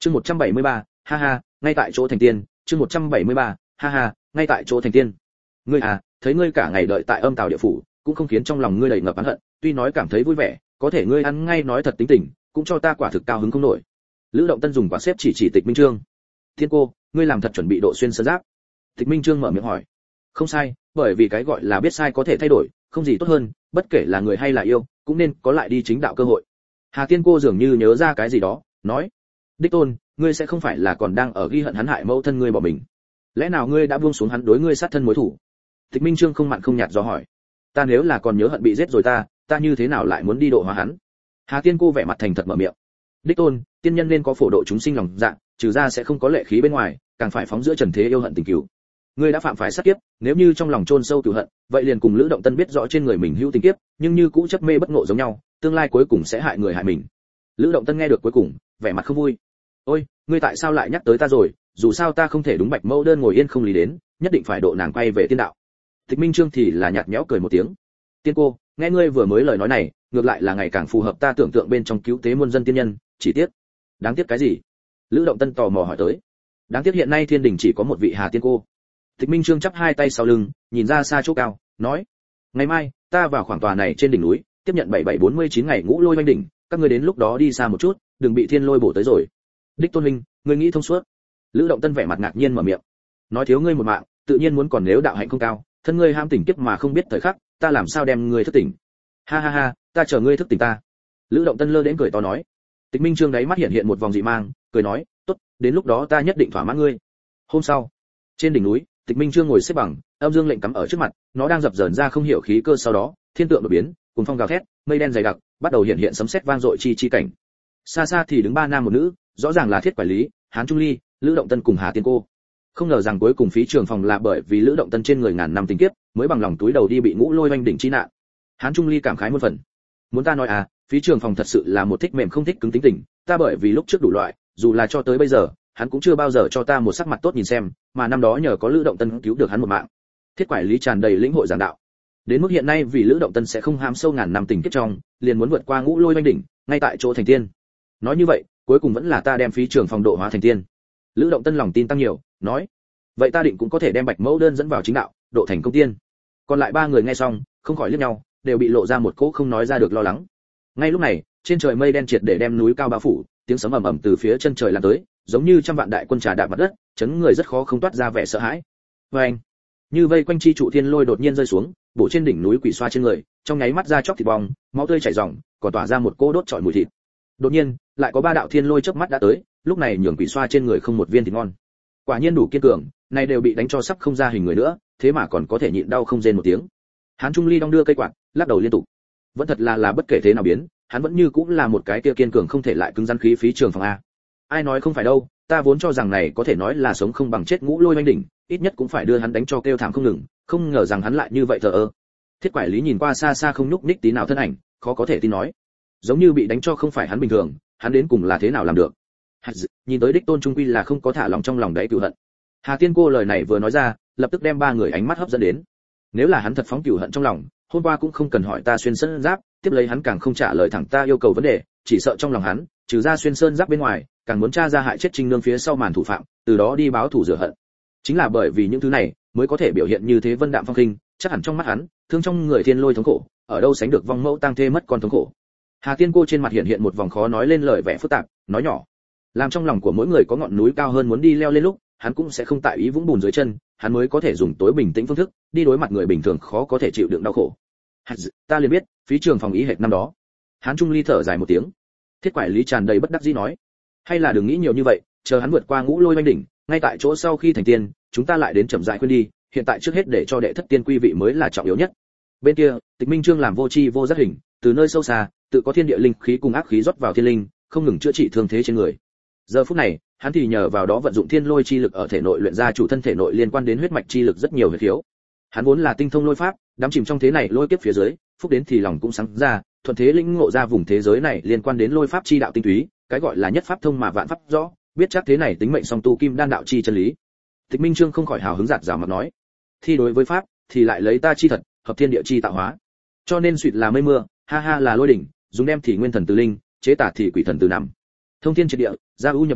Chương 173, ha ha, ngay tại chỗ thành tiên, chương 173, ha ha, ngay tại chỗ thành tiên. Ngươi à, thấy ngươi cả ngày đợi tại âm tào địa phủ, cũng không khiến trong lòng ngươi đầy ngập oán hận, tuy nói cảm thấy vui vẻ, có thể ngươi ăn ngay nói thật tính tình, cũng cho ta quả thực cao hứng không nổi. Lữ Động Tân dùng quả xếp chỉ Tịch Minh Trương. Thiên cô, ngươi làm thật chuẩn bị độ xuyên sơn giáp. Tịch Minh Trương mở miệng hỏi. Không sai, bởi vì cái gọi là biết sai có thể thay đổi, không gì tốt hơn, bất kể là người hay là yêu, cũng nên có lại đi chính đạo cơ hội. Hà Tiên cô dường như nhớ ra cái gì đó, nói: Đích Tôn, ngươi sẽ không phải là còn đang ở ghi hận hắn hại mẫu thân ngươi bỏ mình? Lẽ nào ngươi đã buông xuống hắn đối ngươi sát thân mối thù? Tịch Minh Trương không mặn không nhạt do hỏi. Ta nếu là còn nhớ hận bị giết rồi ta như thế nào lại muốn đi độ hóa hắn? Hà Tiên cô vẻ mặt thành thật mở miệng. Đích Tôn, tiên nhân nên có phổ độ chúng sinh lòng dạ, trừ ra sẽ không có lệ khí bên ngoài, càng phải phóng giữa trần thế yêu hận tình cừu. Ngươi đã phạm phải sát kiếp, nếu như trong lòng chôn sâu cừu hận, vậy liền cùng Lữ Động Tân biết rõ trên người mình hữu tình kiếp, nhưng như cũ chấp mê bất ngộ giống nhau, tương lai cuối cùng sẽ hại người hại mình. Lữ Động Tân nghe được cuối cùng, vẻ mặt không vui. Ôi, ngươi tại sao lại nhắc tới ta rồi? Dù sao ta không thể đúng Bạch Mẫu đơn ngồi yên không lý đến, nhất định phải độ nàng quay về tiên đạo. Tịch Minh Trương thì là nhạt nhẽo cười một tiếng. Tiên cô, nghe ngươi vừa mới lời nói này, ngược lại là ngày càng phù hợp ta tưởng tượng bên trong cứu tế muôn dân tiên nhân, chỉ tiếc. Đáng tiếc cái gì? Lữ Động Tân tò mò hỏi tới. Đáng tiếc hiện nay thiên đình chỉ có một vị Hà Tiên cô. Tịch Minh Trương chắp hai tay sau lưng, nhìn ra xa chỗ cao, nói: ngày mai ta vào khoảng tòa này trên đỉnh núi, tiếp nhận 7749 ngày ngũ lôi oanh đỉnh, các ngươi đến lúc đó đi xa một chút, đừng bị thiên lôi bổ tới rồi. Đích Tôn huynh, ngươi nghĩ thông suốt. Lữ Động Tân vẻ mặt ngạc nhiên mở miệng. Nói thiếu ngươi một mạng, tự nhiên muốn còn nếu đạo hạnh không cao, thân ngươi ham tỉnh kiếp mà không biết thời khắc, ta làm sao đem ngươi thức tỉnh? Ha ha ha, ta chờ ngươi thức tỉnh ta. Lữ Động Tân lơ đến cười to nói. Tịch Minh Trương đáy mắt hiện hiện một vòng dị mang, cười nói: tốt, đến lúc đó ta nhất định thỏa mãn ngươi. Hôm sau, trên đỉnh núi, Tịch Minh Trương ngồi xếp bằng, âm dương lệnh cắm ở trước mặt, nó đang dập dờn ra không hiểu khí cơ, sau đó thiên tượng đột biến, cùng phong gào thét, mây đen dày đặc, bắt đầu hiện hiện sấm sét vang dội chi cảnh. Xa xa thì đứng ba nam một nữ, rõ ràng là Thiết Quản Lý, Hán Trung Ly, Lữ Động Tân cùng Hà Tiên cô. Không ngờ rằng cuối cùng phí trường phòng là bởi vì Lữ Động Tân trên người ngàn năm tình kiếp, mới bằng lòng túi đầu đi bị ngũ lôi oanh đỉnh chi nạn. Hán Trung Ly cảm khái muôn phần. Muốn ta nói à, phí trường phòng thật sự là một thích mềm không thích cứng tính tình, ta bởi vì lúc trước đủ loại, dù là cho tới bây giờ, hắn cũng chưa bao giờ cho ta một sắc mặt tốt nhìn xem, mà năm đó nhờ có Lữ Động Tân cứu được hắn một mạng. Thiết Quản Lý tràn đầy lĩnh hội giảng đạo. Đến mức hiện nay vì Lữ Động Tân sẽ không ham sâu ngàn năm tình kiếp trong, liền muốn vượt qua ngũ lôi oanh đỉnh, ngay tại chỗ thành tiên. Nói như vậy, cuối cùng vẫn là ta đem phí trường phòng độ hóa thành tiên. Lữ Động Tân lòng tin tăng nhiều, nói: vậy ta định cũng có thể đem Bạch Mẫu đơn dẫn vào chính đạo, độ thành công tiên. Còn lại ba người nghe xong, không khỏi liếc nhau, đều bị lộ ra một cỗ không nói ra được lo lắng. Ngay lúc này, trên trời mây đen triệt để đem núi cao bao phủ, tiếng sấm ầm ầm từ phía chân trời lan tới, giống như trăm vạn đại quân trà đạp mặt đất, chấn người rất khó không toát ra vẻ sợ hãi. Oeng! Như vây quanh chi trụ thiên lôi đột nhiên rơi xuống, bổ trên đỉnh núi quỷ xoa trên người, trong nháy mắt ra chóc thịt bong, máu tươi chảy ròng, còn tỏa ra một cỗ đốt trọi mùi thịt. Đột nhiên, lại có ba đạo thiên lôi chớp mắt đã tới, lúc này nhường quỷ xoa trên người không một viên thịt ngon. Quả nhiên đủ kiên cường, này đều bị đánh cho sắp không ra hình người nữa, thế mà còn có thể nhịn đau không rên một tiếng. Hán Trung Ly đong đưa cây quạt, lắc đầu liên tục. Vẫn thật là bất kể thế nào biến, hắn vẫn như cũng là một cái kia kiên cường không thể lại cứng rắn khí phí trường phòng a. Ai nói không phải đâu, ta vốn cho rằng này có thể nói là sống không bằng chết ngũ lôi oanh đỉnh, ít nhất cũng phải đưa hắn đánh cho kêu thảm không ngừng, không ngờ rằng hắn lại như vậy thờ ơ. Thiết Quản Lý nhìn qua xa xa không nhúc nhích tí nào thân ảnh, khó có thể tin nói, giống như bị đánh cho không phải hắn bình thường, hắn đến cùng là thế nào làm được? Nhìn tới Đích Tôn trung quy là không có thả lòng trong lòng đấy cừu hận. Hà Tiên cô lời này vừa nói ra, lập tức đem ba người ánh mắt hấp dẫn đến. Nếu là hắn thật phóng cừu hận trong lòng, hôm qua cũng không cần hỏi ta xuyên sơn giáp, tiếp lấy hắn càng không trả lời thẳng ta yêu cầu vấn đề, chỉ sợ trong lòng hắn, trừ ra xuyên sơn giáp bên ngoài, càng muốn tra ra hại chết Trinh Nương phía sau màn thủ phạm, từ đó đi báo thù rửa hận. Chính là bởi vì những thứ này, mới có thể biểu hiện như thế vân đạm phong khinh, chắc hẳn trong mắt hắn, thương trong người thiên lôi thống khổ, ở đâu sánh được vong mẫu tang thê mất con thống khổ. Hà Tiên cô trên mặt hiện hiện một vòng khó nói lên lời vẻ phức tạp, nói nhỏ, làm trong lòng của mỗi người có ngọn núi cao hơn muốn đi leo lên lúc, hắn cũng sẽ không tại ý vũng bùn dưới chân, hắn mới có thể dùng tối bình tĩnh phương thức đi đối mặt người bình thường khó có thể chịu đựng đau khổ. Ta liền biết, phí trường phòng ý hệt năm đó. Hán Trung Ly thở dài một tiếng. Thiết Quản Lý tràn đầy bất đắc dĩ nói, hay là đừng nghĩ nhiều như vậy, chờ hắn vượt qua ngũ lôi oanh đỉnh, ngay tại chỗ sau khi thành tiên, chúng ta lại đến chậm rãi khuyên đi, hiện tại trước hết để cho đệ thất tiên quy vị mới là trọng yếu nhất. Bên kia, Tịch Minh Trương làm vô chi vô giác hình, từ nơi sâu xa, tự có thiên địa linh khí cùng ác khí rót vào thiên linh, không ngừng chữa trị thương thế trên người. Giờ phút này, hắn thì nhờ vào đó vận dụng thiên lôi chi lực ở thể nội luyện ra chủ thân thể nội liên quan đến huyết mạch chi lực rất nhiều huyết thiếu. Hắn vốn là tinh thông lôi pháp, đắm chìm trong thế này lôi kiếp phía dưới, phúc đến thì lòng cũng sáng ra, thuận thế lĩnh ngộ ra vùng thế giới này liên quan đến lôi pháp chi đạo tinh túy, cái gọi là nhất pháp thông mà vạn pháp rõ, biết chắc thế này tính mệnh song tu kim đan đạo chi chân lý. Tịch Minh Trương không khỏi hào hứng giạt rào mặt nói, thi đối với pháp thì lại lấy ta chi thật, hợp thiên địa chi tạo hóa. Cho nên suýt là mây mưa, ha ha là lôi đỉnh, dùng đem thì nguyên thần từ linh, chế tả thì quỷ thần từ nằm. Thông thiên triệt địa, gia ưu nhập minh,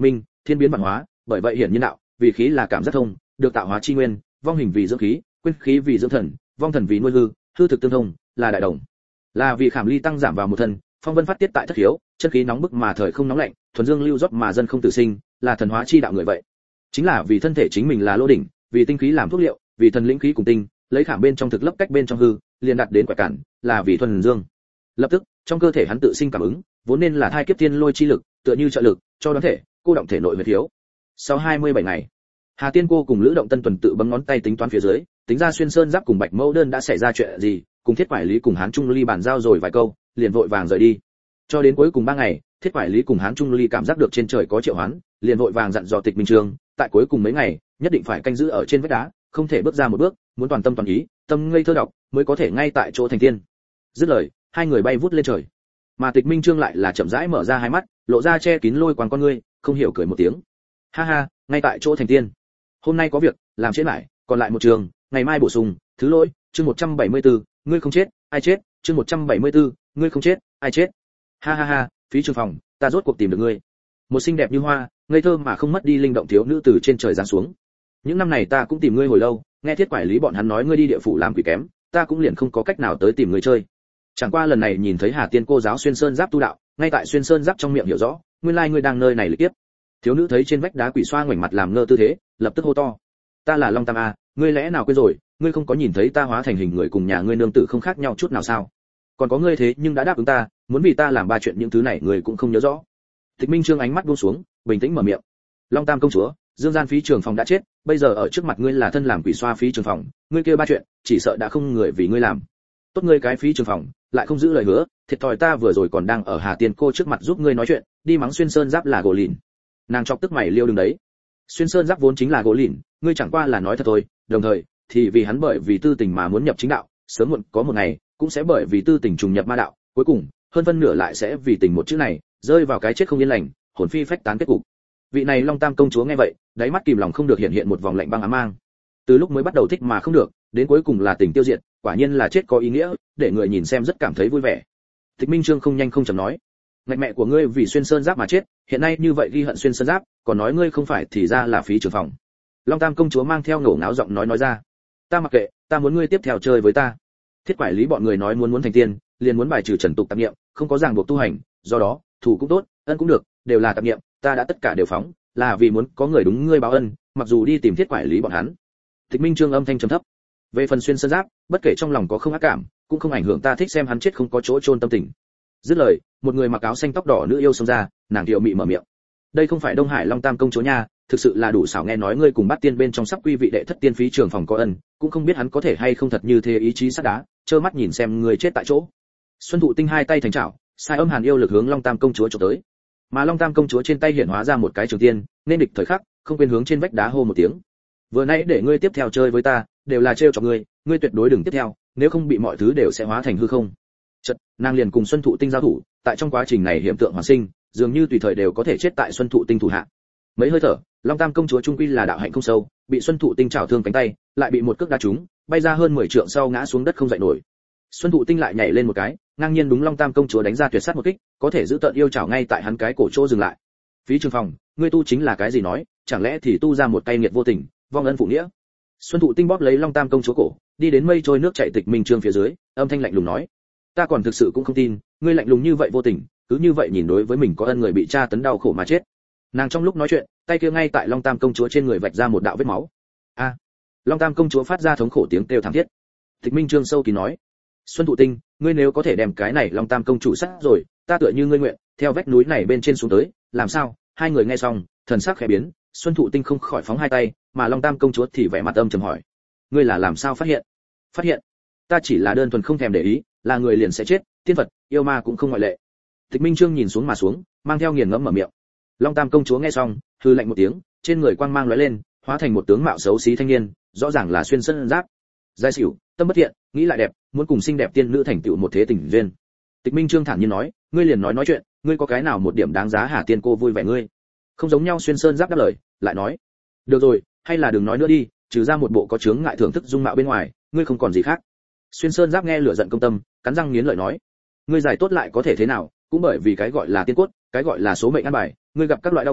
thiên biến văn hóa, bởi vậy hiển nhiên đạo, vì khí là cảm giác thông, được tạo hóa chi nguyên, vong hình vì dưỡng khí, quên khí vì dưỡng thần, vong thần vì nuôi hư, hư thực tương thông, là đại đồng. Là vì khảm ly tăng giảm vào một thân, phong vân phát tiết tại thất khiếu, chân khí nóng bức mà thời không nóng lạnh, thuần dương lưu rót mà dân không tử sinh, là thần hóa chi đạo người vậy. Chính là vì thân thể chính mình là lô đỉnh, vì tinh khí làm thuốc liệu, vì thần lĩnh khí cùng tinh, lấy khảm bên trong thực lấp cách bên trong hư, liền đạt đến quả cản, là vì thuần dương. Lập tức, trong cơ thể hắn tự sinh cảm ứng, vốn nên là thai kiếp thiên lôi chi lực, tựa như trợ lực, cho đoán thể, cô động thể nội huyết thiếu. Sau 27 ngày, Hà Tiên cô cùng Lữ Động Tân tuần tự bấm ngón tay tính toán phía dưới, tính ra Xuyên Sơn Giáp cùng Bạch Mẫu Đơn đã xảy ra chuyện gì, cùng Thiết Quải Lý cùng Hán Trung Ly bàn giao rồi vài câu, liền vội vàng rời đi. Cho đến cuối cùng 3 ngày, Thiết Quải Lý cùng Hán Trung Ly cảm giác được trên trời có triệu hoán, liền vội vàng dặn dò Tịch Minh Trương, tại cuối cùng mấy ngày, nhất định phải canh giữ ở trên vách đá, không thể bước ra một bước, muốn toàn tâm toàn ý, tâm ngây thơ đọc, mới có thể ngay tại chỗ thành tiên. Dứt lời, hai người bay vút lên trời. Mà Tịch Minh Trương lại là chậm rãi mở ra hai mắt, lộ ra che kín lôi quang con ngươi, không hiểu cười một tiếng. Ha ha, ngay tại chỗ thành tiên. Hôm nay có việc, làm chết lại, còn lại một trường, ngày mai bổ sung, thứ lỗi, chương 174, ngươi không chết, ai chết, chương 174, ngươi không chết, ai chết. Ha ha ha, Phí Trường Phòng, ta rốt cuộc tìm được ngươi. Một xinh đẹp như hoa, ngây thơ mà không mất đi linh động thiếu nữ từ trên trời giáng xuống. Những năm này ta cũng tìm ngươi hồi lâu, nghe Thiết Quải Lý bọn hắn nói ngươi đi địa phủ làm quỷ kém, ta cũng liền không có cách nào tới tìm ngươi chơi. Chẳng qua lần này nhìn thấy Hà Tiên cô giáo Xuyên Sơn Giáp tu đạo, ngay tại Xuyên Sơn Giáp trong miệng hiểu rõ, nguyên lai ngươi đang nơi này lịch tiếp. Thiếu nữ thấy trên vách đá quỷ xoa ngoảnh mặt làm ngơ tư thế, lập tức hô to: ta là Long Tam a, ngươi lẽ nào quên rồi, ngươi không có nhìn thấy ta hóa thành hình người cùng nhà ngươi nương tử không khác nhau chút nào sao? Còn có ngươi thế nhưng đã đáp ứng ta, muốn vì ta làm ba chuyện những thứ này ngươi cũng không nhớ rõ. Tịch Minh Trương ánh mắt buông xuống, bình tĩnh mở miệng: Long Tam công chúa, Dương Gian Phí Trường Phòng đã chết, bây giờ ở trước mặt ngươi là thân làm quỷ xoa Phí Trường Phòng, ngươi kêu ba chuyện, chỉ sợ đã không người vì ngươi làm. Tốt ngươi cái Phí Trường Phòng, lại không giữ lời hứa, thiệt thòi ta vừa rồi còn đang ở Hà Tiên cô trước mặt giúp ngươi nói chuyện, đi mắng Xuyên Sơn Giáp là gỗ lìn. Nàng chọc tức mày liêu đứng đấy. Xuyên Sơn Giáp vốn chính là gỗ lìn, ngươi chẳng qua là nói thật thôi, đồng thời thì vì hắn bởi vì tư tình mà muốn nhập chính đạo, sớm muộn có một ngày cũng sẽ bởi vì tư tình trùng nhập ma đạo, cuối cùng hơn phân nửa lại sẽ vì tình một chữ này rơi vào cái chết không yên lành, hồn phi phách tán kết cục. Vị này Long Tam công chúa nghe vậy, đáy mắt kìm lòng không được hiện hiện một vòng lạnh băng ám mang. Từ lúc mới bắt đầu thích mà không được, đến cuối cùng là tình tiêu diệt, quả nhiên là chết có ý nghĩa, để người nhìn xem rất cảm thấy vui vẻ. Tịch Minh Trương không nhanh không chậm nói: ngạch mẹ của ngươi vì Xuyên Sơn Giáp mà chết, hiện nay như vậy ghi hận Xuyên Sơn Giáp, còn nói ngươi không phải thì ra là Phí Trường Phòng. Long Tam công chúa mang theo ngổ ngáo giọng nói ra: ta mặc kệ, ta muốn ngươi tiếp theo chơi với ta. Thiết Quải Lý bọn người nói muốn thành tiên, liền muốn bài trừ trần tục tạp niệm, không có ràng buộc tu hành, do đó thủ cũng tốt, ân cũng được, đều là tạp niệm, ta đã tất cả đều phóng, là vì muốn có người đúng ngươi báo ân, mặc dù đi tìm Thiết Quải Lý bọn hắn. Tịch Minh Trương âm thanh trầm thấp: về phần Xuyên Sơn Giáp, bất kể trong lòng có không ác cảm, cũng không ảnh hưởng ta thích xem hắn chết không có chỗ chôn tâm tình. Dứt lời, một người mặc áo xanh tóc đỏ nữ yêu xông ra, nàng điệu mị mở miệng: đây không phải Đông Hải Long Tam công chúa nha, thực sự là đủ xảo, nghe nói ngươi cùng Bát Tiên bên trong sắp quy vị đệ thất tiên Phí Trường Phòng có ân, cũng không biết hắn có thể hay không thật như thế ý chí sắt đá, trơ mắt nhìn xem người chết tại chỗ. Xuân Thụ Tinh hai tay thành chảo, sai âm hàn yêu lực hướng Long Tam công chúa chụp tới. Mà Long Tam công chúa trên tay hiện hóa ra một cái trường tiên, nên địch thời khắc, không quên hướng trên vách đá hô một tiếng: vừa nãy để ngươi tiếp theo chơi với ta, đều là trêu chọc ngươi, ngươi tuyệt đối đừng tiếp theo, nếu không bị mọi thứ đều sẽ hóa thành hư không. Chợt, nàng liền cùng Xuân Thụ Tinh giao thủ, tại trong quá trình này hiện tượng hoàn sinh, dường như tùy thời đều có thể chết tại Xuân Thụ Tinh thủ hạ. Mấy hơi thở, Long Tam công chúa trung quy là đạo hạnh không sâu, bị Xuân Thụ Tinh chảo thương cánh tay, lại bị một cước đá trúng, bay ra hơn 10 trượng sau ngã xuống đất không dậy nổi. Xuân Thụ Tinh lại nhảy lên một cái, ngang nhiên đúng Long Tam công chúa đánh ra tuyệt sát một kích, có thể giữ tận yêu chảo ngay tại hắn cái cổ chỗ dừng lại. Phí Trường Phòng, ngươi tu chính là cái gì nói, chẳng lẽ thì tu ra một tay nghiệt vô tình, vong ân phụ nghĩa? Xuân Thụ Tinh bóp lấy Long Tam công chúa cổ, đi đến mây trôi nước chảy Tịch Minh Trương phía dưới, âm thanh lạnh lùng nói: ta còn thực sự cũng không tin, ngươi lạnh lùng như vậy vô tình, cứ như vậy nhìn đối với mình có ân người bị tra tấn đau khổ mà chết. Nàng trong lúc nói chuyện, tay kia ngay tại Long Tam công chúa trên người vạch ra một đạo vết máu. A! Long Tam công chúa phát ra thống khổ tiếng kêu thảm thiết. Tịch Minh Trương sâu kín nói: Xuân Thụ Tinh, ngươi nếu có thể đem cái này Long Tam công chủ sát rồi, ta tựa như ngươi nguyện, theo vách núi này bên trên xuống tới, làm sao? Hai người nghe xong, thần sắc khẽ biến, Xuân Thụ Tinh không khỏi phóng hai tay, mà Long Tam công chúa thì vẻ mặt âm trầm hỏi: ngươi là làm sao phát hiện? Phát hiện? Ta chỉ là đơn thuần không thèm để ý, là người liền sẽ chết, tiên vật, yêu ma cũng không ngoại lệ. Tịch Minh Trương nhìn xuống mà xuống, mang theo nghiền ngẫm mở miệng. Long Tam công chúa nghe xong, hừ lạnh một tiếng, trên người quang mang lóe lên, hóa thành một tướng mạo xấu xí thanh niên, rõ ràng là Xuyên Sơn Giáp. Giai xỉu, tâm bất thiện, nghĩ lại đẹp, muốn cùng xinh đẹp tiên nữ thành tựu một thế tình duyên. Tịch Minh Trương thản nhiên nói: ngươi liền nói chuyện, ngươi có cái nào một điểm đáng giá Hà Tiên cô vui vẻ ngươi? Không giống nhau. Xuyên Sơn Giáp đáp lời, lại nói: được rồi, hay là đừng nói nữa đi, trừ ra một bộ có chướng ngại thưởng thức dung mạo bên ngoài, ngươi không còn gì khác. Xuyên Sơn Giáp nghe lửa giận công tâm, cắn răng nghiến lợi nói: ngươi giải tốt lại có thể thế nào, cũng bởi vì cái gọi là tiên cốt, cái gọi là số mệnh an bài, ngươi gặp các loại đau khổ,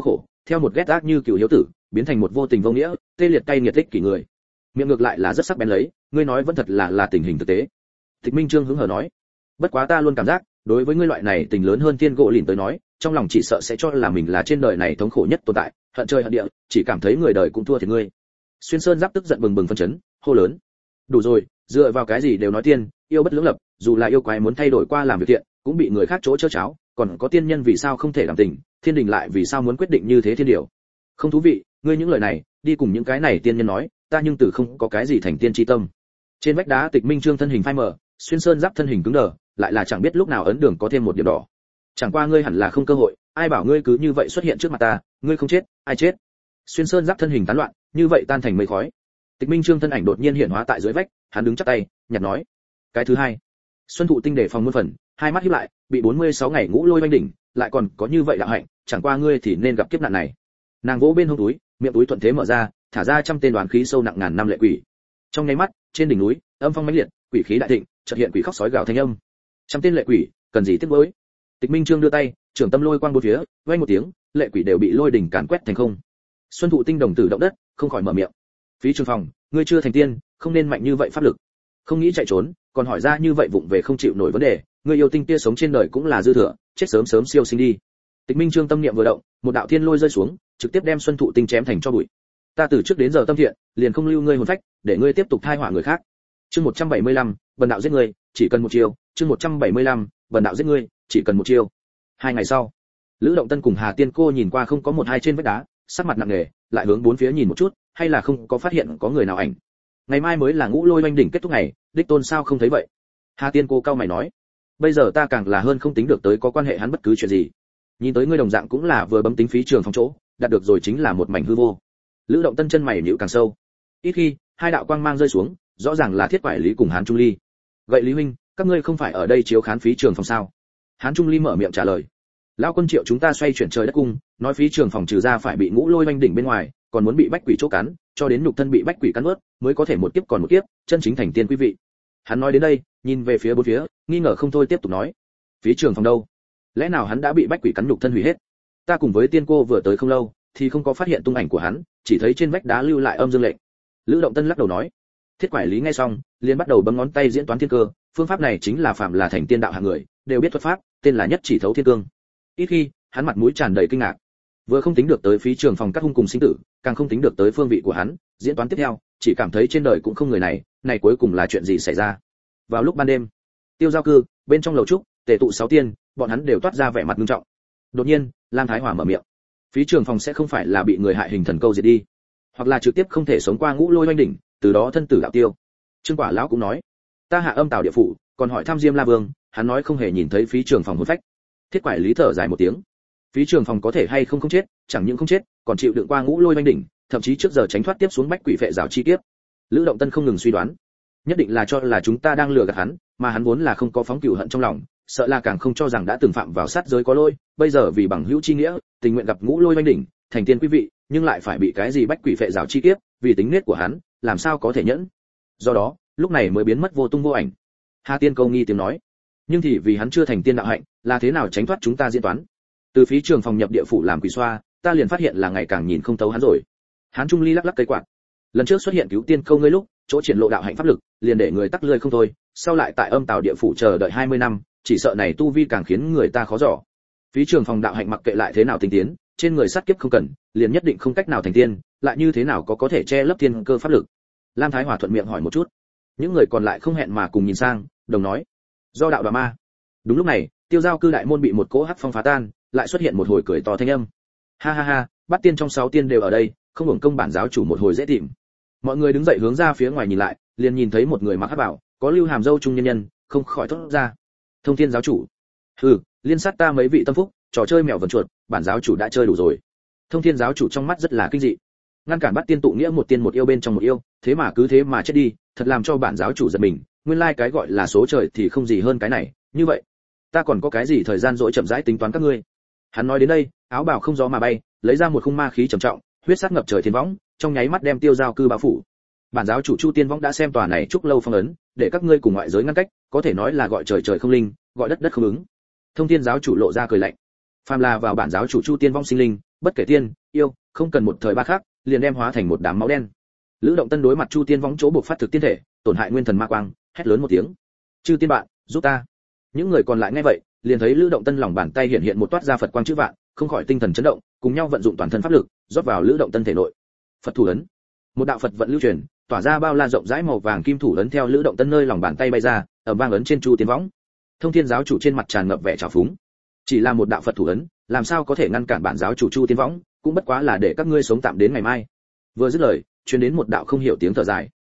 theo một ghét ác như cựu hiếu tử biến thành một vô tình vô nghĩa tê liệt cay nghiệt tích kỷ người. Miệng ngược lại là rất sắc bén lấy, ngươi nói vẫn thật là tình hình thực tế. Tịch Minh Trương hứng hờ nói, bất quá ta luôn cảm giác đối với ngươi loại này tình lớn hơn tiên gỗ lìn tới nói, trong lòng chỉ sợ sẽ cho là mình là trên đời này thống khổ nhất tồn tại, hận trời hận địa, chỉ cảm thấy người đời cũng thua thiệt ngươi. Xuyên Sơn Giáp tức giận bừng bừng phân chấn, hô lớn, đủ rồi, dựa vào cái gì đều nói tiên yêu bất lưỡng lập, dù là yêu quái muốn thay đổi qua làm việc thiện cũng bị người khác chỗ chớ cháo, còn có tiên nhân vì sao không thể làm tình, thiên đình lại vì sao muốn quyết định như thế thiên điều. Không thú vị, ngươi những lời này đi cùng những cái này tiên nhân nói, ta nhưng từ không có cái gì thành tiên chi tâm. Trên vách đá Tịch Minh Trương thân hình phai mờ, Xuyên Sơn Giáp thân hình cứng đờ, lại là chẳng biết lúc nào ấn đường có thêm một điểm đỏ. Chẳng qua ngươi hẳn là không cơ hội, ai bảo ngươi cứ như vậy xuất hiện trước mặt ta, ngươi không chết, ai chết? Xuyên Sơn Giáp thân hình tán loạn, như vậy tan thành mây khói. Tịch Minh Trương thân ảnh đột nhiên hiện hóa tại dưới vách, hắn đứng chắp tay, nhặt nói: "Cái thứ hai." Xuân Thụ Tinh đề phòng muôn phần, hai mắt híp lại, bị 46 ngày ngũ lôi oanh đỉnh, lại còn có như vậy đạo hạnh, chẳng qua ngươi thì nên gặp kiếp nạn này. Nàng vỗ bên hông túi, miệng túi thuận thế mở ra, thả ra trăm tên đoán khí sâu nặng ngàn năm lệ quỷ. Trong nháy mắt, trên đỉnh núi, âm phong mãnh liệt, quỷ khí đại thịnh, chợt hiện quỷ khóc sói gào thanh âm. Trăm tên lệ quỷ, cần gì tiếc nuối. Tịch Minh Trương đưa tay, trưởng tâm lôi quang bốn phía, vang một tiếng, lệ quỷ đều bị lôi đỉnh càn quét thành không. Xuân Thụ Tinh đồng tử động đất, không khỏi mở miệng. Phí Trường Phòng, ngươi chưa thành tiên, không nên mạnh như vậy pháp lực. Không nghĩ chạy trốn, còn hỏi ra như vậy vụng về không chịu nổi vấn đề, ngươi yêu tinh kia sống trên đời cũng là dư thừa, chết sớm sớm siêu sinh đi. Tịch Minh Trương tâm niệm vừa động, một đạo thiên lôi rơi xuống, trực tiếp đem Xuân Thụ Tinh chém thành tro bụi. Ta từ trước đến giờ tâm thiện, liền không lưu ngươi hồn phách, để ngươi tiếp tục thai họa người khác. Chương 175, bần đạo giết ngươi, chỉ cần một chiêu. Chương 175, bần đạo giết ngươi, chỉ cần một chiêu. 2 ngày sau, Lữ Động Tân cùng Hà Tiên Cô nhìn qua không có một hai trên vách đá, sắc mặt nặng nề, lại hướng bốn phía nhìn một chút, hay là không có phát hiện có người nào ảnh. Ngày mai mới là ngũ lôi oanh đỉnh kết thúc ngày, đích tôn sao không thấy vậy? Hà Tiên Cô cau mày nói, bây giờ ta càng là hơn không tính được tới có quan hệ hắn bất cứ chuyện gì. Nhìn tới ngươi đồng dạng cũng là vừa bấm tính Phí Trường Phòng chỗ, đạt được rồi chính là một mảnh hư vô. Lữ Động Tân chân mày nhíu càng sâu. Ít khi, hai đạo quang mang rơi xuống, rõ ràng là Thiết Quải Lý cùng Hán Trung Ly. Vậy Lý huynh, các ngươi không phải ở đây chiếu khán Phí Trường Phòng sao? Hán Trung Ly mở miệng trả lời. Lão quân triệu chúng ta xoay chuyển trời đất cung, nói Phí Trường Phòng trừ ra phải bị ngũ lôi oanh đỉnh bên ngoài, còn muốn bị bách quỷ chỗ cắn, cho đến nhục thân bị bách quỷ cắn nuốt, mới có thể một kiếp còn một kiếp, chân chính thành tiên quý vị. Hắn nói đến đây, nhìn về phía bốn phía, nghi ngờ không thôi tiếp tục nói. Phí Trường Phòng đâu? Lẽ nào hắn đã bị bách quỷ cắn nhục thân hủy hết? Ta cùng với Tiên cô vừa tới không lâu, thì không có phát hiện tung ảnh của hắn, chỉ thấy trên vách đá lưu lại âm dương lệnh. Lữ Động Tân lắc đầu nói. Thiết Quải Lý nghe xong, liền bắt đầu bấm ngón tay diễn toán thiên cơ, phương pháp này chính là phạm là thành tiên đạo hạng người, đều biết thuật pháp, tên là nhất chỉ thấu thiên cương. Ít khi, hắn mặt mũi tràn đầy kinh ngạc. Vừa không tính được tới Phí Trường Phòng cắt hung cùng sinh tử, càng không tính được tới phương vị của hắn, diễn toán tiếp theo, chỉ cảm thấy trên đời cũng không người này, này cuối cùng là chuyện gì xảy ra? Vào lúc ban đêm, Tiêu Giao Cư, bên trong lầu trúc, tề tụ 6 tiên, bọn hắn đều toát ra vẻ mặt nghiêm trọng. Đột nhiên, Lam Thái Hòa mở miệng. Phí Trường Phòng sẽ không phải là bị người hại hình thần câu diệt đi, hoặc là trực tiếp không thể sống qua ngũ lôi oanh đỉnh, từ đó thân tử đạo tiêu. Trương Quả lão cũng nói, ta hạ âm tào địa phủ, còn hỏi thăm Diêm La Vương, hắn nói không hề nhìn thấy Phí Trường Phòng hồn phách. Thiết Quải Lý thở dài một tiếng. Phí Trường Phòng có thể hay không chết, chẳng những không chết, còn chịu đựng qua ngũ lôi oanh đỉnh, thậm chí trước giờ tránh thoát tiếp xuống bách quỷ phệ rào chi kiếp. Lữ Động Tân không ngừng suy đoán, nhất định là cho là chúng ta đang lừa gạt hắn, mà hắn vốn là không có phóng cừu hận trong lòng, sợ là càng không cho rằng đã từng phạm vào sát giới có lỗi, bây giờ vì bằng hữu chi nghĩa, tình nguyện gặp ngũ lôi oanh đỉnh, thành tiên quý vị, nhưng lại phải bị cái gì bách quỷ phệ rào chi kiếp, vì tính nết của hắn, làm sao có thể nhẫn. Do đó, lúc này mới biến mất vô tung vô ảnh. Hà Tiên Câu nghi tiếng nói, nhưng thì vì hắn chưa thành tiên đạo hạnh, là thế nào tránh thoát chúng ta diễn toán. Từ Phí Trường Phòng nhập địa phủ làm quỷ xoa, ta liền phát hiện là ngày càng nhìn không thấu hắn rồi. Hán Trung Ly lắc lắc cây quạt. Lần trước xuất hiện cứu tiên câu ngươi lúc, chỗ triển lộ đạo hạnh pháp lực, liền để người tắc lưỡi không thôi, sau lại tại âm tào địa phủ chờ đợi 20 năm, chỉ sợ này tu vi càng khiến người ta khó dò. Phí Trường Phòng đạo hạnh mặc kệ lại thế nào tinh tiến, trên người sát kiếp không cần, liền nhất định không cách nào thành tiên, lại như thế nào có thể che lấp thiên cơ pháp lực. Lam Thái Hòa thuận miệng hỏi một chút. Những người còn lại không hẹn mà cùng nhìn sang, đồng nói, do đạo bà ma. Đúng lúc này, Tiêu Giao Cư đại môn bị một cỗ hắc phong phá tan, lại xuất hiện một hồi cười to thanh âm. Ha ha ha, Bát tiên trong 6 tiên đều ở đây, không hưởng công bản giáo chủ một hồi dễ tìm. Mọi người đứng dậy hướng ra phía ngoài nhìn lại, liền nhìn thấy một người mặc hắc bào, có lưu hàm dâu trung nhân nhân, không khỏi thốt ra. Thông Thiên giáo chủ. Hừ, liên sát ta mấy vị tâm phúc, trò chơi mèo vần chuột, bản giáo chủ đã chơi đủ rồi. Thông Thiên giáo chủ trong mắt rất là kinh dị. Ngăn cản Bát tiên tụ nghĩa một tiên một yêu bên trong một yêu, thế mà cứ thế mà chết đi, thật làm cho bản giáo chủ giật mình, nguyên lai cái gọi là số trời thì không gì hơn cái này, như vậy, ta còn có cái gì thời gian dỗi chậm rãi tính toán các ngươi. Hắn nói đến đây, áo bào không gió mà bay, lấy ra một khung ma khí trầm trọng, huyết sát ngập trời thiên võng, trong nháy mắt đem Tiêu Giao Cư bao phủ. Bản giáo chủ Chu Tiên Võng đã xem tòa này chúc lâu phong ấn, để các ngươi cùng ngoại giới ngăn cách, có thể nói là gọi trời trời không linh, gọi đất đất không ứng. Thông Thiên giáo chủ lộ ra cười lạnh. Phàm là vào bản giáo chủ Chu Tiên Võng sinh linh, bất kể tiên yêu, không cần một thời ba khắc, liền đem hóa thành một đám máu đen. Lữ Động Tân đối mặt Chu Tiên Võng chỗ buộc phát thực tiên thể, tổn hại nguyên thần ma quang, hét lớn một tiếng: "Chư tiên bạn, giúp ta!" Những người còn lại nghe vậy, liền thấy Lữ Động Tân lòng bàn tay hiện hiện một toát ra Phật quang chữ vạn, không khỏi tinh thần chấn động, cùng nhau vận dụng toàn thân pháp lực, rót vào Lữ Động Tân thể nội. Phật thủ ấn, một đạo Phật vận lưu truyền, tỏa ra bao la rộng rãi màu vàng kim thủ ấn theo Lữ Động Tân nơi lòng bàn tay bay ra, ở vang ấn trên Chu Tiên Võng. Thông Thiên giáo chủ trên mặt tràn ngập vẻ trào phúng. Chỉ là một đạo Phật thủ ấn, làm sao có thể ngăn cản bản giáo chủ Chu Tiên Võng, cũng bất quá là để các ngươi sống tạm đến ngày mai. Vừa dứt lời, truyền đến một đạo không hiểu tiếng thở dài.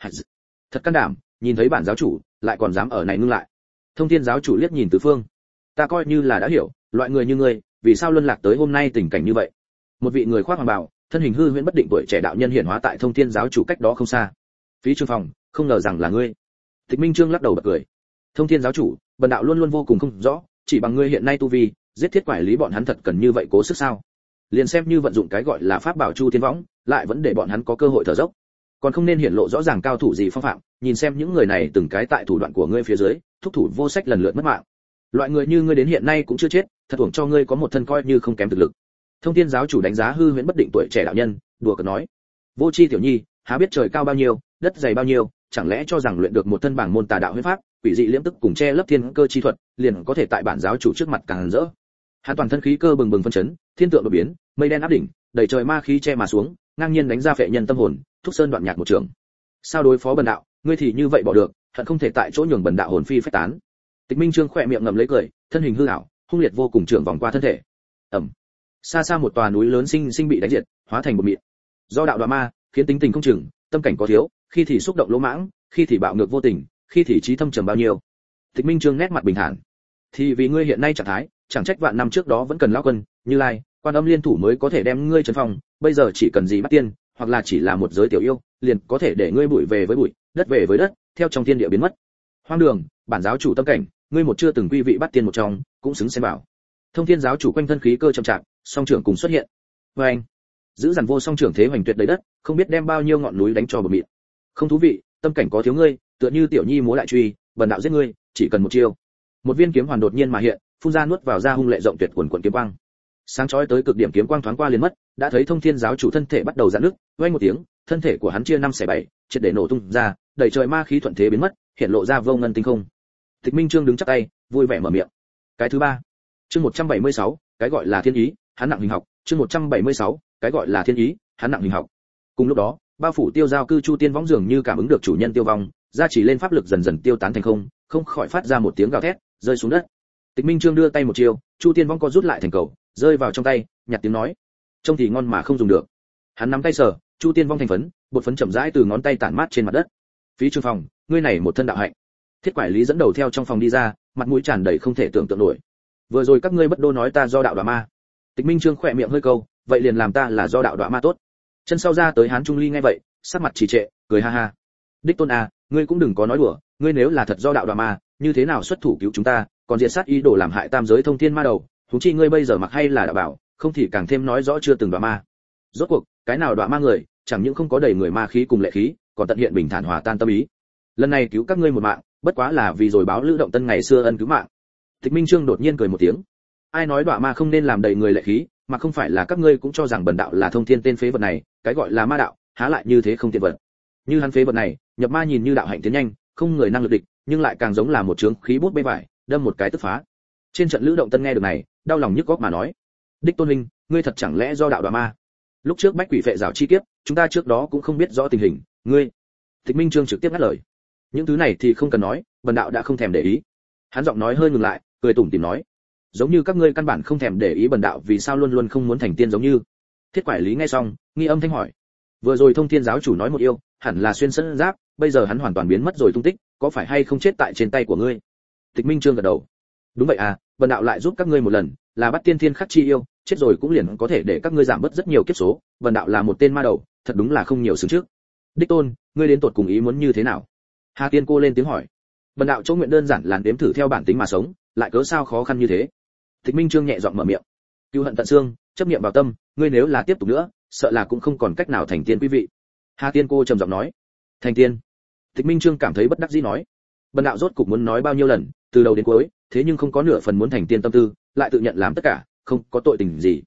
Thật can đảm, nhìn thấy bản giáo chủ, lại còn dám ở này ngưng lại. Thông Thiên giáo chủ liếc nhìn tứ phương. Ta coi như là đã hiểu, loại người như ngươi, vì sao luân lạc tới hôm nay tình cảnh như vậy. Một vị người khoác hoàng bào, thân hình hư huyễn bất định tuổi trẻ đạo nhân hiển hóa tại Thông Thiên giáo chủ cách đó không xa. Phí Trương Phòng, không ngờ rằng là ngươi. Tịch Minh Trương lắc đầu bật cười. Thông Thiên giáo chủ, bần đạo luôn luôn vô cùng không rõ, chỉ bằng ngươi hiện nay tu vi, giết thiết quải lý bọn hắn thật cần như vậy cố sức sao? Liền xem như vận dụng cái gọi là pháp bảo Chu Tiên Võng, lại vẫn để bọn hắn có cơ hội thở dốc. Còn không nên hiển lộ rõ ràng cao thủ gì phong phạm, nhìn xem những người này từng cái tại thủ đoạn của ngươi phía dưới, thúc thủ vô sách lần lượt mất mạng. Loại người như ngươi đến hiện nay cũng chưa chết, thật uổng cho ngươi có một thân coi như không kém thực lực. Thông Thiên giáo chủ đánh giá hư huyễn bất định tuổi trẻ đạo nhân, đùa cợt nói: Vô tri tiểu nhi, há biết trời cao bao nhiêu, đất dày bao nhiêu, chẳng lẽ cho rằng luyện được một thân bảng môn tà đạo huyễn pháp, quỷ dị liễm tức cùng che lấp thiên cơ chi thuật, liền có thể tại bản giáo chủ trước mặt càng rỡ. Hắn toàn thân khí cơ bừng bừng phân chấn, thiên tượng đột biến, mây đen áp đỉnh, đầy trời ma khí che mà xuống, ngang nhiên đánh ra phệ nhân tâm hồn, thúc sơn đoạn nhạc một trường. Sao đối phó bần đạo, ngươi thì như vậy bỏ được, hận không thể tại chỗ nhường bần đạo hồn phi phách tán. Tịch Minh Trương khỏe miệng ngậm lấy cười, thân hình hư ảo, hung liệt vô cùng trưởng vòng qua thân thể. Ầm. Xa xa một tòa núi lớn sinh sinh bị đánh diệt, hóa thành một mịn. Do đạo đoạ ma, khiến tính tình không chừng, tâm cảnh có thiếu, khi thì xúc động lỗ mãng, khi thì bạo ngược vô tình, khi thì trí thâm trầm bao nhiêu. Tịch Minh Trương nét mặt bình thản. Thì vì ngươi hiện nay trạng thái, chẳng trách vạn năm trước đó vẫn cần lão quân, Như Lai, Quan Âm liên thủ mới có thể đem ngươi trấn phong, bây giờ chỉ cần gì bắt tiên, hoặc là chỉ là một giới tiểu yêu, liền có thể để ngươi bụi về với bụi, đất về với đất, theo trong thiên địa biến mất. Hoang đường, bản giáo chủ tâm cảnh, ngươi một chưa từng quy vị bắt tiên một trong, cũng xứng xem bảo. Thông Thiên giáo chủ quanh thân khí cơ trầm trọng, song trưởng cùng xuất hiện. Và anh, giữ dằn vô song trưởng thế hoành tuyệt đầy đất, không biết đem bao nhiêu ngọn núi đánh cho bờ mịn. Không thú vị, tâm cảnh có thiếu ngươi, tựa như tiểu nhi múa lại truy, bần đạo giết ngươi, chỉ cần một chiêu. Một viên kiếm hoàn đột nhiên mà hiện, phun ra nuốt vào ra hung lệ rộng tuyệt quần quần kiếm quang. Sáng chói tới cực điểm kiếm quang thoáng qua liền mất, đã thấy Thông Thiên giáo chủ thân thể bắt đầu giãn nứt, vang một tiếng, thân thể của hắn chia 5/7, triệt để nổ tung ra, đầy trời ma khí thuận thế biến mất, hiện lộ ra vô ngân tinh không. Tịch Minh Trương đứng chắp tay, vui vẻ mở miệng. Cái thứ ba, chương 176, cái gọi là thiên ý, hắn nặng hình học, chương 176, cái gọi là thiên ý, hắn nặng hình học. Cùng lúc đó, bao phủ tiêu giao cư Chu Tiên Võng dường như cảm ứng được chủ nhân tiêu vong, gia chỉ lên pháp lực dần dần tiêu tán thành không, không khỏi phát ra một tiếng gào thét, rơi xuống đất. Tịch Minh Trương đưa tay một chiêu, Chu Tiên Võng co rút lại thành cầu, rơi vào trong tay, nhạt tiếng nói: "Trông thì ngon mà không dùng được." Hắn nắm tay sờ, Chu Tiên Võng thành phấn, bột phấn chậm rãi từ ngón tay tản mát trên mặt đất. Phí Trương Phòng, ngươi này một thân đạo hạnh. Thiết Quải Lý dẫn đầu theo trong phòng đi ra, mặt mũi tràn đầy không thể tưởng tượng nổi. Vừa rồi các ngươi bất đô nói ta do đạo đoạ ma. Tịch Minh Trương khỏe miệng hơi câu, vậy liền làm ta là do đạo đoạ ma tốt. Chân sau ra tới Hán Trung Ly nghe vậy, sắc mặt trì trệ, cười ha ha. Đích Tôn à, ngươi cũng đừng có nói đùa, ngươi nếu là thật do đạo đoạ ma, như thế nào xuất thủ cứu chúng ta, còn diệt sát ý đồ làm hại tam giới thông thiên ma đầu, huống chi ngươi bây giờ mặc hay là đạo bảo, không thì càng thêm nói rõ chưa từng đoạ ma. Rốt cuộc, cái nào đoạ ma người, chẳng những không có đầy người ma khí cùng lệ khí, còn tận hiện bình thản hòa tan tâm ý. Lần này cứu các ngươi một mạng, bất quá là vì rồi báo Lữ Động Tân ngày xưa ân cứu mạng. Tịch Minh Trương đột nhiên cười một tiếng. Ai nói đoạ ma không nên làm đầy người lệ khí, mà không phải là các ngươi cũng cho rằng bần đạo là thông thiên tên phế vật này, cái gọi là ma đạo, há lại như thế không tiện vật. Như hắn phế vật này, nhập ma nhìn như đạo hạnh tiến nhanh, không người năng lực địch, nhưng lại càng giống là một chướng khí bút bê vải, đâm một cái tức phá. Trên trận Lữ Động Tân nghe được này, đau lòng nhức góc mà nói: "Đích Tôn huynh, ngươi thật chẳng lẽ do đạo đoạ ma? Lúc trước bách quỷ phệ rào chi kiếp, chúng ta trước đó cũng không biết rõ tình hình, ngươi..." Tịch Minh Trương trực tiếp ngắt lời: "Những thứ này thì không cần nói, bần đạo đã không thèm để ý." Hắn giọng nói hơi ngừng lại, cười tủm tỉm nói: "Giống như các ngươi căn bản không thèm để ý bần đạo vì sao luôn luôn không muốn thành tiên giống như." Thiết Quải Lý nghe xong, nghi âm thanh hỏi: "Vừa rồi Thông Thiên giáo chủ nói một yêu, hẳn là xuyên sơn giáp, bây giờ hắn hoàn toàn biến mất rồi tung tích, có phải hay không chết tại trên tay của ngươi?" Tịch Minh Trương gật đầu: "Đúng vậy à, bần đạo lại giúp các ngươi một lần, là bắt tiên thiên khắc chi yêu, chết rồi cũng liền có thể để các ngươi giảm bớt rất nhiều kiếp số, bần đạo là một tên ma đầu, thật đúng là không nhiều xứng trước." "Đích Tôn, ngươi đến tột cùng ý muốn như thế nào?" Hà Tiên cô lên tiếng hỏi. "Bần đạo chỗ nguyện đơn giản là đếm thử theo bản tính mà sống, lại cớ sao khó khăn như thế." Tịch Minh Trương nhẹ giọng mở miệng: "Cừu hận tận xương, chấp niệm vào tâm, ngươi nếu là tiếp tục nữa, sợ là cũng không còn cách nào thành tiên quý vị." Hà Tiên cô trầm giọng nói. "Thành tiên?" Tịch Minh Trương cảm thấy bất đắc dĩ nói: "Bần đạo rốt cục muốn nói bao nhiêu lần, từ đầu đến cuối, thế nhưng không có nửa phần muốn thành tiên tâm tư, lại tự nhận làm tất cả, không có tội tình gì."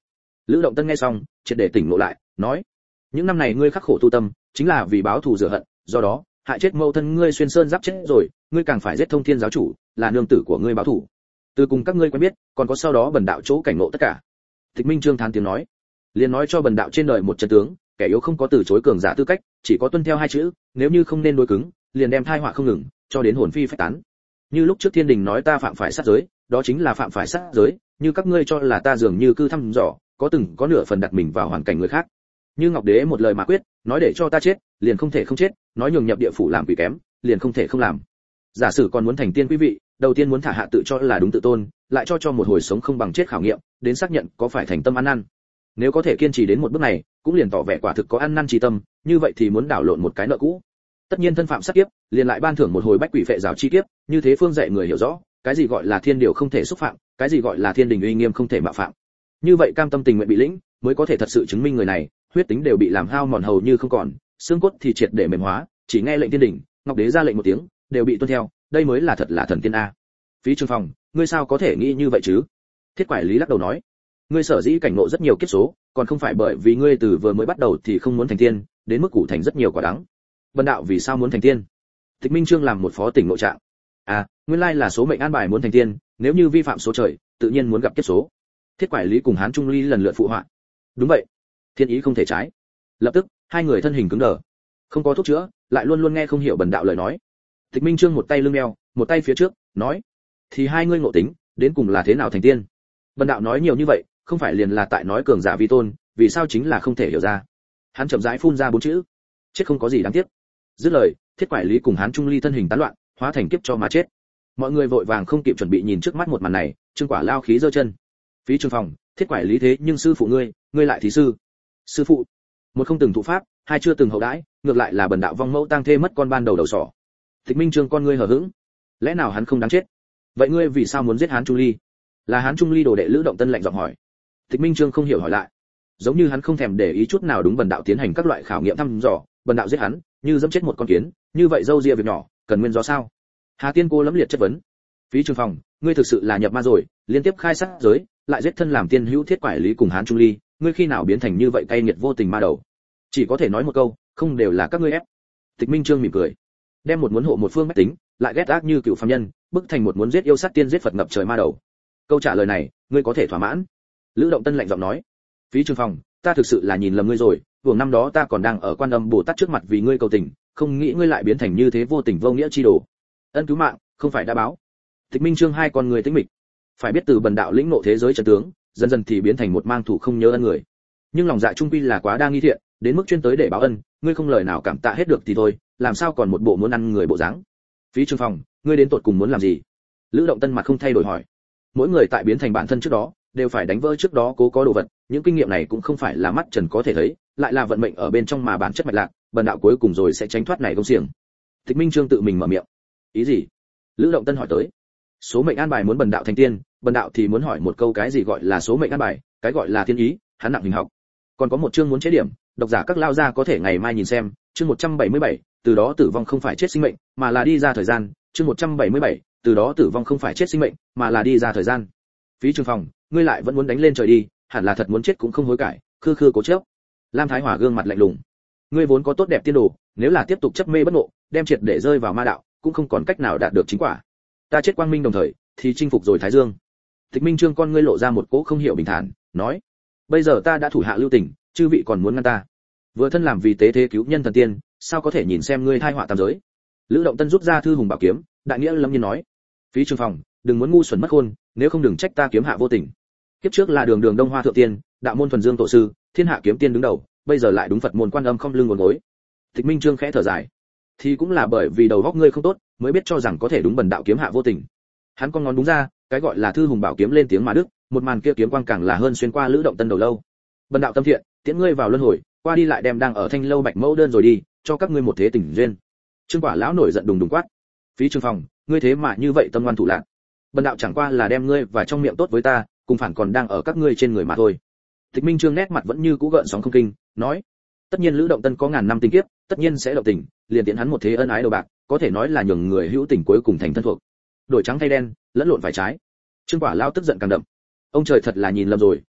Lữ Động Tân nghe xong, triệt để tỉnh ngộ lại, nói: những năm này ngươi khắc khổ tu tâm, chính là vì báo thù rửa hận, do đó hại chết mẫu thân ngươi xuyên sơn giáp chết rồi, ngươi càng phải giết Thông Thiên giáo chủ, là nương tử của ngươi báo thù. Từ cùng các ngươi quen biết, còn có sau đó bần đạo chỗ cảnh ngộ tất cả. Tịch Minh Trương thán tiếng nói, liền nói cho bần đạo trên đời một chân tướng, kẻ yếu không có từ chối cường giả tư cách, chỉ có tuân theo hai chữ, nếu như không nên đối cứng, liền đem thai họa không ngừng, cho đến hồn phi phách tán. Như lúc trước Thiên Đình nói ta phạm phải sát giới, đó chính là phạm phải sát giới, như các ngươi cho là ta dường như cư thăm dò, có từng có nửa phần đặt mình vào hoàn cảnh người khác. Như Ngọc Đế một lời mà quyết, nói để cho ta chết, liền không thể không chết, nói nhường nhập địa phủ làm quỷ kém, liền không thể không làm. Giả sử còn muốn thành tiên quý vị, đầu tiên muốn thả hạ tự cho là đúng tự tôn, lại cho một hồi sống không bằng chết khảo nghiệm, đến xác nhận có phải thành tâm ăn năn. Nếu có thể kiên trì đến một bước này, cũng liền tỏ vẻ quả thực có ăn năn trí tâm, như vậy thì muốn đảo lộn một cái nợ cũ. Tất nhiên thân phạm sát kiếp, liền lại ban thưởng một hồi bách quỷ phệ giáo chi kiếp, như thế phương dạy người hiểu rõ, cái gì gọi là thiên điều không thể xúc phạm, cái gì gọi là thiên đình uy nghiêm không thể mạo phạm. Như vậy cam tâm tình nguyện bị lĩnh, mới có thể thật sự chứng minh người này, huyết tính đều bị làm hao mòn hầu như không còn, xương cốt thì triệt để mềm hóa, chỉ nghe lệnh thiên đình, Ngọc Đế ra lệnh một tiếng, đều bị tuân theo, đây mới là thật là thần tiên a. Phí Trường Phong, ngươi sao có thể nghĩ như vậy chứ? Thiết Quải Lý lắc đầu nói, ngươi sở dĩ cảnh ngộ rất nhiều kiếp số, còn không phải bởi vì ngươi từ vừa mới bắt đầu thì không muốn thành tiên, đến mức cụ thành rất nhiều quả đắng. Bần đạo vì sao muốn thành tiên? Tịch Minh Trương làm một phó tỉnh nội trạng. À, nguyên lai là số mệnh an bài muốn thành tiên, nếu như vi phạm số trời, tự nhiên muốn gặp kiếp số. Thiết Quải Lý cùng Hán Trung Ly lần lượt phụ họa. Đúng vậy, thiên ý không thể trái. Lập tức, hai người thân hình cứng đờ. Không có thuốc chữa, lại luôn luôn nghe không hiểu bần đạo lời nói. Tịch Minh Trương một tay lưng eo, một tay phía trước, nói: thì hai ngươi ngộ tính, đến cùng là thế nào thành tiên? Bần đạo nói nhiều như vậy, không phải liền là tại nói cường giả vi tôn, vì sao chính là không thể hiểu ra. Hắn chậm rãi phun ra bốn chữ: chết không có gì đáng tiếc. Dứt lời, Thiết Quải Lý cùng Hán Trung Ly thân hình tán loạn, hóa thành kiếp cho mà chết. Mọi người vội vàng không kịp chuẩn bị nhìn trước mắt một màn này, Trương Quả lao khí giơ chân. Phí Trường Phong, Thiết Quải Lý thế nhưng sư phụ ngươi lại thí sư. Sư phụ, một không từng thụ pháp, hai chưa từng hậu đãi, ngược lại là bần đạo vong mẫu tang thê mất con ban đầu đầu sỏ. Tịch Minh Trương con ngươi hờ hững, lẽ nào hắn không đáng chết? Vậy ngươi vì sao muốn giết Hán Trung Ly? Là Hán Trung Ly đồ đệ Lữ Động Tân lạnh giọng hỏi. Tịch Minh Trương không hiểu hỏi lại, giống như hắn không thèm để ý chút nào đúng bần đạo tiến hành các loại khảo nghiệm thăm dò, bần đạo giết hắn, như dẫm chết một con kiến, như vậy dâu ria việc nhỏ, cần nguyên do sao? Hà Tiên Cô lẫm liệt chất vấn. Phí Trường Phong, ngươi thực sự là nhập ma rồi, liên tiếp khai sát giới, lại giết thân làm tiên hữu Thiết Quải Lý cùng Hán Trung Ly, ngươi khi nào biến thành như vậy cay nghiệt vô tình ma đầu? Chỉ có thể nói một câu, không đều là các ngươi ép. Tịch Minh Trương mỉm cười, đem một muốn hộ một phương bách tính, lại ghét ác như cựu phàm nhân, bức thành một muốn giết yêu sát tiên giết Phật ngập trời ma đầu. Câu trả lời này, ngươi có thể thỏa mãn? Lữ Động Tân lạnh giọng nói. Phí Trường Phong, ta thực sự là nhìn lầm ngươi rồi, buồng năm đó ta còn đang ở Quan Âm Bồ Tát trước mặt vì ngươi cầu tình, không nghĩ ngươi lại biến thành như thế vô tình vô nghĩa chi đồ. Ân cứu mạng, không phải đã báo. Tịch Minh Trương hai con người tĩnh mịch, phải biết từ bần đạo lĩnh ngộ thế giới chân tướng, dần dần thì biến thành một mang thủ không nhớ ân người. Nhưng lòng dạ trung quy là quá đa nghi thiện, đến mức chuyên tới để báo ân, ngươi không lời nào cảm tạ hết được thì thôi, làm sao còn một bộ muốn ăn người bộ dáng. Phí Trường Phong, ngươi đến tột cùng muốn làm gì? Lữ Động Tân mặt không thay đổi hỏi. Mỗi người tại biến thành bản thân trước đó, đều phải đánh vỡ trước đó cố có đồ vật, những kinh nghiệm này cũng không phải là mắt trần có thể thấy, lại là vận mệnh ở bên trong mà bản chất mạch lạc, bần đạo cuối cùng rồi sẽ tránh thoát này công xiềng. Tịch Minh Trương tự mình mở miệng. Ý gì? Lữ Động Tân hỏi tới. Số mệnh an bài muốn bần đạo thành tiên, bần đạo thì muốn hỏi một câu, cái gì gọi là số mệnh an bài, cái gọi là thiên ý, hắn nặng hình học. Còn có một chương muốn chế điểm, độc giả các lao gia có thể ngày mai nhìn xem, chương 177, từ đó tử vong không phải chết sinh mệnh, mà là đi ra thời gian, chương 177, từ đó tử vong không phải chết sinh mệnh, mà là đi ra thời gian. Phí Trường Phong, ngươi lại vẫn muốn đánh lên trời đi, hẳn là thật muốn chết cũng không hối cải, khư khư cố chấp. Lam Thái Hòa gương mặt lạnh lùng. Ngươi vốn có tốt đẹp tiên đồ, nếu là tiếp tục chấp mê bất ngộ, đem triệt để rơi vào ma đạo, cũng không còn cách nào đạt được chính quả. Ta chết quang minh đồng thời, thì chinh phục rồi Thái Dương. Tịch Minh Trương con ngươi lộ ra một cỗ không hiểu bình thản, nói: bây giờ ta đã thủ hạ lưu tình, chư vị còn muốn ngăn ta? Vừa thân làm vì tế thế cứu nhân thần tiên, sao có thể nhìn xem ngươi thai họa tam giới? Lữ Động Tân rút ra thư hùng bảo kiếm, đại nghĩa lâm nhiên nói: Phí Trường Phong, đừng muốn ngu xuẩn mất khôn, nếu không đừng trách ta kiếm hạ vô tình. Kiếp trước là đường Đông Hoa thượng tiên, đạo môn thuần dương tổ sư, thiên hạ kiếm tiên đứng đầu, bây giờ lại đúng Phật môn Quan Âm không lưng ngồi gối. Tịch Minh Trương khẽ thở dài, thì cũng là bởi vì đầu óc ngươi không tốt, mới biết cho rằng có thể đúng bần đạo kiếm hạ vô tình. Hắn con ngón đúng ra, cái gọi là thư hùng bảo kiếm lên tiếng mà đức, một màn kia kiếm quang càng là hơn xuyên qua Lữ Động Tân đầu lâu. Bần đạo tâm thiện, tiễn ngươi vào luân hồi, qua đi lại đem đang ở Thanh Lâu Bạch Mẫu đơn rồi đi, cho các ngươi một thế tình duyên. Trương Quả lão nổi giận đùng đùng quát: Phí Trường Phong, ngươi thế mà như vậy tâm ngoan thủ lạn. Bần đạo chẳng qua là đem ngươi và trong miệng tốt với ta, cùng phản còn đang ở các ngươi trên người mà thôi. Tịch Minh Trương nét mặt vẫn như cũ gợn sóng không kinh, nói: tất nhiên Lữ Động Tân có ngàn năm tình kiếp, tất nhiên sẽ động tình, liền tiễn hắn một thế ân ái đầu bạc, có thể nói là nhường người hữu tình cuối cùng thành thân thuộc. Đổi trắng thay đen, lẫn lộn phải trái. Trương Quả lão tức giận càng đậm. Ông trời thật là nhìn lầm rồi,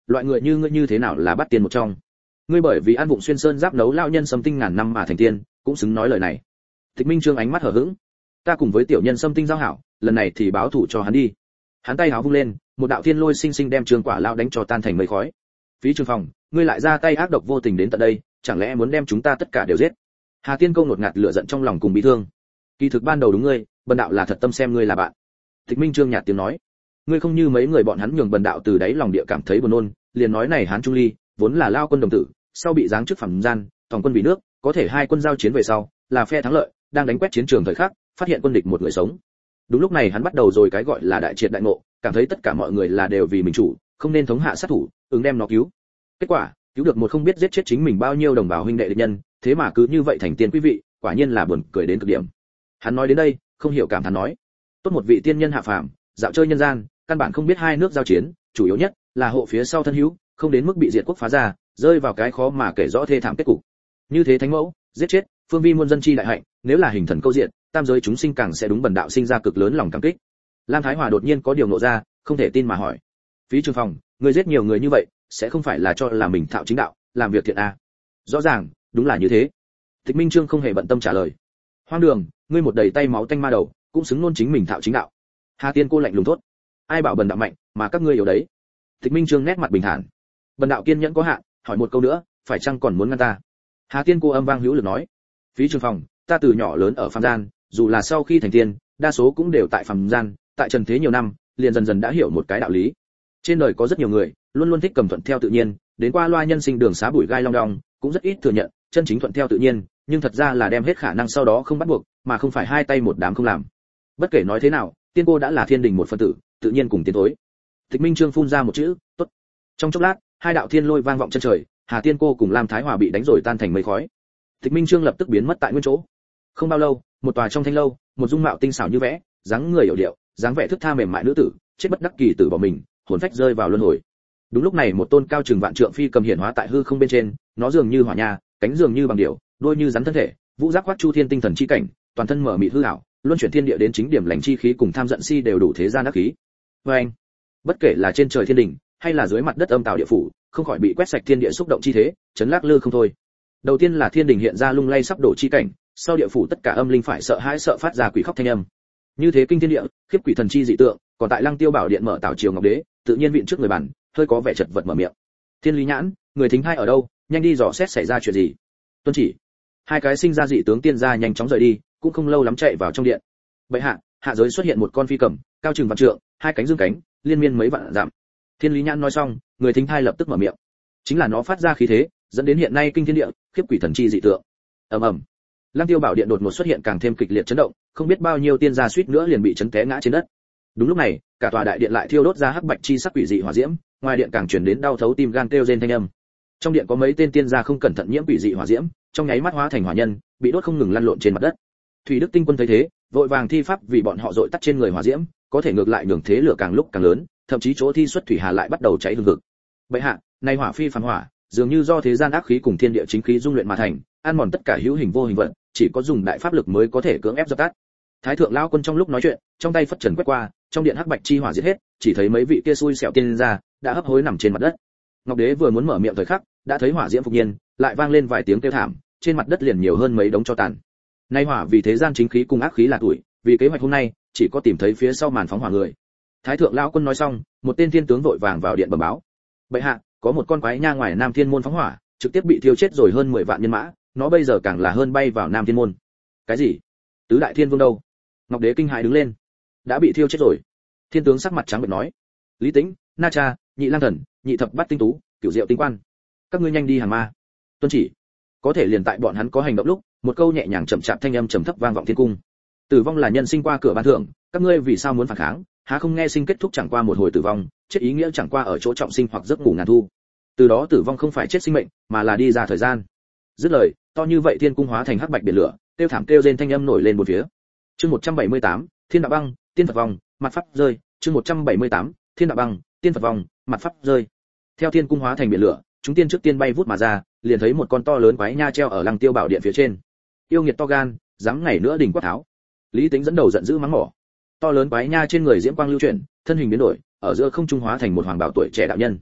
loại người như ngươi như thế nào là bắt tiền một trong? Ngươi bởi vì ăn vụng xuyên sơn giáp nấu lao nhân xâm tinh ngàn năm mà thành tiên, cũng xứng nói lời này. Tịch Minh Trương ánh mắt hờ hững. Ta cùng với tiểu nhân xâm tinh giao hảo, lần này thì báo thủ cho hắn đi. Hắn tay háo vung lên, một đạo thiên lôi sinh sinh đem Trương Quả Lao đánh cho tan thành mây khói. Phí Trường Phòng, ngươi lại ra tay ác độc vô tình đến tận đây, chẳng lẽ muốn đem chúng ta tất cả đều giết? Hà Tiên Công ngột ngạt lửa giận trong lòng cùng bị thương. Kỳ thực ban đầu đúng ngươi, bần đạo là thật tâm xem ngươi là bạn. Tịch Minh Trương nhạt tiếng nói, ngươi không như mấy người bọn hắn nhường bần đạo từ đáy lòng địa cảm thấy buồn nôn, liền nói này Hán Trung Ly, vốn là lao quân đồng tử, sau bị giáng chức phàm gian, toàn quân bị nước, có thể hai quân giao chiến về sau, là phe thắng lợi, đang đánh quét chiến trường thời khắc, phát hiện quân địch một người sống. Đúng lúc này hắn bắt đầu rồi cái gọi là đại triệt đại ngộ, cảm thấy tất cả mọi người là đều vì mình chủ, không nên thống hạ sát thủ, ứng đem nó cứu. Kết quả, cứu được một không biết giết chết chính mình bao nhiêu đồng bào huynh đệ địch nhân, thế mà cứ như vậy thành tiên quý vị, quả nhiên là buồn cười đến cực điểm. Hắn nói đến đây, không hiểu cảm thán nói, tốt một vị tiên nhân hạ phàm, dạo chơi nhân gian, căn bản không biết hai nước giao chiến, chủ yếu nhất là hộ phía sau thân hữu, không đến mức bị diệt quốc phá ra, rơi vào cái khó mà kể rõ thê thảm kết cục. Như thế thánh mẫu, giết chết, phương vi muôn dân chi đại hạnh, nếu là hình thần câu diện, tam giới chúng sinh càng sẽ đúng bần đạo sinh ra cực lớn lòng cảm kích. Lam Thái Hòa đột nhiên có điều ngộ ra, không thể tin mà hỏi, Phí Trường Phòng, người giết nhiều người như vậy, sẽ không phải là cho là mình thạo chính đạo, làm việc thiện à? Rõ ràng, đúng là như thế. Tịch Minh Trương không hề bận tâm trả lời. Hoang đường, ngươi một đầy tay máu tanh ma đầu, cũng xứng nôn chính mình thạo chính đạo. Hà Tiên cô lạnh lùng thốt, ai bảo bần đạo mạnh, mà các ngươi yếu đấy. Tịch Minh Trương nét mặt bình thản, bần đạo kiên nhẫn có hạn, hỏi một câu nữa, phải chăng còn muốn ngăn ta? Hà Tiên cô âm vang hữu lực nói, Phí Trường Phòng, ta từ nhỏ lớn ở phàm gian, dù là sau khi thành tiên, đa số cũng đều tại phàm gian, tại trần thế nhiều năm, liền dần dần đã hiểu một cái đạo lý. Trên đời có rất nhiều người, luôn luôn thích cầm thuận theo tự nhiên, đến qua loa nhân sinh đường xá bụi gai long đong, cũng rất ít thừa nhận chân chính thuận theo tự nhiên, nhưng thật ra là đem hết khả năng sau đó không bắt buộc, mà không phải hai tay một đám không làm. Bất kể nói thế nào, tiên cô đã là thiên đình một phân tử, tự nhiên cùng tiến thối. Tịch Minh Trương phun ra một chữ, tốt. Trong chốc lát, hai đạo thiên lôi vang vọng chân trời, Hà Tiên cô cùng Lam Thái Hòa bị đánh rồi tan thành mây khói. Tịch Minh Trương lập tức biến mất tại nguyên chỗ. Không bao lâu, một tòa trong thanh lâu, một dung mạo tinh xảo như vẽ, dáng người hiểu điệu, dáng vẻ thức tha mềm mại nữ tử, chết bất đắc kỳ tử bỏ mình, hồn phách rơi vào luân hồi. Đúng lúc này một tôn cao chừng vạn trượng phi cầm hiển hóa tại hư không bên trên, nó dường như hỏa nha, cánh dường như bằng điểu, đuôi như rắn thân thể, vũ giác quát chu thiên tinh thần chi cảnh, toàn thân mở mịt hư ảo, luân chuyển thiên địa đến chính điểm lành chi khí cùng tham giận si đều đủ thế gian ác khí. Và anh, bất kể là trên trời thiên đình, hay là dưới mặt đất âm tào địa phủ, không khỏi bị quét sạch thiên địa xúc động chi thế, chấn lắc lư không thôi. Đầu tiên là thiên đình hiện ra lung lay sắp đổ chi cảnh, sau địa phủ tất cả âm linh phải sợ hãi sợ phát ra quỷ khóc thanh âm. Như thế kinh thiên địa, khiếp quỷ thần chi dị tượng, còn tại Lăng Tiêu Bảo Điện mở tảo triều ngọc đế, tự nhiên viện trước người bản, hơi có vẻ chật vật mở miệng. Thiên Lý Nhãn, người thính hai ở đâu, nhanh đi dò xét xảy ra chuyện gì. Tuân chỉ. Hai cái sinh ra dị tướng tiên gia nhanh chóng rời đi, cũng không lâu lắm chạy vào trong điện. Bệ hạ, hạ giới xuất hiện một con phi cầm, cao chừng vạn trượng, hai cánh dương cánh, liên miên mấy vạn dặm. Thiên Lý Nhãn nói xong, người thính thai lập tức mở miệng. Chính là nó phát ra khí thế, dẫn đến hiện nay kinh thiên địa, khiếp quỷ thần chi dị tượng. Ầm ầm. Lăng Tiêu Bảo Điện đột ngột xuất hiện càng thêm kịch liệt chấn động, không biết bao nhiêu tiên gia suýt nữa liền bị chấn té ngã trên đất. Đúng lúc này, cả tòa đại điện lại thiêu đốt ra hắc bạch chi sắc quỷ dị hỏa diễm, ngoài điện càng truyền đến đau thấu tim gan kêu rên thanh âm. Trong điện có mấy tên tiên gia không cẩn thận nhiễm quỷ dị hỏa diễm, trong nháy mắt hóa thành hỏa nhân, bị đốt không ngừng lăn lộn trên mặt đất. Thủy Đức Tinh Quân thấy thế, vội vàng thi pháp vì bọn họ dội tắt trên người hỏa diễm, có thể ngược lại nhường thế lửa càng lúc càng lớn, thậm chí chỗ thi xuất thủy hà lại bắt đầu cháy hừng hực. Bệ hạ, nay hỏa phi phàm hỏa, dường như do thế gian ác khí cùng thiên địa chính khí dung luyện mà thành, ăn mòn tất cả hữu hình vô hình vật, chỉ có dùng đại pháp lực mới có thể cưỡng ép dập tắt. Thái thượng lão quân trong lúc nói chuyện, trong tay phất trần quét qua, trong điện hắc bạch chi hỏa giết hết, chỉ thấy mấy vị kia xui xẻo tiên gia đã hấp hối nằm trên mặt đất. Ngọc Đế vừa muốn mở miệng thời khắc, đã thấy hỏa diễm phục nhiên, lại vang lên vài tiếng kêu thảm, trên mặt đất liền nhiều hơn mấy đống tro tàn. Nay hỏa vì thế gian chính khí cùng ác khí là tuổi, vì kế hoạch hôm nay, chỉ có tìm thấy phía sau màn phóng hỏa người. Thái thượng lão quân nói xong, một tên thiên tướng vội vàng vào điện bẩm báo. Bệ hạ, có một con quái nha ngoài Nam Thiên môn phóng hỏa, trực tiếp bị thiêu chết rồi hơn 10 vạn nhân mã, nó bây giờ càng là hơn bay vào Nam Thiên môn. Cái gì? Tứ đại thiên vương đâu? Ngọc Đế kinh hãi đứng lên. Đã bị thiêu chết rồi. Thiên tướng sắc mặt trắng bệch nói. Lý Tĩnh, Na Cha, Nhị Lang Thần, Nhị Thập Bát Tinh Tú, Cửu Diệu Tinh Quan, các ngươi nhanh đi hàng ma. Tuân chỉ. Có thể liền tại bọn hắn có hành động lúc, một câu nhẹ nhàng chậm chạp thanh âm trầm thấp vang vọng thiên cung. Tử vong là nhân sinh qua cửa ban thượng, các ngươi vì sao muốn phản kháng? Há không nghe sinh kết thúc chẳng qua một hồi tử vong, chết ý nghĩa chẳng qua ở chỗ trọng sinh hoặc giấc ngủ ngàn thu. Từ đó tử vong không phải chết sinh mệnh, mà là đi ra thời gian. Dứt lời, to như vậy thiên cung hóa thành hắc bạch biển lửa, kêu thảm kêu rên thanh âm nổi lên một phía. Chương 178, Thiên đạo băng, tiên Phật vong, mặt pháp rơi. Chương 178, Thiên đạo băng, tiên Phật vong, mặt pháp rơi. Theo thiên cung hóa thành biển lửa, chúng tiên trước tiên bay vút mà ra, liền thấy một con to lớn quái nha treo ở Lăng Tiêu Bảo Điện phía trên. Yêu nghiệt to gan, dám ngày nữa đỉnh quát tháo. Lý Tính dẫn đầu giận dữ mắng mỏ. To lớn quái nha trên người diễm quang lưu chuyển, thân hình biến đổi, ở giữa không trung hóa thành một hoàng bảo tuổi trẻ đạo nhân.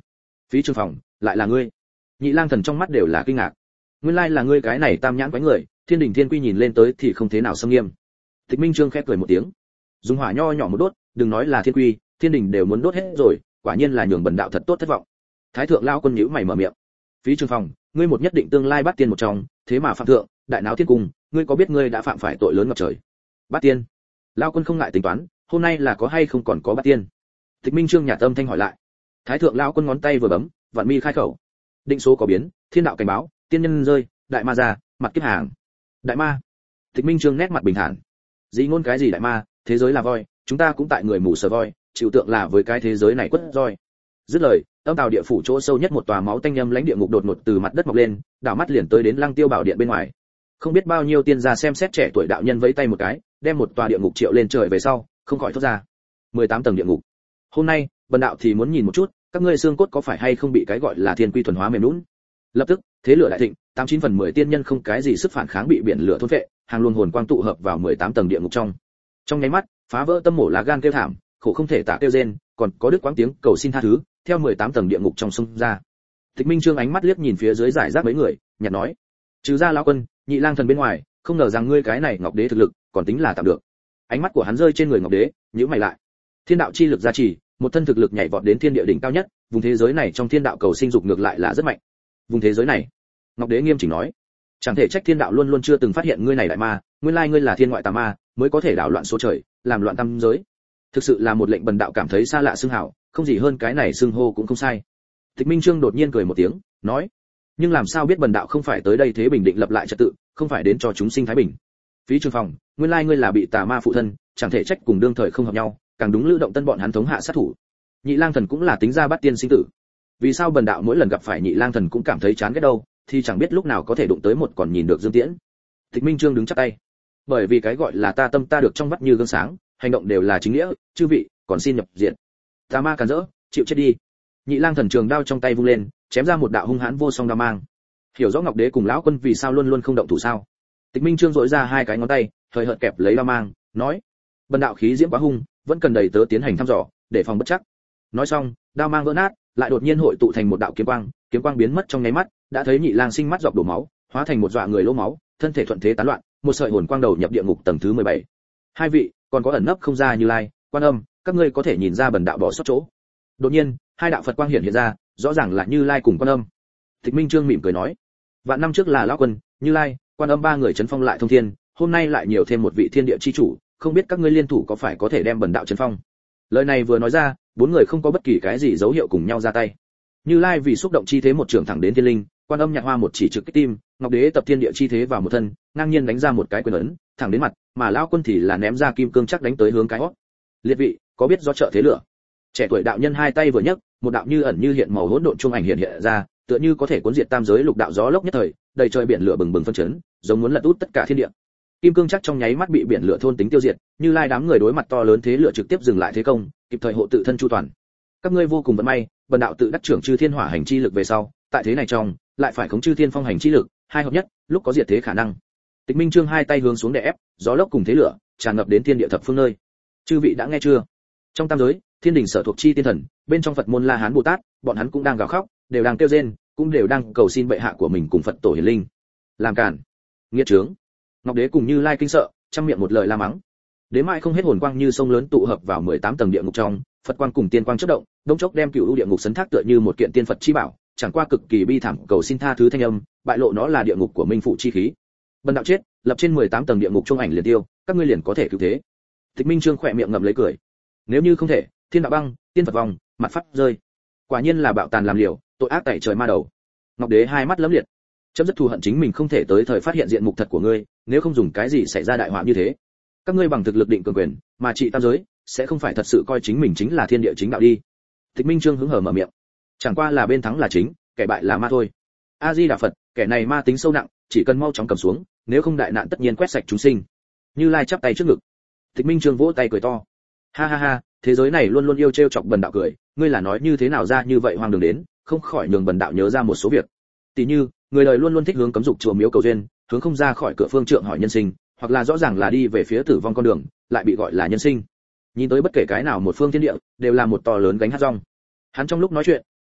Phí Trường Phòng, lại là ngươi? Nhị Lang Thần trong mắt đều là kinh ngạc. Nguyên lai là ngươi cái này tam nhãn quái người, Thiên Đình Thiên Quy nhìn lên tới thì không thế nào xâm nghiêm. Tịch Minh Trương khẽ cười một tiếng, dùng hỏa nho nhỏ một đốt, đừng nói là Thiên Quy, Thiên Đình đều muốn đốt hết rồi, quả nhiên là nhường bần đạo thật tốt thất vọng. Thái thượng lão quân nhíu mày mở miệng. Phí Trường Phòng, ngươi một nhất định tương lai Bát Tiên một trong, thế mà phạm thượng, đại náo thiên cung, ngươi có biết ngươi đã phạm phải tội lớn ngập trời? Bát Tiên? Lão quân không ngại tính toán, hôm nay là có hay không còn có Bát Tiên? Tịch Minh Trương nhạt âm thanh hỏi lại. Thái thượng lão quân ngón tay vừa bấm, vạn mi khai khẩu. Định số có biến, thiên đạo cảnh báo, tiên nhân rơi, đại ma ra, mặt kiếp hàng. Đại ma? Tịch Minh Trương nét mặt bình thản. Dĩ ngôn cái gì đại ma, thế giới là voi, chúng ta cũng tại người mù sờ voi, chịu tượng là với cái thế giới này quất roi. Dứt lời, âm tào địa phủ chỗ sâu nhất một tòa máu tanh nhâm lãnh địa ngục đột ngột từ mặt đất mọc lên, đảo mắt liền tới đến Lăng Tiêu Bảo điện bên ngoài. Không biết bao nhiêu tiên gia xem xét trẻ tuổi đạo nhân vẫy tay một cái, đem một tòa địa ngục triệu lên trời về sau, không khỏi thốt ra. 18 tầng địa ngục. Hôm nay, bần đạo thì muốn nhìn một chút, các ngươi xương cốt có phải hay không bị cái gọi là thiên quy thuần hóa mềm nhũn. Lập tức, thế lửa đại thịnh, 89 phần 10 tiên nhân không cái gì sức phản kháng bị biển lửa thôn phệ, hàng luồng hồn quang tụ hợp vào 18 tầng địa ngục trong. Trong nháy mắt, phá vỡ tâm mổ lá gan kêu thảm, khổ không thể tả kêu rên, còn có đứt quãng tiếng cầu xin tha thứ, theo 18 tầng địa ngục trong sông ra. Tịch Minh Trương ánh mắt liếc nhìn phía dưới giải rác mấy người, nhạt nói: "Trừ ra lão quân, Nhị Lang Thần bên ngoài, không ngờ rằng ngươi cái này Ngọc Đế thực lực, còn tính là tạm được." Ánh mắt của hắn rơi trên người Ngọc Đế, nhíu mày lại. Thiên đạo chi lực gia trì, một thân thực lực nhảy vọt đến thiên địa đỉnh cao nhất, vùng thế giới này trong thiên đạo cầu sinh dục ngược lại là rất mạnh. Vùng thế giới này, Ngọc Đế nghiêm chỉnh nói, chẳng thể trách thiên đạo luôn luôn chưa từng phát hiện ngươi này đại ma, nguyên lai ngươi là thiên ngoại tà ma, mới có thể đảo loạn số trời, làm loạn tam giới. Thực sự là một lệnh bần đạo cảm thấy xa lạ xưng hảo, không gì hơn cái này xưng hô cũng không sai. Tịch Minh Trương đột nhiên cười một tiếng, nói: "Nhưng làm sao biết bần đạo không phải tới đây thế bình định lập lại trật tự, không phải đến cho chúng sinh thái bình." Phí Trường Phòng, nguyên lai ngươi là bị tà ma phụ thân, chẳng thể trách cùng đương thời không hợp nhau, càng đúng Lữ Động Tân bọn hắn thống hạ sát thủ. Nhị Lang Thần cũng là tính ra Bát Tiên sinh tử. Vì sao bần đạo mỗi lần gặp phải Nhị Lang Thần cũng cảm thấy chán ghét đâu, thì chẳng biết lúc nào có thể đụng tới một còn nhìn được Dương Tiễn. Tịch Minh Trương đứng chắp tay. Bởi vì cái gọi là ta tâm ta được trong vắt như gương sáng, hành động đều là chính nghĩa, chư vị, còn xin nhập diện. Tà ma càn rỡ, chịu chết đi. Nhị Lang Thần trường đao trong tay vung lên, chém ra một đạo hung hãn vô song đao mang. Hiểu rõ Ngọc Đế cùng lão quân vì sao luôn luôn không động thủ sao? Tịch Minh Trương dỗi ra hai cái ngón tay, hời hợt kẹp lấy đao mang, nói: "Bần đạo khí diễm quá hung, vẫn cần đầy tớ tiến hành thăm dò, để phòng bất chắc." Nói xong, đao mang vỡ nát, lại đột nhiên hội tụ thành một đạo kiếm quang biến mất trong nháy mắt, đã thấy Nhị Lang sinh mắt dọc đổ máu, hóa thành một dọa người lỗ máu, thân thể thuận thế tán loạn, một sợi hồn quang đầu nhập địa ngục tầng thứ 17. Hai vị, còn có ẩn nấp không ra Như Lai, Quan Âm, các ngươi có thể nhìn ra bần đạo bỏ sót chỗ. Đột nhiên, hai đạo Phật quang hiện ra, rõ ràng là Như Lai cùng Quan Âm. Tịch Minh Trương mỉm cười nói: "Vạn năm trước là lão quân, Như Lai, Quan Âm ba người trấn phong lại thông thiên, hôm nay lại nhiều thêm một vị thiên địa chi chủ, không biết các ngươi liên thủ có phải có thể đem bần đạo trấn phong." Lời này vừa nói ra, bốn người không có bất kỳ cái gì dấu hiệu cùng nhau ra tay. Như Lai vì xúc động chi thế một trường thẳng đến thiên linh, Quan Âm nhạc hoa một chỉ trực kích tim, Ngọc Đế tập thiên địa chi thế vào một thân, ngang nhiên đánh ra một cái quyền ấn, thẳng đến mặt, mà lão quân thì là ném ra kim cương chắc đánh tới hướng cái hót. Liệt vị, có biết do trợ thế lửa? Trẻ tuổi đạo nhân hai tay vừa nhấc, một đạo như ẩn như hiện màu hỗn độn trung ảnh hiện hiện ra, tựa như có thể cuốn diệt tam giới lục đạo gió lốc nhất thời, đầy trời biển lửa bừng bừng phân chấn, giống muốn lật út tất cả thiên địa. Kim cương chắc trong nháy mắt bị biển lửa thôn tính tiêu diệt, Như Lai đám người đối mặt to lớn thế lửa trực tiếp dừng lại thế công, kịp thời hộ tự thân chu toàn. Các ngươi vô cùng vận may, bần đạo tự đắc trưởng chư thiên hỏa hành chi lực về sau, tại thế này trong, lại phải khống chư thiên phong hành chi lực, hai hợp nhất, lúc có diệt thế khả năng. Tịch Minh Trương hai tay hướng xuống đè ép, gió lốc cùng thế lửa tràn ngập đến thiên địa thập phương nơi. Chư vị đã nghe chưa? Trong tam giới, thiên đình sở thuộc chi tiên thần, bên trong Phật môn La Hán Bồ Tát, bọn hắn cũng đang gào khóc, đều đang kêu rên, cũng đều đang cầu xin bệ hạ của mình cùng Phật tổ hiển linh. Làm cản, nghiệt trướng. Ngọc Đế cùng Như Lai kinh sợ, trăm miệng một lời la mắng. Đến mai không hết hồn quang như sông lớn tụ hợp vào 18 tầng địa ngục trong, Phật quang cùng tiên quang chớp động, đống chốc đem cửu u địa ngục sấn thác tựa như một kiện tiên Phật chi bảo, chẳng qua cực kỳ bi thảm cầu xin tha thứ thanh âm, bại lộ nó là địa ngục của minh phụ chi khí. Bần đạo chết, lập trên 18 tầng địa ngục trung ảnh liền tiêu, các ngươi liền có thể cứu thế. Tịch Minh Trương khỏe miệng ngậm lấy cười. Nếu như không thể, thiên đạo băng, tiên Phật vòng, mặt pháp rơi. Quả nhiên là bạo tàn làm liều, tội ác tẩy trời ma đầu. Ngọc Đế hai mắt lấm liệt. Chấm dứt thù hận chính mình không thể tới thời phát hiện diện mục thật của ngươi, nếu không dùng cái gì xảy ra đại họa như thế. Các ngươi bằng thực lực định cường quyền, mà trị tam giới, sẽ không phải thật sự coi chính mình chính là thiên địa chính đạo đi. Tịch Minh Trương hứng hở mở miệng. Chẳng qua là bên thắng là chính, kẻ bại là ma thôi. A Di Đà Phật, kẻ này ma tính sâu nặng, chỉ cần mau chóng cầm xuống, nếu không đại nạn tất nhiên quét sạch chúng sinh. Như Lai chắp tay trước ngực. Tịch Minh Trương vỗ tay cười to. Ha ha ha, thế giới này luôn luôn yêu trêu chọc bần đạo cười, ngươi là nói như thế nào ra như vậy hoang đường đến, không khỏi nhường bần đạo nhớ ra một số việc. Tỷ như, người đời luôn luôn thích hướng cấm dục chùa miếu cầu duyên, hướng không ra khỏi cửa phương trượng hỏi nhân sinh, hoặc là rõ ràng là đi về phía tử vong con đường, lại bị gọi là nhân sinh. Nhìn tới bất kể cái nào một phương thiên địa, đều là một to lớn gánh hát rong. Hắn trong lúc nói chuyện,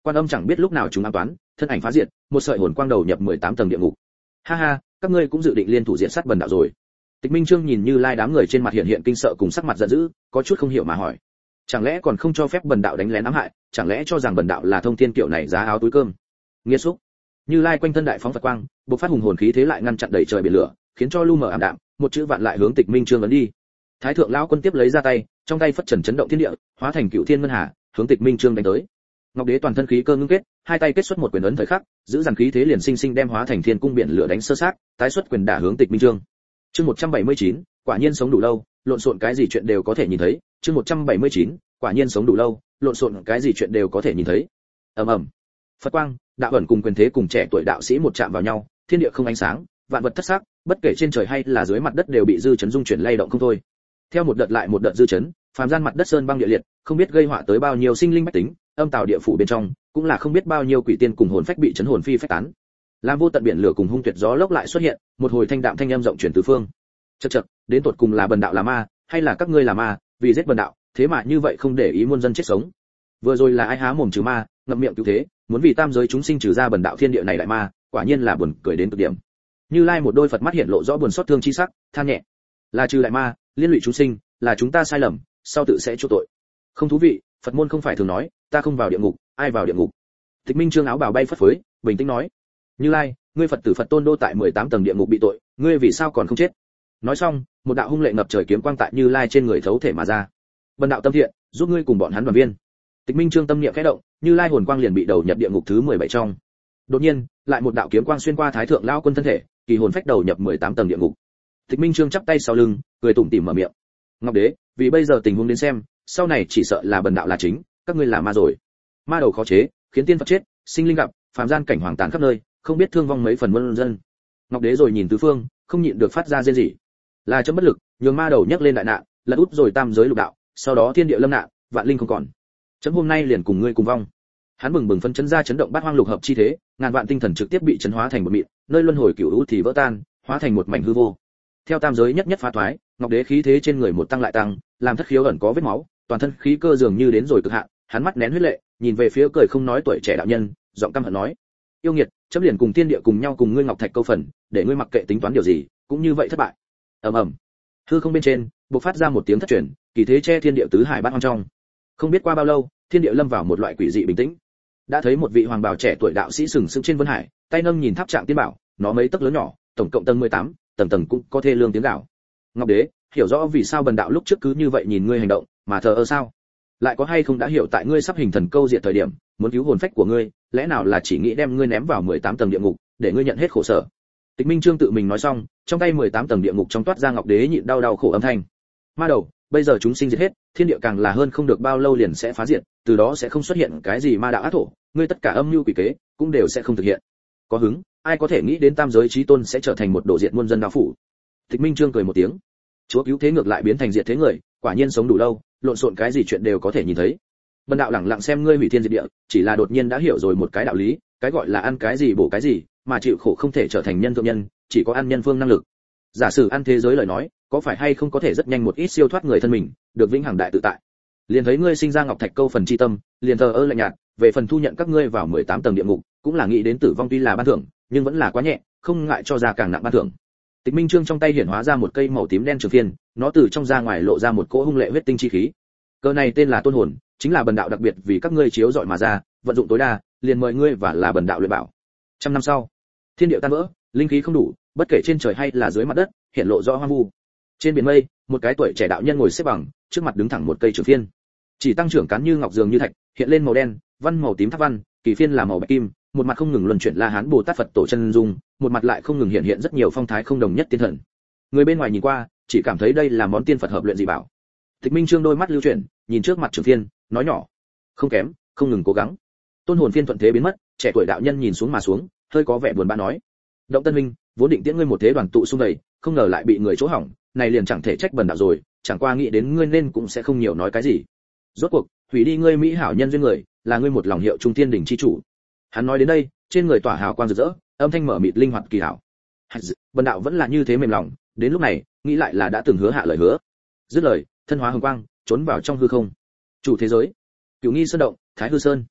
Quan Âm chẳng biết lúc nào chúng ám toán, thân ảnh phá diệt, một sợi hồn quang đầu nhập 18 tầng địa ngục. Ha ha, các ngươi cũng dự định liên thủ diện sát Bần đạo rồi. Tịch Minh Trương nhìn Như Lai đám người trên mặt hiện hiện kinh sợ cùng sắc mặt giận dữ, có chút không hiểu mà hỏi: chẳng lẽ còn không cho phép Bần đạo đánh lén ám hại, chẳng lẽ cho rằng Bần đạo là thông thiên kiệu này giá áo túi cơm? Nghiệt xúc. Như Lai quanh thân đại phóng Phật quang, bộc phát hùng hồn khí thế lại ngăn chặn đầy trời biển lửa, khiến cho lu mờ ảm đạm, một chữ vạn lại hướng Tịch Minh Trương ấn đi. Thái thượng lão quân tiếp lấy ra tay, trong tay phất trần chấn động thiên địa, hóa thành cựu thiên ngân hà, hướng Tịch Minh Trương đánh tới. Ngọc Đế toàn thân khí cơ ngưng kết, hai tay kết xuất một quyền ấn thời khắc, giữ dàn khí thế liền sinh sinh đem hóa thành thiên cung biển lửa đánh sơ sát, tái xuất quyền đả hướng Tịch Minh Trương. Chương 179, quả nhiên sống đủ lâu, lộn xộn cái gì chuyện đều có thể nhìn thấy. Chương 179, quả nhiên sống đủ lâu, lộn xộn cái gì chuyện đều có thể nhìn thấy. Ầm ầm. Phật quang, đạo ẩn cùng quyền thế cùng trẻ tuổi đạo sĩ một chạm vào nhau, thiên địa không ánh sáng, vạn vật thất sắc, bất kể trên trời hay là dưới mặt đất đều bị dư chấn dung chuyển lay động không thôi. Theo một đợt lại một đợt dư chấn, phàm gian mặt đất sơn băng địa liệt, không biết gây họa tới bao nhiêu sinh linh bách tính, âm tào địa phủ bên trong, cũng là không biết bao nhiêu quỷ tiên cùng hồn phách bị chấn hồn phi phách tán. Làm vô tận biển lửa cùng hung tuyệt gió lốc lại xuất hiện, một hồi thanh đạm thanh âm rộng truyền tứ phương. Chậc chậc, đến tột cùng là Bần đạo là ma, hay là các ngươi là ma, vì giết Bần đạo, thế mà như vậy không để ý muôn dân chết sống. Vừa rồi là ai há mồm trừ ma, ngậm miệng cứu thế, muốn vì tam giới chúng sinh trừ ra Bần đạo thiên địa này lại ma, quả nhiên là buồn cười đến cực điểm. Như Lai một đôi Phật mắt hiện lộ rõ buồn xót thương chi sắc, than nhẹ: là trừ lại ma, liên lụy chúng sinh, là chúng ta sai lầm, sau tự sẽ chuộc tội. Không thú vị, Phật môn không phải thường nói, ta không vào địa ngục, ai vào địa ngục? Tịch Minh Trương áo bào bay phất phới, bình tĩnh nói: Như Lai, ngươi Phật tử Phật tôn đô tại 18 tầng địa ngục bị tội, ngươi vì sao còn không chết? Nói xong, một đạo hung lệ ngập trời kiếm quang tại Như Lai trên người thấu thể mà ra. Bần đạo tâm thiện, giúp ngươi cùng bọn hắn đoàn viên. Tịch Minh Trương tâm niệm khẽ động, Như Lai hồn quang liền bị đầu nhập địa ngục thứ 17 trong. Đột nhiên, lại một đạo kiếm quang xuyên qua Thái thượng lão quân thân thể, kỳ hồn phách đầu nhập 18 tầng địa ngục. Tịch Minh Trương chắp tay sau lưng, cười tủm tỉm mở miệng: Ngọc Đế, vì bây giờ tình huống đến xem, sau này chỉ sợ là Bần đạo là chính, các ngươi là ma rồi. Ma đầu khó chế, khiến tiên Phật chết, sinh linh gặp, phàm gian cảnh hoàng tàn khắp nơi, không biết thương vong mấy phần muôn dân. Ngọc Đế rồi nhìn tứ phương, không nhịn được phát ra rên rỉ. Là chấm bất lực, nhường ma đầu nhấc lên đại nạn, lật úp rồi tam giới lục đạo, sau đó thiên địa lâm nạn, vạn linh không còn. Chấm hôm nay liền cùng ngươi cùng vong. Hắn bừng bừng phân chấn ra chấn động bát hoang lục hợp chi thế, ngàn vạn tinh thần trực tiếp bị chấn hóa thành một mịn, nơi luân hồi cửu u thì vỡ tan, hóa thành một mảnh hư vô. Theo tam giới nhất nhất phá thoái, Ngọc Đế khí thế trên người một tăng lại tăng, làm thất khiếu ẩn có vết máu, toàn thân khí cơ dường như đến rồi cực hạn, hắn mắt nén huyết lệ, nhìn về phía cười không nói tuổi trẻ đạo nhân, giọng căm hận nói: yêu nghiệt, chấm liền cùng thiên địa cùng nhau cùng ngươi ngọc thạch câu phần, để ngươi mặc kệ tính toán điều gì, cũng như vậy thất bại. ầm ầm, hư không bên trên bộc phát ra một tiếng thất truyền, kỳ thế che thiên địa tứ hải bát hoang trong. Không biết qua bao lâu, thiên địa lâm vào một loại quỷ dị bình tĩnh. Đã thấy một vị hoàng bào trẻ tuổi đạo sĩ sừng sững trên vân hải, tay nâng nhìn tháp trạng tiên bảo, nó mấy tấc lớn nhỏ, tổng cộng tầng 18, tầng tầng cũng có thê lương tiếng gào. Ngọc Đế, hiểu rõ vì sao Bần đạo lúc trước cứ như vậy nhìn ngươi hành động, mà thờ ơ sao? Lại có hay không đã hiểu tại ngươi sắp hình thần câu diệt thời điểm, muốn cứu hồn phách của ngươi, lẽ nào là chỉ nghĩ đem ngươi ném vào 18 tầng địa ngục, để ngươi nhận hết khổ sở? Tịch Minh Trương tự mình nói xong, trong tay 18 tầng địa ngục trong toát ra Ngọc Đế nhịn đau đau khổ âm thanh. Ma đầu, bây giờ chúng sinh diệt hết, thiên địa càng là hơn không được bao lâu liền sẽ phá diệt, từ đó sẽ không xuất hiện cái gì ma đạo ác thổ, ngươi tất cả âm mưu quỷ kế cũng đều sẽ không thực hiện. Có hứng, ai có thể nghĩ đến tam giới chí tôn sẽ trở thành một độ diệt muôn dân đạo phủ? Tịch Minh Trương cười một tiếng. Chúa cứu thế ngược lại biến thành diệt thế người, quả nhiên sống đủ lâu, lộn xộn cái gì chuyện đều có thể nhìn thấy. Bần đạo lẳng lặng xem ngươi hủy thiên diệt địa, chỉ là đột nhiên đã hiểu rồi một cái đạo lý, cái gọi là ăn cái gì bổ cái gì, mà chịu khổ không thể trở thành nhân thượng nhân, chỉ có ăn nhân phương năng lực. Giả sử ăn thế giới lời nói, có phải hay không có thể rất nhanh một ít siêu thoát người thân mình, được vĩnh hằng đại tự tại. Liền thấy ngươi sinh ra ngọc thạch câu phần chi tâm, liền thờ ơ lạnh nhạt, về phần thu nhận các ngươi vào 18 tầng địa ngục, cũng là nghĩ đến tử vong tuy là ban thưởng, nhưng vẫn là quá nhẹ, không ngại cho ra càng nặng ban thưởng. Tịch Minh Trương trong tay hiển hóa ra một cây màu tím đen trường phiên, nó từ trong ra ngoài lộ ra một cỗ hung lệ huyết tinh chi khí. Cơ này tên là Tôn Hồn, chính là Bần đạo đặc biệt vì các ngươi chiếu dọi mà ra, vận dụng tối đa, liền mời ngươi và là Bần đạo luyện bảo. Trăm năm sau, thiên địa tan vỡ, linh khí không đủ, bất kể trên trời hay là dưới mặt đất, hiện lộ rõ hoang vu. Trên biển mây, một cái tuổi trẻ đạo nhân ngồi xếp bằng, trước mặt đứng thẳng một cây trường phiên. Chỉ tăng trưởng cán như ngọc dường như thạch, hiện lên màu đen, văn màu tím tháp văn, kỳ phiên là màu bạch kim, một mặt không ngừng luân chuyển La Hán Bồ Tát Phật tổ chân dung, một mặt lại không ngừng hiện hiện rất nhiều phong thái không đồng nhất tiên thần. Người bên ngoài nhìn qua, chỉ cảm thấy đây là món tiên Phật hợp luyện dị bảo. Tịch Minh Trương đôi mắt lưu chuyển, nhìn trước mặt trường phiên, nói nhỏ: không kém, không ngừng cố gắng. Tôn Hồn phiên thuận thế biến mất, trẻ tuổi đạo nhân nhìn xuống mà xuống, hơi có vẻ buồn bã nói: Động Tân Minh, vốn định tiễn ngươi một thế đoàn tụ xung đầy, không ngờ lại bị người chỗ hỏng, này liền chẳng thể trách Bần đạo rồi, chẳng qua nghĩ đến ngươi nên cũng sẽ không nhiều nói cái gì. Rốt cuộc, hủy đi ngươi mỹ hảo nhân duyên người, là ngươi một lòng hiệu trung thiên đỉnh chi chủ. Hắn nói đến đây, trên người tỏa hào quang rực rỡ, âm thanh mở mịt linh hoạt kỳ hảo. Bần đạo vẫn là như thế mềm lòng, đến lúc này, nghĩ lại là đã từng hứa hạ lời hứa. Dứt lời, thân hóa hồng quang, trốn vào trong hư không. Chủ thế giới, Cửu Nghi Sơn động, Thái Hư Sơn.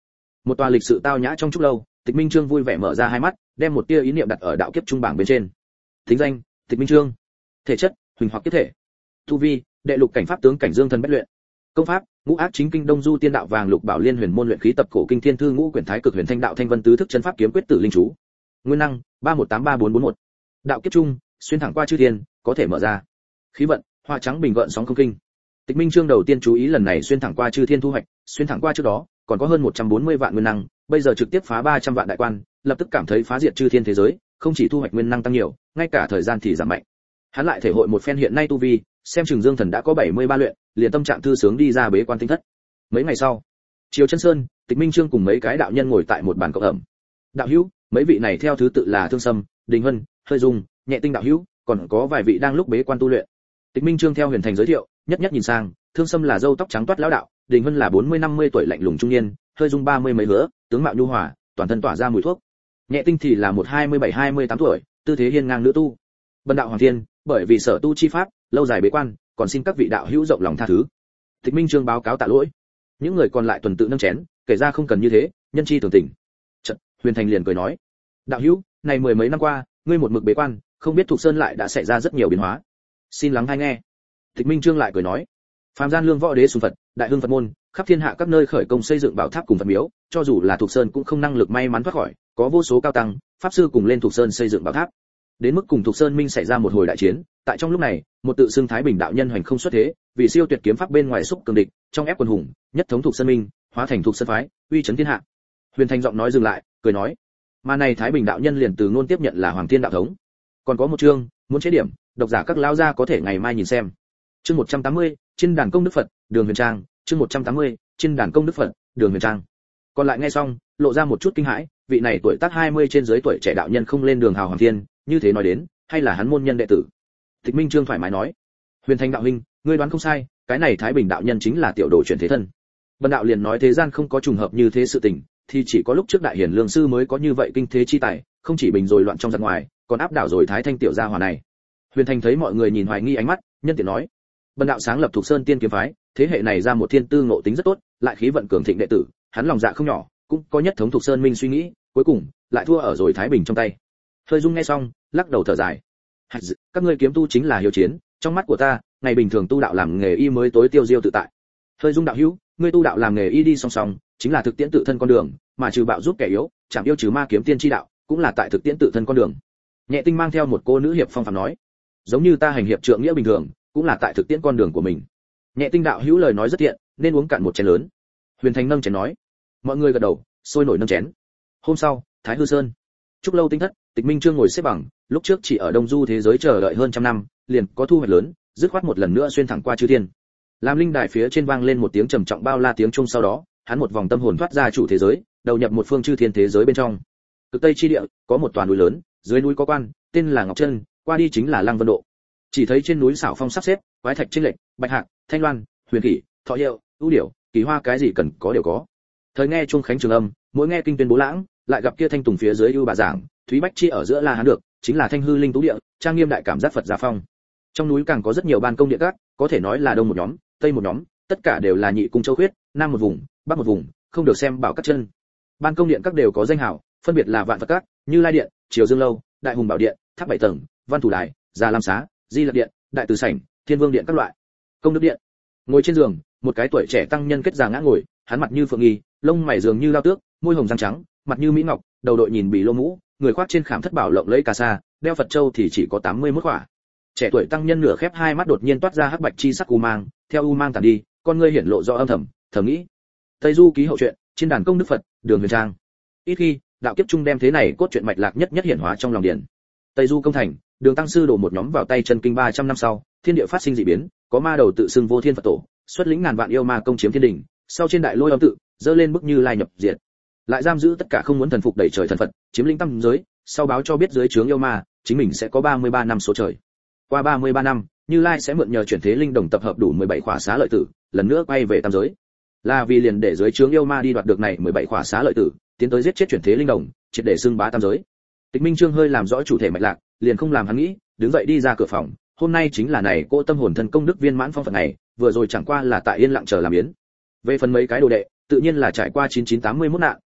Một tòa lịch sự tao nhã trong trúc lâu, Tịch Minh Trương vui vẻ mở ra hai mắt, đem một tia ý niệm đặt ở đạo kiếp trung bảng bên trên. Thính danh: Tịch Minh Trương. Thể chất: huỳnh hoặc kiếp thể. Tu vi: đệ lục cảnh pháp tướng cảnh dương thần bách luyện. Công pháp: ngũ ác chính kinh đông du tiên đạo vàng lục bảo liên huyền môn luyện khí tập cổ kinh thiên thư ngũ quyển thái cực huyền thanh đạo thanh vân tứ thức chân pháp kiếm quyết tử linh chú. Nguyên năng: 31834441. Đạo kiếp trung, xuyên thẳng qua chư thiên, có thể mở ra. Khí vận: hoa trắng bình gợn sóng không kinh. Tịch Minh Trương đầu tiên chú ý lần này xuyên thẳng qua chư thiên thu hoạch, xuyên thẳng qua trước đó, còn có hơn 140 vạn nguyên năng, bây giờ trực tiếp phá 300 vạn đại quan, lập tức cảm thấy phá diệt chư thiên thế giới, không chỉ thu hoạch nguyên năng tăng nhiều, ngay cả thời gian thì giảm mạnh. Hắn lại thể hội một phen hiện nay tu vi, xem chừng Dương Thần đã có 73 luyện, liền tâm trạng thư sướng đi ra bế quan tinh thất. Mấy ngày sau, Triều Chân Sơn, Tịch Minh Trương cùng mấy cái đạo nhân ngồi tại một bàn cộng ẩm. Đạo hữu, mấy vị này theo thứ tự là Thương Sâm, Đình Hân, Hơi Dung, Nhẹ Tinh đạo hữu, còn có vài vị đang lúc bế quan tu luyện. Tịch Minh Trương theo Huyền Thành giới thiệu, nhất nhất nhìn sang, Thương Sâm là râu tóc trắng toát lão đạo, Đình Hân là 40-50 tuổi lạnh lùng trung niên, Hơi Dung 30 mấy hứa, tướng mạo nhu hòa, toàn thân tỏa ra mùi thuốc. Nhẹ Tinh thì là một 27-28 tuổi, tư thế hiên ngang nữ tu. Bần đạo Hoàng Thiên, bởi vì sở tu chi pháp, lâu dài bế quan, còn xin các vị đạo hữu rộng lòng tha thứ. Tịch Minh Trương báo cáo tạ lỗi. Những người còn lại tuần tự nâng chén, kể ra không cần như thế, nhân chi thường tình. Chợt, Huyền Thành liền cười nói: "Đạo hữu, này mười mấy năm qua, ngươi một mực bế quan, không biết Thục Sơn lại đã xảy ra rất nhiều biến hóa. Xin lắng tai nghe." Tịch Minh Trương lại cười nói: "Phàm gian lương võ đế sùng Phật, đại hưng Phật môn, khắp thiên hạ các nơi khởi công xây dựng bảo tháp cùng Phật miếu, cho dù là Thục Sơn cũng không năng lực may mắn thoát khỏi, có vô số cao tăng, pháp sư cùng lên Thục Sơn xây dựng bảo tháp. Đến mức cùng Thục Sơn Minh xảy ra một hồi đại chiến, tại trong lúc này, một tự xưng Thái Bình đạo nhân hoành không xuất thế, vì siêu tuyệt kiếm pháp bên ngoài xúc cường địch, trong ép quân hùng, nhất thống Thục Sơn Minh, hóa thành Thục Sơn phái, uy chấn thiên hạ." Huyền Thành giọng nói dừng lại, cười nói: "Mà này Thái Bình đạo nhân liền từ ngôn tiếp nhận là Hoàng Thiên đạo thống. Còn có một chương, muốn chế điểm, độc giả các lão gia có thể ngày mai nhìn xem." Chương 180, trên đàn công đức Phật, Đường Huyền Trang, chương 180, trên đàn công đức Phật, Đường Huyền Trang. Còn lại nghe xong, lộ ra một chút kinh hãi, vị này tuổi tác 20 trên dưới tuổi trẻ đạo nhân không lên đường hào Hoàng Thiên, như thế nói đến, hay là hắn môn nhân đệ tử. Tịch Minh Trương thoải mái nói: "Huyền Thành đạo huynh, ngươi đoán không sai, cái này Thái Bình đạo nhân chính là tiểu đồ chuyển thế thân." Bần đạo liền nói thế gian không có trùng hợp như thế sự tình, thì chỉ có lúc trước đại hiển lương sư mới có như vậy kinh thế chi tài, không chỉ bình rồi loạn trong giặc ngoài, còn áp đảo rồi Thái Thanh tiểu gia hỏa này. Huyền Thành thấy mọi người nhìn hoài nghi ánh mắt, nhân tiện nói: "Bần đạo sáng lập Thục Sơn Tiên kiếm phái, thế hệ này ra một thiên tư ngộ tính rất tốt, lại khí vận cường thịnh đệ tử, hắn lòng dạ không nhỏ, cũng có nhất thống Thục Sơn Minh suy nghĩ, cuối cùng lại thua ở rồi Thái Bình trong tay." Hơi Dung nghe xong, lắc đầu thở dài: "Các ngươi kiếm tu chính là hiếu chiến, trong mắt của ta, ngày bình thường tu đạo làm nghề y mới tối tiêu diêu tự tại. Hơi Dung đạo hữu, ngươi tu đạo làm nghề y đi song song, chính là thực tiễn tự thân con đường, mà trừ bạo giúp kẻ yếu, chẳng yêu trừ ma kiếm tiên chi đạo, cũng là tại thực tiễn tự thân con đường." Nhẹ Tinh mang theo một cô nữ hiệp phong phạm nói: "Giống như ta hành hiệp trượng nghĩa bình thường, cũng là tại thực tiễn con đường của mình." Nhẹ Tinh đạo hữu lời nói rất thiện, nên uống cạn một chén lớn. Huyền Thành nâng chén nói. Mọi người gật đầu, sôi nổi nâng chén. Hôm sau, Thái Hư Sơn, Trúc lâu tinh thất, Tịch Minh Trương ngồi xếp bằng, lúc trước chỉ ở Đông Du thế giới chờ đợi hơn trăm năm, liền có thu hoạch lớn, dứt khoát một lần nữa xuyên thẳng qua chư thiên. Làm linh đài phía trên vang lên một tiếng trầm trọng bao la tiếng chuông, sau đó, hắn một vòng tâm hồn thoát ra chủ thế giới, đầu nhập một phương chư thiên thế giới bên trong. Cực Tây chi địa, có một tòa núi lớn, dưới núi có quan, tên là Ngọc Chân, qua đi chính là Lăng Vân Độ. Chỉ thấy trên núi xảo phong sắp xếp, quái thạch trên lệch, bạch hạc, thanh loan, huyền kỷ, thọ hiệu, ưu điểu, kỳ hoa, cái gì cần có đều có. Thời nghe chuông khánh trường âm, mỗi nghe kinh tuyên bố lãng, lại gặp kia thanh tùng phía dưới ưu bà giảng, thúy bách chi ở giữa la hán được, chính là thanh hư linh tú địa, trang nghiêm đại cảm giác Phật gia phong. Trong núi càng có rất nhiều ban công điện các, có thể nói là đông một nhóm, tây một nhóm, tất cả đều là nhị cung châu khuyết, nam một vùng, bắc một vùng, không được xem bảo các chân. Ban công điện các đều có danh hào, phân biệt là Vạn Phật các, Như Lai điện, Triều Dương lâu, Đại Hùng Bảo điện, Tháp 7 tầng, Văn Thủ đài, Già Lam xá, Di Lặc điện, Đại Từ sảnh, Thiên Vương điện các loại. Công đức điện. Ngồi trên giường, một cái tuổi trẻ tăng nhân kết già ngã ngồi, hắn mặt như phượng nghi, lông mày dường như lao tước, môi hồng răng trắng, mặt như mỹ ngọc, đầu đội nhìn bì lô mũ, người khoác trên khảm thất bảo lộng lẫy cà sa, đeo Phật châu thì chỉ có 81 quả. Trẻ tuổi tăng nhân nửa khép hai mắt đột nhiên toát ra hắc bạch chi sắc u mang, theo u mang tàn đi, con ngươi hiển lộ rõ âm thầm, thầm nghĩ: Tây Du ký hậu truyện, trên đàn công đức Phật, Đường Huyền Trang. Ít khi, đạo kiếp trung đem thế này cốt truyện mạch lạc nhất nhất hiển hóa trong lòng điển. Tây Du công thành, Đường tăng sư đổ một nhóm vào tay chân kinh 300 năm sau, thiên địa phát sinh dị biến, có ma đầu tự xưng Vô Thiên Phật tổ, xuất lĩnh ngàn vạn yêu ma công chiếm thiên đình, sau trên đại lôi âm tự, dơ lên bức Như Lai nhập diệt. Lại giam giữ tất cả không muốn thần phục đẩy trời thần Phật, chiếm lĩnh tam giới, sau báo cho biết dưới trướng yêu ma, chính mình sẽ có 33 năm số trời. Qua 33 năm, Như Lai sẽ mượn nhờ chuyển thế linh đồng tập hợp đủ 17 khỏa xá lợi tử, lần nữa quay về tam giới. Là vì liền để dưới trướng yêu ma đi đoạt được này 17 khỏa xá lợi tử, tiến tới giết chết chuyển thế linh đồng, triệt để xưng bá tam giới. Tịch Minh Trương hơi làm rõ chủ thể mạch lạc, liền không làm hắn nghĩ, đứng dậy đi ra cửa phòng, hôm nay chính là này cô tâm hồn thân công đức viên mãn phong phật này, vừa rồi chẳng qua là tại yên lặng chờ làm yến. Về phần mấy cái đồ đệ, tự nhiên là trải qua 9981 nạn,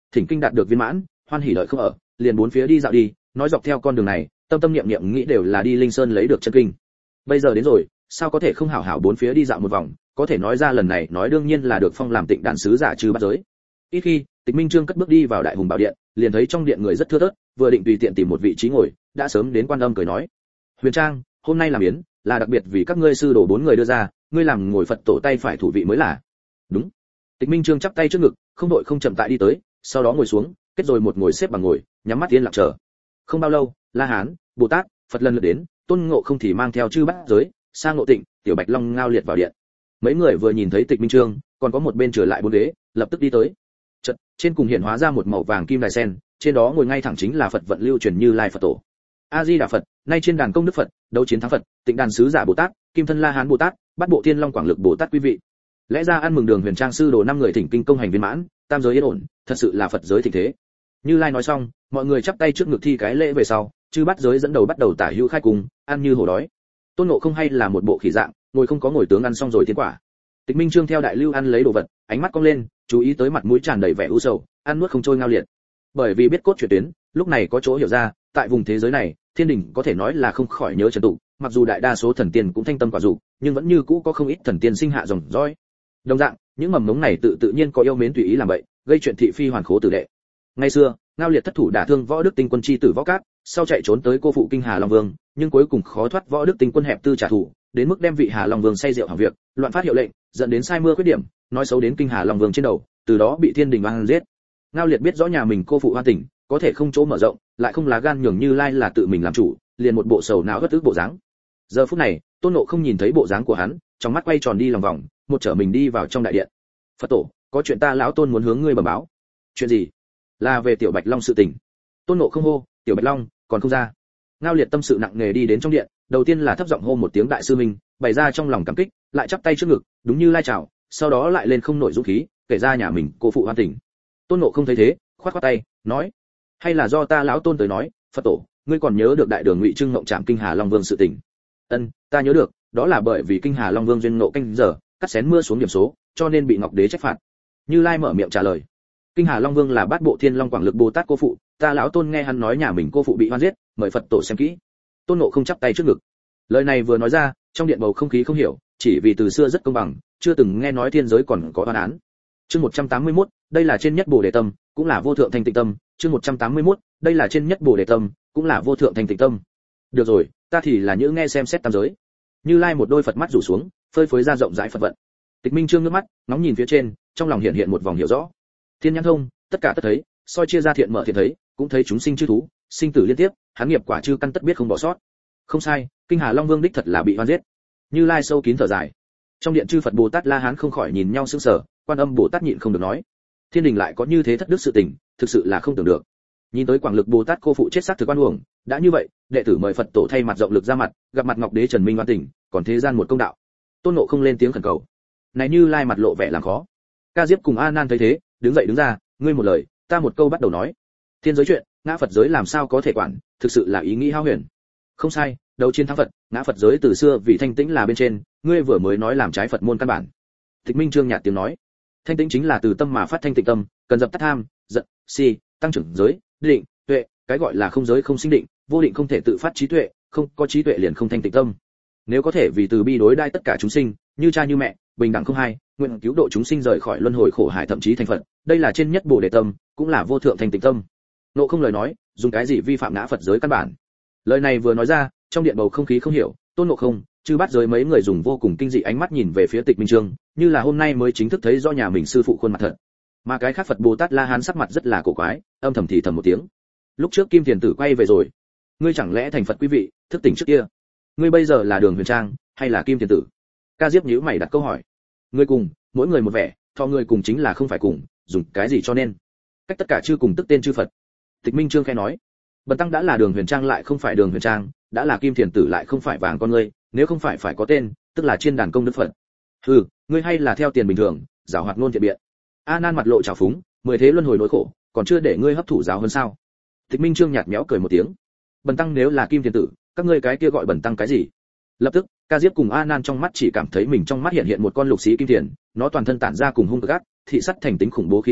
thỉnh kinh đạt được viên mãn, hoan hỉ lợi không ở, liền bốn phía đi dạo đi, nói dọc theo con đường này, tâm tâm niệm niệm nghĩ đều là đi linh sơn lấy được chân kinh. Bây giờ đến rồi, sao có thể không hảo hảo bốn phía đi dạo một vòng, có thể nói ra lần này nói đương nhiên là được phong làm Tịnh Đàn sứ giả trừ bát giới. Ít khi, Tịch Minh Trương cất bước đi vào Đại Hùng Bảo Điện, liền thấy trong điện người rất thưa thớt, vừa định tùy tiện tìm một vị trí ngồi, đã sớm đến Quan Âm cười nói: "Huyền Trang, hôm nay làm yến, là đặc biệt vì các ngươi sư đồ 4 người đưa ra, ngươi làm ngồi Phật tổ tay phải thủ vị mới là." "Đúng." Tịch Minh Trương chắp tay trước ngực, không đội không chậm tại đi tới, sau đó ngồi xuống, kết rồi một ngồi xếp bằng ngồi, nhắm mắt yên lặng chờ. Không bao lâu, La Hán, Bồ Tát, Phật lần lượt đến, Tôn Ngộ Không thì mang theo chư bát giới, Sa Ngộ Tịnh, Tiểu Bạch Long Ngao Liệt vào điện. Mấy người vừa nhìn thấy Tịch Minh Trương, còn có một bên trở lại bốn ghế, lập tức đi tới. Chợt, trên cùng hiện hóa ra một màu vàng kim đài sen, trên đó ngồi ngay thẳng chính là Phật vận lưu truyền Như Lai Phật Tổ. A Di Đà Phật, nay trên đàn công đức Phật, đấu chiến thắng Phật, Tịnh Đàn sứ giả Bồ Tát, Kim thân La Hán Bồ Tát, Bát Bộ Thiên Long Quảng Lực Bồ Tát quý vị. Lẽ ra ăn mừng Đường Huyền Trang sư đồ 5 người thỉnh kinh công hành viên mãn, tam giới yên ổn, thật sự là Phật giới thịnh thế. Như Lai nói xong, mọi người chắp tay trước ngực thi cái lễ về sau, chư bát giới dẫn đầu bắt đầu tả hữu khai cùng, ăn như hổ đói. Tôn Ngộ Không hay là một bộ khỉ dạng, ngồi không có ngồi tướng ăn xong rồi tiến quả. Tịch Minh Trương theo đại lưu ăn lấy đồ vật, ánh mắt cong lên, chú ý tới mặt mũi tràn đầy vẻ u sầu, ăn nuốt không trôi Ngao Liệt. Bởi vì biết cốt truyện tuyến, lúc này có chỗ hiểu ra, tại vùng thế giới này, thiên đình có thể nói là không khỏi nhớ trần tụ, mặc dù đại đa số thần tiên cũng thanh tâm quả dục, nhưng vẫn như cũ có không ít thần tiên sinh hạ dòng dõi. Đồng dạng, những mầm ngống này tự nhiên có yêu mến tùy ý làm vậy, gây chuyện thị phi hoàn khố tử đệ. Ngày xưa, Ngao Liệt thất thủ đả thương Võ Đức Tinh Quân chi tử Võ Cát, sau chạy trốn tới cô phụ Kinh Hà Long Vương, nhưng cuối cùng khó thoát Võ Đức Tinh Quân hẹp tư trả thù, đến mức đem vị Hà Long Vương say rượu hỏng việc, loạn phát hiệu lệnh, dẫn đến sai mưa khuyết điểm, nói xấu đến Kinh Hà Long Vương trên đầu, từ đó bị thiên đình oan giết. Ngao Liệt biết rõ nhà mình cô phụ oan tình, có thể không chỗ mở rộng, lại không lá gan nhường Như Lai là tự mình làm chủ, liền một bộ sầu não bất ức bộ dáng. Giờ phút này, Tôn Ngộ Không nhìn thấy bộ dáng của hắn, trong mắt quay tròn đi lòng vòng, một trở mình đi vào trong đại điện. "Phật tổ, có chuyện ta lão Tôn muốn hướng ngươi bẩm báo." "Chuyện gì?" "Là về Tiểu Bạch Long sự tình." Tôn Ngộ Không hô: "Tiểu Bạch Long, còn không ra?" Ngao Liệt tâm sự nặng nề đi đến trong điện, đầu tiên là thấp giọng hô một tiếng đại sư minh, bày ra trong lòng cảm kích, lại chắp tay trước ngực, đúng như lai chào, sau đó lại lên không nổi dũng khí, kể ra nhà mình cô phụ hoan tình. Tôn Ngộ Không thấy thế, khoát khoát tay, nói: "Hay là do ta lão Tôn tới nói, Phật tổ, ngươi còn nhớ được đại đường Ngụy Trưng ngộng trảm Kinh Hà Long Vương sự tình?" "Ân, ta nhớ được, đó là bởi vì Kinh Hà Long Vương duyên ngộ canh giờ, cắt xén mưa xuống điểm số, cho nên bị Ngọc Đế trách phạt." Như Lai mở miệng trả lời: "Kinh Hà Long Vương là Bát Bộ Thiên Long Quảng Lực Bồ Tát cô phụ, ta lão Tôn nghe hắn nói nhà mình cô phụ bị oan giết, mời Phật tổ xem kỹ." Tôn Ngộ Không chắp tay trước ngực. Lời này vừa nói ra, trong điện bầu không khí không hiểu, chỉ vì từ xưa rất công bằng, chưa từng nghe nói thiên giới còn có oan án. Chương 181, đây là trên nhất Bồ Đề tâm, cũng là vô thượng thanh tịnh tâm. Chương 181, đây là trên nhất Bồ Đề tâm, cũng là vô thượng thanh tịnh tâm. Được rồi, ta thì là những nghe xem xét tam giới. Như Lai một đôi Phật mắt rủ xuống, phơi phới ra rộng rãi Phật vận. Tịch Minh Trương nước mắt, ngóng nhìn phía trên, trong lòng hiện hiện một vòng hiểu rõ. Thiên nhãn thông, tất cả tất thấy, soi chia ra thiện mở thiện thấy, cũng thấy chúng sinh chư thú, sinh tử liên tiếp, hắn nghiệp quả chư căn tất biết không bỏ sót. Không sai, Kinh Hà Long Vương đích thật là bị oan giết. Như Lai sâu kín thở dài. Trong điện chư Phật Bồ Tát La Hán không khỏi nhìn nhau sững sờ, Quan Âm Bồ Tát nhịn không được nói: "Thiên đình lại có như thế thất đức sự tình, thực sự là không tưởng được." Nhìn tới Quảng Lực Bồ Tát cô phụ chết xác thực oan uổng, đã như vậy, đệ tử mời Phật tổ thay mặt rộng lực ra mặt, gặp mặt Ngọc Đế Trần Minh oan tình, còn thế gian một công đạo. Tôn Ngộ Không lên tiếng khẩn cầu. Này Như Lai mặt lộ vẻ làm khó. Ca Diếp cùng A Nan thấy thế, đứng dậy đứng ra, ngươi một lời, ta một câu bắt đầu nói. Thiên giới chuyện, ngã Phật giới làm sao có thể quản, thực sự là ý nghĩ hao huyền. Không sai, đấu chiến thắng Phật, ngã Phật giới từ xưa vì thanh tĩnh là bên trên, ngươi vừa mới nói làm trái Phật môn căn bản. Tịch Minh Trương nhạt tiếng nói, thanh tĩnh chính là từ tâm mà phát thanh tịnh tâm, cần dập tắt tham, giận, si, tăng trưởng giới, định, tuệ, cái gọi là không giới không sinh định, vô định không thể tự phát trí tuệ, không có trí tuệ liền không thanh tịnh tâm. Nếu có thể vì từ bi đối đãi tất cả chúng sinh, như cha như mẹ, bình đẳng không hai, nguyện cứu độ chúng sinh rời khỏi luân hồi khổ hải thậm chí thành Phật, đây là trên nhất Bồ Đề tâm, cũng là vô thượng thanh tịnh tâm. Nộ không lời nói, dùng cái gì vi phạm ngã Phật giới căn bản. Lời này vừa nói ra, trong điện bầu không khí không hiểu, Tôn Ngộ Không, chư bát giới mấy người dùng vô cùng kinh dị ánh mắt nhìn về phía Tịch Minh Trương, như là hôm nay mới chính thức thấy do nhà mình sư phụ khuôn mặt thật. Mà cái khác Phật Bồ Tát La Hán sắc mặt rất là cổ quái, âm thầm thì thầm một tiếng. Lúc trước Kim Thiền Tử quay về rồi, ngươi chẳng lẽ thành Phật quý vị, thức tỉnh trước kia? Ngươi bây giờ là Đường Huyền Trang, hay là Kim Thiền Tử? Ca Diếp nhíu mày đặt câu hỏi. Ngươi cùng, mỗi người một vẻ, thọ người cùng chính là không phải cùng, dùng cái gì cho nên? Cách tất cả chư cùng tức tên chư Phật. Tịch Minh Trương khẽ nói, bần tăng đã là Đường Huyền Trang lại không phải Đường Huyền Trang, đã là Kim Thiền Tử lại không phải vàng con ngươi, nếu không phải phải có tên, tức là trên đàn công đức Phật. Hừ, ngươi hay là theo tiền bình thường, giảo hoạt ngôn thiện biện. A Nan mặt lộ trào phúng, 10 thế luân hồi nỗi khổ, còn chưa để ngươi hấp thụ giáo hơn sao? Tịch Minh Trương nhạt méo cười một tiếng. Bần tăng nếu là Kim Thiền Tử, các ngươi cái kia gọi bần tăng cái gì? Lập tức, Ca Diếp cùng A Nan trong mắt chỉ cảm thấy mình trong mắt hiện một con lục xí kim thiền, nó toàn thân tản ra cùng hung gắt, thị sắt thành tính khủng bố khí cơ,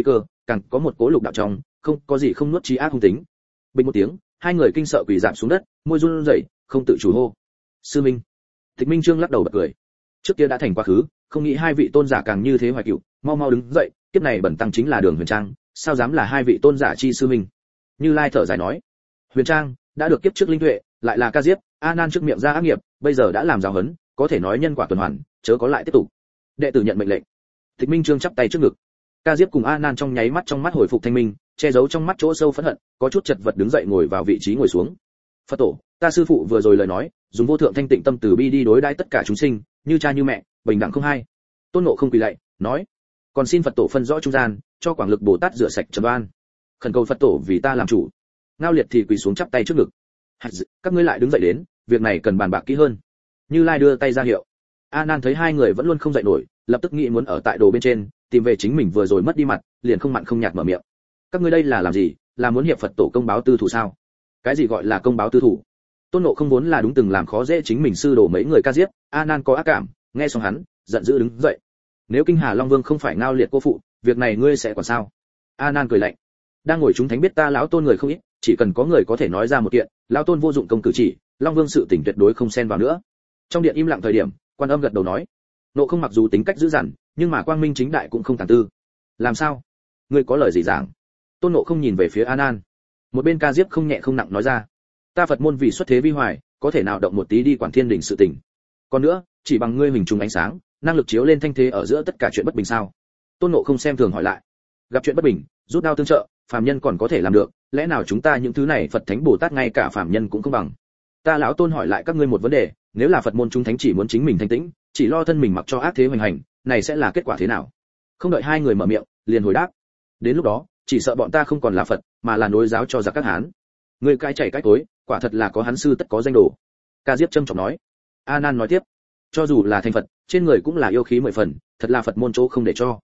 càng có một cố lục đạo trong, không có gì không nuốt trí ác hung tính. Bình một tiếng, hai người kinh sợ quỳ rạp xuống đất, môi run rẩy, không tự chủ hô: sư minh. Tịch Minh Trương lắc đầu bật cười. Trước kia đã thành quá khứ, không nghĩ hai vị tôn giả càng như thế hoài cựu, mau mau đứng dậy, kiếp này bẩn tăng chính là Đường Huyền Trang, sao dám là hai vị tôn giả chi sư minh. Như Lai thở dài nói: Huyền Trang đã được kiếp trước linh tuệ, lại là Ca Diếp, A Nan trước miệng ra ác nghiệp, bây giờ đã làm giáo huấn, có thể nói nhân quả tuần hoàn, chớ có lại tiếp tục. Đệ tử nhận mệnh lệnh. Tịch Minh Trương chắp tay trước ngực. Ca Diếp cùng A Nan trong nháy mắt trong mắt hồi phục thanh minh, che giấu trong mắt chỗ sâu phẫn hận, có chút chật vật đứng dậy ngồi vào vị trí ngồi xuống. Phật tổ, ta sư phụ vừa rồi lời nói, dùng vô thượng thanh tịnh tâm từ bi đi đối đãi tất cả chúng sinh, như cha như mẹ, bình đẳng không hai. Tôn Ngộ không quỳ lạy, nói: còn xin Phật tổ phân rõ trung gian, cho Quảng Lực Bồ Tát rửa sạch trần oan. Khẩn cầu Phật tổ vì ta làm chủ. Ngao Liệt thì quỳ xuống chắp tay trước ngực. Các ngươi lại đứng dậy đến, việc này cần bàn bạc kỹ hơn. Như Lai đưa tay ra hiệu. A Nan thấy hai người vẫn luôn không dậy nổi, lập tức nghĩ muốn ở tại đồ bên trên, tìm về chính mình vừa rồi mất đi mặt, liền không mặn không nhạt mở miệng. Các ngươi đây là làm gì? Là muốn hiệp Phật tổ công báo tư thủ sao? Cái gì gọi là công báo tư thủ? Tôn Ngộ không vốn là đúng từng làm khó dễ chính mình sư đồ mấy người Ca Diếp, A Nan có ác cảm, nghe xong hắn, giận dữ đứng dậy. Nếu Kinh Hà Long Vương không phải Ngao Liệt cô phụ, việc này ngươi sẽ còn sao? A Nan cười lạnh. Đang ngồi chúng thánh biết ta lão Tôn người không ít, chỉ cần có người có thể nói ra một kiện, lão Tôn vô dụng công cử chỉ, Long Vương sự tình tuyệt đối không xen vào nữa. Trong điện im lặng thời điểm, Quan Âm gật đầu nói: Ngộ không mặc dù tính cách dữ dằn, nhưng mà quang minh chính đại cũng không tàn tư. Làm sao? Ngươi có lời gì giảng? Tôn Ngộ không nhìn về phía A Nan. Một bên Ca Diếp không nhẹ không nặng nói ra: ta Phật môn vì xuất thế vi hoài, có thể nào động một tí đi quản thiên đình sự tình. Còn nữa, chỉ bằng ngươi hình trùng ánh sáng, năng lực chiếu lên thanh thế ở giữa tất cả chuyện bất bình sao? Tôn Ngộ không xem thường hỏi lại. Gặp chuyện bất bình, rút đao tương trợ, phàm nhân còn có thể làm được, lẽ nào chúng ta những thứ này Phật Thánh Bồ Tát ngay cả phàm nhân cũng không bằng? Ta lão Tôn hỏi lại các ngươi một vấn đề, nếu là Phật môn chúng thánh chỉ muốn chính mình thanh tĩnh, chỉ lo thân mình mặc cho ác thế hoành hành, này sẽ là kết quả thế nào? Không đợi hai người mở miệng, liền hồi đáp: đến lúc đó, chỉ sợ bọn ta không còn là Phật, mà là nối giáo cho giặc các hán. Người cai chảy cái tối, quả thật là có hắn sư tất có danh đồ. Ca Diếp trâm trọng nói. A Nan nói tiếp: cho dù là thành Phật, trên người cũng là yêu khí mười phần, thật là Phật môn chỗ không để cho.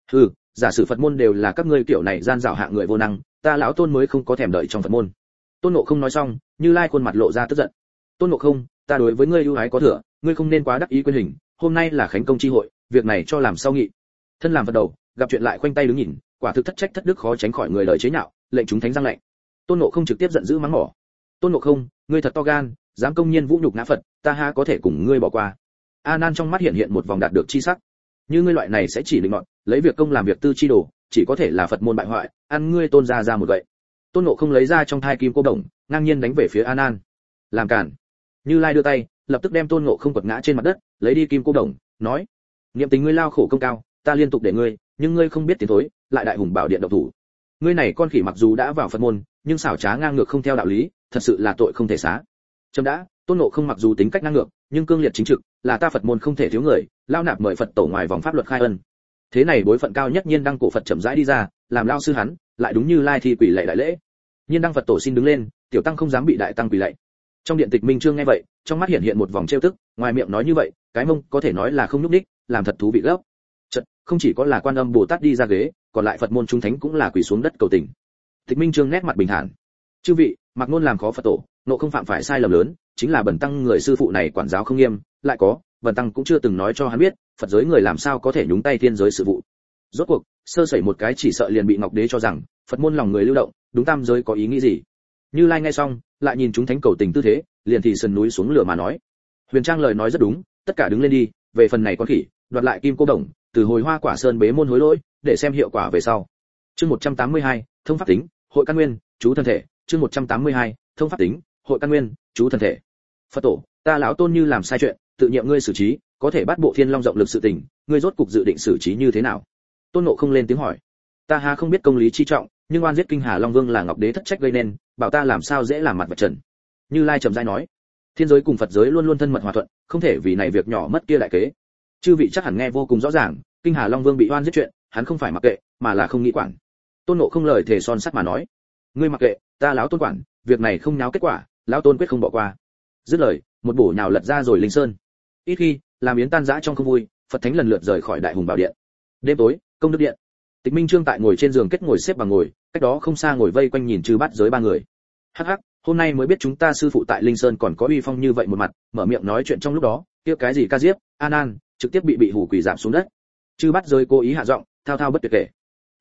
Giả sử Phật môn đều là các ngươi kiểu này gian dảo hạng người vô năng, ta lão Tôn mới không có thèm đợi trong Phật môn. Tôn Ngộ không nói xong, Như Lai khuôn mặt lộ ra tức giận. Tôn Ngộ không, ta đối với ngươi ưu ái có thừa, ngươi không nên quá đắc ý quên hình, hôm nay là khánh công chi hội, việc này cho làm sau nghị. Thân làm Phật đầu, gặp chuyện lại khoanh tay đứng nhìn, quả thực thất trách thất đức khó tránh khỏi người lời chế nhạo, lệnh chúng thánh răng lệnh. Tôn Ngộ không trực tiếp giận dữ mắng mỏ: Tôn Ngộ không, ngươi thật to gan, dám công nhiên vũ nhục ngã Phật, ta ha có thể cùng ngươi bỏ qua. A Nan trong mắt hiện hiện một vòng đạt được chi sắc. Như ngươi loại này sẽ chỉ định nọt, lấy việc công làm việc tư chi đồ, chỉ có thể là Phật môn bại hoại, ăn ngươi Tôn ra một gậy. Tôn Ngộ không lấy ra trong thai kim cô đồng, ngang nhiên đánh về phía A Nan. Làm cản. Như Lai đưa tay, lập tức đem Tôn Ngộ không quật ngã trên mặt đất, lấy đi kim cô đồng, nói: niệm tình ngươi lao khổ công cao, ta liên tục để ngươi, nhưng ngươi không biết tiến thối, lại đại hùng bảo điện động thủ. Ngươi này con khỉ mặc dù đã vào Phật môn, nhưng xảo trá ngang ngược không theo đạo lý, thật sự là tội không thể xá. Chấm đã, Tôn Ngộ không mặc dù tính cách ngang ngược, nhưng cương liệt chính trực, là ta Phật môn không thể thiếu người, lao nạp mời Phật tổ ngoài vòng pháp luật khai ân. Thế này bối phận cao nhất Nhiên Đăng cổ Phật chậm rãi đi ra, làm lao sư hắn, lại đúng như Lai thi quỷ lạy đại lễ. Nhiên Đăng Phật tổ xin đứng lên, tiểu tăng không dám bị đại tăng quỳ lạy. Trong điện Tịch Minh Trương nghe vậy, trong mắt hiện hiện một vòng trêu tức, ngoài miệng nói như vậy, cái mông có thể nói là không nhúc nhích, làm thật thú vị gấp. Chợt, không chỉ có là Quan Âm Bồ Tát đi ra ghế, còn lại Phật môn chúng thánh cũng là quỳ xuống đất cầu tình. Tịch Minh Trương nét mặt bình thản: chư vị, mặc nôn làm khó Phật tổ, nộ không phạm phải sai lầm lớn, chính là bần tăng người sư phụ này quản giáo không nghiêm, lại có, bần tăng cũng chưa từng nói cho hắn biết, Phật giới người làm sao có thể nhúng tay thiên giới sự vụ. Rốt cuộc, sơ sẩy một cái chỉ sợ liền bị Ngọc Đế cho rằng, Phật môn lòng người lưu động, đúng tam giới có ý nghĩ gì. Như Lai nghe xong, lại nhìn chúng thánh cầu tình tư thế, liền thì sườn núi xuống lửa mà nói: Huyền Trang lời nói rất đúng, tất cả đứng lên đi, về phần này con khỉ, đoạt lại kim cô đồng, từ hồi Hoa Quả Sơn bế môn hối lỗi, để xem hiệu quả về sau. Chương 182, thông pháp tính, hội căn nguyên, chú thân thể. Chương 182, thông pháp tính, hội căn nguyên, chú thân thể. Phật tổ, ta lão Tôn như làm sai chuyện, tự nhiệm ngươi xử trí, có thể bắt bộ Thiên Long rộng lực sự tình, ngươi rốt cục dự định xử trí như thế nào? Tôn Ngộ không lên tiếng hỏi. Ta ha không biết công lý chi trọng, nhưng oan giết Kinh Hà Long Vương là Ngọc Đế thất trách gây nên, bảo ta làm sao dễ làm mặt vạch trần. Như Lai trầm rãi nói: thiên giới cùng Phật giới luôn luôn thân mật hòa thuận, không thể vì này việc nhỏ mất kia đại kế. Chư vị chắc hẳn nghe vô cùng rõ ràng, Kinh Hà Long Vương bị oan giết chuyện, hắn không phải mặc kệ, mà là không nghĩ quản. Tôn Ngộ không lời thề son sắt mà nói: ngươi mặc kệ, ta lão Tôn quản, việc này không nháo kết quả, lão Tôn quyết không bỏ qua. Dứt lời, một bổ nhào lật ra rồi linh sơn. Ít khi, làm yến tan rã trong không vui, Phật thánh lần lượt rời khỏi Đại Hùng Bảo Điện. Đêm tối, Công Đức Điện. Tịch Minh Trương tại ngồi trên giường kết ngồi xếp bằng ngồi, cách đó không xa ngồi vây quanh nhìn Chư Bát Giới ba người. Hắc hắc, hôm nay mới biết chúng ta sư phụ tại Linh Sơn còn có uy phong như vậy một mặt, mở miệng nói chuyện trong lúc đó, kia cái gì Ca Diếp, A Nan, trực tiếp bị hù quỳ giảm xuống đất. Chư Bát Giới cố ý hạ giọng, thao thao bất tuyệt kể.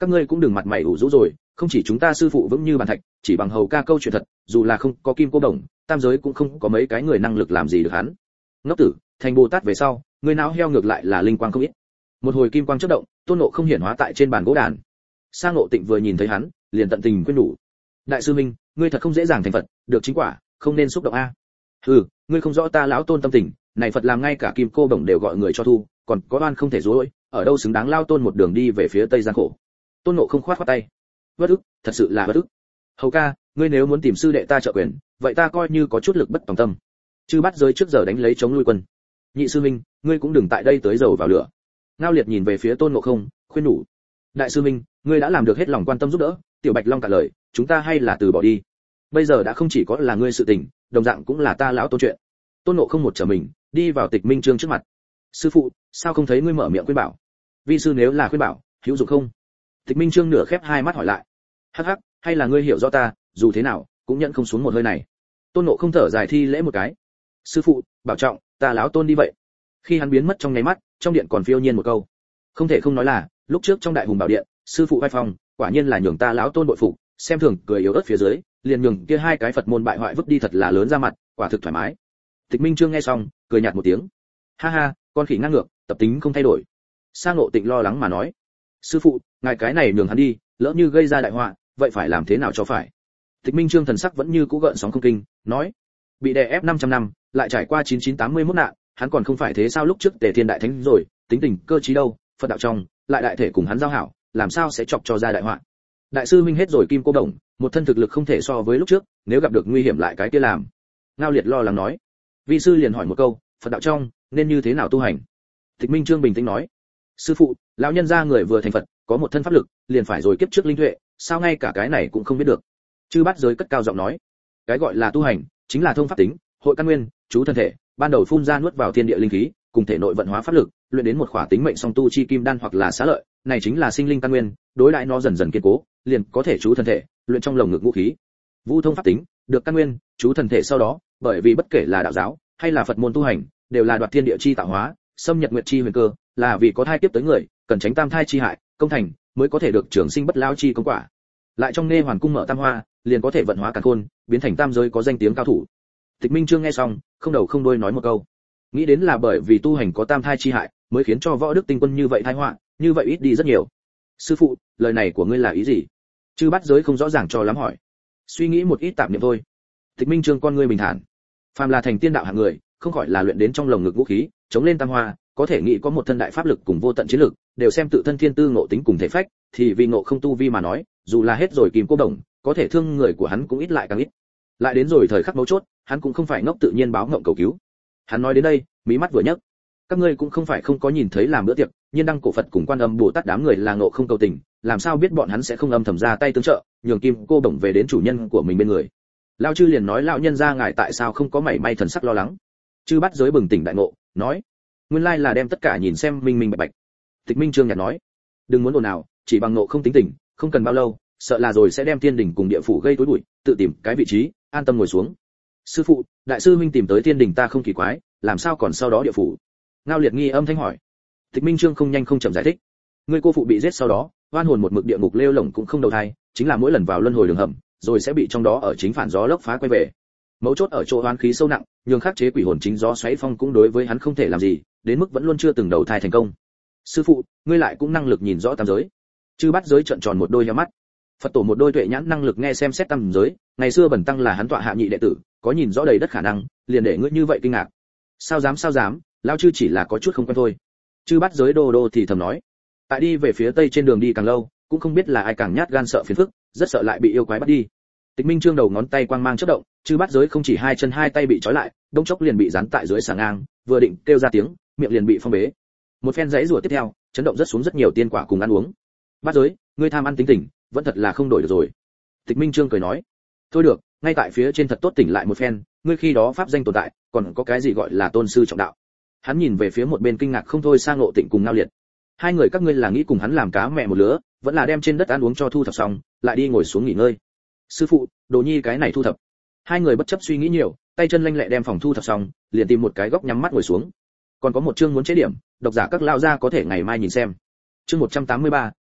Các ngươi cũng đừng mặt mày ủ rũ rồi, không chỉ chúng ta sư phụ vững như bàn thạch, chỉ bằng hầu ca câu chuyện thật, dù là không có kim cô đồng, tam giới cũng không có mấy cái người năng lực làm gì được hắn. Ngốc tử, thành Bồ Tát về sau, ngươi não heo ngược lại là linh quang không ít. Một hồi kim quang chớp động, Tôn Ngộ không hiển hóa tại trên bàn gỗ đàn. Sa Ngộ Tịnh vừa nhìn thấy hắn, liền tận tình khuyên nhủ. Đại sư minh, ngươi thật không dễ dàng thành Phật, được chính quả, không nên xúc động a. Hừ, ngươi không rõ ta lão Tôn tâm tình, này Phật làm ngay cả kim cô đồng đều gọi người cho thu, còn có oan không thể dối, ở đâu xứng đáng lao Tôn một đường đi về phía tây gian khổ. Tôn Ngộ không khoát khoát tay. Bất ức, thật sự là bất ức. Hầu ca, ngươi nếu muốn tìm sư đệ ta trợ quyền, vậy ta coi như có chút lực bất tòng tâm. Chư bắt giới trước giờ đánh lấy chống lui quân. Nhị sư minh, ngươi cũng đừng tại đây tới dầu vào lửa. Ngao Liệt nhìn về phía Tôn Ngộ không, khuyên nhủ. Đại sư minh, ngươi đã làm được hết lòng quan tâm giúp đỡ, Tiểu Bạch Long cả lời, chúng ta hay là từ bỏ đi. Bây giờ đã không chỉ có là ngươi sự tình, đồng dạng cũng là ta lão Tôn chuyện. Tôn Ngộ không một trở mình, đi vào Tịch Minh Trương trước mặt. Sư phụ, sao không thấy ngươi mở miệng khuyên bảo? Vi sư nếu là khuyên bảo, hữu dụng không? Tịch Minh Trương nửa khép hai mắt hỏi lại. Hắc hắc, hay là ngươi hiểu rõ ta, dù thế nào cũng nhận không xuống một hơi này. Tôn Ngộ không thở dài thi lễ một cái. Sư phụ, bảo trọng, ta lão Tôn đi vậy. Khi hắn biến mất trong nháy mắt, trong điện còn phiêu nhiên một câu. Không thể không nói là, lúc trước trong Đại Hùng Bảo Điện, sư phụ vai phong, quả nhiên là nhường ta lão Tôn bội phục, xem thường cười yếu ớt phía dưới, liền nhường kia hai cái Phật môn bại hoại vứt đi thật là lớn ra mặt, quả thực thoải mái. Tịch Minh Trương nghe xong, cười nhạt một tiếng. Ha ha, con khỉ ngang ngược, tập tính không thay đổi. Sa Ngộ Tịnh lo lắng mà nói. Sư phụ, ngài cái này nhường hắn đi, lỡ như gây ra đại họa, vậy phải làm thế nào cho phải? Tịch Minh Trương thần sắc vẫn như cũ gợn sóng không kinh, nói: bị đè ép 500 năm, lại trải qua 9981 nạn, hắn còn không phải thế sao lúc trước Tề Thiên đại thánh rồi, tính tình cơ trí đâu, Phật đạo trong, lại đại thể cùng hắn giao hảo, làm sao sẽ chọc cho ra đại họa. Đại sư huynh hết rồi kim cô đồng, một thân thực lực không thể so với lúc trước, nếu gặp được nguy hiểm lại cái kia làm. Ngao Liệt lo lắng nói. Vi sư liền hỏi một câu, Phật đạo trong, nên như thế nào tu hành? Tịch Minh Trương bình tĩnh nói. Sư phụ, lão nhân gia người vừa thành Phật, có một thân pháp lực, liền phải rồi kiếp trước linh tuệ, sao ngay cả cái này cũng không biết được? Chư Bát Giới cất cao giọng nói. Cái gọi là tu hành, chính là thông pháp tính, hội căn nguyên, chú thân thể, ban đầu phun ra nuốt vào thiên địa linh khí, cùng thể nội vận hóa pháp lực, luyện đến một khỏa tính mệnh song tu chi kim đan hoặc là xá lợi, này chính là sinh linh căn nguyên, đối đãi nó dần dần kiên cố, liền có thể chú thân thể, luyện trong lồng ngực vũ khí. Vu thông pháp tính, được căn nguyên, chú thần thể sau đó, bởi vì bất kể là đạo giáo hay là Phật môn tu hành, đều là đoạt thiên địa chi tạo hóa, xâm nhật nguyệt chi huyền cơ, là vì có thai tiếp tới người, cần tránh tam thai chi hại, công thành mới có thể được trường sinh bất lao chi công quả. Lại trong Nghe Hoàn cung mở tam hoa, liền có thể vận hóa càn khôn, biến thành tam giới có danh tiếng cao thủ. Tịch Minh Trương nghe xong, không đầu không đuôi nói một câu. Nghĩ đến là bởi vì tu hành có tam thai chi hại, mới khiến cho võ đức tinh quân như vậy tai họa, như vậy ít đi rất nhiều. Sư phụ, lời này của ngươi là ý gì? Chư Bát Giới không rõ ràng cho lắm hỏi. Suy nghĩ một ít tạp niệm thôi. Tịch Minh Trương con ngươi bình thản. Phàm là thành tiên đạo hạng người, không khỏi là luyện đến trong lồng ngực vũ khí, chống lên tam hoa, có thể nghĩ có một thân đại pháp lực cùng vô tận chiến lực, đều xem tự thân thiên tư ngộ tính cùng thể phách, thì vì ngộ không tu vi mà nói, dù là hết rồi kìm cô đồng, có thể thương người của hắn cũng ít lại càng ít. Lại đến rồi thời khắc mấu chốt, hắn cũng không phải ngốc tự nhiên báo ngộng cầu cứu. Hắn nói đến đây, mí mắt vừa nhấc. Các ngươi cũng không phải không có nhìn thấy làm bữa tiệc, nhiên đăng cổ Phật cùng Quan Âm Bồ Tát đám người là ngộ không cầu tình, làm sao biết bọn hắn sẽ không âm thầm ra tay tương trợ, nhường kim cô đồng về đến chủ nhân của mình bên người. Lão chư liền nói lão nhân gia ngài tại sao không có mảy may thần sắc lo lắng. Chư Bát Giới bừng tỉnh đại ngộ, nói: nguyên lai là đem tất cả nhìn xem minh minh bạch bạch. Tịch Minh Trương nhạt nói: đừng muốn ồn nào, chỉ bằng ngộ không tính tình, không cần bao lâu, sợ là rồi sẽ đem thiên đình cùng địa phủ gây tối bụi, tự tìm cái vị trí, an tâm ngồi xuống. Sư phụ, đại sư huynh tìm tới thiên đình ta không kỳ quái, làm sao còn sau đó địa phủ? Ngao Liệt nghi âm thanh hỏi. Tịch Minh Trương không nhanh không chậm giải thích. Ngươi cô phụ bị giết sau đó, oan hồn một mực địa ngục lêu lổng cũng không đầu thai, chính là mỗi lần vào luân hồi đường hầm, rồi sẽ bị trong đó ở chính phản gió lốc phá quay về. Mấu chốt ở chỗ oán khí sâu nặng, nhường khắc chế quỷ hồn chính gió xoáy phong cũng đối với hắn không thể làm gì, đến mức vẫn luôn chưa từng đầu thai thành công. Sư phụ, ngươi lại cũng năng lực nhìn rõ tam giới. Chư Bát Giới trợn tròn một đôi nhíu mắt. Phật tổ một đôi tuệ nhãn năng lực nghe xem xét tam giới, ngày xưa Bần tăng là hắn tọa hạ nhị đệ tử, có nhìn rõ đầy đất khả năng, liền để ngươi như vậy kinh ngạc. Sao dám, lão chư chỉ là có chút không quen thôi. Chư Bát Giới đô đô thì thầm nói. Tại đi về phía tây trên đường đi càng lâu, cũng không biết là ai càng nhát gan sợ phiền phức, rất sợ lại bị yêu quái bắt đi. Tịch Minh Trương đầu ngón tay quang mang chớp động, Chư Bát Giới không chỉ hai chân hai tay bị trói lại, đông chốc liền bị dán tại dưới sàng ngang, vừa định kêu ra tiếng, miệng liền bị phong bế. Một phen giãy rủa tiếp theo, chấn động rất xuống rất nhiều tiên quả cùng ăn uống. Bát Giới, ngươi tham ăn tính tình, vẫn thật là không đổi được rồi. Tịch Minh Trương cười nói. Thôi được, ngay tại phía trên thật tốt tỉnh lại một phen, ngươi khi đó pháp danh tồn tại, còn có cái gì gọi là tôn sư trọng đạo. Hắn nhìn về phía một bên kinh ngạc không thôi Sang Ngộ Tịnh cùng Ngao Liệt. Hai người các ngươi là nghĩ cùng hắn làm cá mẹ một lứa, vẫn là đem trên đất ăn uống cho thu thập xong, lại đi ngồi xuống nghỉ ngơi. Sư phụ, đồ nhi cái này thu thập. Hai người bất chấp suy nghĩ nhiều, tay chân lanh lẹ đem phòng thu thập xong, liền tìm một cái góc nhắm mắt ngồi xuống. Còn có một chương muốn chế điểm, độc giả các lao gia có thể ngày mai nhìn xem. Chương 183,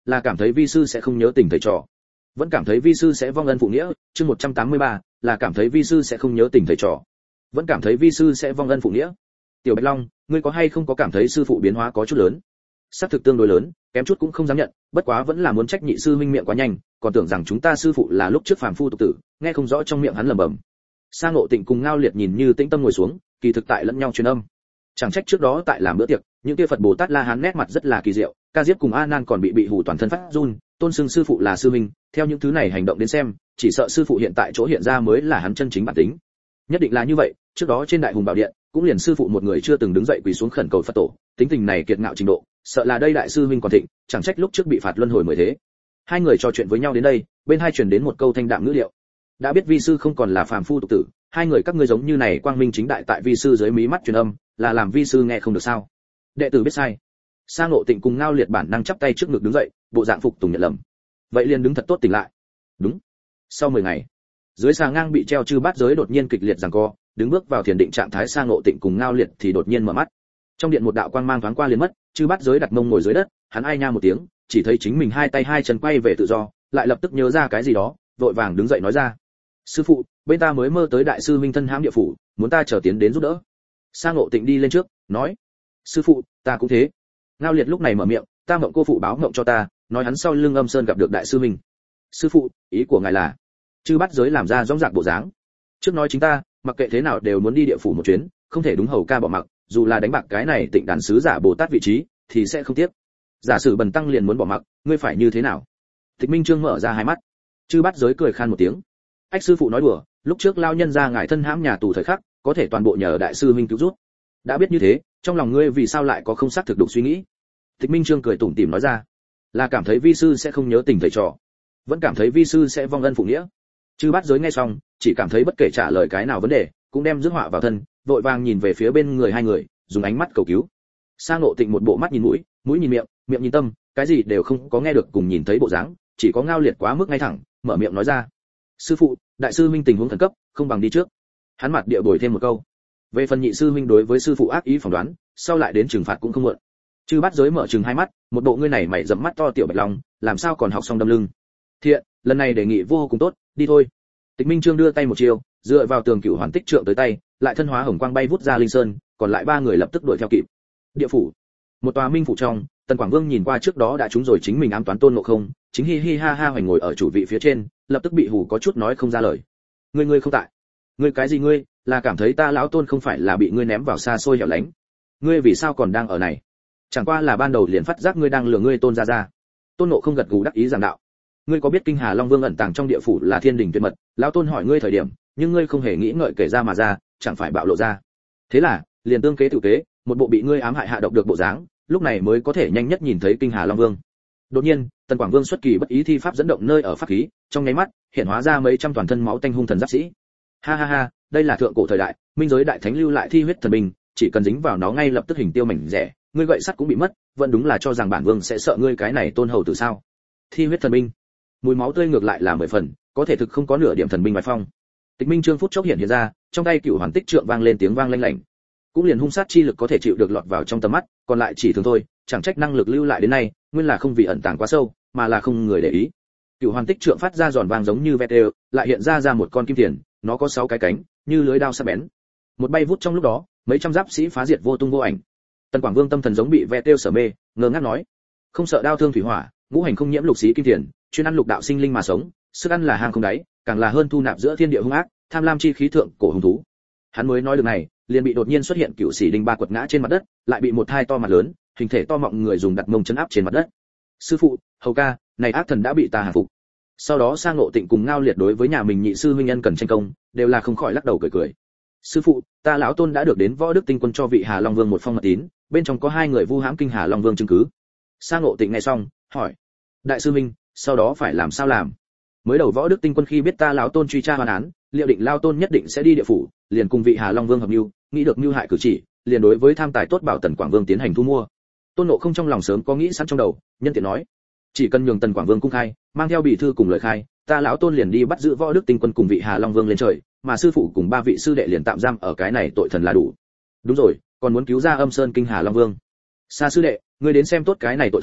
là cảm thấy vi sư sẽ không nhớ tình thầy trò, vẫn cảm thấy vi sư sẽ vong ân phụ nghĩa. Chương 183, là cảm thấy vi sư sẽ không nhớ tình thầy trò, vẫn cảm thấy vi sư sẽ vong ân phụ nghĩa. Tiểu Bạch Long, ngươi có hay không có cảm thấy sư phụ biến hóa có chút lớn? Xác thực tương đối lớn, kém chút cũng không dám nhận, bất quá vẫn là muốn trách nhị sư huynh miệng quá nhanh, còn tưởng rằng chúng ta sư phụ là lúc trước phàm phu tục tử, nghe không rõ trong miệng hắn lẩm bẩm. Sa Ngộ Tịnh cùng Ngao Liệt nhìn như tĩnh tâm ngồi xuống, kỳ thực tại lẫn nhau truyền âm. Chẳng trách trước đó tại làm bữa tiệc, những kia Phật Bồ Tát La Hán nét mặt rất là kỳ diệu, Ca Diếp cùng A Nan còn bị hù toàn thân phát run, tôn xưng sư phụ là sư huynh, theo những thứ này hành động đến xem, chỉ sợ sư phụ hiện tại chỗ hiện ra mới là hắn chân chính bản tính. Nhất định là như vậy, trước đó trên Đại Hùng Bảo Điện, cũng liền sư phụ một người chưa từng đứng dậy quỳ xuống khẩn cầu Phật tổ, tính tình này kiệt ngạo trình độ, sợ là đây đại sư huynh còn thịnh, chẳng trách lúc trước bị phạt luân hồi mới thế. Hai người trò chuyện với nhau đến đây, bên hai truyền đến một câu thanh đạm ngữ điệu. Đã biết vi sư không còn là phàm phu tục tử, hai người các ngươi giống như này quang minh chính đại tại vi sư dưới mí mắt truyền âm, là làm vi sư nghe không được sao? Đệ tử biết sai. Sa Ngộ Tịnh cùng Ngao Liệt bản năng chắp tay trước ngực đứng dậy, bộ dạng phục tùng nhận lầm. Vậy liền đứng thật tốt tỉnh lại. Đúng. Sau 10 ngày, dưới xà ngang bị treo chư bát giới đột nhiên kịch liệt giằng co, đứng bước vào thiền định trạng thái Sa Ngộ Tịnh cùng Ngao Liệt thì đột nhiên mở mắt. Trong điện một đạo quang mang thoáng qua liền mất, chư bát giới đặt mông ngồi dưới đất, hắn ai nha một tiếng, chỉ thấy chính mình hai tay hai chân quay về tự do, lại lập tức nhớ ra cái gì đó, vội vàng đứng dậy nói ra: sư phụ, bên ta mới mơ tới đại sư minh thân hãm địa phủ, muốn ta chờ tiến đến giúp đỡ. Sa Ngộ Tịnh đi lên trước, nói: sư phụ, ta cũng thế. Ngao Liệt lúc này mở miệng: ta mộng cô phụ báo mộng cho ta, nói hắn sau lưng Âm Sơn gặp được đại sư minh. Sư phụ, ý của ngài là? Chư bát giới làm ra rõ ràng bộ dáng. Trước nói chính ta, mặc kệ thế nào đều muốn đi địa phủ một chuyến, không thể đúng hầu ca bỏ mặc, dù là đánh bạc cái này Tịnh đàn sứ giả Bồ Tát vị trí, thì sẽ không tiếc. Giả sử Bần tăng liền muốn bỏ mặc, ngươi phải như thế nào? Tịch Minh Trương mở ra hai mắt. Chư bát giới cười khan một tiếng. Ách sư phụ nói đùa, lúc trước lao nhân ra ngài thân hãm nhà tù thời khắc, có thể toàn bộ nhờ đại sư minh cứu giúp. Đã biết như thế, trong lòng ngươi vì sao lại có không xác thực đục suy nghĩ? Tịch Minh Trương cười tủm tỉm nói ra: là cảm thấy vi sư sẽ không nhớ tình thầy trò, vẫn cảm thấy vi sư sẽ vong ân phụ nghĩa. Chư bát giới nghe xong, chỉ cảm thấy bất kể trả lời cái nào vấn đề, cũng đem rước họa vào thân, vội vàng nhìn về phía bên người hai người, dùng ánh mắt cầu cứu. Sa Ngộ Tịnh một bộ mắt nhìn mũi, mũi nhìn miệng, miệng nhìn tâm, cái gì đều không có nghe được cùng nhìn thấy bộ dáng, chỉ có Ngao Liệt quá mức ngay thẳng, mở miệng nói ra: sư phụ, đại sư minh tình huống khẩn cấp, không bằng đi trước. Hắn mặt địa bồi thêm một câu. Về phần nhị sư minh đối với sư phụ ác ý phỏng đoán, sau lại đến trừng phạt cũng không muộn. Chư bát giới mở trừng hai mắt, một bộ ngươi này mày dẫm mắt to tiểu Bạch Long, làm sao còn học xong đâm lưng. Thiện, lần này đề nghị vô cùng tốt, đi thôi. Tịch Minh Trương đưa tay một chiêu, dựa vào tường Cửu Hoàn Tích trượng tới tay, lại thân hóa hồng quang bay vút ra linh sơn, còn lại ba người lập tức đuổi theo kịp. Địa phủ, một tòa minh phủ trong, Tần Quảng Vương nhìn qua trước đó đã trúng rồi chính mình ám toán Tôn Ngộ Không, chính hi hi ha ha hoành ngồi ở chủ vị phía trên, lập tức bị hù có chút nói không ra lời. Ngươi không tại. Ngươi cái gì ngươi, là cảm thấy ta lão Tôn không phải là bị ngươi ném vào xa xôi hẻo lánh. Ngươi vì sao còn đang ở này? Chẳng qua là ban đầu liền phát giác ngươi đang lừa ngươi Tôn ra. Tôn Ngộ Không gật gù đắc ý giảng đạo. Ngươi có biết Kinh Hà Long Vương ẩn tàng trong địa phủ là thiên đình tuyệt mật, lão Tôn hỏi ngươi thời điểm, nhưng ngươi không hề nghĩ ngợi kể ra mà ra, chẳng phải bạo lộ ra. Thế là, liền tương kế tự kế, một bộ bị ngươi ám hại hạ độc được bộ dáng, lúc này mới có thể nhanh nhất nhìn thấy Kinh Hà Long Vương. Đột nhiên, Tần Quảng Vương xuất kỳ bất ý thi pháp dẫn động nơi ở pháp khí, trong nháy mắt, hiện hóa ra mấy trăm toàn thân máu tanh hung thần giáp sĩ. Ha ha ha, đây là thượng cổ thời đại, minh giới đại thánh lưu lại thi huyết thần binh, chỉ cần dính vào nó ngay lập tức hình tiêu mảnh rẻ, ngươi gậy sắt cũng bị mất, vẫn đúng là cho rằng bản vương sẽ sợ ngươi cái này tôn hầu tử sao? Thi huyết thần binh, mùi máu tươi ngược lại là 10 phần, có thể thực không có nửa điểm thần binh bài phong. Tịch Minh Trương phút chốc hiện ra, trong tay Cửu Hoàn Tích trượng vang lên tiếng vang lanh lảnh. Cũng liền hung sát chi lực có thể chịu được lọt vào trong tầm mắt, còn lại chỉ thường thôi, chẳng trách năng lực lưu lại đến nay, nguyên là không vì ẩn tàng quá sâu, mà là không người để ý. Cửu Hoàn Tích trượng phát ra giòn vang giống như vẹt đều, lại hiện ra một con kim tiền, nó có 6 cái cánh, như lưới đao sắc bén. Một bay vút trong lúc đó, mấy trăm giáp sĩ phá diệt vô tung vô ảnh. Tần Quảng Vương tâm thần giống bị vẹt tiêu sở mê, ngơ ngác nói: không sợ đao thương thủy hỏa, ngũ hành không nhiễm lục xí kim tiền, chuyên ăn lục đạo sinh linh mà sống, sức ăn là hang không đáy, càng là hơn thu nạp giữa thiên địa hung ác, tham lam chi khí thượng cổ hung thú. Hắn mới nói được này, liền bị đột nhiên xuất hiện Cửu Sĩ Đinh Ba quật ngã trên mặt đất, lại bị một thai to mặt lớn, hình thể to mọng người dùng đặt mông chấn áp trên mặt đất. Sư phụ, hầu ca, này ác thần đã bị ta hạ phục. Sau đó Sa Ngộ Tịnh cùng Ngao Liệt đối với nhà mình nhị sư huynh nhân cần tranh công, đều là không khỏi lắc đầu cười cười. Sư phụ, ta lão Tôn đã được đến Võ Đức Tinh Quân cho vị Hà Long Vương một phong mật tín, bên trong có 2 người vu hãm Kinh Hà Long Vương chứng cứ. Sa Ngộ Tịnh nghe xong, hỏi: đại sư huynh, sau đó phải làm sao làm? Mới đầu Võ Đức Tinh Quân khi biết ta lão Tôn truy tra hoàn án, liệu định lao Tôn nhất định sẽ đi địa phủ, liền cùng vị Hà Long Vương hợp mưu, nghĩ được mưu hại cử chỉ, liền đối với tham tài tốt bảo Tần Quảng Vương tiến hành thu mua. Tôn Ngộ Không trong lòng sớm có nghĩ sẵn trong đầu, nhân tiện nói: chỉ cần nhường Tần Quảng Vương cung khai, mang theo bì thư cùng lời khai, ta lão Tôn liền đi bắt giữ Võ Đức Tinh Quân cùng vị Hà Long Vương lên trời, mà sư phụ cùng 3 vị sư đệ liền tạm giam ở cái này tội thần là đủ. Đúng rồi, còn muốn cứu ra Âm Sơn Kinh Hà Long Vương. Sa sư đệ, ngươi đến xem tốt cái này tội thần,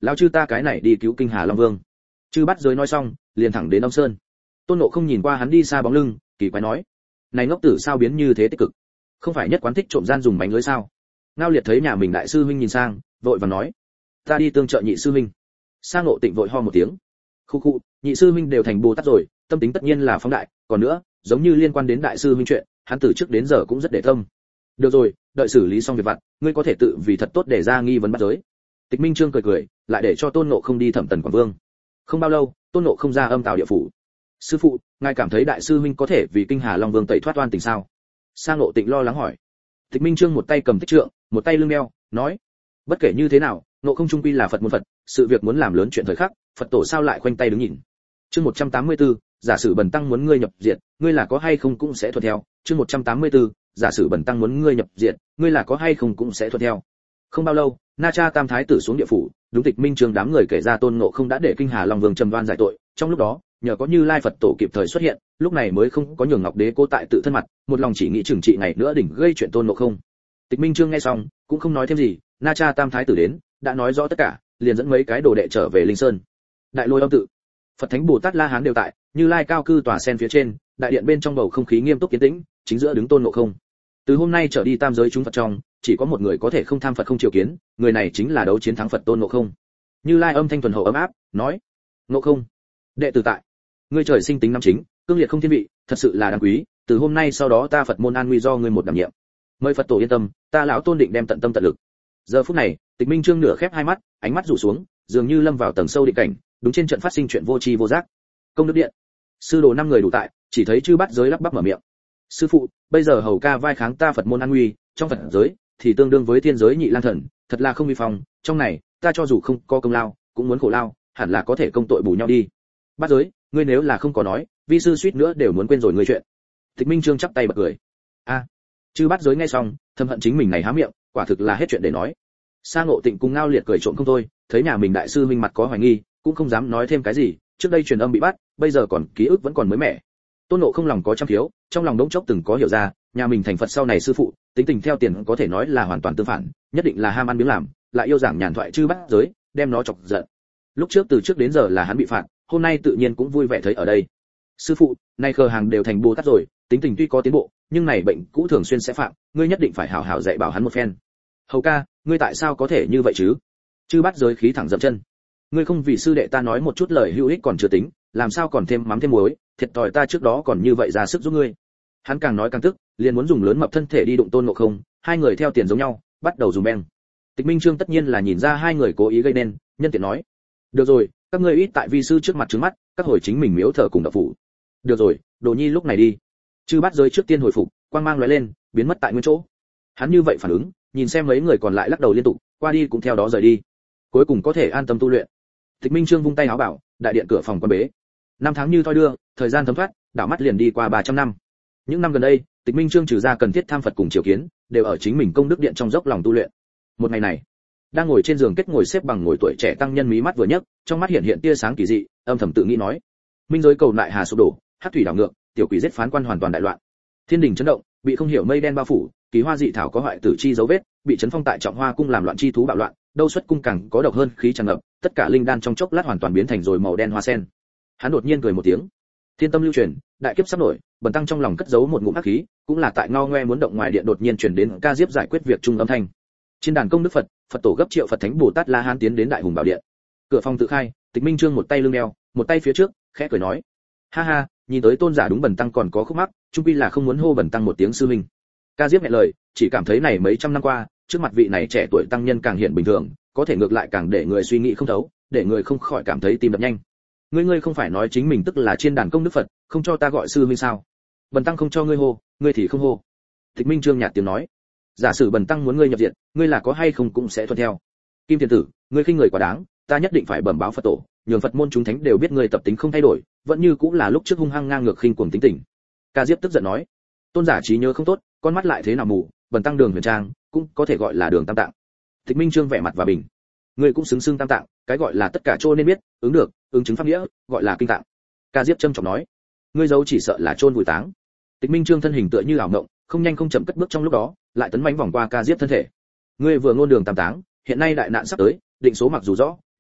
lão chư ta cái này đi cứu kinh hà long vương. Chư bắt giới nói xong liền thẳng đến Âm Sơn. Tôn Ngộ không nhìn qua hắn đi xa bóng lưng, kỳ quái nói: này ngốc tử sao biến như thế tích cực, không phải nhất quán thích trộm gian dùng bánh lưới sao? Ngao Liệt thấy nhà mình đại sư huynh nhìn sang, vội vàng nói: ta đi tương trợ nhị sư huynh. Sa Ngộ Tịnh vội ho một tiếng: khu khu, nhị sư huynh đều thành Bồ Tát rồi, tâm tính tất nhiên là phóng đại, còn nữa, giống như liên quan đến đại sư huynh chuyện, hắn từ trước đến giờ cũng rất để tâm. Được rồi, đợi xử lý xong việc vặt, ngươi có thể tự vì thật tốt để ra nghi vấn bắt giới. Tịch Minh Trương cười cười, lại để cho Tôn Ngộ không đi thẩm Tần Quảng Vương. Không bao lâu, Tôn Ngộ không ra Âm Tào địa phủ. Sư phụ, ngài cảm thấy đại sư huynh có thể vì kinh hà long vương tẩy thoát oan tình sao? Sa Ngộ Tịnh lo lắng hỏi. Tịch Minh Trương một tay cầm tích trượng, một tay lưng đeo, nói: bất kể như thế nào, Ngộ không trung quy là Phật môn Phật, sự việc muốn làm lớn chuyện thời khắc, Phật tổ sao lại khoanh tay đứng nhìn? Chương 184, giả sử Bần tăng muốn ngươi nhập diện, ngươi là có hay không cũng sẽ thuận theo. Chương 184, giả sử Bần tăng muốn ngươi nhập diện, ngươi là có hay không cũng sẽ thuận theo. Không bao lâu, Na Cha Tam Thái tử xuống địa phủ, đúng Tịch Minh Trương đám người kể ra Tôn Ngộ không đã để kinh hà long vương trầm đoan giải tội. Trong lúc đó, nhờ có Như Lai Phật tổ kịp thời xuất hiện, lúc này mới không có nhường Ngọc Đế cố tại tự thân mặt, một lòng chỉ nghĩ trừng trị ngày nữa đỉnh gây chuyện Tôn Ngộ không. Tịch Minh Trương nghe xong, cũng không nói thêm gì, Na Cha Tam Thái tử đến, đã nói rõ tất cả, liền dẫn mấy cái đồ đệ trở về Linh Sơn. Đại Lôi Âm tự, Phật Thánh Bồ Tát La Hán đều tại, Như Lai cao cư tòa sen phía trên, đại điện bên trong bầu không khí nghiêm túc yên tĩnh, chính giữa đứng Tôn Ngộ không. Từ hôm nay trở đi tam giới chúng Phật trong, chỉ có một người có thể không tham Phật không triều kiến, người này chính là đấu chiến thắng Phật Tôn Ngộ không. Như Lai âm thanh thuần hậu ấm áp, nói: Ngộ không, đệ tử tại, ngươi trời sinh tính năm chính, cương liệt không thiên vị, thật sự là đáng quý, từ hôm nay sau đó ta Phật môn an nguy do ngươi một đảm nhiệm. Mời Phật tổ yên tâm, ta lão Tôn định đem tận tâm tận lực. Giờ phút này, Tịch Minh Trương nửa khép hai mắt, ánh mắt rủ xuống, dường như lâm vào tầng sâu định cảnh, đúng trên trận phát sinh chuyện vô tri vô giác. Công đức điện, sư đồ năm người đủ tại, chỉ thấy chư bát giới lắp bắp mở miệng: sư phụ, bây giờ hầu ca vai kháng ta Phật môn an nguy, trong Phật giới thì tương đương với thiên giới nhị lang thần, thật là không vi phong, trong này ta cho dù không có công lao, cũng muốn khổ lao, hẳn là có thể công tội bù nhau đi. Bát giới, ngươi nếu là không có nói, vi sư suýt nữa đều muốn quên rồi ngươi chuyện. Tịch Minh Trương chắp tay bật cười. A, chư bát giới nghe xong, thầm hận chính mình này há miệng, quả thực là hết chuyện để nói. Sa Ngộ Tịnh cùng Ngao Liệt cười trộm không thôi, thấy nhà mình đại sư huynh mặt có hoài nghi, cũng không dám nói thêm cái gì, trước đây truyền âm bị bắt, bây giờ còn ký ức vẫn còn mới mẻ. Tôn Ngộ không lòng có trăm thiếu, trong lòng đống chốc từng có hiểu ra, nhà mình thành Phật sau này sư phụ, tính tình theo tiền có thể nói là hoàn toàn tương phản, nhất định là ham ăn miếng làm, lại yêu giảng nhàn thoại chư bát giới, đem nó chọc giận. Lúc trước từ trước đến giờ là hắn bị phạt, hôm nay tự nhiên cũng vui vẻ thấy ở đây. Sư phụ, nay khờ hàng đều thành Bồ Tát rồi, tính tình tuy có tiến bộ, nhưng này bệnh cũ thường xuyên sẽ phạm, ngươi nhất định phải hảo hảo dạy bảo hắn một phen. Hầu ca, ngươi tại sao có thể như vậy chứ? Chư bát giới khí thẳng dậm chân. Ngươi không vì sư đệ ta nói một chút lời hữu ích còn chưa tính, làm sao còn thêm mắm thêm muối, thiệt thòi ta trước đó còn như vậy ra sức giúp ngươi. Hắn càng nói càng tức, liền muốn dùng lớn mập thân thể đi đụng Tôn Ngộ không, hai người theo tiền giống nhau, bắt đầu dùng beng. Tịch Minh Trương tất nhiên là nhìn ra hai người cố ý gây nên, nhân tiện nói: được rồi, các ngươi ít tại vi sư trước mặt trướng mắt, các hồi chính mình miếu thờ cùng đạo phủ. Được rồi, Đồ Nhi lúc này đi. Chư bát giới trước tiên hồi phục, quang mang lóe lên, biến mất tại nguyên chỗ. Hắn như vậy phản ứng, nhìn xem mấy người còn lại lắc đầu liên tục, qua đi cũng theo đó rời đi. Cuối cùng có thể an tâm tu luyện. Tịch Minh Trương vung tay áo bảo, đại điện cửa phòng quan bế. Năm tháng như thoi đưa, thời gian thấm thoát, đảo mắt liền đi qua 300 năm. Những năm gần đây, Tịch Minh Trương trừ ra cần thiết tham Phật cùng triều kiến, đều ở chính mình công đức điện trong dốc lòng tu luyện. Một ngày này, đang ngồi trên giường kết ngồi xếp bằng ngồi tuổi trẻ tăng nhân mí mắt vừa nhấc, trong mắt hiện tia sáng kỳ dị, âm thầm tự nghĩ nói: minh giới cầu nại hà sụp đổ, hắc thủy đảo ngược, tiểu quỷ giết phán quan hoàn toàn đại loạn. Thiên đình chấn động, bị không hiểu mây đen bao phủ, kỳ hoa dị thảo có hoại tử chi dấu vết, bị chấn phong tại trọng hoa cung làm loạn chi thú bạo loạn, đâu xuất cung càng có độc hơn khí tràn ngập, tất cả linh đan trong chốc lát hoàn toàn biến thành rồi màu đen hoa sen. Hắn đột nhiên cười một tiếng: thiên tâm lưu truyền, đại kiếp sắp nổi. Bần tăng trong lòng cất giấu một ngụm hắc khí, cũng là tại ngao ngoe muốn động ngoài điện đột nhiên truyền đến ca diếp giải quyết việc trung âm thanh. Trên đàn công đức Phật, Phật tổ gấp triệu Phật Thánh Bồ Tát La Hán tiến đến đại hùng bảo điện. Cửa phòng tự khai, Tịch Minh Trương một tay lưng đeo, một tay phía trước, khẽ cười nói: ha ha, nhìn tới tôn giả đúng bần tăng còn có khúc mắc, chung quy là không muốn hô bần tăng một tiếng sư huynh. Ca diếp nghẹn lời, chỉ cảm thấy này mấy trăm năm qua, trước mặt vị này trẻ tuổi tăng nhân càng hiện bình thường, có thể ngược lại càng để người suy nghĩ không thấu, để người không khỏi cảm thấy tim đập nhanh. Ngươi không phải nói chính mình tức là trên đàn công đức Phật, không cho ta gọi sư huynh sao? Bần tăng không cho ngươi hô, ngươi thì không hô. Tịch Minh Trương nhạt tiếng nói: giả sử bần tăng muốn ngươi nhập diện, ngươi là có hay không cũng sẽ thuận theo. Kim Thiền tử, ngươi khinh người quá đáng, ta nhất định phải bẩm báo Phật tổ, nhường Phật môn chúng thánh đều biết ngươi tập tính không thay đổi, vẫn như cũng là lúc trước hung hăng ngang ngược khinh cuồng tính tình. Ca Diếp tức giận nói: tôn giả trí nhớ không tốt, con mắt lại thế nào mù, bần tăng Đường Huyền Trang cũng có thể gọi là Đường Tam Tạng. Tịch Minh Trương vẻ mặt và bình: ngươi cũng xứng xưng Tam Tạng, cái gọi là tất cả trôn nên biết, ứng được, ứng chứng pháp nghĩa, gọi là kinh tạng. Ca Diếp trâm trọng nói: ngươi giấu chỉ sợ là trôn vùi táng. Tịch Minh Trương thân hình tựa như ảo ngộng, không nhanh không chậm cất bước trong lúc đó, lại tấn mãnh vòng qua Ca Diếp thân thể. Ngươi vừa ngôn Đường Tam Táng, hiện nay đại nạn sắp tới, định số mặc dù rõ,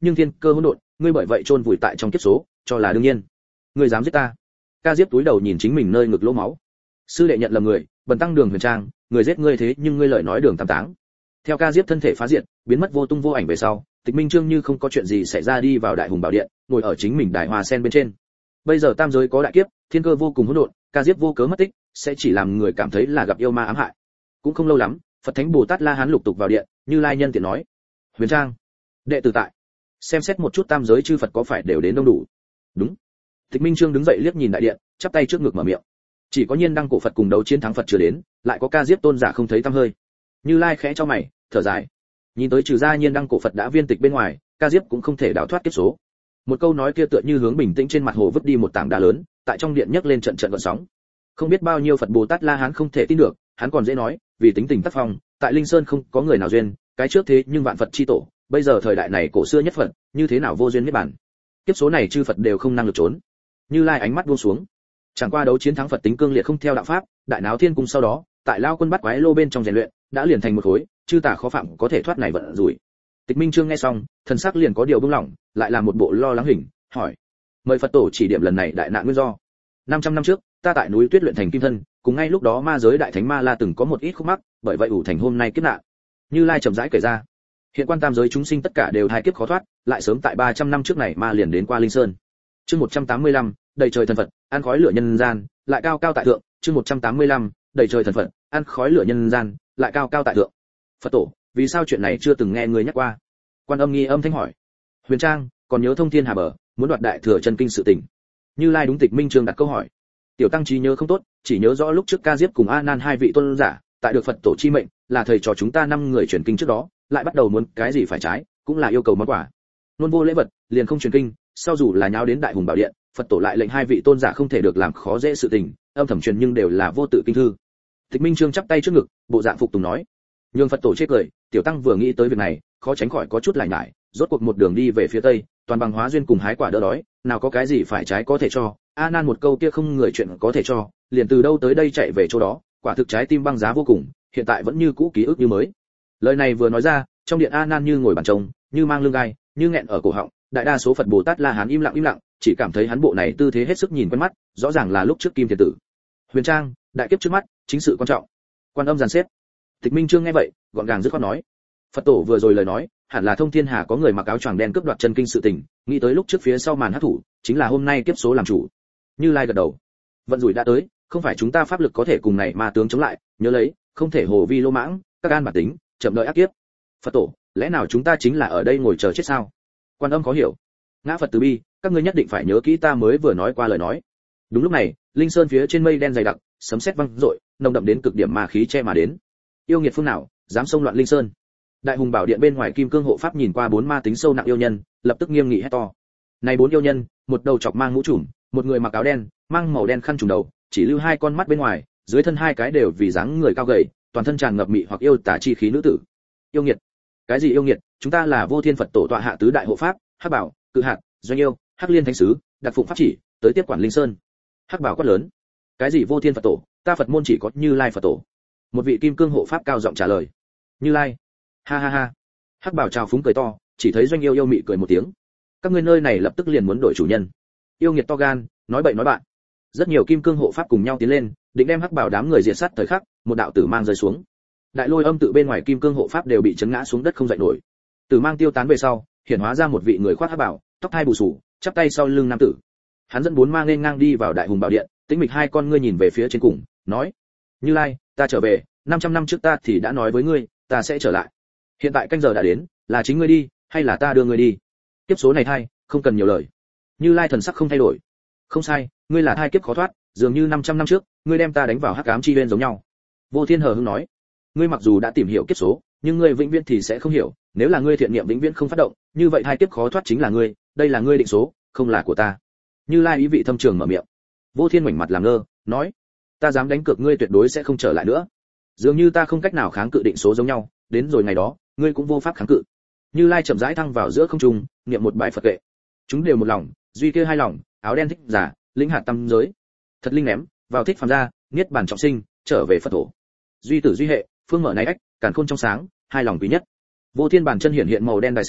nhưng thiên cơ hỗn độn, ngươi bởi vậy chôn vùi tại trong kiếp số, cho là đương nhiên. Ngươi dám giết ta? Ca Diếp túi đầu nhìn chính mình nơi ngực lỗ máu. Sư đệ nhận lầm người, bần tăng Đường Huyền Trang, người giết ngươi thế nhưng ngươi lời nói Đường Tam Táng. Theo Ca Diếp thân thể phá diệt, biến mất vô tung vô ảnh về sau, Tịch Minh Trương như không có chuyện gì xảy ra đi vào Đại Hùng Bảo Điện, ngồi ở chính mình đài hoa sen bên trên. Bây giờ tam giới có đại kiếp, thiên cơ vô cùng hỗn độn, Ca Diếp vô cớ mất tích, sẽ chỉ làm người cảm thấy là gặp yêu ma ám hại. Cũng không lâu lắm, Phật Thánh Bồ Tát La Hán lục tục vào điện, Như Lai nhân tiện nói: "Huyền Trang, đệ tử tại, xem xét một chút tam giới chư Phật có phải đều đến đông đủ?" "Đúng." Tịch Minh Trương đứng dậy liếc nhìn đại điện, chắp tay trước ngực mở miệng. Chỉ có Nhiên Đăng cổ Phật cùng đấu chiến thắng Phật chưa đến, lại có Ca Diếp tôn giả không thấy tăm hơi. Như Lai khẽ cho mày, thở dài. Nhìn tới trừ ra Nhiên Đăng cổ Phật đã viên tịch bên ngoài, Ca Diếp cũng không thể đào thoát kiếp số. Một câu nói kia tựa như hướng bình tĩnh trên mặt hồ vứt đi một tảng đá lớn, tại trong điện nhấc lên trận trận gợn sóng. Không biết bao nhiêu Phật Bồ Tát La Hán không thể tin được, hắn còn dễ nói, vì tính tình tác phong, tại Linh Sơn không có người nào duyên, cái trước thế nhưng vạn Phật chi tổ, bây giờ thời đại này cổ xưa nhất Phật, như thế nào vô duyên niết bàn. Kiếp số này chư Phật đều không năng lực trốn. Như Lai ánh mắt buông xuống. Chẳng qua đấu chiến thắng Phật tính cương liệt không theo đạo pháp, đại náo thiên cung sau đó, tại lao quân bắt quái lô bên trong rèn luyện, đã liền thành một khối, chư tà khó phạm có thể thoát này vận rủi. Tịch Minh Trương nghe xong, thần sắc liền có điều bưng lỏng, lại là một bộ lo lắng hình, hỏi: "Mời Phật tổ chỉ điểm lần này đại nạn nguyên do." 500 năm trước, ta tại núi Tuyết luyện thành kim thân, cùng ngay lúc đó ma giới đại thánh Ma La từng có một ít khúc mắc, bởi vậy ủ thành hôm nay kiếp nạn. Như Lai chậm rãi kể ra. Hiện quan tam giới chúng sinh tất cả đều hai kiếp khó thoát, lại sớm tại 300 năm trước này ma liền đến qua Linh Sơn. Chương 185, đầy trời thần Phật, ăn khói lửa nhân gian, lại cao cao tại thượng. Chương 185, đầy trời thần Phật, ăn khói lửa nhân gian, lại cao cao tại thượng. Phật tổ, vì sao chuyện này chưa từng nghe người nhắc qua? Quan Âm nghi âm thanh hỏi. Huyền Trang, còn nhớ thông thiên hà bờ, muốn đoạt đại thừa chân kinh sự tình. Như Lai đúng Tịch Minh Trương đặt câu hỏi. Tiểu tăng trí nhớ không tốt, chỉ nhớ rõ lúc trước Ca Diếp cùng A Nan hai vị tôn giả, tại được Phật tổ chi mệnh, là thầy trò chúng ta 5 người truyền kinh trước đó, lại bắt đầu muốn cái gì phải trái, cũng là yêu cầu món quà. Luôn vô lễ vật, liền không truyền kinh, sau dù là nháo đến Đại Hùng Bảo Điện, Phật tổ lại lệnh hai vị tôn giả không thể được làm khó dễ sự tình, âm thầm truyền nhưng đều là vô tự kinh thư. Tịch Minh Trương chắp tay trước ngực, bộ dạng phục tùng nói. Nhưng Phật tổ chê cười, tiểu tăng vừa nghĩ tới việc này, khó tránh khỏi có chút lải nhải, rốt cuộc một đường đi về phía tây, toàn bằng hóa duyên cùng hái quả đỡ đói, nào có cái gì phải trái có thể cho. A Nan một câu kia không người chuyện có thể cho, liền từ đâu tới đây chạy về chỗ đó, quả thực trái tim băng giá vô cùng, hiện tại vẫn như cũ ký ức như mới. Lời này vừa nói ra, trong điện A Nan như ngồi bàn trông, như mang lưng gai, như nghẹn ở cổ họng, đại đa số Phật Bồ Tát La Hán im lặng, chỉ cảm thấy hắn bộ này tư thế hết sức nhìn quen mắt, rõ ràng là lúc trước Kim Thiền Tử. Huyền Trang, đại kiếp trước mắt, chính sự quan trọng. Quan Âm dàn xếp. Tịch Minh Trương nghe vậy, gọn gàng dứt khoát nói. Phật tổ vừa rồi lời nói, hẳn là thông thiên hà có người mặc áo choàng đen cướp đoạt chân kinh sự tình, nghĩ tới lúc trước phía sau màn hắc thủ, chính là hôm nay kiếp số làm chủ. Như Lai gật đầu. Vận rủi đã tới, không phải chúng ta pháp lực có thể cùng này ma tướng chống lại, nhớ lấy, không thể hồ vi lô mãng, các an bản tính, chậm đợi ác kiếp. Phật tổ, lẽ nào chúng ta chính là ở đây ngồi chờ chết sao? Quan Âm khó hiểu. Ngã Phật từ bi, các ngươi nhất định phải nhớ kỹ ta mới vừa nói qua lời nói. Đúng lúc này, Linh Sơn phía trên mây đen dày đặc, sấm sét vang dội, nồng đậm đến cực điểm ma khí che mà đến. Yêu nghiệt phương nào, dám xông loạn Linh Sơn? Đại Hùng Bảo Điện bên ngoài Kim Cương hộ pháp nhìn qua 4 ma tính sâu nặng yêu nhân, lập tức nghiêm nghị hét to. Này 4 yêu nhân, một đầu chọc mang mũ trùm, một người mặc áo đen, mang màu đen khăn trùm đầu, chỉ lưu 2 con mắt bên ngoài, dưới thân 2 cái đều vì dáng người cao gầy, toàn thân tràn ngập mị hoặc yêu tà chi khí nữ tử. Yêu nghiệt? Cái gì yêu nghiệt? Chúng ta là Vô Thiên Phật tổ tọa hạ tứ đại hộ pháp, Hắc Bảo, Cự Hạt, Doanh Yêu, Hắc Liên Thánh sứ, đặt phụng pháp chỉ, tới tiếp quản Linh Sơn. Hắc Bảo quát lớn. Cái gì Vô Thiên Phật tổ? Ta Phật môn chỉ có Như Lai Phật tổ. Một vị Kim Cương hộ pháp cao giọng trả lời. Như Lai. Ha ha ha. Hắc Bảo chào phúng cười to, chỉ thấy Doanh Yêu yêu mị cười một tiếng. Các ngươi nơi này lập tức liền muốn đổi chủ nhân. Yêu nghiệt to gan, nói bậy nói bạn. Rất nhiều Kim Cương hộ pháp cùng nhau tiến lên, định đem Hắc Bảo đám người diệt sát thời khắc, một đạo tử mang rơi xuống. Đại Lôi Âm tự bên ngoài Kim Cương hộ pháp đều bị chấn ngã xuống đất không dậy nổi. Tử mang tiêu tán về sau, hiện hóa ra một vị người khoác hắc bảo, tóc hai bù xù, chắp tay sau lưng nam tử. Hắn dẫn 4 ma nên ngang đi vào Đại Hùng Bảo Điện, tĩnh mịch 2 con ngươi nhìn về phía trên cùng, nói: Như Lai, ta trở về, 500 năm trước ta thì đã nói với ngươi, ta sẽ trở lại. Hiện tại canh giờ đã đến, là chính ngươi đi, hay là ta đưa ngươi đi? Kiếp số này thai, không cần nhiều lời. Như Lai thần sắc không thay đổi. Không sai, ngươi là thai kiếp khó thoát, dường như 500 năm trước, ngươi đem ta đánh vào hắc ám chi bên giống nhau. Vô Thiên hờ hững nói. Ngươi mặc dù đã tìm hiểu kiếp số, nhưng ngươi vĩnh viễn thì sẽ không hiểu, nếu là ngươi thiện niệm vĩnh viễn không phát động, như vậy thai kiếp khó thoát chính là ngươi, đây là ngươi định số, không là của ta. Như Lai ý vị thâm trường mở miệng. Vô Thiên mảnh mặt làm ngơ, nói: Ta dám đánh cược ngươi tuyệt đối sẽ không trở lại nữa. Dường như ta không cách nào kháng cự định số giống nhau, đến rồi ngày đó, ngươi cũng vô pháp kháng cự. Như Lai chậm rãi thăng vào giữa không trung, niệm một bài Phật kệ. Chúng đều một lòng, duy kia 2 lòng, áo đen thích giả, lĩnh hạt tâm giới. Thật linh ném, vào thích phàm gia, niết bàn trọng sinh, trở về Phật thổ. Duy tử duy hệ, phương mở này ách, càn khôn trong sáng, 2 lòng quý nhất. Vô Thiên bàn chân hiển hiện màu đen đài sen,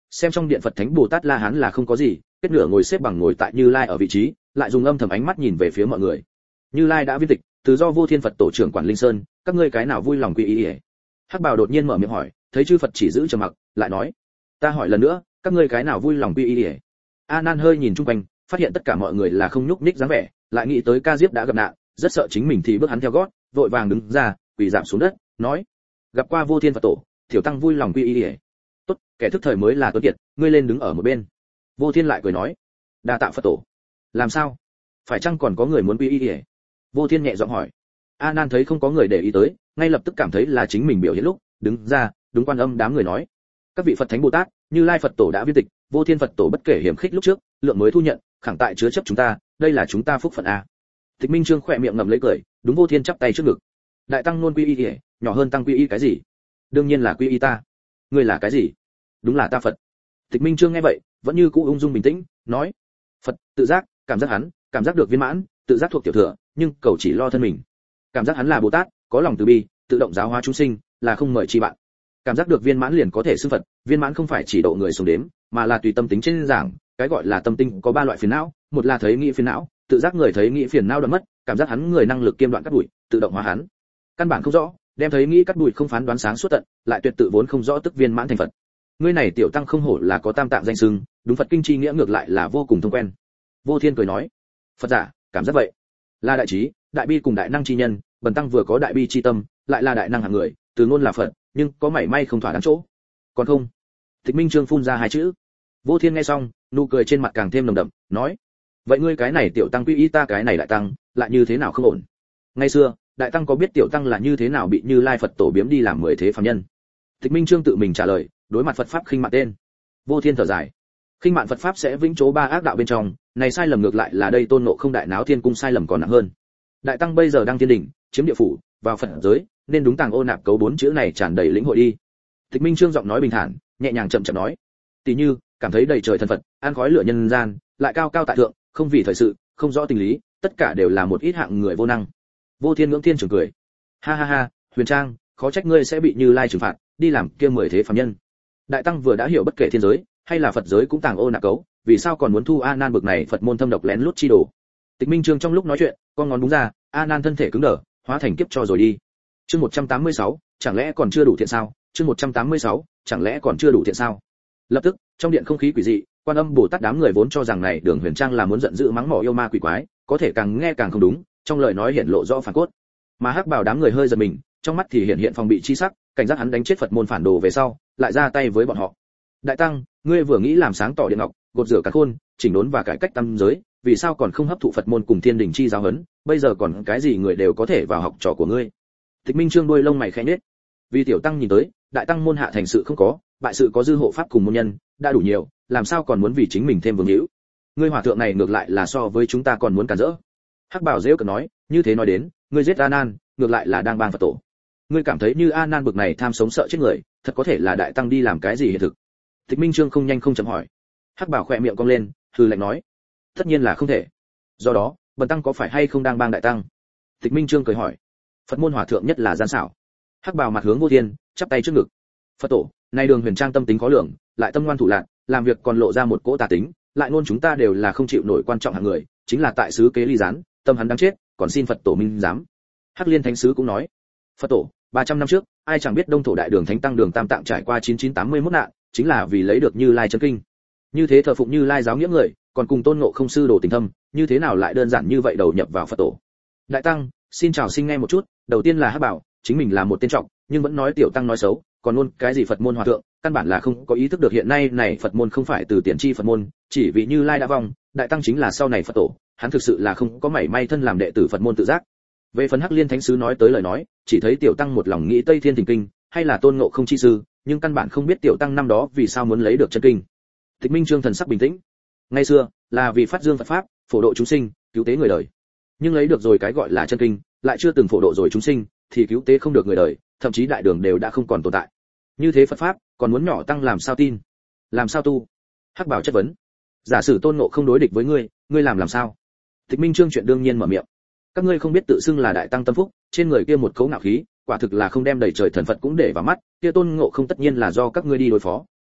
Xem trong điện Phật Thánh Bồ Tát La Hán là không có gì, kết nửa ngồi xếp bằng ngồi tại Như Lai ở vị trí, lại dùng âm thầm ánh mắt nhìn về phía mọi người. Như Lai đã viên tịch, từ do Vô Thiên Phật tổ trưởng quản Linh Sơn, các ngươi cái nào vui lòng quy y? Hắc Bào đột nhiên mở miệng hỏi, thấy chư Phật chỉ giữ trầm mặc, lại nói, ta hỏi lần nữa, các ngươi cái nào vui lòng quy y? A Nan hơi nhìn chung quanh, phát hiện tất cả mọi người là không nhúc nhích dáng vẻ, lại nghĩ tới Ca Diếp đã gặp nạn, rất sợ chính mình thì bước hắn theo gót, vội vàng đứng ra, quỳ rạp xuống đất, nói, gặp qua Vô Thiên Phật tổ, tiểu tăng vui lòng quy y. Tốt, kẻ thức thời mới là tuấn kiệt, ngươi lên đứng ở một bên. Vô Thiên lại cười nói, đa tạ Phật tổ. Làm sao? Phải chăng còn có người muốn quy y? Vô Thiên nhẹ giọng hỏi. A Nan thấy không có người để ý tới, ngay lập tức cảm thấy là chính mình biểu hiện lúc, đứng ra, đúng Quan Âm đám người nói, các vị Phật Thánh Bồ Tát, Như Lai Phật tổ đã viên tịch, Vô Thiên Phật tổ bất kể hiểm khích lúc trước, lượng mới thu nhận, khẳng tại chứa chấp chúng ta, đây là chúng ta phúc phận a. Tịch Minh Trương khỏe miệng ngậm lấy cười, đúng Vô Thiên chắp tay trước ngực. Đại tăng nôn quy y, nhỏ hơn tăng quy y cái gì? Đương nhiên là quy y ta. Ngươi là cái gì? Đúng là ta Phật. Tịch Minh Trương nghe vậy, vẫn như cũ ung dung bình tĩnh, nói, Phật, tự giác, cảm giác hắn, cảm giác được viên mãn, tự giác thuộc tiểu thừa, nhưng cầu chỉ lo thân mình. Cảm giác hắn là Bồ Tát, có lòng từ bi, tự động giáo hóa chúng sinh, là không mời chi bạn. Cảm giác được viên mãn liền có thể xưng Phật, viên mãn không phải chỉ độ người sống đếm, mà là tùy tâm tính trên giảng, cái gọi là tâm tinh có ba loại phiền não, một là thấy nghĩ phiền não, tự giác người thấy nghĩ phiền não đoạn mất, cảm giác hắn người năng lực kiêm đoạn cắt đuổi, tự động hóa hắn. Căn bản không rõ, đem thấy nghĩ cắt đuổi không phán đoán sáng suốt tận, lại tuyệt tự vốn không rõ tức viên mãn thành Phật. Ngươi này tiểu tăng không hổ là có tam tạng danh xưng, đúng Phật kinh chi nghĩa ngược lại là vô cùng thông quen. Vô Thiên cười nói, Phật giả, cảm giác vậy, là đại trí, đại bi cùng đại năng chi nhân, bần tăng vừa có đại bi chi tâm, lại là đại năng hạng người, từ ngôn là Phật, nhưng có mảy may không thỏa đáng chỗ. Còn không? Tịch Minh Trương phun ra hai chữ. Vô Thiên nghe xong, nụ cười trên mặt càng thêm nồng đậm, nói, vậy ngươi cái này tiểu tăng quy y ta cái này đại tăng, lại như thế nào không ổn? Ngày xưa, đại tăng có biết tiểu tăng là như thế nào bị Như Lai Phật tổ biếm đi làm 10 thế phàm nhân? Tịch Minh Trương tự mình trả lời, đối mặt Phật pháp khinh mạn tên. Vô Thiên thở dài, khinh mạn Phật pháp sẽ vĩnh chỗ ba ác đạo bên trong, này sai lầm ngược lại là đây Tôn Ngộ Không đại náo thiên cung sai lầm còn nặng hơn. Đại tăng bây giờ đang thiên đỉnh, chiếm địa phủ, vào Phật giới, nên đúng tàng ô nạp cấu 4 chữ này tràn đầy lĩnh hội đi. Tịch Minh Trương giọng nói bình thản, nhẹ nhàng chậm chậm nói, tỷ như cảm thấy đầy trời thần Phật, ăn khói lửa nhân gian, lại cao cao tại thượng, không vì thời sự, không rõ tình lý, tất cả đều là một ít hạng người vô năng. Vô Thiên ngưỡng thiên trường cười, ha ha ha, Huyền Trang, khó trách ngươi sẽ bị Như Lai trừng phạt, đi làm kia 10 thế phàm nhân. Đại tăng vừa đã hiểu bất kể thiên giới hay là Phật giới cũng tàng ô nạp cấu, vì sao còn muốn thu A Nan bực này Phật môn thâm độc lén lút chi đồ. Tịch Minh Trương trong lúc nói chuyện, con ngón búng ra, A Nan thân thể cứng đờ, hóa thành kiếp cho rồi đi. Chương 186, chẳng lẽ còn chưa đủ thiện sao? Chương 186, chẳng lẽ còn chưa đủ thiện sao? Lập tức, trong điện không khí quỷ dị, Quan Âm Bồ Tát đám người vốn cho rằng này Đường Huyền Trang là muốn giận dữ mắng mỏ yêu ma quỷ quái, có thể càng nghe càng không đúng, trong lời nói hiện lộ rõ phản cốt. Mà Hắc Bảo đám người hơi giật mình, trong mắt thì hiện phòng bị chi sắc, cảnh giác hắn đánh chết Phật môn phản đồ về sau, lại ra tay với bọn họ. Đại tăng, ngươi vừa nghĩ làm sáng tỏ điện ngọc, gột rửa cả khôn, chỉnh đốn và cải cách tâm giới, vì sao còn không hấp thụ Phật môn cùng Thiên Đình chi giáo huấn, bây giờ còn cái gì người đều có thể vào học trò của ngươi. Tịch Minh Trương đuôi lông mày khẽ nhếch. Vì tiểu tăng nhìn tới, đại tăng môn hạ thành sự không có, bại sự có dư hộ pháp cùng môn nhân, đã đủ nhiều, làm sao còn muốn vì chính mình thêm vương hữu. Ngươi hòa thượng này ngược lại là so với chúng ta còn muốn cản rỡ. Hắc Bảo giễu cợt nói, như thế nói đến, ngươi giết A Nan, ngược lại là đang ban Phật tổ. Ngươi cảm thấy như A Nan bực này tham sống sợ chết người, thật có thể là đại tăng đi làm cái gì hiện thực? Tịch Minh Trương không nhanh không chậm hỏi. Hắc Bảo khẽ miệng cong lên, hừ lạnh nói, tất nhiên là không thể. Do đó, bần tăng có phải hay không đang bang đại tăng? Tịch Minh Trương cười hỏi. Phật môn hòa thượng nhất là gian xảo. Hắc Bảo mặt hướng Vô Thiên, chắp tay trước ngực. Phật tổ, nay Đường Huyền Trang tâm tính khó lường, lại tâm ngoan thủ lạn, làm việc còn lộ ra một cỗ tà tính, lại luôn chúng ta đều là không chịu nổi quan trọng hạng người, chính là tại xứ kế ly gián, tâm hắn đáng chết, còn xin Phật tổ minh giám. Hắc Liên Thánh sứ cũng nói, Phật tổ, 300 năm trước, ai chẳng biết Đông thổ đại đường thánh tăng Đường Tam Tạng trải qua 9981 nạn, chính là vì lấy được Như Lai chân kinh. Như thế thờ phụng Như Lai giáo nghĩa người, còn cùng Tôn Ngộ Không sư đồ tình thâm, như thế nào lại đơn giản như vậy đầu nhập vào Phật tổ. Đại tăng, xin chào xin nghe một chút, đầu tiên là Hắc Bảo, chính mình là một tên trọng, nhưng vẫn nói tiểu tăng nói xấu, còn luôn cái gì Phật môn hòa thượng, căn bản là không có ý thức được hiện nay này Phật môn không phải từ tiền chi Phật môn, chỉ vì Như Lai đã vong, đại tăng chính là sau này Phật tổ, hắn thực sự là không có mảy may thân làm đệ tử Phật môn tự giác. Về phần Hắc Liên Thánh sứ nói tới lời nói, chỉ thấy tiểu tăng một lòng nghĩ Tây Thiên Thỉnh Kinh, hay là Tôn Ngộ Không chi sư, nhưng căn bản không biết tiểu tăng năm đó vì sao muốn lấy được chân kinh. Tịch Minh Trương thần sắc bình tĩnh. Ngày xưa, là vì phát dương Phật pháp, phổ độ chúng sinh, cứu tế người đời. Nhưng lấy được rồi cái gọi là chân kinh, lại chưa từng phổ độ rồi chúng sinh, thì cứu tế không được người đời, thậm chí đại đường đều đã không còn tồn tại. Như thế Phật pháp, còn muốn nhỏ tăng làm sao tin? Làm sao tu? Hắc Bảo chất vấn. Giả sử Tôn Ngộ không đối địch với ngươi làm sao? Tịch Minh Trương chuyện đương nhiên mở miệng. Các ngươi không biết tự xưng là đại tăng tâm phúc, trên người kia một cấu ngạo khí, quả thực là không đem đầy trời thần Phật cũng để vào mắt, kia Tôn Ngộ không tất nhiên là do các ngươi đi đối phó.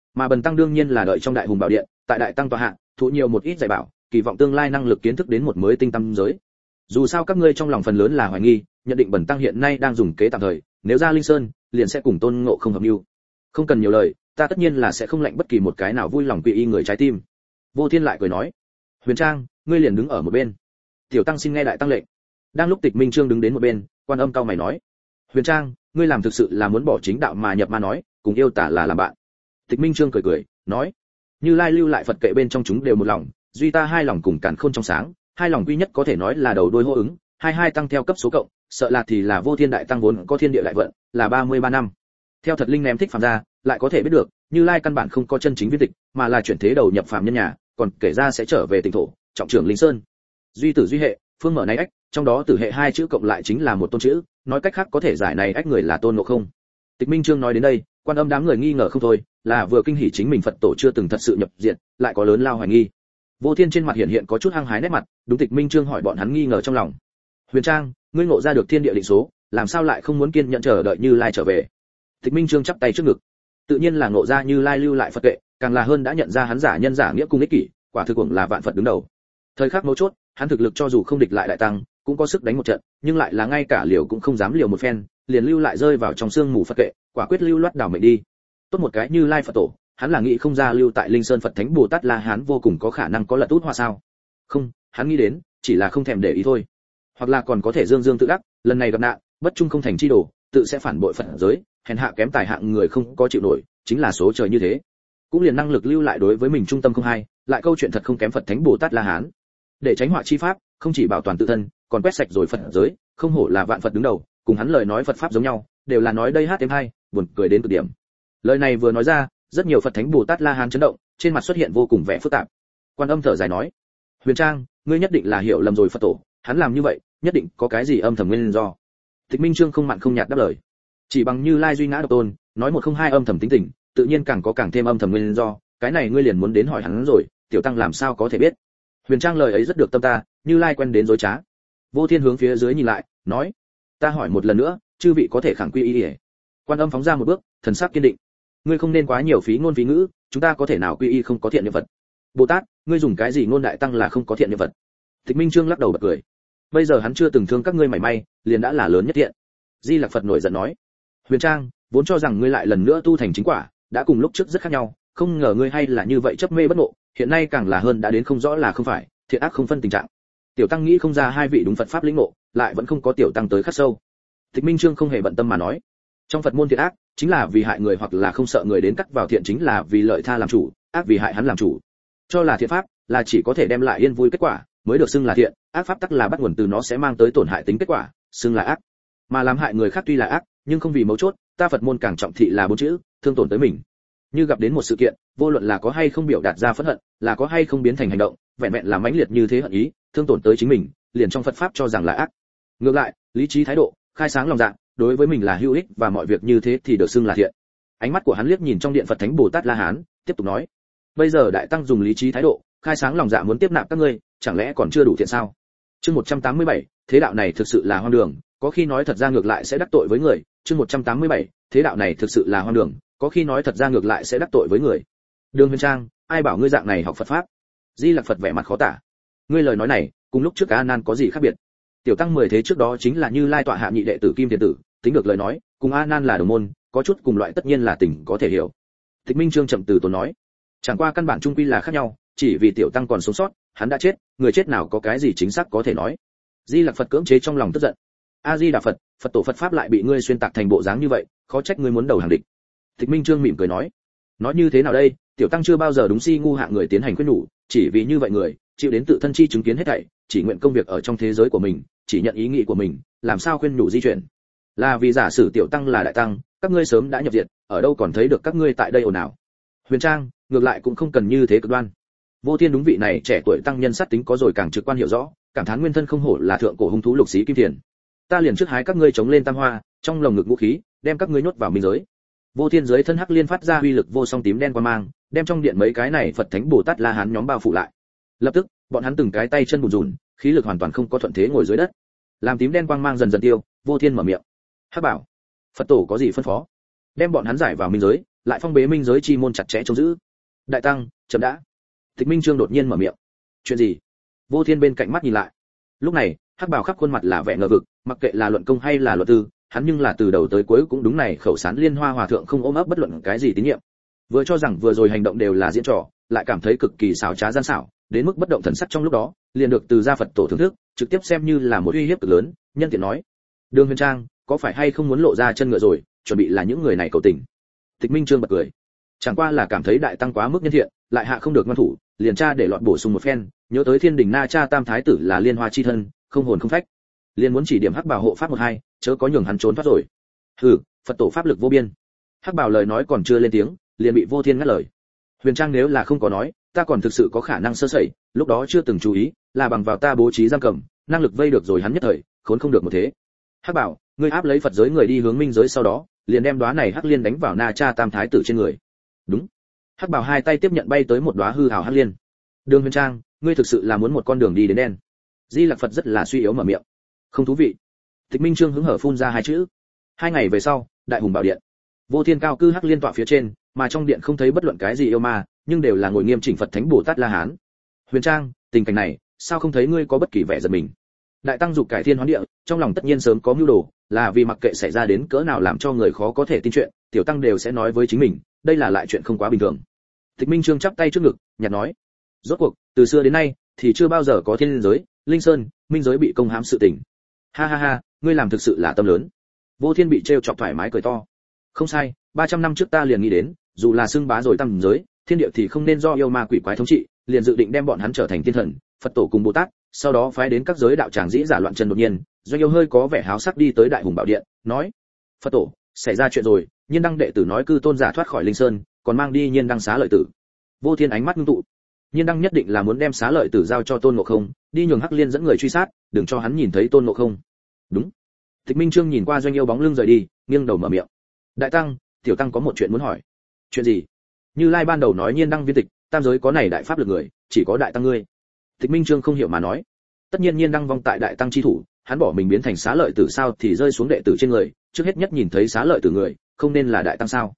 Mà bần tăng đương nhiên là đợi trong đại hùng bảo điện, tại đại tăng tọa hạ, thụ nhiều một ít dạy bảo, kỳ vọng tương lai năng lực kiến thức đến một mới tinh tâm giới. Dù sao các ngươi trong lòng phần lớn là hoài nghi, nhận định bần tăng hiện nay đang dùng kế tạm thời, nếu ra Linh Sơn, liền sẽ cùng Tôn Ngộ không hợp mưu. Không cần nhiều lời, ta tất nhiên là sẽ không lạnh bất kỳ một cái nào vui lòng quy y người trái tim. Vô Thiên lại cười nói, Huyền Trang, ngươi liền đứng ở một bên. Tiểu tăng xin nghe đại tăng lệnh. Đang lúc Tịch Minh Trương đứng đến một bên, Quan Âm cau mày nói, Huyền Trang, ngươi làm thực sự là muốn bỏ chính đạo mà nhập ma nói, cùng yêu tả là làm bạn. Tịch Minh Trương cười cười, nói, Như Lai lưu lại Phật kệ bên trong chúng đều một lòng, duy ta hai lòng cùng càn khôn trong sáng, hai lòng quy nhất có thể nói là đầu đuôi hô ứng, hai tăng theo cấp số cộng, sợ là thì là Vô Thiên đại tăng vốn có thiên địa đại vận, là 33 năm. Theo thật linh ném thích phàm ra, lại có thể biết được, Như Lai căn bản không có chân chính viên tịch, mà là chuyển thế đầu nhập phàm nhân nhà, còn kể ra sẽ trở về tỉnh thổ, trọng trưởng Linh Sơn. Duy tử duy hệ, phương mở này ách, trong đó tử hệ hai chữ cộng lại chính là một tôn chữ, nói cách khác có thể giải này ách người là Tôn Ngộ Không. Tịch Minh Trương nói đến đây, Quan Âm đám người nghi ngờ không thôi, là vừa kinh hỉ chính mình Phật tổ chưa từng thật sự nhập diện, lại có lớn lao hoài nghi. Vô Thiên trên mặt hiện có chút hăng hái nét mặt, đúng Tịch Minh Trương hỏi bọn hắn nghi ngờ trong lòng. Huyền Trang, ngươi ngộ ra được thiên địa định số, làm sao lại không muốn kiên nhẫn chờ đợi Như Lai trở về? Tịch Minh Trương chắp tay trước ngực, tự nhiên là ngộ ra Như Lai lưu lại Phật kệ, càng là hơn đã nhận ra hắn giả nhân giả nghĩa cung ích kỷ, quả thực cũng là vạn Phật đứng đầu. Thời khắc mấu chốt, hắn thực lực cho dù không địch lại đại tăng, cũng có sức đánh một trận, nhưng lại là ngay cả liều cũng không dám liều một phen, liền lưu lại rơi vào trong xương mù Phật kệ, quả quyết lưu loát đảo mệnh đi. Tốt một cái Như Lai Phật tổ, hắn là nghĩ không ra lưu tại Linh Sơn Phật Thánh Bồ Tát La Hán vô cùng có khả năng có lật út hoa sao? Không, hắn nghĩ đến, chỉ là không thèm để ý thôi. Hoặc là còn có thể dương dương tự đắc, lần này gặp nạn, bất trung không thành chi đồ, tự sẽ phản bội Phật giới, hèn hạ kém tài hạng người không có chịu nổi, chính là số trời như thế. Cũng liền năng lực lưu lại đối với mình trung tâm không hay, lại câu chuyện thật không kém Phật Thánh Bồ Tát La Hán. Để tránh họa chi pháp, không chỉ bảo toàn tự thân, còn quét sạch rồi Phật giới, không hổ là vạn Phật đứng đầu, cùng hắn lời nói Phật pháp giống nhau, đều là nói đây hát thêm hay, buồn cười đến cực điểm. Lời này vừa nói ra, rất nhiều Phật Thánh Bồ Tát La Hán chấn động, trên mặt xuất hiện vô cùng vẻ phức tạp. Quan Âm thở dài nói, Huyền Trang, ngươi nhất định là hiểu lầm rồi Phật tổ, hắn làm như vậy, nhất định có cái gì âm thầm nguyên do. Tịch Minh Trương không mặn không nhạt đáp lời, chỉ bằng Như Lai duy ngã độc tôn, nói một không hai âm thầm tính tình, tự nhiên càng có càng thêm âm thầm nguyên do, cái này ngươi liền muốn đến hỏi hắn rồi, tiểu tăng làm sao có thể biết. Huyền Trang lời ấy rất được tâm ta, Như Lai quen đến dối trá. Vô Thiên hướng phía dưới nhìn lại, nói, ta hỏi một lần nữa, chư vị có thể khẳng quy y. Quan Âm phóng ra một bước, thần sắc kiên định, ngươi không nên quá nhiều phí ngôn phí ngữ, chúng ta có thể nào quy y không có thiện niệm vật. Bồ Tát, ngươi dùng cái gì ngôn đại tăng là không có thiện niệm vật? Tịch Minh Trương lắc đầu bật cười, bây giờ hắn chưa từng thương các ngươi mảy may, liền đã là lớn nhất thiện. Di Lặc Phật nổi giận nói, Huyền Trang, vốn cho rằng ngươi lại lần nữa tu thành chính quả, đã cùng lúc trước rất khác nhau, không ngờ ngươi hay là như vậy chấp mê bất ngộ, hiện nay càng là hơn đã đến không rõ là không phải, thiện ác không phân tình trạng. Tiểu tăng nghĩ không ra hai vị đúng Phật pháp lĩnh ngộ, lại vẫn không có tiểu tăng tới khắc sâu. Tịch Minh Trương không hề bận tâm mà nói, trong Phật môn thiện ác chính là vì hại người hoặc là không sợ người đến cắt vào, thiện chính là vì lợi tha làm chủ, ác vì hại hắn làm chủ. Cho là thiện pháp là chỉ có thể đem lại yên vui kết quả mới được xưng là thiện, ác pháp tắc là bắt nguồn từ nó sẽ mang tới tổn hại tính kết quả, xưng là ác. Mà làm hại người khác tuy là ác, nhưng không vì mấu chốt, ta Phật môn càng trọng thị là bốn chữ, thương tổn tới mình. Như gặp đến một sự kiện, vô luận là có hay không biểu đạt ra phẫn hận, là có hay không biến thành hành động, vẹn vẹn là mãnh liệt như thế hận ý, thương tổn tới chính mình, liền trong Phật pháp cho rằng là ác. Ngược lại, lý trí thái độ, khai sáng lòng dạ, đối với mình là hữu ích và mọi việc như thế thì được xưng là thiện. Ánh mắt của hắn liếc nhìn trong điện Phật Thánh Bồ Tát La Hán, tiếp tục nói, bây giờ đại tăng dùng lý trí thái độ, khai sáng lòng dạ muốn tiếp nạp các ngươi, chẳng lẽ còn chưa đủ thiện sao? Chương 187, thế đạo này thực sự là hoang đường, có khi nói thật ra ngược lại sẽ đắc tội với người. Chương 187, thế đạo này thực sự là hoang đường, có khi nói thật ra ngược lại sẽ đắc tội với người. Đường Huyền Trang, ai bảo ngươi dạng này học Phật pháp? Di Lặc Phật vẻ mặt khó tả. Ngươi lời nói này, cùng lúc trước A Nan có gì khác biệt? Tiểu tăng 10 thế trước đó chính là Như Lai tọa hạ nhị đệ tử Kim Thiền tử, tính được lời nói, cùng A Nan là đồng môn, có chút cùng loại tất nhiên là tình có thể hiểu. Tịch Minh Trương chậm từ tốn nói, chẳng qua căn bản chung quy là khác nhau, chỉ vì tiểu tăng còn sống sót, hắn đã chết, người chết nào có cái gì chính xác có thể nói. Di Lặc Phật cưỡng chế trong lòng tức giận. A Di Đà Phật, Phật tổ Phật pháp lại bị ngươi xuyên tạc thành bộ dáng như vậy, khó trách ngươi muốn đầu hàng địch. Tịch Minh Trương mỉm cười nói như thế nào đây, tiểu tăng chưa bao giờ đúng si ngu hạng người tiến hành khuyên nhủ, chỉ vì như vậy người chịu đến tự thân chi chứng kiến hết thảy, chỉ nguyện công việc ở trong thế giới của mình, chỉ nhận ý nghĩ của mình, làm sao khuyên nhủ di chuyển. Là vì giả sử tiểu tăng là đại tăng, các ngươi sớm đã nhập diệt, ở đâu còn thấy được các ngươi tại đây ồn ào. Huyền Trang, ngược lại cũng không cần như thế cực đoan. Vô Thiên đúng vị này trẻ tuổi tăng nhân sát tính có rồi càng trực quan hiểu rõ, cảm thán nguyên thân không hổ là thượng cổ hung thú lục xí Kim Thiền. Ta liền trước hái các ngươi chống lên tam hoa, trong lồng ngực vũ khí, đem các ngươi nhốt vào minh giới. Vô Thiên dưới thân hắc liên phát ra uy lực vô song tím đen quang mang, đem trong điện mấy cái này Phật Thánh Bồ Tát La Hán nhóm bao phủ lại. Lập tức, bọn hắn từng cái tay chân bùn rùn, khí lực hoàn toàn không có thuận thế ngồi dưới đất. Làm tím đen quang mang dần dần tiêu, Vô Thiên mở miệng. Hắc bảo, Phật tổ có gì phân phó? Đem bọn hắn giải vào minh giới, lại phong bế minh giới chi môn chặt chẽ trông giữ. Đại tăng, chậm đã. Tịch Minh Trương đột nhiên mở miệng. Chuyện gì? Vô Thiên bên cạnh mắt nhìn lại. Lúc này, Hắc Bảo khắp khuôn mặt là vẻ ngờ vực, mặc kệ là luận công hay là luận tư, hắn nhưng là từ đầu tới cuối cũng đúng này khẩu sán liên hoa hòa thượng không ôm ấp bất luận cái gì tín nhiệm. Vừa cho rằng vừa rồi hành động đều là diễn trò, lại cảm thấy cực kỳ xảo trá gian xảo, đến mức bất động thần sắc trong lúc đó, liền được từ gia Phật tổ thưởng thức, trực tiếp xem như là một uy hiếp cực lớn, nhân tiện nói: "Đường Huyền Trang, có phải hay không muốn lộ ra chân ngựa rồi, chuẩn bị là những người này cầu tình?" Tịch Minh Trương bật cười. Chẳng qua là cảm thấy đại tăng quá mức nhân thiện, lại hạ không được ngoan thủ, liền tra để loạn bổ sung một phen, nhớ tới Thiên Đình Na Cha Tam Thái tử là liên hoa chi thân, không hồn không phách, liền muốn chỉ điểm Hắc Bảo hộ pháp một hai, chớ có nhường hắn trốn thoát rồi. Hừ, Phật tổ pháp lực vô biên. Hắc Bảo lời nói còn chưa lên tiếng, liền bị Vô Thiên ngắt lời. Huyền Trang nếu là không có nói, ta còn thực sự có khả năng sơ sẩy, lúc đó chưa từng chú ý, là bằng vào ta bố trí giam cầm, năng lực vây được rồi hắn nhất thời, khốn không được một thế. Hắc Bảo, ngươi áp lấy Phật giới người đi hướng minh giới sau đó, liền đem đóa này hắc liên đánh vào Na Cha Tam Thái tử trên người. Đúng. Hắc Bảo hai tay tiếp nhận bay tới một đóa hư hào hắc liên. Đường Huyền Trang, ngươi thực sự là muốn một con đường đi đến đen. Di Lặc Phật rất là suy yếu mở miệng. Không thú vị. Tịch Minh Trương hứng hở phun ra hai chữ. 2 ngày về sau, Đại Hùng Bảo Điện. Vô Thiên cao cư hắc liên tọa phía trên, mà trong điện không thấy bất luận cái gì yêu ma, nhưng đều là ngồi nghiêm chỉnh Phật Thánh Bồ Tát La Hán. Huyền Trang, tình cảnh này, sao không thấy ngươi có bất kỳ vẻ giật mình? Đại tăng dục cải thiên hoán địa, trong lòng tất nhiên sớm có mưu đồ, là vì mặc kệ xảy ra đến cỡ nào làm cho người khó có thể tin chuyện, tiểu tăng đều sẽ nói với chính mình, đây là lại chuyện không quá bình thường. Tịch Minh Trương chắp tay trước ngực, nhạt nói: rốt cuộc, từ xưa đến nay, thì chưa bao giờ có thiên giới, linh sơn, minh giới bị công hãm sự tình. Ha ha ha, ngươi làm thực sự là tâm lớn. Vô Thiên bị trêu chọc thoải mái cười to. Không sai, 300 năm trước ta liền nghĩ đến, dù là xưng bá rồi tam giới, thiên địa thì không nên do yêu ma quỷ quái thống trị, liền dự định đem bọn hắn trở thành thiên thần, Phật tổ cùng Bồ Tát, sau đó phái đến các giới đạo tràng dĩ giả loạn chân. Đột nhiên, Doanh Yêu hơi có vẻ háo sắc đi tới Đại Hùng Bảo Điện, nói: Phật tổ, xảy ra chuyện rồi, Nhiên Đăng đệ tử nói cư tôn giả thoát khỏi linh sơn, còn mang đi Nhiên Đăng xá lợi tử. Vô Thiên ánh mắt ngưng tụ. Nhiên Đăng nhất định là muốn đem xá lợi tử giao cho Tôn Ngộ Không, đi nhường Hắc Liên dẫn người truy sát, đừng cho hắn nhìn thấy Tôn Ngộ Không. Đúng. Tịch Minh Trương nhìn qua Doanh Yêu bóng lưng rời đi, nghiêng đầu mở miệng. Đại tăng, tiểu tăng có một chuyện muốn hỏi. Chuyện gì? Như Lai ban đầu nói Nhiên Đăng viên tịch, tam giới có này đại pháp lực người, chỉ có đại tăng ngươi. Tịch Minh Trương không hiểu mà nói. Tất nhiên Nhiên Đăng vong tại đại tăng chi thủ, hắn bỏ mình biến thành xá lợi tử sao thì rơi xuống đệ tử trên người, trước hết nhất nhìn thấy xá lợi tử người, không nên là đại tăng sao?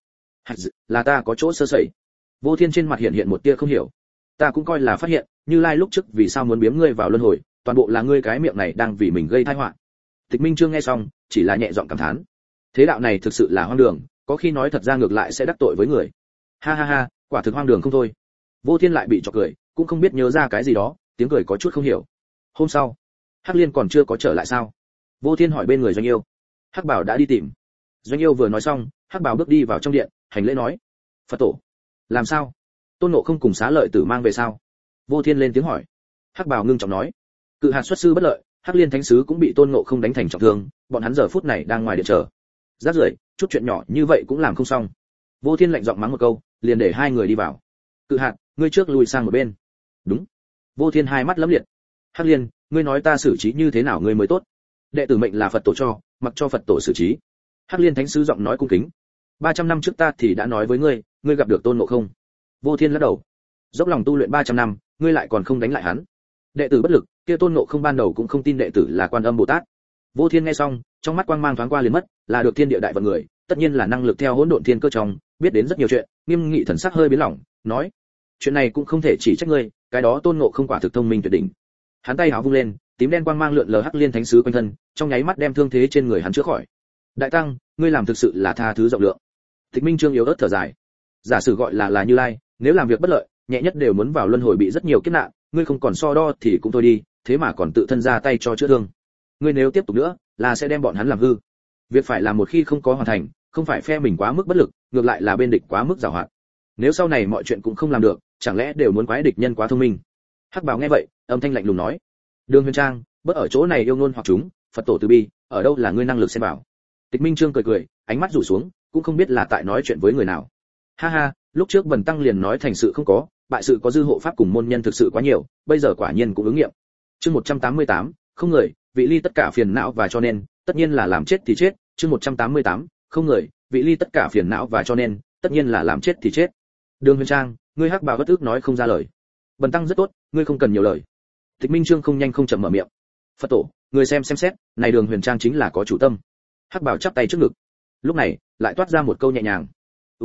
Là ta có chỗ sơ sẩy. Vô Thiên trên mặt hiện hiện một tia không hiểu. Ta cũng coi là phát hiện, Như Lai lúc trước vì sao muốn biếm ngươi vào luân hồi, toàn bộ là ngươi cái miệng này đang vì mình gây tai họa. Tịch Minh Trương nghe xong, chỉ là nhẹ giọng cảm thán. Thế đạo này thực sự là hoang đường, có khi nói thật ra ngược lại sẽ đắc tội với người. Ha ha ha, quả thực hoang đường không thôi. Vô Thiên lại bị chọc cười, cũng không biết nhớ ra cái gì đó, tiếng cười có chút không hiểu. Hôm sau, Hắc Liên còn chưa có trở lại sao? Vô Thiên hỏi bên người Doanh Yêu. Hắc Bảo đã đi tìm. Doanh Yêu vừa nói xong, Hắc Bảo bước đi vào trong điện, hành lễ nói: Phật tổ, làm sao? Tôn Ngộ Không cùng xá lợi tử mang về sao? Vô Thiên lên tiếng hỏi. Hắc Bảo ngưng trọng nói: Cự hạt xuất sư bất lợi, Hắc Liên thánh sứ cũng bị Tôn Ngộ Không đánh thành trọng thương, bọn hắn giờ phút này đang ngoài điện chờ. Rác rưởi, chút chuyện nhỏ như vậy cũng làm không xong. Vô Thiên lạnh giọng mắng một câu, liền để hai người đi vào. Cự hạt, ngươi trước lùi sang một bên. Đúng. Vô Thiên hai mắt lấm liệt. Hắc Liên, ngươi nói ta xử trí như thế nào ngươi mới tốt? Đệ tử mệnh là Phật tổ cho, mặc cho Phật tổ xử trí. Hắc Liên thánh sứ giọng nói cung kính. 300 năm trước ta thì đã nói với ngươi, ngươi gặp được Tôn Ngộ Không. Vô Thiên lắc đầu. Dốc lòng tu luyện 300 năm, ngươi lại còn không đánh lại hắn. Đệ tử bất lực, kia Tôn Ngộ Không ban đầu cũng không tin đệ tử là Quan Âm Bồ Tát. Vô Thiên nghe xong, trong mắt quang mang thoáng qua liền mất, là được thiên địa đại vận người, tất nhiên là năng lực theo hỗn độn thiên cơ trong, biết đến rất nhiều chuyện, nghiêm nghị thần sắc hơi biến lỏng, nói: chuyện này cũng không thể chỉ trách ngươi, cái đó Tôn Ngộ Không quả thực thông minh tuyệt đỉnh. Hắn tay áo vung lên, tím đen quang mang lượn lờ Hắc Liên thánh sứ quanh thân, trong nháy mắt đem thương thế trên người hắn chữa khỏi. Đại tăng, ngươi làm thực sự là tha thứ rộng lượng. Tịch Minh Trương yếu ớt thở dài. Giả sử gọi là Như Lai, nếu làm việc bất lợi, nhẹ nhất đều muốn vào luân hồi bị rất nhiều kiếp nạn, ngươi không còn so đo thì cũng thôi đi, thế mà còn tự thân ra tay cho chữa thương. Ngươi nếu tiếp tục nữa, là sẽ đem bọn hắn làm hư. Việc phải làm một khi không có hoàn thành, không phải phe mình quá mức bất lực, ngược lại là bên địch quá mức giàu hạn. Nếu sau này mọi chuyện cũng không làm được, chẳng lẽ đều muốn quái địch nhân quá thông minh? Hắc Bảo nghe vậy, âm thanh lạnh lùng nói: Đường Huyền Trang, bớt ở chỗ này yêu ngôn hoặc chúng, Phật tổ từ bi, ở đâu là ngươi năng lực xem bảo. Tịch Minh Trương cười cười, ánh mắt rủ xuống, cũng không biết là tại nói chuyện với người nào. Ha ha, lúc trước Bần tăng liền nói thành sự không có, bại sự có dư hộ pháp cùng môn nhân thực sự quá nhiều, bây giờ quả nhiên cũng ứng nghiệm. Chương 188, không người, vị ly tất cả phiền não và cho nên, tất nhiên là làm chết thì chết. Chương 188, không người, vị ly tất cả phiền não và cho nên, tất nhiên là làm chết thì chết. Đường Huyền Trang, ngươi Hắc Bảo bất ức nói không ra lời. Bần tăng rất tốt, ngươi không cần nhiều lời. Tịch Minh Trương không nhanh không chậm mở miệng. Phật tổ, người xem xét, này Đường Huyền Trang chính là có chủ tâm. Hắc Bảo chắp tay trước ngực. Lúc này, lại toát ra một câu nhẹ nhàng.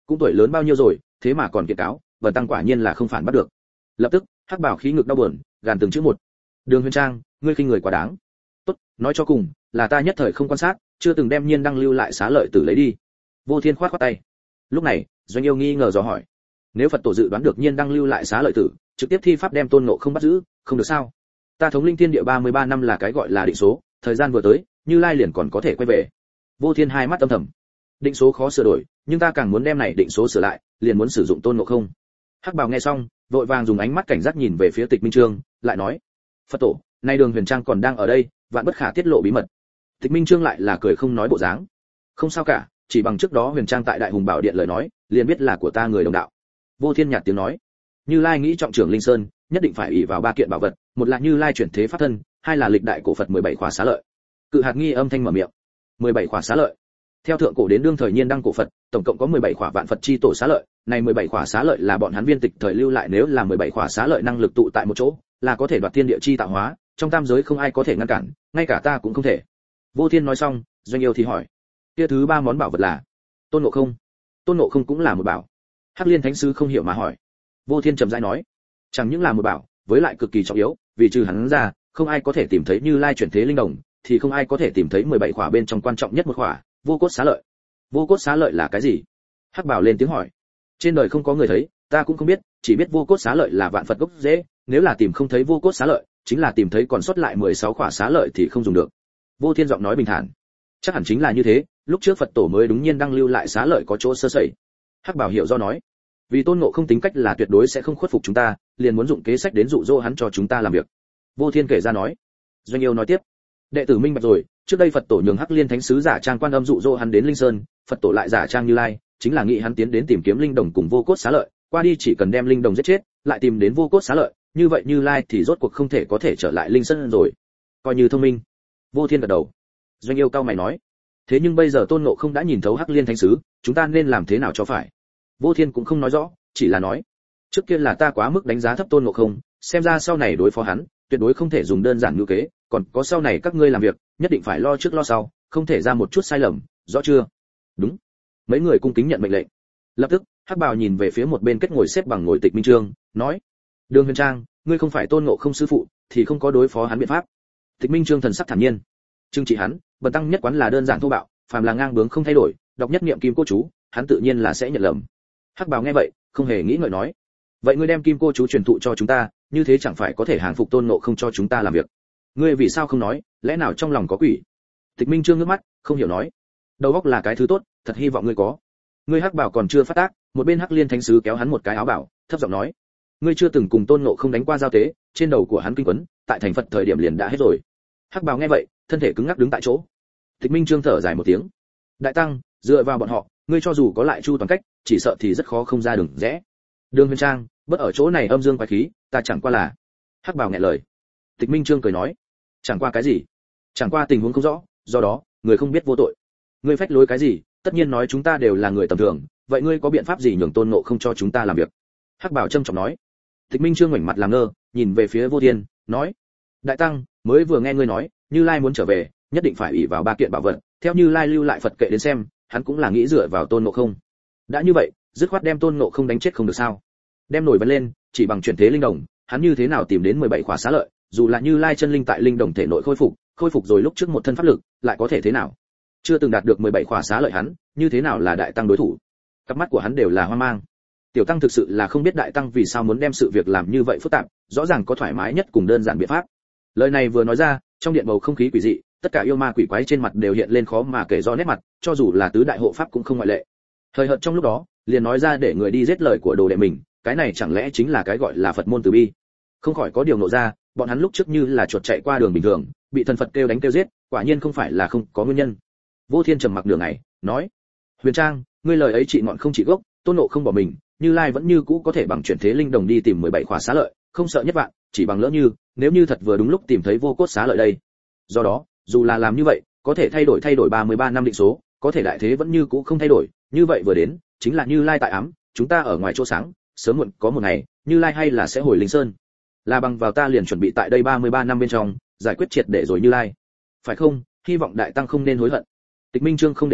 cũng tuổi lớn bao nhiêu rồi, thế mà còn kiện cáo, Bần tăng quả nhiên là không phản bắt được. Lập tức, Hắc Bảo khí ngực đau buồn, gàn từng chữ một. Đường Huyền Trang, ngươi khinh người quá đáng. Tốt, nói cho cùng, là ta nhất thời không quan sát, chưa từng đem Nhiên Đăng lưu lại xá lợi tử lấy đi. Vô Thiên khoát khoát tay. Lúc này, Doanh Yêu nghi ngờ dò hỏi, nếu Phật tổ dự đoán được Nhiên Đăng lưu lại xá lợi tử, trực tiếp thi pháp đem Tôn Ngộ không bắt giữ, không được sao? Ta thống linh thiên địa 33 năm là cái gọi là định số, thời gian vừa tới, Như Lai liền còn có thể quay về. Vô Thiên hai mắt âm thầm. Định số khó sửa đổi, nhưng ta càng muốn đem này định số sửa lại, liền muốn sử dụng Tôn Ngộ không. Hắc Bào nghe xong, vội vàng dùng ánh mắt cảnh giác nhìn về phía Tịch Minh Trương, lại nói: Phật tổ, nay Đường Huyền Trang còn đang ở đây, vạn bất khả tiết lộ bí mật. Tịch Minh Trương lại là cười không nói bộ dáng. Không sao cả, chỉ bằng trước đó Huyền Trang tại Đại Hùng Bảo Điện lời nói, liền biết là của ta người đồng đạo. Vô Thiên nhạt tiếng nói: Như Lai nghĩ trọng trưởng Linh Sơn, nhất định phải ỷ vào ba kiện bảo vật, một là Như Lai chuyển thế pháp thân, hai là lịch đại cổ Phật 17 khóa xá lợi. Cự Hạt nghi âm thanh mở miệng: 17 khóa xá lợi. Theo thượng cổ đến đương thời Nhiên Đăng cổ Phật, tổng cộng có 17 khóa vạn Phật chi tổ xá lợi, này 17 khóa xá lợi là bọn hắn viên tịch thời lưu lại, nếu là 17 khóa xá lợi năng lực tụ tại một chỗ, là có thể đoạt thiên địa chi tạo hóa, trong tam giới không ai có thể ngăn cản, ngay cả ta cũng không thể. Vô Thiên nói xong, Doanh Yêu thì hỏi: kia thứ ba món bảo vật là? Tôn Ngộ không. Tôn Ngộ không cũng là một bảo. Hắc Liên Thánh Sư không hiểu mà hỏi. Vô Thiên trầm rãi nói: chẳng những là một bảo, với lại cực kỳ trọng yếu, vì trừ hắn ra, không ai có thể tìm thấy Như Lai chuyển thế linh đồng, thì không ai có thể tìm thấy 17 khóa bên trong quan trọng nhất một khóa, vô cốt xá lợi. Vô cốt xá lợi là cái gì? Hắc Bảo lên tiếng hỏi. Trên đời không có người thấy, ta cũng không biết, chỉ biết vô cốt xá lợi là vạn Phật gốc rễ, nếu là tìm không thấy vô cốt xá lợi, chính là tìm thấy còn sót lại 16 khóa xá lợi thì không dùng được. Vô Thiên giọng nói bình thản. Chắc hẳn chính là như thế, lúc trước Phật tổ mới đúng nhiên đang lưu lại xá lợi có chỗ sơ sẩy. Hắc Bảo hiểu do nói. Vì Tôn Ngộ không tính cách là tuyệt đối sẽ không khuất phục chúng ta, liền muốn dụng kế sách đến dụ dỗ hắn cho chúng ta làm việc. Vô Thiên kể ra nói. Doanh Yêu nói tiếp. Đệ tử minh bạch rồi, trước đây Phật tổ nhường Hắc Liên Thánh Sứ giả trang Quan Âm dụ dỗ hắn đến Linh Sơn, Phật tổ lại giả trang Như Lai, chính là nghĩ hắn tiến đến tìm kiếm linh đồng cùng vô cốt xá lợi, qua đi chỉ cần đem linh đồng giết chết, lại tìm đến vô cốt xá lợi, như vậy Như Lai thì rốt cuộc không thể có thể trở lại Linh Sơn rồi. Coi như thông minh. Vô Thiên gật đầu. Doanh Yêu cao mày nói. Thế nhưng bây giờ Tôn Ngộ không đã nhìn thấu Hắc Liên Thánh Sứ, chúng ta nên làm thế nào cho phải? Vô Thiên cũng không nói rõ, chỉ là nói, trước kia là ta quá mức đánh giá thấp Tôn Ngộ không, xem ra sau này đối phó hắn, tuyệt đối không thể dùng đơn giản ngữ kế, còn có sau này các ngươi làm việc, nhất định phải lo trước lo sau, không thể ra một chút sai lầm, rõ chưa? Đúng. Mấy người cung kính nhận mệnh lệnh. Lập tức, Hắc Bào nhìn về phía một bên kết ngồi xếp bằng ngồi Tịch Minh Trương, nói: Đường Huyền Trang, ngươi không phải Tôn Ngộ không sư phụ, thì không có đối phó hắn biện pháp. Tịch Minh Trương thần sắc thản nhiên. Trương trị hắn, bần tăng nhất quán là đơn giản thô bạo, phàm là ngang bướng không thay đổi, đọc nhất niệm kim cô chú, hắn tự nhiên là sẽ nhận lầm. Hắc Bào nghe vậy, không hề nghĩ ngợi nói: vậy ngươi đem kim cô chú truyền thụ cho chúng ta, như thế chẳng phải có thể hàng phục Tôn Ngộ không cho chúng ta làm việc? Ngươi vì sao không nói, lẽ nào trong lòng có quỷ? Tịch Minh Trương ngước mắt, không hiểu nói: đầu óc là cái thứ tốt, thật hy vọng ngươi có. Ngươi Hắc Bảo còn chưa phát tác, một bên Hắc Liên Thánh Sứ kéo hắn một cái áo bảo, thấp giọng nói: ngươi chưa từng cùng Tôn Ngộ không đánh qua giao tế, trên đầu của hắn kinh quấn, tại thành Phật thời điểm liền đã hết rồi. Hắc Bảo nghe vậy, thân thể cứng ngắc đứng tại chỗ. Tịch Minh Trương thở dài một tiếng: đại tăng, dựa vào bọn họ, ngươi cho dù có lại chu toàn cách, chỉ sợ thì rất khó không ra đường rẽ. Đường Huyền Trang, bất ở chỗ này âm dương quái khí, ta chẳng qua là. Hắc Bảo nghẹn lời. Tịch Minh Trương cười nói: chẳng qua cái gì? Chẳng qua tình huống không rõ, do đó người không biết vô tội. Ngươi phách lối cái gì? Tất nhiên nói chúng ta đều là người tầm thường, vậy ngươi có biện pháp gì nhường Tôn Ngộ không cho chúng ta làm việc? Hắc Bảo trầm trọng nói. Tịch Minh Trương ngoảnh mặt làm ngơ, nhìn về phía Vô Thiên, nói: đại tăng, mới vừa nghe ngươi nói, Như Lai muốn trở về, nhất định phải ủy vào ba kiện bảo vật, theo Như Lai lưu lại Phật kệ đến xem, hắn cũng là nghĩ dựa vào Tôn Ngộ không. Đã như vậy, dứt khoát đem Tôn Ngộ không đánh chết không được sao? Đem nổi vấn lên, chỉ bằng chuyển thế linh đồng, hắn như thế nào tìm đến 17 khóa xá lợi, dù là Như Lai chân linh tại linh đồng thể nội khôi phục rồi lúc trước một thân pháp lực, lại có thể thế nào? Chưa từng đạt được 17 khóa xá lợi hắn, như thế nào là đại tăng đối thủ? Cặp mắt của hắn đều là hoang mang. Tiểu tăng thực sự là không biết đại tăng vì sao muốn đem sự việc làm như vậy phức tạp, rõ ràng có thoải mái nhất cùng đơn giản biện pháp. Lời này vừa nói ra, trong điện bầu không khí quỷ dị, tất cả yêu ma quỷ quái trên mặt đều hiện lên khó mà kể rõ nét mặt, cho dù là tứ đại hộ pháp cũng không ngoại lệ. Thời hợt trong lúc đó, liền nói ra để người đi giết lời của đồ đệ mình, cái này chẳng lẽ chính là cái gọi là Phật môn từ bi? Không khỏi có điều nộ ra, bọn hắn lúc trước như là chuột chạy qua đường bình thường, bị thần Phật kêu đánh kêu giết, quả nhiên không phải là không có nguyên nhân. Vô Thiên trầm mặc đường này, nói: Huyền Trang, ngươi lời ấy trị ngọn không trị gốc, Tôn Ngộ không bỏ mình, Như Lai vẫn như cũ có thể bằng chuyển thế linh đồng đi tìm 17 khóa xá lợi, không sợ nhất vạn, chỉ bằng lỡ như, nếu như thật vừa đúng lúc tìm thấy vô cốt xá lợi đây. Do đó, dù là làm như vậy, có thể thay đổi 33 năm định số, có thể đại thế vẫn như cũ không thay đổi, như vậy vừa đến, chính là Như Lai tại ám, chúng ta ở ngoài chỗ sáng, sớm muộn có một ngày, Như Lai hay là sẽ hồi Linh Sơn. Là bằng vào ta liền chuẩn bị tại đây 33 năm bên trong, giải quyết triệt để rồi Như Lai. Phải không? Hy vọng đại tăng không nên hối hận. Tịch Minh Trương không để bụng,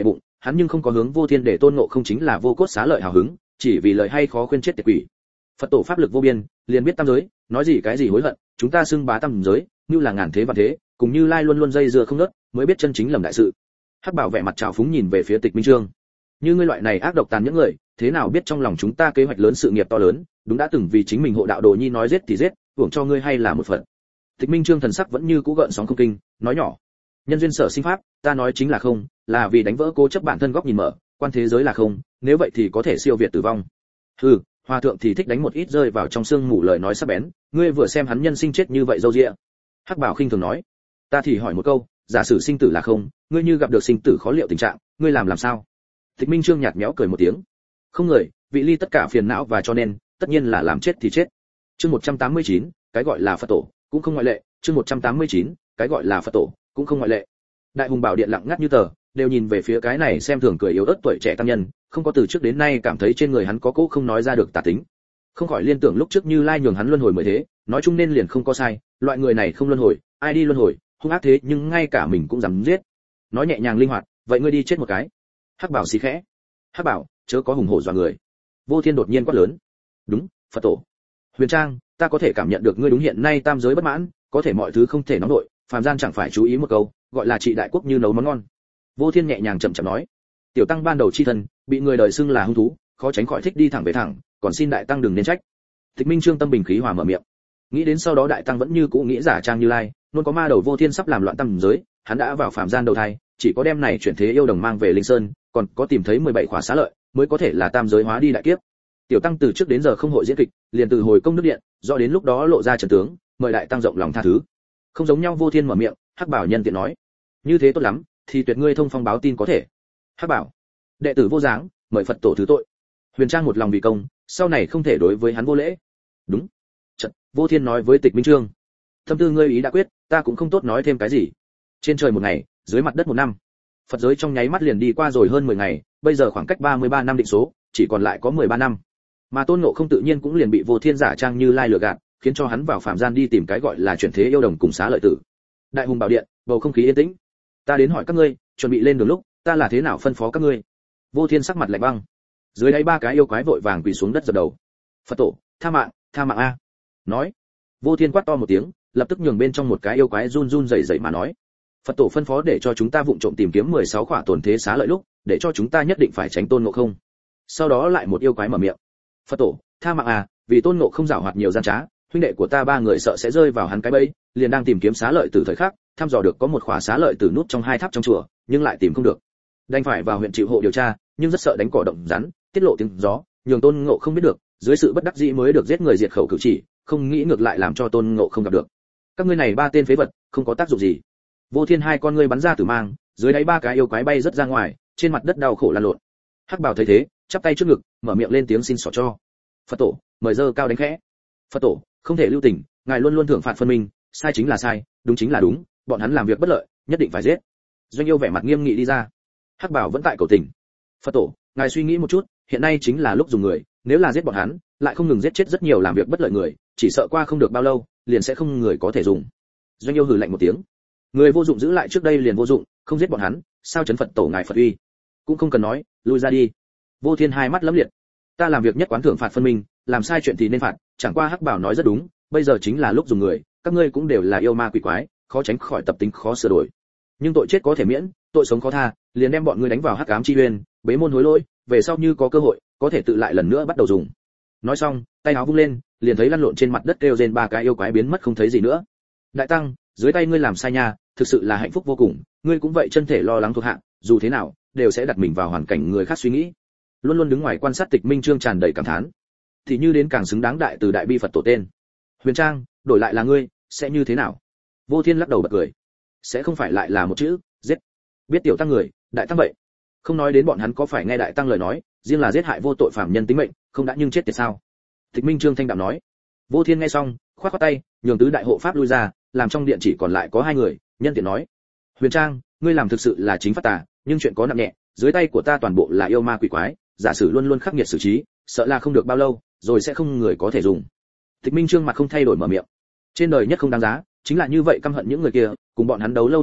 hắn nhưng không có hướng Vô Thiên để Tôn Ngộ Không chính là vô cốt xá lợi hào hứng, chỉ vì lời hay khó khuyên chết tiệt quỷ. Phật tổ pháp lực vô biên, liền biết tam giới, nói gì cái gì hối hận, chúng ta xưng bá tam giới, như là ngàn thế và thế, cùng Như Lai luôn luôn dây dưa không ngớt, mới biết chân chính lầm đại sự. Hắc Bảo vẻ mặt trào phúng nhìn về phía Tịch Minh Trương. Như ngươi loại này ác độc tàn những người, thế nào biết trong lòng chúng ta kế hoạch lớn sự nghiệp to lớn, đúng đã từng vì chính mình hộ đạo đồ nhi nói giết thì giết, hưởng cho ngươi hay là một phận. Tịch Minh Trương thần sắc vẫn như cũ gợn sóng không kinh, nói nhỏ: nhân duyên sở sinh pháp, ta nói chính là không, là vì đánh vỡ cố chấp bản thân góc nhìn mở, quan thế giới là không, nếu vậy thì có thể siêu việt tử vong. Hừ, hòa thượng thì thích đánh một ít rơi vào trong xương mù lời nói sắc bén, ngươi vừa xem hắn nhân sinh chết như vậy dâu dịa. Hắc Bảo khinh thường nói: ta thì hỏi một câu, giả sử sinh tử là không, ngươi như gặp được sinh tử khó liệu tình trạng, ngươi làm sao? Tịch Minh Trương nhạt nhẽo cười một tiếng: không người, vị ly tất cả phiền não và cho nên, tất nhiên là làm chết thì chết. Chương 189, cái gọi là Phật tổ, cũng không ngoại lệ. Chương 189, cái gọi là Phật tổ, cũng không ngoại lệ. Đại Hùng Bảo Điện lặng ngắt như tờ, đều nhìn về phía cái này xem thường cười yếu ớt tuổi trẻ tăng nhân, không có từ trước đến nay cảm thấy trên người hắn có cỗ không nói ra được tà tính. Không khỏi liên tưởng lúc trước Như Lai nhường hắn luân hồi mới thế, nói chung nên liền không có sai, loại người này không luân hồi, ai đi luân hồi, hung ác thế nhưng ngay cả mình cũng dám giết. Nói nhẹ nhàng linh hoạt, vậy ngươi đi chết một cái. Hắc Bảo xí khẽ. Hắc Bảo, chớ có hùng hổ dọa người. Vô Thiên đột nhiên quát lớn. Đúng, Phật tổ. Huyền Trang, ta có thể cảm nhận được ngươi đúng hiện nay tam giới bất mãn, có thể mọi thứ không thể nóng nổi, phàm gian chẳng phải chú ý một câu, gọi là trị đại quốc như nấu món ngon. Vô Thiên nhẹ nhàng chậm chậm nói. Tiểu tăng ban đầu chi thân, bị người đời xưng là hung thú, khó tránh khỏi thích đi thẳng về thẳng, còn xin đại tăng đừng nên trách. Tịch Minh Trương tâm bình khí hòa mở miệng. Nghĩ đến sau đó đại tăng vẫn như cũ nghĩ giả trang Như Lai, luôn có ma đầu Vô Thiên sắp làm loạn tam giới, hắn đã vào phàm gian đầu thai, chỉ có đem này chuyển thế yêu đồng mang về Linh Sơn, còn có tìm thấy 17 khóa xá lợi, mới có thể là tam giới hóa đi đại kiếp. Tiểu tăng từ trước đến giờ không hội diễn kịch, liền từ hồi công đức điện, do đến lúc đó lộ ra trận tướng, mời đại tăng rộng lòng tha thứ. Không giống nhau. Vô Thiên mở miệng, Hắc Bảo nhân tiện nói: như thế tốt lắm, thì tuyệt ngươi thông phong báo tin có thể. Hắc Bảo, đệ tử vô dáng, mời Phật tổ thứ tội. Huyền Trang một lòng vì công, sau này không thể đối với hắn vô lễ. Đúng. Chợt, Vô Thiên nói với Tịch Minh Trương: thâm tư ngươi ý đã quyết, ta cũng không tốt nói thêm cái gì. Trên trời một ngày, dưới mặt đất một năm. Phật giới trong nháy mắt liền đi qua rồi hơn 10 ngày, bây giờ khoảng cách 33 năm định số, chỉ còn lại có 13 năm. Mà Tôn Ngộ Không tự nhiên cũng liền bị Vô Thiên giả trang Như Lai lừa gạt, khiến cho hắn vào phàm gian đi tìm cái gọi là chuyển thế yêu đồng cùng xá lợi tử. Đại Hùng Bảo Điện, bầu không khí yên tĩnh. Ta đến hỏi các ngươi, chuẩn bị lên đường lúc, ta là thế nào phân phó các ngươi? Vô Thiên sắc mặt lạnh băng. Dưới đáy ba cái yêu quái vội vàng quỳ xuống đất dập đầu. Phật tổ, tha mạng a. Nói. Vô Thiên quát to một tiếng, lập tức nhường bên trong một cái yêu quái run run rẩy rẩy mà nói: Phật tổ phân phó để cho chúng ta vụng trộm tìm kiếm 16 khỏa tổn thế xá lợi lúc, để cho chúng ta nhất định phải tránh Tôn Ngộ Không. Sau đó lại một yêu quái mở miệng: Phật tổ, tha mạng à, vì Tôn Ngộ Không giảo hoạt nhiều gian trá, huynh đệ của ta ba người sợ sẽ rơi vào hắn cái bẫy, liền đang tìm kiếm xá lợi từ thời khắc, thăm dò được có một khỏa xá lợi từ nút trong hai tháp trong chùa, nhưng lại tìm không được. Đành phải vào huyện chịu hộ điều tra, nhưng rất sợ đánh cỏ động rắn, tiết lộ tiếng gió, nhường Tôn Ngộ Không biết được, dưới sự bất đắc dĩ mới được giết người diệt khẩu cử chỉ, không nghĩ ngược lại làm cho Tôn Ngộ Không gặp được. Các ngươi này ba tên phế vật, không có tác dụng gì. Vô Thiên hai con ngươi bắn ra tử mang, dưới đáy ba cái yêu quái bay rất ra ngoài, trên mặt đất đau khổ lăn lộn. Hắc Bảo thấy thế, chắp tay trước ngực, mở miệng lên tiếng xin xỏ cho. Phật tổ, mời dơ cao đánh khẽ. Phật tổ, không thể lưu tình, ngài luôn luôn thưởng phạt phân minh, sai chính là sai, đúng chính là đúng, bọn hắn làm việc bất lợi, nhất định phải giết. Doanh Yêu vẻ mặt nghiêm nghị đi ra. Hắc Bảo vẫn tại cầu tình. Phật tổ, ngài suy nghĩ một chút, hiện nay chính là lúc dùng người, nếu là giết bọn hắn, lại không ngừng giết chết rất nhiều làm việc bất lợi người, chỉ sợ qua không được bao lâu, liền sẽ không người có thể dùng. Doanh Yêu hừ lạnh một tiếng. Người vô dụng giữ lại trước đây liền vô dụng, không giết bọn hắn, sao chấn Phật tổ ngài Phật uy? Cũng không cần nói, lui ra đi. Vô Thiên hai mắt lấm liệt. Ta làm việc nhất quán thưởng phạt phân minh, làm sai chuyện thì nên phạt, chẳng qua Hắc Bảo nói rất đúng, bây giờ chính là lúc dùng người, các ngươi cũng đều là yêu ma quỷ quái, khó tránh khỏi tập tính khó sửa đổi. Nhưng tội chết có thể miễn, tội sống khó tha, liền đem bọn ngươi đánh vào Hắc ám chi uyên, bế môn hối lỗi, về sau như có cơ hội, có thể tự lại lần nữa bắt đầu dùng. Nói xong, tay áo vung lên, liền thấy lăn lộn trên mặt đất kêu rên ba cái yêu quái biến mất không thấy gì nữa. Đại tăng, dưới tay ngươi làm sai nha, thực sự là hạnh phúc vô cùng, ngươi cũng vậy chân thể lo lắng thuộc hạ, dù thế nào đều sẽ đặt mình vào hoàn cảnh người khác suy nghĩ. Luôn luôn đứng ngoài quan sát Tịch Minh Trương tràn đầy cảm thán, thì như đến càng xứng đáng đại từ đại bi Phật tổ tên. Huyền Trang, đổi lại là ngươi, sẽ như thế nào? Vô Thiên lắc đầu bật cười, sẽ không phải lại là một chữ giết. Biết tiểu tăng người, đại tăng vậy. Không nói đến bọn hắn có phải nghe đại tăng lời nói, riêng là giết hại vô tội phạm nhân tính mệnh, không đã nhưng chết tiệt sao? Tịch Minh Trương thanh đạm nói. Vô Thiên nghe xong, khoát khoát tay, nhường tứ đại hộ pháp lui ra, làm trong điện chỉ còn lại có hai người, nhân tiện nói: Huyền Trang, ngươi làm thực sự là chính phát tà, nhưng chuyện có nặng nhẹ, dưới tay của ta toàn bộ là yêu ma quỷ quái, giả sử luôn luôn khắc nghiệt xử trí, sợ là không được bao lâu, rồi sẽ không người có thể dùng. Tịch Minh Trương mặt không thay đổi mở miệng. Trên đời nhất không đáng giá, chính là như vậy căm hận những người kia, cùng bọn hắn đấu lâu như vậy,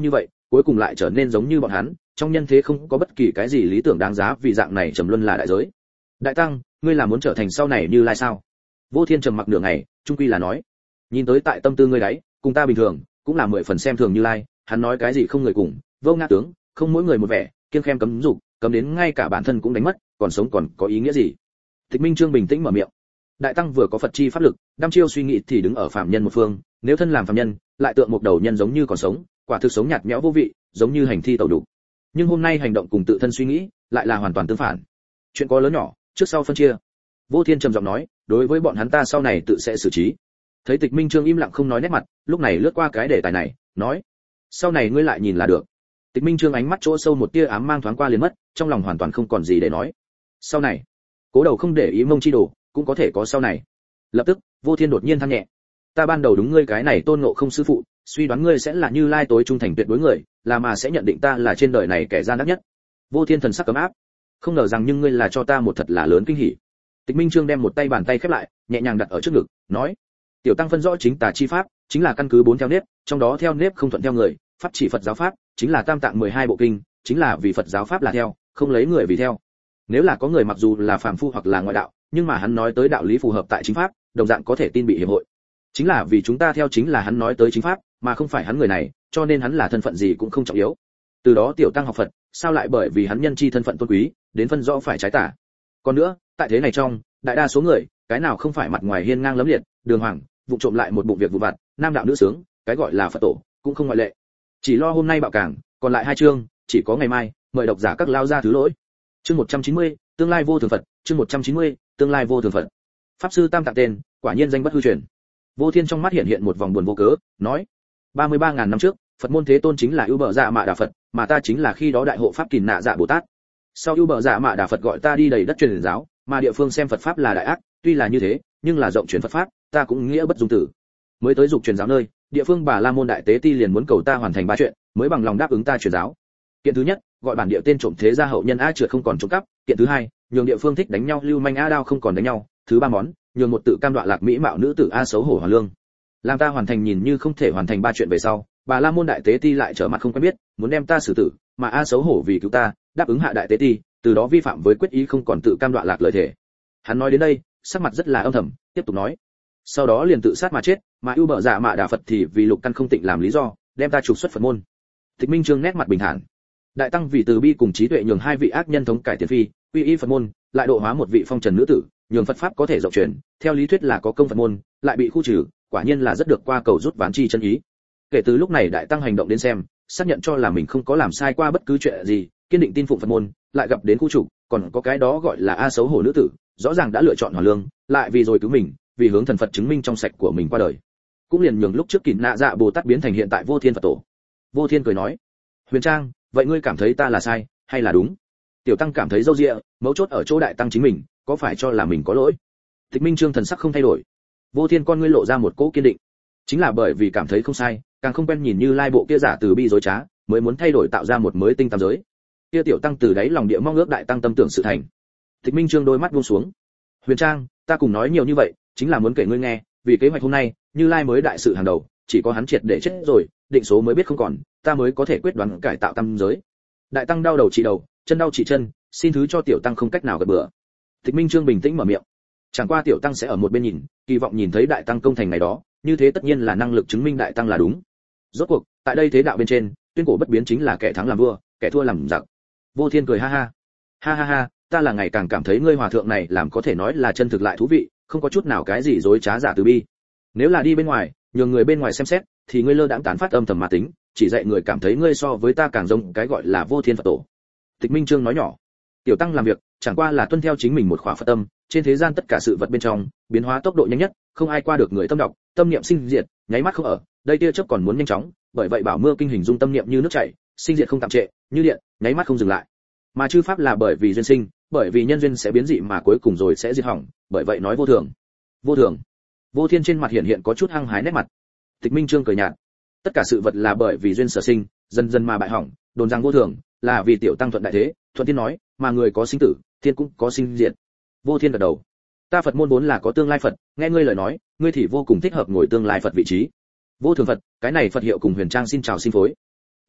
cuối cùng lại trở nên giống như bọn hắn, trong nhân thế không có bất kỳ cái gì lý tưởng đáng giá vì dạng này trầm luân là đại giới. Đại tăng, ngươi là muốn trở thành sau này Như Lai sao? Vô Thiên trầm mặc nửa ngày, trung quy là nói, nhìn tới tại tâm tư ngươi đấy, cùng ta bình thường, cũng là 10 phần xem thường Như Lai, hắn nói cái gì không người cùng, vô ngã tướng, không mỗi người một vẻ, kiêng khem cấm dục, cấm đến ngay cả bản thân cũng đánh mất, còn sống còn có ý nghĩa gì? Tịch Minh Trương bình tĩnh mở miệng. Đại tăng vừa có Phật chi pháp lực, đăm chiêu suy nghĩ thì đứng ở phàm nhân một phương, nếu thân làm phàm nhân, lại tượng một đầu nhân giống như còn sống, quả thực sống nhạt nhẽo vô vị, giống như hành thi tẩu đủ. Nhưng hôm nay hành động cùng tự thân suy nghĩ, lại là hoàn toàn tương phản. Chuyện có lớn nhỏ, trước sau phân chia. Vô Thiên trầm giọng nói, đối với bọn hắn ta sau này tự sẽ xử trí. Thấy Tịch Minh Trương im lặng không nói nét mặt, lúc này lướt qua cái đề tài này, nói, sau này ngươi lại nhìn là được. Tịch Minh Trương ánh mắt chỗ sâu một tia ám mang thoáng qua liền mất, trong lòng hoàn toàn không còn gì để nói. Sau này, Cố Đầu không để ý Mông Chi Đồ, cũng có thể có sau này. Lập tức, Vô Thiên đột nhiên than nhẹ, ta ban đầu đúng ngươi cái này tôn ngộ không sư phụ, suy đoán ngươi sẽ là Như Lai tối trung thành tuyệt đối người, là mà sẽ nhận định ta là trên đời này kẻ gian ác nhất. Vô Thiên thần sắc cấm áp, không ngờ rằng nhưng ngươi là cho ta một thật là lớn kinh hỉ. Tịch Minh Trương đem một tay bàn tay khép lại, nhẹ nhàng đặt ở trước ngực, nói, tiểu tăng phân rõ chính tà chi pháp, chính là căn cứ 4 theo nếp, trong đó theo nếp không thuận theo người, pháp chỉ Phật giáo pháp, chính là tam tạng 12 bộ kinh, chính là vì Phật giáo pháp là theo, không lấy người vì theo. Nếu là có người mặc dù là phàm phu hoặc là ngoại đạo, nhưng mà hắn nói tới đạo lý phù hợp tại chính pháp, đồng dạng có thể tin bị hiệp hội. Chính là vì chúng ta theo chính là hắn nói tới chính pháp, mà không phải hắn người này, cho nên hắn là thân phận gì cũng không trọng yếu. Từ đó tiểu tăng học Phật, sao lại bởi vì hắn nhân chi thân phận tôn quý, đến phân rõ phải trái tả. Còn nữa, tại thế này trong, đại đa số người, cái nào không phải mặt ngoài hiên ngang lẫm liệt, đường hoàng, vụ trộm lại một bụng việc vụ vặt, nam đạo nữ sướng, cái gọi là Phật tổ, cũng không ngoại lệ. Chỉ lo hôm nay bạo cảng, còn lại 2 chương, chỉ có ngày mai, mời độc giả các lao ra thứ lỗi. Chương 190, tương lai vô thường Phật, chương 190, tương lai vô thường Phật. Pháp sư Tam Tạng tên, quả nhiên danh bất hư truyền. Vô Thiên trong mắt hiện hiện một vòng buồn vô cớ, nói: 33.000 năm trước, Phật môn Thế Tôn chính là ưu bờ dạ mạ đà Phật, mà ta chính là khi đó đại hộ pháp Kìn Nạ Dạ Bồ Tát. Sau ưu bờ dạ mạ đà Phật gọi ta đi đầy đất truyền giáo, mà địa phương xem Phật pháp là đại ác, tuy là như thế, nhưng là rộng truyền Phật pháp, ta cũng nghĩa bất dung tử. Mới tới dục truyền giáo nơi, địa phương Bà La Môn đại tế ti liền muốn cầu ta hoàn thành 3 chuyện, mới bằng lòng đáp ứng ta truyền giáo. Kiện thứ nhất, gọi bản địa tên trộm thế gia hậu nhân a trượt không còn trộm cắp. Kiện thứ hai, nhường địa phương thích đánh nhau lưu manh a đao không còn đánh nhau. Thứ 3 món, nhường một tự cam đoạ lạc mỹ mạo nữ tử a xấu hổ hòa lương. Làm ta hoàn thành nhìn như không thể hoàn thành 3 chuyện về sau, Bà La Môn đại tế ti lại trở mặt không quen biết, muốn đem ta xử tử, mà a xấu hổ vì cứu ta, đáp ứng hạ đại tế ti, từ đó vi phạm với quyết ý không còn tự cam đoạ lạc lời thể. Hắn nói đến đây, sắc mặt rất là âm thầm, tiếp tục nói: sau đó liền tự sát mà chết, mà ưu bợ dạ mạ đà Phật thì vì lục căn không tịnh làm lý do, đem ta trục xuất Phật môn. Tịch Minh Trương nét mặt bình thản. Đại tăng vì từ bi cùng trí tuệ nhường 2 vị ác nhân thống cải tiền phi, quy y Phật môn, lại độ hóa một vị phong trần nữ tử, nhường Phật pháp có thể rộng truyền, theo lý thuyết là có công Phật môn, lại bị khu trừ, quả nhiên là rất được qua cầu rút ván chi chân ý. Kể từ lúc này đại tăng hành động đến xem, xác nhận cho là mình không có làm sai qua bất cứ chuyện gì, kiên định tin phụng Phật môn, lại gặp đến khu trục, còn có cái đó gọi là a xấu hổ nữ tử, rõ ràng đã lựa chọn hoàn lương, lại vì rồi cứu mình, vì hướng thần Phật chứng minh trong sạch của mình qua đời. Cũng liền nhường lúc trước Kìn Nạ Dạ Bồ Tát biến thành hiện tại Vô Thiên Phật tổ. Vô Thiên cười nói: Huyền Trang, vậy ngươi cảm thấy ta là sai hay là đúng? Tiểu tăng cảm thấy dâu dịa, mấu chốt ở chỗ đại tăng chính mình, có phải cho là mình có lỗi? Tịch Minh Trương thần sắc không thay đổi. Vô Thiên con ngươi lộ ra một cỗ kiên định. Chính là bởi vì cảm thấy không sai, càng không quen nhìn Như Lai bộ kia giả từ bi dối trá, mới muốn thay đổi tạo ra một mới tinh tam giới. Kia tiểu tăng từ đáy lòng địa mong ước đại tăng tâm tưởng sự thành. Tịch Minh Trương đôi mắt buông xuống. Huyền Trang, ta cùng nói nhiều như vậy, chính là muốn kể ngươi nghe, vì kế hoạch hôm nay, Như Lai mới đại sự hàng đầu, chỉ có hắn triệt để chết rồi, định số mới biết không còn, ta mới có thể quyết đoán cải tạo tam giới. Đại tăng đau đầu trị đầu, chân đau trị chân, xin thứ cho tiểu tăng không cách nào gật bừa. Tịch Minh Trương bình tĩnh mở miệng. Chẳng qua tiểu tăng sẽ ở một bên nhìn, kỳ vọng nhìn thấy đại tăng công thành ngày đó, như thế tất nhiên là năng lực chứng minh đại tăng là đúng. Rốt cuộc, tại đây thế đạo bên trên, tuyên cổ bất biến chính là kẻ thắng làm vua, kẻ thua làm giặc. Vô Thiên cười ha ha. Ha ha ha, ta là ngày càng cảm thấy ngươi hòa thượng này làm có thể nói là chân thực lại thú vị, không có chút nào cái gì dối trá giả từ bi. Nếu là đi bên ngoài, nhường người bên ngoài xem xét, thì ngươi lơ đãng tán phát âm thầm mà tính, chỉ dạy người cảm thấy ngươi so với ta càng giống cái gọi là Vô Thiên Phật tổ. Tịch Minh Trương nói nhỏ. Tiểu tăng làm việc, chẳng qua là tuân theo chính mình một khỏa Phật tâm, trên thế gian tất cả sự vật bên trong, biến hóa tốc độ nhanh nhất, không ai qua được người tâm độc, tâm niệm sinh diệt, nháy mắt không ở, đây tia chớp còn muốn nhanh chóng, bởi vậy bảo mưa kinh hình dung tâm niệm như nước chảy, sinh diệt không tạm trệ, như điện, nháy mắt không dừng lại. Mà chư pháp là bởi vì duyên sinh, bởi vì nhân duyên sẽ biến dị mà cuối cùng rồi sẽ diệt hỏng, bởi vậy nói vô thường. Vô thường. Vô Thiên trên mặt hiện hiện có chút hăng hái nét mặt. Tịch Minh Trương cười nhạt. Tất cả sự vật là bởi vì duyên sở sinh, dần dần mà bại hỏng, đồn rằng vô thường, là vì tiểu tăng thuận đại thế, thuận thiên nói, mà người có sinh tử, thiên cũng có sinh diệt. Vô Thiên gật đầu. Ta Phật môn vốn là có tương lai Phật, nghe ngươi lời nói, ngươi thì vô cùng thích hợp ngồi tương lai Phật vị trí. Vô thường Phật, cái này Phật hiệu cùng Huyền Trang xin chào xin phối.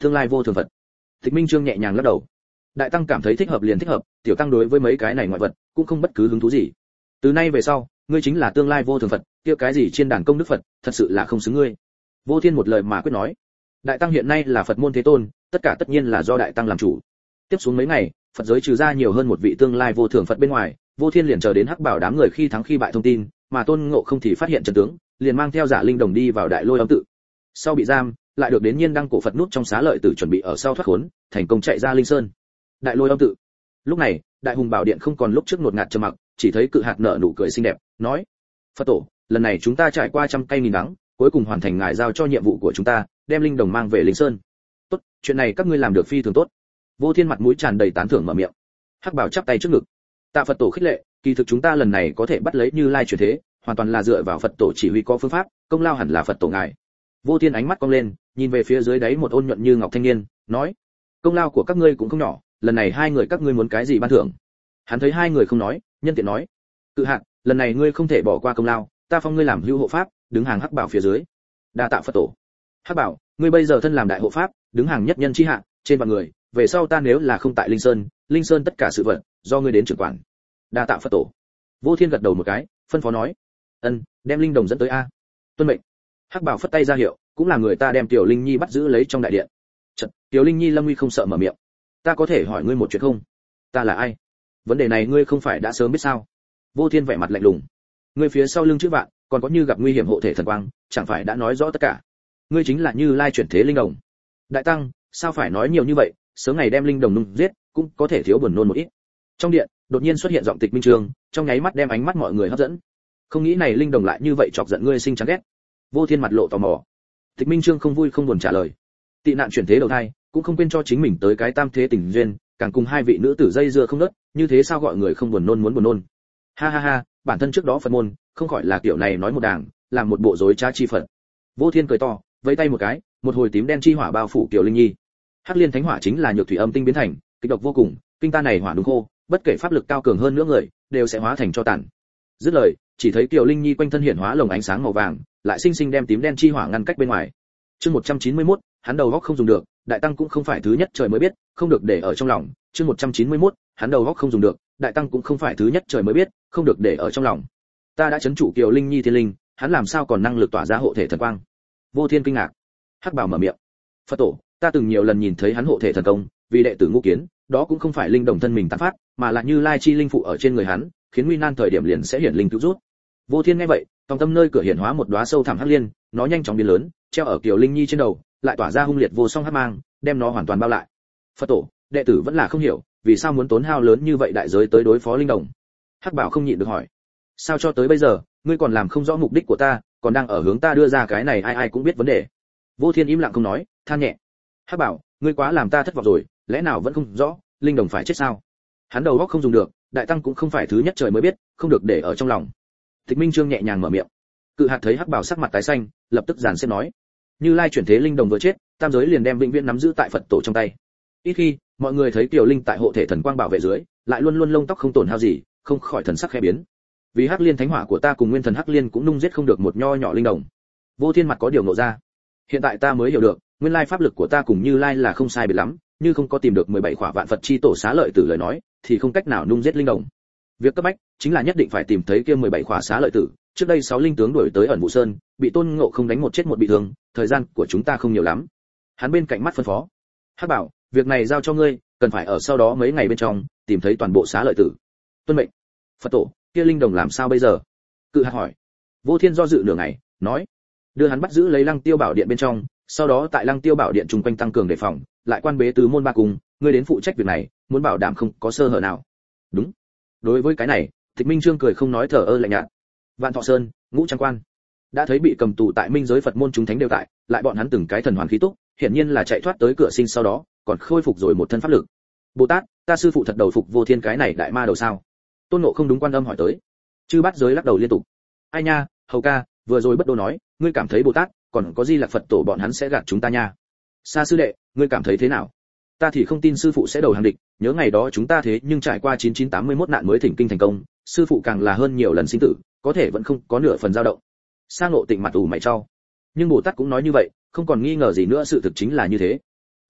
tương lai vô thường Phật. Tịch Minh Trương nhẹ nhàng lắc đầu. Đại tăng cảm thấy thích hợp liền thích hợp, tiểu tăng đối với mấy cái này ngoại vật cũng không bất cứ hứng thú gì. Từ nay về sau, ngươi chính là tương lai vô thường Phật, kia cái gì trên đàn công đức Phật, thật sự là không xứng ngươi. Vô Thiên một lời mà quyết nói. Đại tăng hiện nay là Phật môn thế tôn, tất cả tất nhiên là do đại tăng làm chủ. Tiếp xuống mấy ngày, Phật giới trừ ra nhiều hơn một vị tương lai vô thường Phật bên ngoài, Vô Thiên liền chờ đến Hắc Bảo đám người khi thắng khi bại thông tin, mà Tôn Ngộ không thì phát hiện trận tướng, liền mang theo giả linh đồng đi vào Đại Lôi Âm tự. Sau bị giam, lại được đến Nhiên Đăng cổ Phật nút trong xá lợi tử chuẩn bị ở sau thoát khốn, thành công chạy ra Linh Sơn. Đại Lôi Âm tự. Lúc này, Đại Hùng Bảo Điện không còn lúc trước ngột ngạt trầm mặc, chỉ thấy Cự Hạt nở nụ cười xinh đẹp, nói: "Phật tổ, lần này chúng ta trải qua trăm cây nghìn đắng, cuối cùng hoàn thành ngài giao cho nhiệm vụ của chúng ta, đem linh đồng mang về Linh Sơn. Tốt, chuyện này các ngươi làm được phi thường tốt." Vô Thiên mặt mũi tràn đầy tán thưởng mở miệng. Hắc Bảo chắp tay trước ngực. Tạ Phật tổ khích lệ, kỳ thực chúng ta lần này có thể bắt lấy Như Lai chuyển thế, hoàn toàn là dựa vào Phật tổ chỉ huy có phương pháp, công lao hẳn là Phật tổ ngài. Vô Thiên ánh mắt cong lên, nhìn về phía dưới đáy một ôn nhuận như ngọc thanh niên, nói: "Công lao của các ngươi cũng không nhỏ, lần này hai người các ngươi muốn cái gì ban thưởng?" Hắn thấy hai người không nói, nhân tiện nói: "Cự Hạt, lần này ngươi không thể bỏ qua công lao, ta phong ngươi làm hữu hộ pháp, đứng hàng Hắc Bảo phía dưới." Đa tạ Phật tổ. Hắc Bảo, ngươi bây giờ thân làm đại hộ pháp, đứng hàng nhất nhân chi hạ, trên vạn người, về sau ta nếu là không tại Linh Sơn tất cả sự vật do ngươi đến trưởng quản. Đa tạ Phật tổ. Vô Thiên gật đầu một cái, phân phó nói: "Ân, đem linh đồng dẫn tới a." Tuân mệnh. Hắc Bảo phất tay ra hiệu, cũng là người ta đem Tiểu Linh Nhi bắt giữ lấy trong đại điện. Chợt, Tiểu Linh Nhi lâm uy không sợ mở miệng: "Ta có thể hỏi ngươi một chuyện không? Ta là ai? Vấn đề này ngươi không phải đã sớm biết sao?" Vô Thiên vẻ mặt lạnh lùng: "Ngươi phía sau lưng chữ vạn, còn có như gặp nguy hiểm hộ thể thần quang, chẳng phải đã nói rõ tất cả? Ngươi chính là Như Lai chuyển thế linh đồng." Đại tăng, sao phải nói nhiều như vậy, sớm ngày đem linh đồng nung giết, cũng có thể thiếu buồn nôn một ít. Trong điện, đột nhiên xuất hiện giọng Tịch Minh Trương, trong nháy mắt đem ánh mắt mọi người hấp dẫn. Không nghĩ này linh đồng lại như vậy chọc giận ngươi sinh chán ghét. Vô Thiên mặt lộ tò mò. Tịch Minh Trương không vui không buồn trả lời. Tị nạn chuyển thế đầu thai, cũng không quên cho chính mình tới cái tam thế tình duyên, càng cùng hai vị nữ tử dây dưa không ngớt, như thế sao gọi người không buồn nôn muốn buồn nôn. Ha ha ha, bản thân trước đó Phật môn, không khỏi là kiểu này nói một đàng, làm một bộ rối trá chi Phật. Vô Thiên cười to, vẫy tay một cái, một hồi tím đen chi hỏa bao phủ Kiều Linh Nhi. Hắc Liên Thánh Hỏa chính là nhược thủy âm tinh biến thành, kịch độc vô cùng, kinh ta này hỏa đúng khô, bất kể pháp lực cao cường hơn nữa người, đều sẽ hóa thành cho tàn. Dứt lời, chỉ thấy Kiều Linh Nhi quanh thân hiện hóa lồng ánh sáng màu vàng, lại sinh sinh đem tím đen chi hỏa ngăn cách bên ngoài. Chương 191, hắn đầu góc không dùng được, đại tăng cũng không phải thứ nhất trời mới biết, không được để ở trong lòng. Chương 191, hắn đầu góc không dùng được, đại tăng cũng không phải thứ nhất trời mới biết, không được để ở trong lòng. Ta đã trấn chủ Kiều Linh Nhi thiên linh, hắn làm sao còn năng lực tỏa ra hộ thể thần quang? Vô Thiên kinh ngạc. Hắc Bảo mở miệng: "Phật tổ, ta từng nhiều lần nhìn thấy hắn hộ thể thần công, vì đệ tử Ngũ Kiến, đó cũng không phải linh đồng thân mình tán phát, mà là Như Lai chi linh phụ ở trên người hắn, khiến nguy nan thời điểm liền sẽ hiển linh cứu rút." Vô Thiên nghe vậy, trong tâm nơi cửa hiển hóa một đóa sâu thẳm hắc liên, nó nhanh chóng biến lớn, treo ở Kiều Linh Nhi trên đầu, lại tỏa ra hung liệt vô song hắc mang, đem nó hoàn toàn bao lại. Phật tổ, đệ tử vẫn là không hiểu, vì sao muốn tốn hao lớn như vậy đại giới tới đối phó linh đồng? Hắc Bảo không nhịn được hỏi: "Sao cho tới bây giờ, ngươi còn làm không rõ mục đích của ta, còn đang ở hướng ta đưa ra cái này ai ai cũng biết vấn đề?" Vô Thiên im lặng không nói, than nhẹ: "Hắc Bảo, ngươi quá làm ta thất vọng rồi, lẽ nào vẫn không rõ, linh đồng phải chết sao? Hắn đầu óc không dùng được, đại tăng cũng không phải thứ nhất trời mới biết, không được để ở trong lòng." Tịch Minh Trương nhẹ nhàng mở miệng. Cự Hạt thấy Hắc Bảo sắc mặt tái xanh, lập tức giàn xếp nói: "Như Lai chuyển thế linh đồng vừa chết, tam giới liền đem vĩnh viễn nắm giữ tại Phật tổ trong tay." Ít khi, mọi người thấy Kiều Linh tại hộ thể thần quang bảo vệ dưới, lại luôn luôn lông tóc không tổn hao gì, không khỏi thần sắc khẽ biến. Vì Hắc Liên Thánh Hỏa của ta cùng Nguyên Thần Hắc Liên cũng nung giết không được một nho nhỏ linh đồng. Vô Thiên mặt có điều ngộ ra. Hiện tại ta mới hiểu được, nguyên lai pháp lực của ta cùng Như Lai là không sai biệt lắm, như không có tìm được 17 khỏa vạn Phật chi tổ xá lợi tử lời nói, thì không cách nào nung giết linh đồng. Việc cấp bách chính là nhất định phải tìm thấy kia 17 khỏa xá lợi tử. Trước đây 6 linh tướng đuổi tới ẩn Vũ Sơn, bị Tôn Ngộ không đánh một chết một bị thương, thời gian của chúng ta không nhiều lắm. Hắn bên cạnh mắt phân phó: "Hắc Bảo, việc này giao cho ngươi, cần phải ở sau đó mấy ngày bên trong tìm thấy toàn bộ xá lợi tử." Tuân mệnh. Phật tổ, kia linh đồng làm sao bây giờ? Cự Hạt hỏi. Vô Thiên do dự nửa ngày, nói: "Đưa hắn bắt giữ lấy Lăng Tiêu Bảo Điện bên trong, sau đó tại Lăng Tiêu Bảo Điện chung quanh tăng cường đề phòng, lại quan bế tứ môn ba cung, ngươi đến phụ trách việc này, muốn bảo đảm không có sơ hở nào." Đúng. Đối với cái này, Tịch Minh Trương cười không nói, thở ơ lạnh nhạt. Vạn Thọ Sơn, Ngũ Trang Quan, đã thấy bị cầm tù tại minh giới Phật môn chúng thánh đều tại, lại bọn hắn từng cái thần hoàn khí túc, hiển nhiên là chạy thoát tới cửa sinh, sau đó còn khôi phục rồi một thân pháp lực. "Bồ Tát, ta sư phụ thật đầu phục Vô Thiên cái này đại ma đầu sao?" Tôn Ngộ không đúng quan âm hỏi tới. Chư Bát Giới lắc đầu liên tục. "Ai nha, hầu ca, vừa rồi bất đô nói, ngươi cảm thấy Bồ Tát, còn có Di Lặc Phật tổ bọn hắn sẽ gạt chúng ta nha. Sa sư đệ, ngươi cảm thấy thế nào?" "Ta thì không tin sư phụ sẽ đầu hàng địch, nhớ ngày đó chúng ta thế nhưng trải qua 9981 nạn mới thỉnh kinh thành công, sư phụ càng là hơn nhiều lần sinh tử, có thể vẫn không có nửa phần dao động." Sa Ngộ Tịnh mặt ủ mày chau. Nhưng Bồ Tát cũng nói như vậy, không còn nghi ngờ gì nữa, sự thực chính là như thế.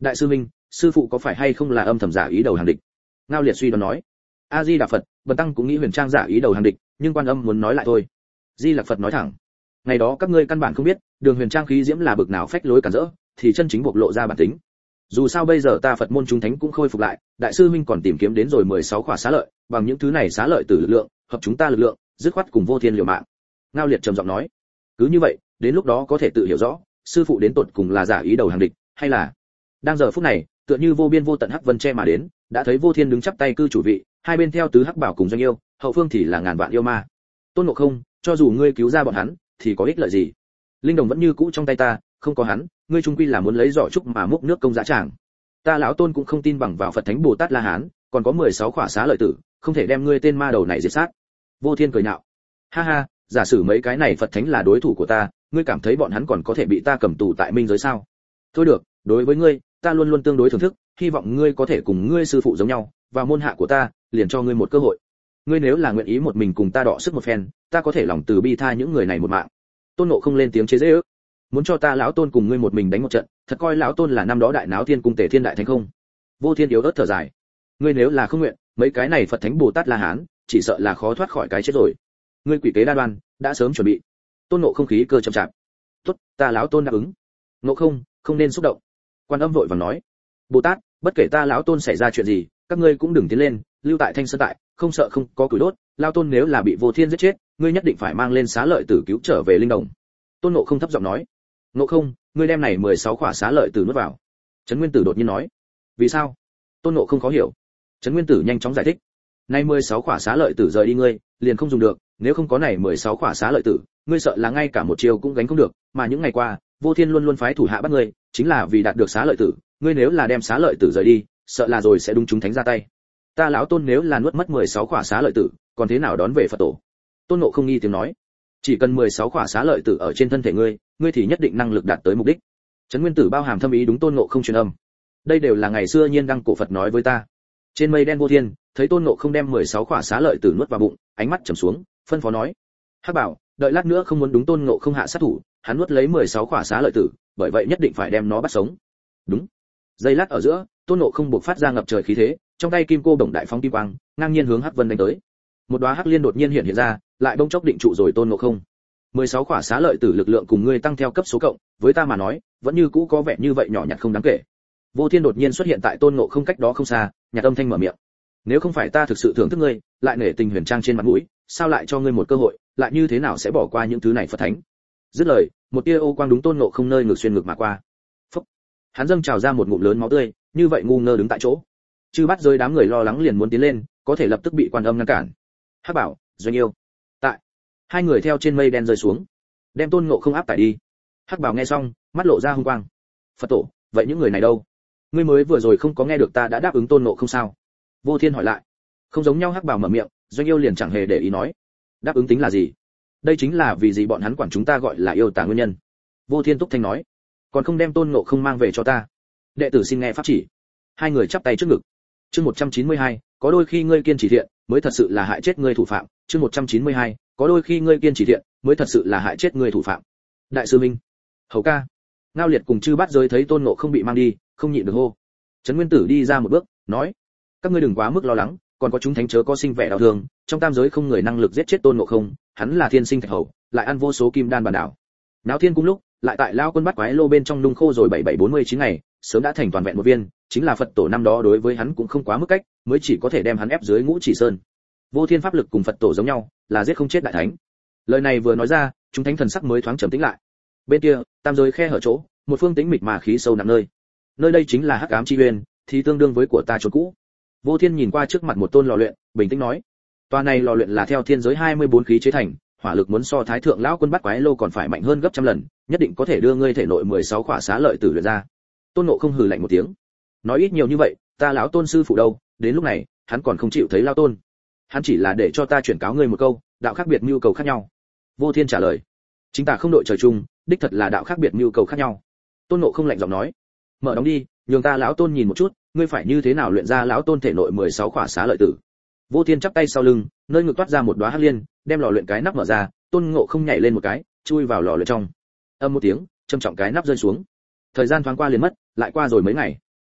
Đại sư minh, sư phụ có phải hay không là âm thầm giả ý đầu hàng địch? Ngao Liệt suy đoán nói. A Di Đà Phật, bần tăng cũng nghĩ Huyền Trang giả ý đầu hàng địch, nhưng Quan Âm muốn nói lại thôi. Di Lặc Phật nói thẳng. Ngày đó các ngươi căn bản không biết, Đường Huyền Trang khí diễm là bực nào phách lối cản rỡ, thì chân chính bộc lộ ra bản tính. Dù sao bây giờ ta Phật môn chúng thánh cũng khôi phục lại, đại sư minh còn tìm kiếm đến rồi 16 khỏa xá lợi, bằng những thứ này xá lợi từ lực lượng, hợp chúng ta lực lượng, dứt khoát cùng Vô Thiên liều mạng. Ngao Liệt trầm giọng nói. Cứ như vậy, đến lúc đó có thể tự hiểu rõ, sư phụ đến tột cùng là giả ý đầu hàng địch, hay là đang giờ phút này, tựa như vô biên vô tận hắc vân che mà đến, đã thấy Vô Thiên đứng chắp tay cư chủ vị, hai bên theo tứ hắc bảo cùng doanh yêu, hậu phương thì là ngàn vạn yêu ma. Tôn Ngộ Không, cho dù ngươi cứu ra bọn hắn, thì có ích lợi gì? Linh đồng vẫn như cũ trong tay ta, không có hắn, ngươi trung quy là muốn lấy giỏ trúc mà múc nước công dã tràng. Ta lão Tôn cũng không tin bằng vào Phật Thánh Bồ Tát La Hán, còn có 16 khỏa xá lợi tử, không thể đem ngươi tên ma đầu này diệt sát. Vô Thiên cười nhạo. Ha ha, giả sử mấy cái này Phật Thánh là đối thủ của ta, ngươi cảm thấy bọn hắn còn có thể bị ta cầm tù tại minh giới sao? Thôi được, đối với ngươi, ta luôn luôn tương đối thưởng thức, hy vọng ngươi có thể cùng ngươi sư phụ giống nhau, vào môn hạ của ta, liền cho ngươi một cơ hội. Ngươi nếu là nguyện ý một mình cùng ta đọ sức một phen, ta có thể lòng từ bi tha những người này một mạng. Tôn Ngộ Không lên tiếng chế giễu. Muốn cho ta lão Tôn cùng ngươi một mình đánh một trận, thật coi lão Tôn là năm đó đại náo thiên cung Tề Thiên đại thánh không? Vô Thiên yếu ớt thở dài. Ngươi nếu là không nguyện, mấy cái này Phật Thánh Bồ Tát La Hán, chỉ sợ là khó thoát khỏi cái chết rồi. Ngươi quỷ kế đa đoan, đã sớm chuẩn bị. Tôn Ngộ Không khí cơ chậm chạp. Tốt, ta lão Tôn đáp ứng. Ngộ Không, không nên xúc động. Quan Âm vội vàng nói. Bồ Tát, bất kể ta lão Tôn xảy ra chuyện gì, các ngươi cũng đừng tiến lên, lưu tại Thanh Sơn tại, không sợ không có củi đốt, lão Tôn nếu là bị Vô Thiên giết chết, ngươi nhất định phải mang lên xá lợi tử cứu trở về linh đồng. Tôn Ngộ Không thấp giọng nói. Ngộ Không, ngươi đem này 16 khỏa xá lợi tử nuốt vào. Trấn Nguyên Tử đột nhiên nói. Vì sao? Tôn Ngộ Không khó hiểu. Trấn Nguyên Tử nhanh chóng giải thích. Này 16 khỏa xá lợi tử rời đi ngươi, liền không dùng được, nếu không có này 16 khỏa xá lợi tử, ngươi sợ là ngay cả một chiều cũng gánh không được, mà những ngày qua, Vô Thiên luôn luôn phái thủ hạ bắt ngươi, chính là vì đạt được xá lợi tử, ngươi nếu là đem xá lợi tử rời đi, sợ là rồi sẽ đúng chúng thánh ra tay. Ta lão Tôn nếu là nuốt mất 16 khỏa xá lợi tử, còn thế nào đón về Phật tổ? Tôn Ngộ Không nghi tiếng nói. Chỉ cần 16 khỏa xá lợi tử ở trên thân thể ngươi, ngươi thì nhất định năng lực đạt tới mục đích. Trấn Nguyên Tử bao hàm thâm ý đúng Tôn Ngộ Không truyền âm. Đây đều là ngày xưa Nhiên Đăng cổ Phật nói với ta. Trên mây đen Vô Thiên, thấy Tôn Ngộ Không đem 16 khỏa xá lợi tử nuốt vào bụng, ánh mắt trầm xuống, phân phó nói: Hắc Bảo, đợi lát nữa không muốn đúng Tôn Ngộ Không hạ sát thủ, hắn nuốt lấy 16 khỏa xá lợi tử, bởi vậy nhất định phải đem nó bắt sống. Đúng. Giây lát ở giữa, Tôn Ngộ Không buộc phát ra ngập trời khí thế, trong tay kim cô đồng đại phóng kim quang, ngang nhiên hướng Hắc Vân đánh tới. Một đóa hắc liên đột nhiên hiện ra, lại bỗng chốc định trụ rồi Tôn Ngộ Không. 16 khỏa xá lợi tử lực lượng cùng ngươi tăng theo cấp số cộng, với ta mà nói, vẫn như cũ có vẻ như vậy nhỏ nhặt không đáng kể. Vô Thiên đột nhiên xuất hiện tại Tôn Ngộ Không cách đó không xa, nhạt âm thanh mở miệng. Nếu không phải ta thực sự thưởng thức ngươi, lại nể tình Huyền Trang trên mặt mũi, sao lại cho ngươi một cơ hội, lại như thế nào sẽ bỏ qua những thứ này Phật Thánh? Dứt lời, một tia ô quang đúng Tôn Ngộ Không nơi ngực xuyên ngực mà qua. Phốc. Hắn dâng trào ra một ngụm lớn máu tươi, như vậy ngu ngơ đứng tại chỗ. Chư Bát Giới đám người lo lắng liền muốn tiến lên, có thể lập tức bị Quan Âm ngăn cản. Hắc Bảo, Doanh Yêu, tại. Hai người theo trên mây đen rơi xuống, đem Tôn Ngộ Không áp tải đi. Hắc Bảo nghe xong, mắt lộ ra hung quang. Phật tổ, vậy những người này đâu? Ngươi mới vừa rồi không có nghe được ta đã đáp ứng Tôn Ngộ Không sao? Vô Thiên hỏi lại. Không giống nhau. Hắc Bảo mở miệng, Doanh Yêu liền chẳng hề để ý nói. Đáp ứng tính là gì? Đây chính là vì gì bọn hắn quản chúng ta gọi là yêu tà nguyên nhân. Vô Thiên túc thanh nói. Còn không đem Tôn Ngộ Không mang về cho ta. Đệ tử xin nghe pháp chỉ. Hai người chắp tay trước ngực. Chương 192, có đôi khi ngươi kiên trì thiện, mới thật sự là hại chết ngươi thủ phạm. Chương 192, có đôi khi ngươi kiên trì thiện, mới thật sự là hại chết ngươi thủ phạm. Đại sư Minh, Hầu ca. Ngao Liệt cùng Chư Bát Giới thấy Tôn Ngộ Không bị mang đi, không nhịn được hô. Trấn Nguyên Tử đi ra một bước, nói: các ngươi đừng quá mức lo lắng, còn có chúng thánh chớ có sinh vẻ đau thương, trong tam giới không người năng lực giết chết Tôn Ngộ Không, hắn là thiên sinh thạch hầu, lại ăn vô số kim đan bản đảo. Náo Thiên cung lúc, lại tại lao quân bắt quái lô bên trong nung khô rồi 7749 ngày, sớm đã thành toàn vẹn một viên, chính là Phật tổ năm đó đối với hắn cũng không quá mức cách, mới chỉ có thể đem hắn ép dưới Ngũ Chỉ Sơn. Vô Thiên pháp lực cùng Phật tổ giống nhau, là giết không chết đại thánh. Lời này vừa nói ra, chúng thánh thần sắc mới thoáng trầm tĩnh lại. Bên kia, tam giới khe hở chỗ, một phương tĩnh mịch mà khí sâu nặng nơi. Nơi đây chính là Hắc Ám chi uyên, thì tương đương với của ta chốn cũ. Vô Thiên nhìn qua trước mặt một tôn lò luyện, bình tĩnh nói: "Tòa này lò luyện là theo thiên giới 24 khí chế thành, hỏa lực muốn so Thái thượng lão quân bắt quái lô còn phải mạnh hơn gấp trăm lần, nhất định có thể đưa ngươi thể nội 16 khỏa xá lợi tử luyện ra." Tôn Ngộ Không hừ lạnh một tiếng. Nói ít nhiều như vậy, ta lão tôn sư phụ đâu, đến lúc này, hắn còn không chịu thấy lão tôn. Hắn chỉ là để cho ta chuyển cáo ngươi một câu, đạo khác biệt nhu cầu khác nhau. Vô Thiên trả lời. Chính ta không đội trời chung, đích thật là đạo khác biệt nhu cầu khác nhau. Tôn Ngộ Không lạnh giọng nói: "Mở đóng đi, nhường ta lão tôn nhìn một chút, ngươi phải như thế nào luyện ra lão tôn thể nội 16 khỏa xá lợi tử." Vô Thiên chắp tay sau lưng, nơi ngực toát ra một đóa hắc liên, đem lò luyện cái nắp mở ra, Tôn Ngộ Không nhảy lên một cái, chui vào lò luyện trong. Âm một tiếng, trầm trọng cái nắp rơi xuống. Thời gian thoáng qua liền mất, lại qua rồi mấy ngày.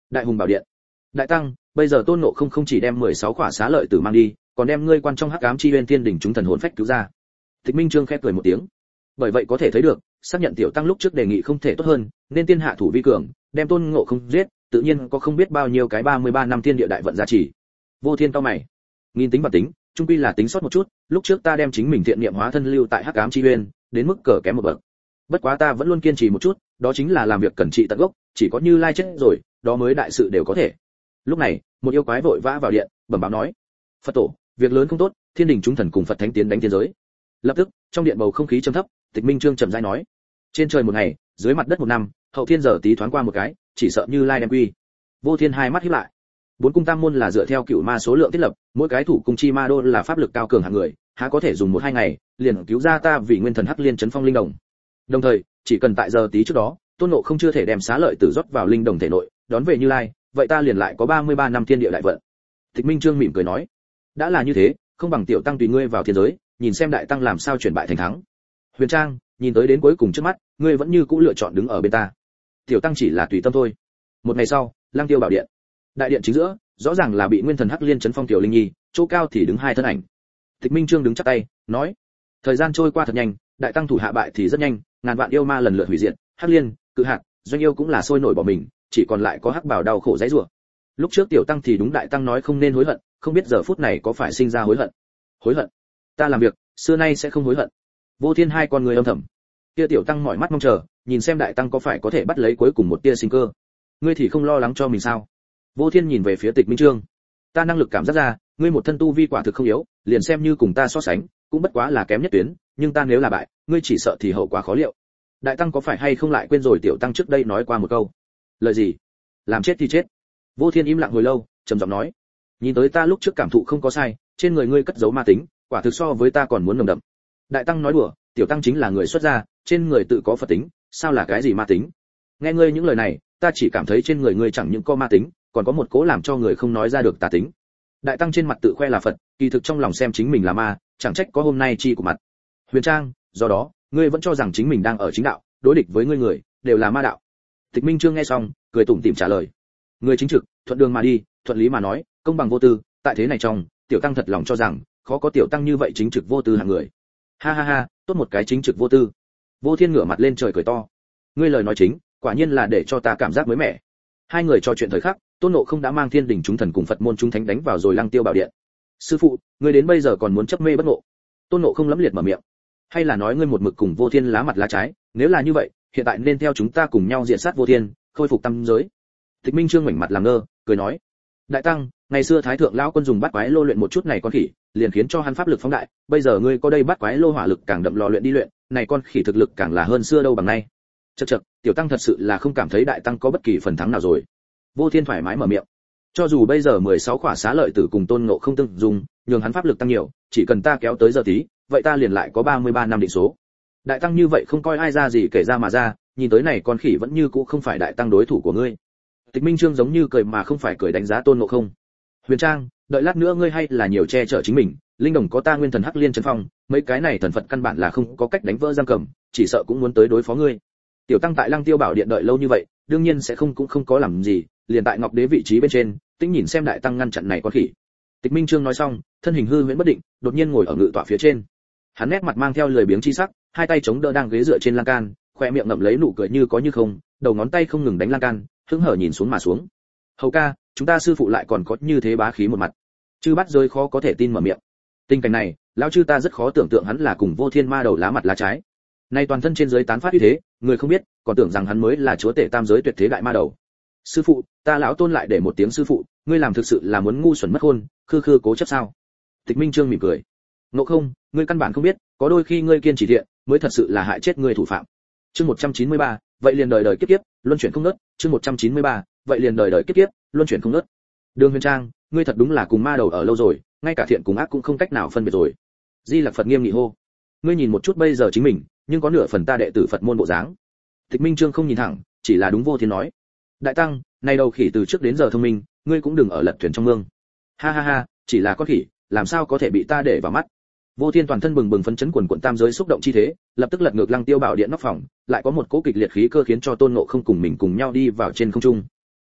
Đại hùng bảo điện. Đại tăng, bây giờ Tôn Ngộ Không không chỉ đem 16 khỏa xá lợi tử mang đi, còn đem ngươi quan trong hắc ám chi nguyên thiên đỉnh chúng thần hồn phách cứu ra. Tịch Minh Trương khẽ cười một tiếng. Bởi vậy có thể thấy được, xác nhận tiểu tăng lúc trước đề nghị không thể tốt hơn, nên tiên hạ thủ vi cường, đem Tôn Ngộ Không giết, tự nhiên có không biết bao nhiêu cái 33 năm thiên địa đại vận gia trì. Vô Thiên cao mày, nghìn tính và tính, chung quy là tính sót một chút, lúc trước ta đem chính mình thiện niệm hóa thân lưu tại hắc ám chi nguyên, đến mức cờ kém một bậc. Bất quá ta vẫn luôn kiên trì một chút, đó chính là làm việc cẩn trị tận gốc, chỉ có Như Lai chết rồi, đó mới đại sự đều có thể. Lúc này, một yêu quái vội vã vào điện, bẩm báo nói: Phật tổ, việc lớn không tốt, thiên đình chúng thần cùng Phật thánh tiến đánh thiên giới. Lập tức, trong điện bầu không khí trầm thấp, Tịch Minh Trương chậm rãi nói: trên trời một ngày, dưới mặt đất một năm, hậu thiên giờ tí thoáng qua một cái, chỉ sợ Như Lai đem quy. Vô Thiên hai mắt híp lại. Bốn cung tam môn là dựa theo cửu ma số lượng thiết lập, mỗi cái thủ cung chi ma đô là pháp lực cao cường hạng người, há có thể dùng 1-2 ngày liền cứu ra ta vì nguyên thần hắc liên chấn phong linh đồng. Đồng thời, chỉ cần tại giờ tí trước đó, Tôn Ngộ không chưa thể đem xá lợi tử rót vào linh đồng thể nội, đón về Như Lai, vậy ta liền lại có 33 năm thiên địa đại vận. Tịch Minh Trương mỉm cười nói: đã là như thế, không bằng tiểu tăng tùy ngươi vào thiên giới, nhìn xem đại tăng làm sao chuyển bại thành thắng. Huyền Trang, nhìn tới đến cuối cùng trước mắt, ngươi vẫn như cũ lựa chọn đứng ở bên ta. Tiểu tăng chỉ là tùy tâm thôi. Một ngày sau, Lăng Tiêu bảo điện. Đại điện chính giữa, rõ ràng là bị nguyên thần hắc liên chấn phong tiểu linh nhi, chỗ cao thì đứng hai thân ảnh. Tịch Minh Trương đứng chắp tay, nói: thời gian trôi qua thật nhanh, đại tăng thủ hạ bại thì rất nhanh, ngàn vạn yêu ma lần lượt hủy diệt, hắc liên, cự hạt, doanh yêu cũng là sôi nổi bỏ mình, chỉ còn lại có hắc bảo đau khổ dãy rủa. Lúc trước tiểu tăng thì đúng đại tăng nói không nên hối hận, không biết giờ phút này có phải sinh ra hối hận. Hối hận? Ta làm việc xưa nay sẽ không hối hận. Vô Thiên hai con người âm thầm. Kia tiểu tăng mỏi mắt mong chờ, nhìn xem đại tăng có phải có thể bắt lấy cuối cùng một tia sinh cơ. Ngươi thì không lo lắng cho mình sao? Vô Thiên nhìn về phía Tịch Minh Trương. Ta năng lực cảm giác ra, ngươi một thân tu vi quả thực không yếu, liền xem như cùng ta so sánh, cũng bất quá là kém nhất tuyến, nhưng ta nếu là bại, ngươi chỉ sợ thì hậu quả khó liệu. Đại tăng có phải hay không lại quên rồi tiểu tăng trước đây nói qua một câu? Lời gì? Làm chết thì chết. Vô Thiên im lặng hồi lâu, trầm giọng nói: nhìn tới ta lúc trước cảm thụ không có sai, trên người ngươi cất giấu ma tính, quả thực so với ta còn muốn nồng đậm. Đại tăng nói đùa, tiểu tăng chính là người xuất gia, trên người tự có Phật tính, sao là cái gì ma tính? Nghe ngươi những lời này, ta chỉ cảm thấy trên người ngươi chẳng những có ma tính, còn có một cố làm cho người không nói ra được tà tính. Đại tăng trên mặt tự khoe là Phật, kỳ thực trong lòng xem chính mình là ma, chẳng trách có hôm nay chi của mặt. Huyền Trang, do đó, ngươi vẫn cho rằng chính mình đang ở chính đạo, đối địch với ngươi người đều là ma đạo. Tịch Minh Trương nghe xong, cười tủm tỉm trả lời: người chính trực, thuận đường mà đi, thuận lý mà nói, công bằng vô tư, tại thế này trong, tiểu tăng thật lòng cho rằng, khó có tiểu tăng như vậy chính trực vô tư hạng người. Ha ha ha, tốt một cái chính trực vô tư. Vô Thiên ngửa mặt lên trời cười to. Ngươi lời nói chính, quả nhiên là để cho ta cảm giác mới mẻ. Hai người trò chuyện thời khắc, Tôn Ngộ không đã mang thiên đỉnh chúng thần cùng Phật môn chúng thánh đánh vào rồi Lăng Tiêu bảo điện. Sư phụ, ngươi đến bây giờ còn muốn chấp mê bất ngộ? Tôn Ngộ không lẫm liệt mở miệng. Hay là nói ngươi một mực cùng Vô Thiên lá mặt lá trái? Nếu là như vậy, hiện tại nên theo chúng ta cùng nhau diện sát Vô Thiên, khôi phục tam giới. Tịch Minh Trương mảnh mặt làm ngơ, cười nói: đại tăng, ngày xưa thái thượng lão quân dùng bát quái lô luyện một chút này con khỉ, liền khiến cho hắn pháp lực phóng đại, bây giờ ngươi có đây bát quái lô hỏa lực càng đậm lò luyện đi luyện, này con khỉ thực lực càng là hơn xưa đâu bằng nay. Chậc chậc, tiểu tăng thật sự là không cảm thấy đại tăng có bất kỳ phần thắng nào rồi. Vô Thiên thoải mái mở miệng. Cho dù bây giờ 16 khỏa xá lợi tử cùng Tôn Ngộ không tương dùng, nhường hắn pháp lực tăng nhiều, chỉ cần ta kéo tới giờ tí, vậy ta liền lại có 33 năm định số. Đại tăng như vậy không coi ai ra gì kể ra mà ra, nhìn tới này con khỉ vẫn như cũ không phải đại tăng đối thủ của ngươi. Tịch Minh Trương giống như cười mà không phải cười đánh giá Tôn Ngộ không. Huyền Trang, đợi lát nữa ngươi hay là nhiều che chở chính mình, linh đồng có ta nguyên thần hắc liên trấn phong, mấy cái này thần Phật căn bản là không có cách đánh vỡ giam cầm, chỉ sợ cũng muốn tới đối phó ngươi. Tiểu tăng tại Lăng Tiêu bảo điện đợi lâu như vậy, đương nhiên sẽ cũng không có làm gì, liền tại Ngọc Đế vị trí bên trên, tĩnh nhìn xem đại tăng ngăn chặn này con khỉ. Tịch Minh Trương nói xong, thân hình hư huyễn bất định, đột nhiên ngồi ở ngự tọa phía trên. Hắn nét mặt mang theo lười biếng chi sắc, hai tay chống đỡ đang ghế dựa trên lan can, khoe miệng ngậm lấy nụ cười như có như không, đầu ngón tay không ngừng đánh lan can, hứng hở nhìn xuống mà xuống. Hầu ca, chúng ta sư phụ lại còn có như thế bá khí một mặt. Chư bắt rơi khó có thể tin mở miệng. Tình cảnh này, lão chư ta rất khó tưởng tượng hắn là cùng Vô Thiên ma đầu lá mặt lá trái. Nay toàn thân trên dưới tán phát uy thế, người không biết, còn tưởng rằng hắn mới là chúa tể tam giới tuyệt thế đại ma đầu. Sư phụ, ta lão Tôn lại để một tiếng sư phụ, ngươi làm thực sự là muốn ngu xuẩn mất khôn, khư khư cố chấp sao? Tịch Minh Trương mỉm cười. Ngộ không, ngươi căn bản không biết, có đôi khi ngươi kiên trì thiện, mới thật sự là hại chết ngươi thủ phạm. Chương 193, vậy liền đời đời kiếp kiếp, luân chuyển không ngớt. Chương 193, vậy liền đời đời kiếp kiếp, luân chuyển không ngớt. Đường Huyền Trang, ngươi thật đúng là cùng ma đầu ở lâu rồi, ngay cả thiện cùng ác cũng không cách nào phân biệt rồi. Di Lặc Phật nghiêm nghị hô. Ngươi nhìn một chút bây giờ chính mình, nhưng có nửa phần ta đệ tử Phật môn bộ dáng. Tịch Minh Trương không nhìn thẳng, chỉ là đúng Vô Thiên nói. Đại tăng, này đầu khỉ từ trước đến giờ thông minh, ngươi cũng đừng ở lật thuyền trong mương. Ha ha ha, chỉ là con khỉ, làm sao có thể bị ta để vào mắt. Vô Thiên toàn thân bừng bừng phấn chấn quần quần tam giới xúc động chi thế, lập tức lật ngược Lăng Tiêu bảo điện nóc phòng, lại có một cỗ kịch liệt khí cơ khiến cho Tôn Ngộ không cùng mình cùng nhau đi vào trên không trung. Chợt,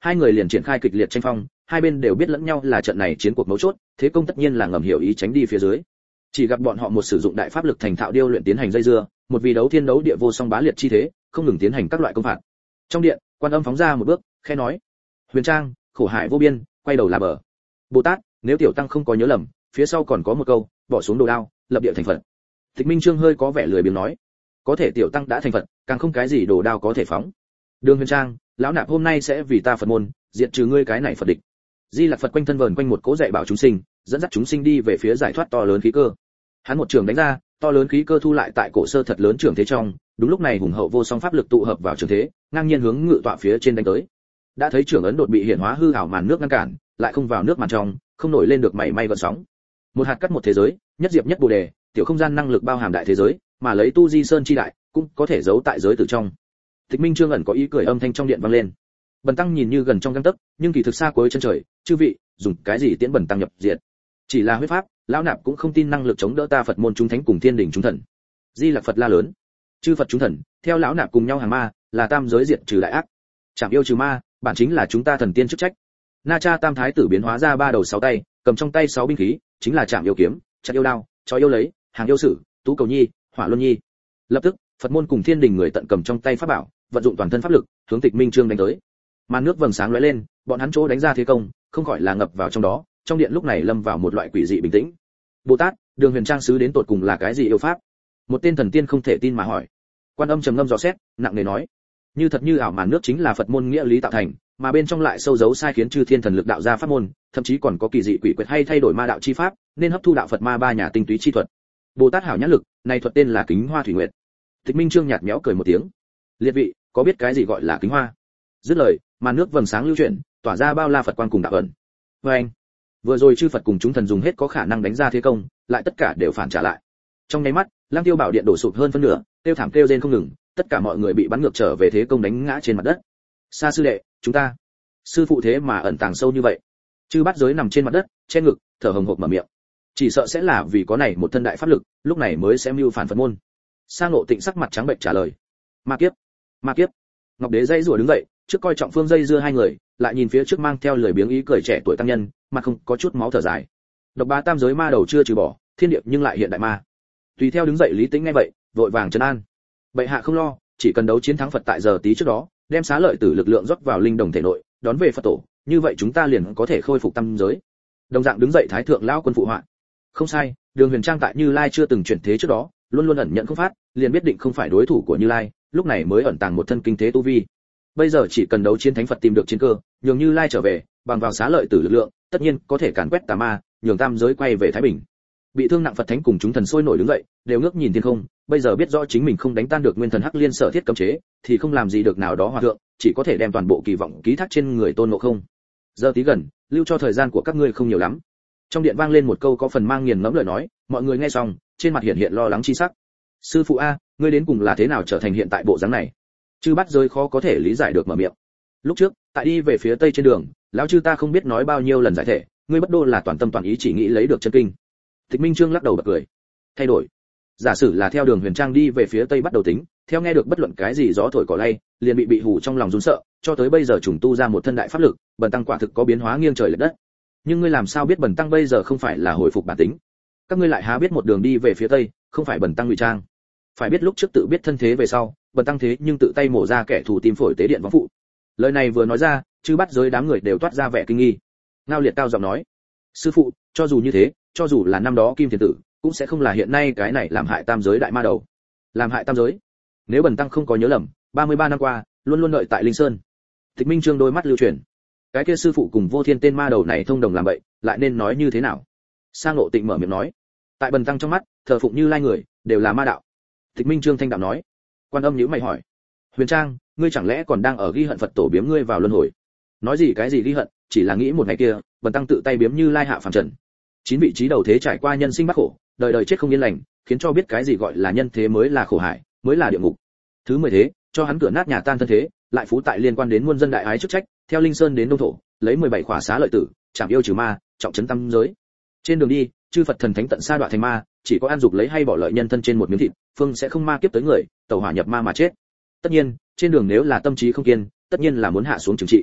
hai người liền triển khai kịch liệt tranh phong, hai bên đều biết lẫn nhau là trận này chiến cuộc mấu chốt, thế công tất nhiên là ngầm hiểu ý tránh đi phía dưới. Chỉ gặp bọn họ một sử dụng đại pháp lực thành thạo điêu luyện tiến hành dây dưa, một vì đấu thiên đấu địa vô song bá liệt chi thế, không ngừng tiến hành các loại công phạt. Trong điện, Quan Âm phóng ra một bước, khẽ nói: "Huyền Trang, khổ hại vô biên, quay đầu là bờ." Bồ Tát, nếu tiểu tăng không có nhớ lầm, phía sau còn có một câu, bỏ xuống đồ đao, lập địa thành Phật. Tịch Minh Trương hơi có vẻ lười biếng nói: "Có thể tiểu tăng đã thành Phật, càng không cái gì đồ đao có thể phóng. Đường Huyền Trang, lão nạp hôm nay sẽ vì ta Phật môn, diệt trừ ngươi cái này Phật địch." Di Lặc Phật quanh thân vờn quanh một cỗ dạy bảo chúng sinh, dẫn dắt chúng sinh đi về phía giải thoát to lớn khí cơ. Hắn một trường đánh ra, to lớn khí cơ thu lại tại cổ sơ thật lớn trường thế trong, đúng lúc này hùng hậu vô song pháp lực tụ hợp vào trường thế, ngang nhiên hướng ngự tọa phía trên đánh tới. Đã thấy trường ấn đột bị hiện hóa hư ảo màn nước ngăn cản, lại không vào nước màn trong, không nổi lên được mảy may gợn sóng. Một hạt cắt một thế giới, nhất diệp nhất bồ đề, tiểu không gian năng lực bao hàm đại thế giới, mà lấy tu di sơn chi đại, cũng có thể giấu tại giới tử trong. Tịch Minh Trương ẩn có ý cười âm thanh trong điện vang lên. Bần tăng nhìn như gần trong gang tấc, nhưng kỳ thực xa cuối chân trời, chư vị, dùng cái gì tiễn bần tăng nhập diệt? Chỉ là huyết pháp, lão nạp cũng không tin năng lực chống đỡ ta Phật môn chúng thánh cùng thiên đình chúng thần. Di Lặc Phật la lớn: chư Phật chúng thần, theo lão nạp cùng nhau hàng ma, là tam giới diệt trừ đại ác. Trảm yêu trừ ma, bản chính là chúng ta thần tiên chức trách. Na Cha Tam Thái tử biến hóa ra ba đầu sáu tay, cầm trong tay sáu binh khí, chính là Trảm yêu kiếm, Chặt yêu đao, Chói yêu lấy, Hàng yêu sử, Tú cầu nhi, Hỏa luân nhi. Lập tức, Phật môn cùng thiên đình người tận cầm trong tay pháp bảo, vận dụng toàn thân pháp lực, hướng Tịch Minh Trương đánh tới. Màn nước vầng sáng lóe lên, bọn hắn chỗ đánh ra thế công, không khỏi là ngập vào trong đó, trong điện lúc này lâm vào một loại quỷ dị bình tĩnh. Bồ Tát, Đường Huyền Trang sứ đến tột cùng là cái gì yêu pháp? Một tên thần tiên không thể tin mà hỏi. Quan Âm trầm ngâm dò xét, nặng nề nói: như thật như ảo màn nước chính là Phật môn nghĩa lý tạo thành, mà bên trong lại sâu giấu sai khiến chư thiên thần lực đạo ra pháp môn, thậm chí còn có kỳ dị quỷ quyệt hay thay đổi ma đạo chi pháp, nên hấp thu đạo Phật ma ba nhà tinh túy chi thuật. Bồ Tát hảo nhãn lực, này thuật tên là Kính Hoa Thủy Nguyệt. Tịch Minh Trương nhạt nhẽo cười một tiếng: liệt vị, có biết cái gì gọi là kính hoa? Dứt lời, màn nước vầng sáng lưu chuyển, tỏa ra bao la Phật quang cùng đạo ẩn. Anh, vừa rồi chư Phật cùng chúng thần dùng hết có khả năng đánh ra thế công, lại tất cả đều phản trả lại. Trong nháy mắt, Lang Tiêu Bảo Điện đổ sụp hơn phân nửa, kêu thảm kêu rên không ngừng, tất cả mọi người bị bắn ngược trở về thế công đánh ngã trên mặt đất. Sa sư đệ, chúng ta, sư phụ thế mà ẩn tàng sâu như vậy. Chư Bát Giới nằm trên mặt đất, che ngực, thở hồng hộc mở miệng. Chỉ sợ sẽ là vì có này một thân đại pháp lực, lúc này mới sẽ mưu phản Phật môn. Sa Ngộ Tịnh sắc mặt trắng bệch trả lời: ma kiếp, ma kiếp. Ngọc Đế dây rủa đứng dậy, trước coi trọng phương dây dưa hai người, lại nhìn phía trước mang theo lười biếng ý cười trẻ tuổi tăng nhân, mặt không có chút máu thở dài. Độc bá tam giới ma đầu chưa trừ bỏ, thiên địa nhưng lại hiện đại ma. Tùy theo đứng dậy Lý Tĩnh nghe vậy, vội vàng trấn an: bệ hạ không lo, chỉ cần đấu chiến thắng Phật tại giờ tí trước đó, đem xá lợi tử lực lượng rót vào linh đồng thể nội, đón về Phật tổ, như vậy chúng ta liền có thể khôi phục tam giới. Đồng dạng đứng dậy Thái thượng lão quân phụ họa: không sai, Đường Huyền Trang tại Như Lai chưa từng chuyển thế trước đó, luôn luôn ẩn nhận không phát, liền biết định không phải đối thủ của Như Lai, lúc này mới ẩn tàng một thân kinh thế tu vi. Bây giờ chỉ cần đấu chiến thánh Phật tìm được chiến cơ, nhường Như Lai trở về, bằng vào xá lợi tử lực lượng, tất nhiên có thể càn quét tà ma, nhường tam giới quay về thái bình. Bị thương nặng Phật thánh cùng chúng thần sôi nổi đứng dậy, đều ngước nhìn thiên không, bây giờ biết rõ chính mình không đánh tan được nguyên thần Hắc Liên sở thiết cấm chế, thì không làm gì được nào đó hòa thượng, chỉ có thể đem toàn bộ kỳ vọng ký thác trên người Tôn Ngộ Không. Giờ tí gần, lưu cho thời gian của các ngươi không nhiều lắm. Trong điện vang lên một câu có phần mang nghiền ngẫm lời nói, mọi người nghe xong, trên mặt hiện lo lắng chi sắc. Sư phụ a, ngươi đến cùng là thế nào trở thành hiện tại bộ dáng này? Chư Bát Giới khó có thể lý giải được mở miệng. Lúc trước, tại đi về phía tây trên đường, lão chư ta không biết nói bao nhiêu lần giải thể, ngươi bất đô là toàn tâm toàn ý chỉ nghĩ lấy được chân kinh. Tịch Minh Trương lắc đầu bật cười. Thay đổi. Giả sử là theo Đường Huyền Trang đi về phía tây bắt đầu tính, theo nghe được bất luận cái gì gió thổi cỏ lay, liền bị hù trong lòng run sợ, cho tới bây giờ trùng tu ra một thân đại pháp lực, bần tăng quả thực có biến hóa nghiêng trời lệch đất. Nhưng ngươi làm sao biết bần tăng bây giờ không phải là hồi phục bản tính? Các ngươi lại há biết một đường đi về phía tây, không phải bần tăng ngụy trang. Phải biết lúc trước tự biết thân thế về sau, bần tăng thế nhưng tự tay mổ ra kẻ thù tim phổi tế điện võng phụ. Lời này vừa nói ra, chư Bát Giới đám người đều toát ra vẻ kinh nghi. Ngao Liệt cao giọng nói: sư phụ, cho dù như thế, cho dù là năm đó Kim Thiền Tử, cũng sẽ không là hiện nay cái này làm hại tam giới đại ma đầu. Làm hại tam giới? Nếu bần tăng không có nhớ lầm, 33 năm qua, luôn luôn đợi tại Linh Sơn. Tịch Minh Trương đôi mắt lưu chuyển. Cái kia sư phụ cùng Vô Thiên tên ma đầu này thông đồng làm vậy, lại nên nói như thế nào? Sa Ngộ Tịnh mở miệng nói: tại bần tăng trong mắt, thờ phụng Như Lai người, đều là ma đạo. Tịch Minh Trương thanh đạm nói. Quan Âm nhíu mày hỏi: Huyền Trang, ngươi chẳng lẽ còn đang ở ghi hận Phật tổ biếm ngươi vào luân hồi? Nói gì cái gì ghi hận, chỉ là nghĩ một ngày kia, bần tăng tự tay biếm Như Lai hạ phàm trần. 9 vị trí đầu thế trải qua nhân sinh bắt khổ, đời đời chết không yên lành, khiến cho biết cái gì gọi là nhân thế mới là khổ hải, mới là địa ngục. Thứ 10 thế, cho hắn cửa nát nhà tan thân thế, lại phú tại liên quan đến muôn dân đại ái chức trách, theo Linh Sơn đến Đông thổ, lấy 17 khỏa xá lợi tử, chảm yêu trừ ma, trọng trấn tam giới. Trên đường đi, chư Phật thần thánh tận xa đoạn thành ma, chỉ có ăn dục lấy hay bỏ lợi nhân thân trên một miếng thịt, phương sẽ không ma kiếp tới người, tẩu hỏa nhập ma mà chết. Tất nhiên, trên đường nếu là tâm trí không kiên, tất nhiên là muốn hạ xuống trừng trị.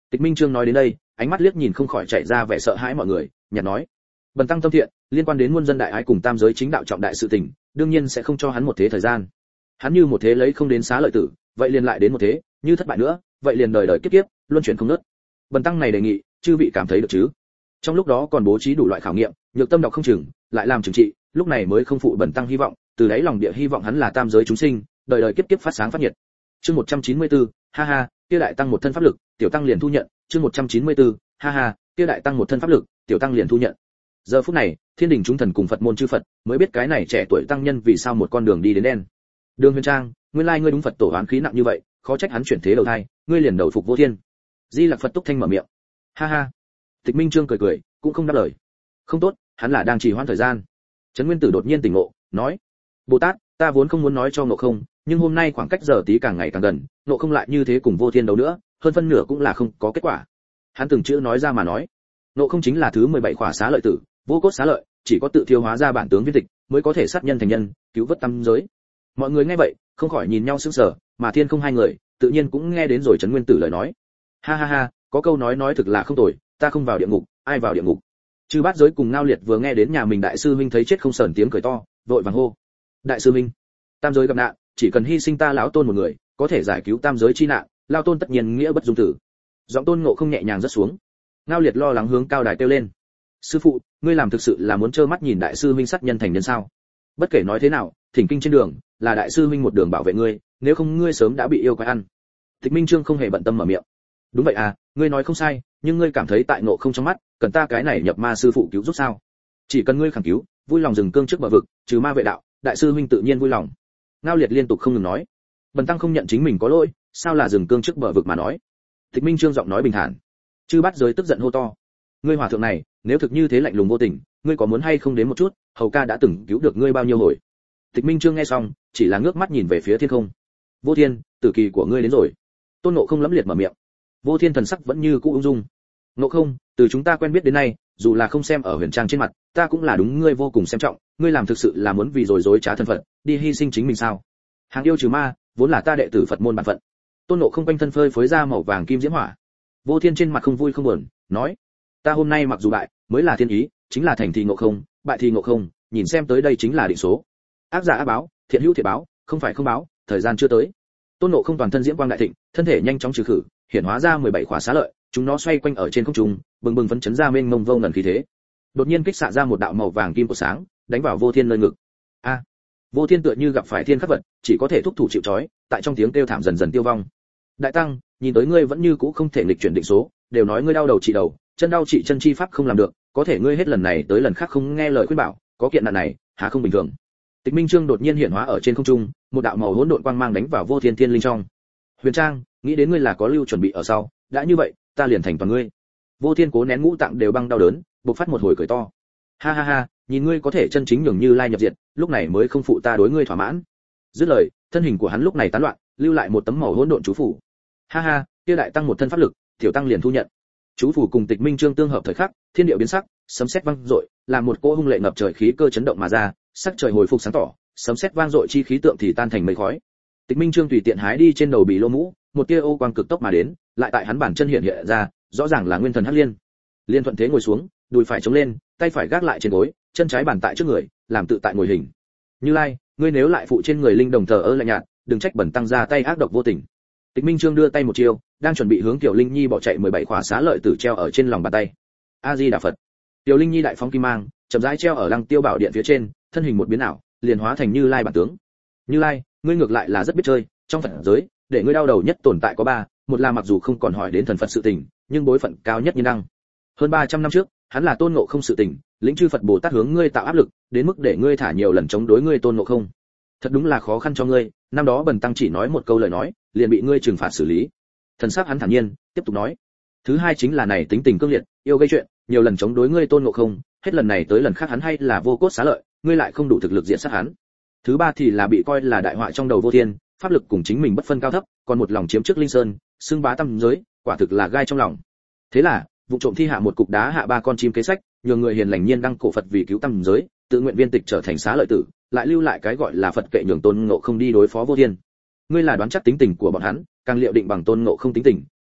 Tịch Minh Trương nói đến đây, ánh mắt liếc nhìn không khỏi chạy ra vẻ sợ hãi mọi người, nhạt nói: Bần tăng tâm thiện, liên quan đến muôn dân đại ái cùng tam giới chính đạo trọng đại sự tình, đương nhiên sẽ không cho hắn một thế thời gian. Hắn như một thế lấy không đến xá lợi tử, vậy liền lại đến một thế, như thất bại nữa, vậy liền đời đời kiếp kiếp, luân chuyển không ngớt. Bần tăng này đề nghị, chư vị cảm thấy được chứ? Trong lúc đó còn bố trí đủ loại khảo nghiệm, nhược tâm đọc không chừng, lại làm trừng trị, lúc này mới không phụ bần tăng hy vọng, từ đáy lòng địa hy vọng hắn là tam giới chúng sinh, đời đời kiếp kiếp phát sáng phát nhiệt. Chương 194, ha ha, kia đại tăng một thân pháp lực, tiểu tăng liền thu nhận. Chương 194, ha ha, kia đại tăng một thân pháp lực, tiểu tăng liền thu nhận. Giờ phút này, thiên đình chúng thần cùng Phật môn chư Phật mới biết cái này trẻ tuổi tăng nhân vì sao một con đường đi đến đen. Đường Huyền Trang, nguyên lai ngươi đúng Phật tổ oán khí nặng như vậy, khó trách hắn chuyển thế đầu thai, ngươi liền đầu phục vô thiên. Di Lặc Phật túc thanh mở miệng. Ha ha. Tịch Minh Trương cười cười, cũng không đáp lời. Không tốt, hắn là đang trì hoãn thời gian. Trấn Nguyên Tử đột nhiên tỉnh ngộ, nói: Bồ Tát, ta vốn không muốn nói cho Ngộ Không, nhưng hôm nay khoảng cách giờ tí càng ngày càng gần, Ngộ Không lại như thế cùng vô thiên đấu nữa, hơn phân nửa cũng là không có kết quả. Hắn từng chữ nói ra mà nói. Ngộ Không chính là thứ 17 khỏa xá lợi tử, vô cốt xá lợi, chỉ có tự thiêu hóa ra bản tướng viên tịch, mới có thể sát nhân thành nhân, cứu vớt tam giới. Mọi người nghe vậy, không khỏi nhìn nhau sững sờ, mà Thiên Không hai người, tự nhiên cũng nghe đến rồi Trấn Nguyên Tử lời nói. Ha ha ha, có câu nói thực là không tồi, ta không vào địa ngục, ai vào địa ngục? Chư Bát Giới cùng Ngao Liệt vừa nghe đến nhà mình đại sư huynh thấy chết không sờn tiếng cười to, vội vàng hô: Đại sư huynh, tam giới gặp nạn, chỉ cần hy sinh ta lão Tôn một người, có thể giải cứu tam giới chi nạn, lão Tôn tất nhiên nghĩa bất dung tử. Giọng Tôn Ngộ Không nhẹ nhàng rớt xuống. Ngao Liệt lo lắng hướng cao đài kêu lên: Sư phụ, ngươi làm thực sự là muốn trơ mắt nhìn đại sư huynh sát nhân thành nhân sao? Bất kể nói thế nào, thỉnh kinh trên đường, là đại sư huynh một đường bảo vệ ngươi, nếu không ngươi sớm đã bị yêu quái ăn. Tịch Minh Trương không hề bận tâm mở miệng. Đúng vậy à, ngươi nói không sai, nhưng ngươi cảm thấy tại Ngộ Không trong mắt, cần ta cái này nhập ma sư phụ cứu giúp sao? Chỉ cần ngươi khẳng cứu, vui lòng dừng cương trước bờ vực, trừ ma vệ đạo, đại sư huynh tự nhiên vui lòng. Ngao Liệt liên tục không ngừng nói. Bần tăng không nhận chính mình có lỗi, sao là dừng cương trước bờ vực mà nói? Tịch Minh Trương giọng nói bình thản. Chư Bát Giới tức giận hô to: Ngươi hòa thượng này, nếu thực như thế lạnh lùng vô tình, ngươi có muốn hay không đến một chút, hầu ca đã từng cứu được ngươi bao nhiêu hồi? Tịch Minh Trương nghe xong, chỉ là ngước mắt nhìn về phía thiên không. Vô Thiên, tử kỳ của ngươi đến rồi. Tôn Ngộ Không lẫm liệt mở miệng. Vô Thiên thần sắc vẫn như cũ ung dung. Ngộ Không, từ chúng ta quen biết đến nay, dù là không xem ở Huyền Trang trên mặt, ta cũng là đúng ngươi vô cùng xem trọng, ngươi làm thực sự là muốn vì rồi dối trá thân phận, đi hy sinh chính mình sao? Hàng yêu trừ ma, vốn là ta đệ tử Phật môn bản phận. Tôn Ngộ Không quanh thân phơi phới ra màu vàng kim diễm hỏa. Vô Thiên trên mặt không vui không buồn, nói: Ta hôm nay mặc dù bại, mới là thiên ý, chính là thành thì Ngộ Không, bại thì Ngộ Không, nhìn xem tới đây chính là định số. Ác giả ác báo, thiện hữu thiện báo, không phải không báo, thời gian chưa tới. Tôn Ngộ Không toàn thân diễm quang đại thịnh, thân thể nhanh chóng trừ khử, hiển hóa ra 17 khóa xá lợi, chúng nó xoay quanh ở trên không trung, bừng bừng phấn chấn ra mênh mông vô ngần khí thế. Đột nhiên kích xạ ra một đạo màu vàng kim của sáng, đánh vào Vô Thiên nơi ngực. A! Vô Thiên tựa như gặp phải thiên khắc vật, chỉ có thể thúc thủ chịu trói, tại trong tiếng kêu thảm dần dần tiêu vong. Đại tăng, nhìn tới ngươi vẫn như cũ không thể nghịch chuyển định số, đều nói ngươi đau đầu trị đầu, chân đau trị chân chi pháp không làm được, có thể ngươi hết lần này tới lần khác không nghe lời khuyên bảo, có kiện nạn này, há không bình thường. Tịch Minh Trương đột nhiên hiện hóa ở trên không trung, một đạo màu hỗn độn quang mang đánh vào Vô Thiên thiên linh trong. Huyền Trang, nghĩ đến ngươi là có lưu chuẩn bị ở sau, đã như vậy, ta liền thành toàn ngươi. Vô Thiên cố nén ngũ tạng đều băng đau đớn, bộc phát một hồi cười to. Ha ha ha, nhìn ngươi có thể chân chính nhường Như Lai nhập diệt, lúc này mới không phụ ta đối ngươi thỏa mãn. Dứt lời, thân hình của hắn lúc này tán loạn, lưu lại một tấm màu hỗn độn chú phủ. Ha ha, kia đại tăng một thân pháp lực, tiểu tăng liền thu nhận. Chú phủ cùng Tịch Minh Trương tương hợp thời khắc, thiên địa biến sắc, sấm sét vang dội, làm một cỗ hung lệ ngập trời khí cơ chấn động mà ra, sắc trời hồi phục sáng tỏ, sấm sét vang dội chi khí tượng thì tan thành mây khói. Tịch Minh Trương tùy tiện hái đi trên đầu bị lô mũ, một tia ô quang cực tốc mà đến, lại tại hắn bản chân hiện hiện ra, rõ ràng là nguyên thần Hắc Liên. Liên thuận thế ngồi xuống, đùi phải chống lên, tay phải gác lại trên gối, chân trái bàn tại trước người, làm tự tại ngồi hình. Như Lai, ngươi nếu lại phụ trên người linh đồng thờ ơ lạnh nhạt, đừng trách bẩn tăng ra tay ác độc vô tình. Tịch Minh Trương đưa tay một chiêu, đang chuẩn bị hướng Tiểu Linh Nhi bỏ chạy 17 khóa xá lợi tử treo ở trên lòng bàn tay. A Di Đà Phật. Tiểu Linh Nhi đại phóng kim mang, chậm rãi treo ở Lăng Tiêu Bảo Điện phía trên, thân hình một biến ảo, liền hóa thành Như Lai bản tướng. Như Lai, ngươi ngược lại là rất biết chơi, trong Phật giới, để ngươi đau đầu nhất tồn tại có 3, một là mặc dù không còn hỏi đến thần Phật sự tình, nhưng bối phận cao nhất như năng. Hơn 300 năm trước, hắn là Tôn Ngộ Không sự tình, lĩnh chư Phật Bồ Tát hướng ngươi tạo áp lực, đến mức để ngươi thả nhiều lần chống đối ngươi Tôn Ngộ Không. Thật đúng là khó khăn cho ngươi, năm đó bần tăng chỉ nói một câu lời nói, liền bị ngươi trừng phạt xử lý. Thần sắc hắn thản nhiên, tiếp tục nói. Thứ hai chính là này tính tình cương liệt, yêu gây chuyện, nhiều lần chống đối ngươi Tôn Ngộ Không, hết lần này tới lần khác hắn hay là vô cốt xá lợi, ngươi lại không đủ thực lực diện sát hắn. Thứ ba thì là bị coi là đại họa trong đầu Vô Thiên, pháp lực cùng chính mình bất phân cao thấp, còn một lòng chiếm trước linh sơn, xưng bá tam giới, quả thực là gai trong lòng. Thế là, vụ trộm thi hạ một cục đá hạ 3 con chim kế sách, nhường người hiền lành nhiên đăng cổ Phật vì cứu tam giới, tự nguyện viên tịch trở thành xá lợi tử, lại lưu lại cái gọi là Phật kệ nhường Tôn Ngộ Không đi đối phó Vô Thiên. Ngươi là đoán chắc tính tình của bọn hắn, càng liệu định bằng Tôn Ngộ Không tính tình,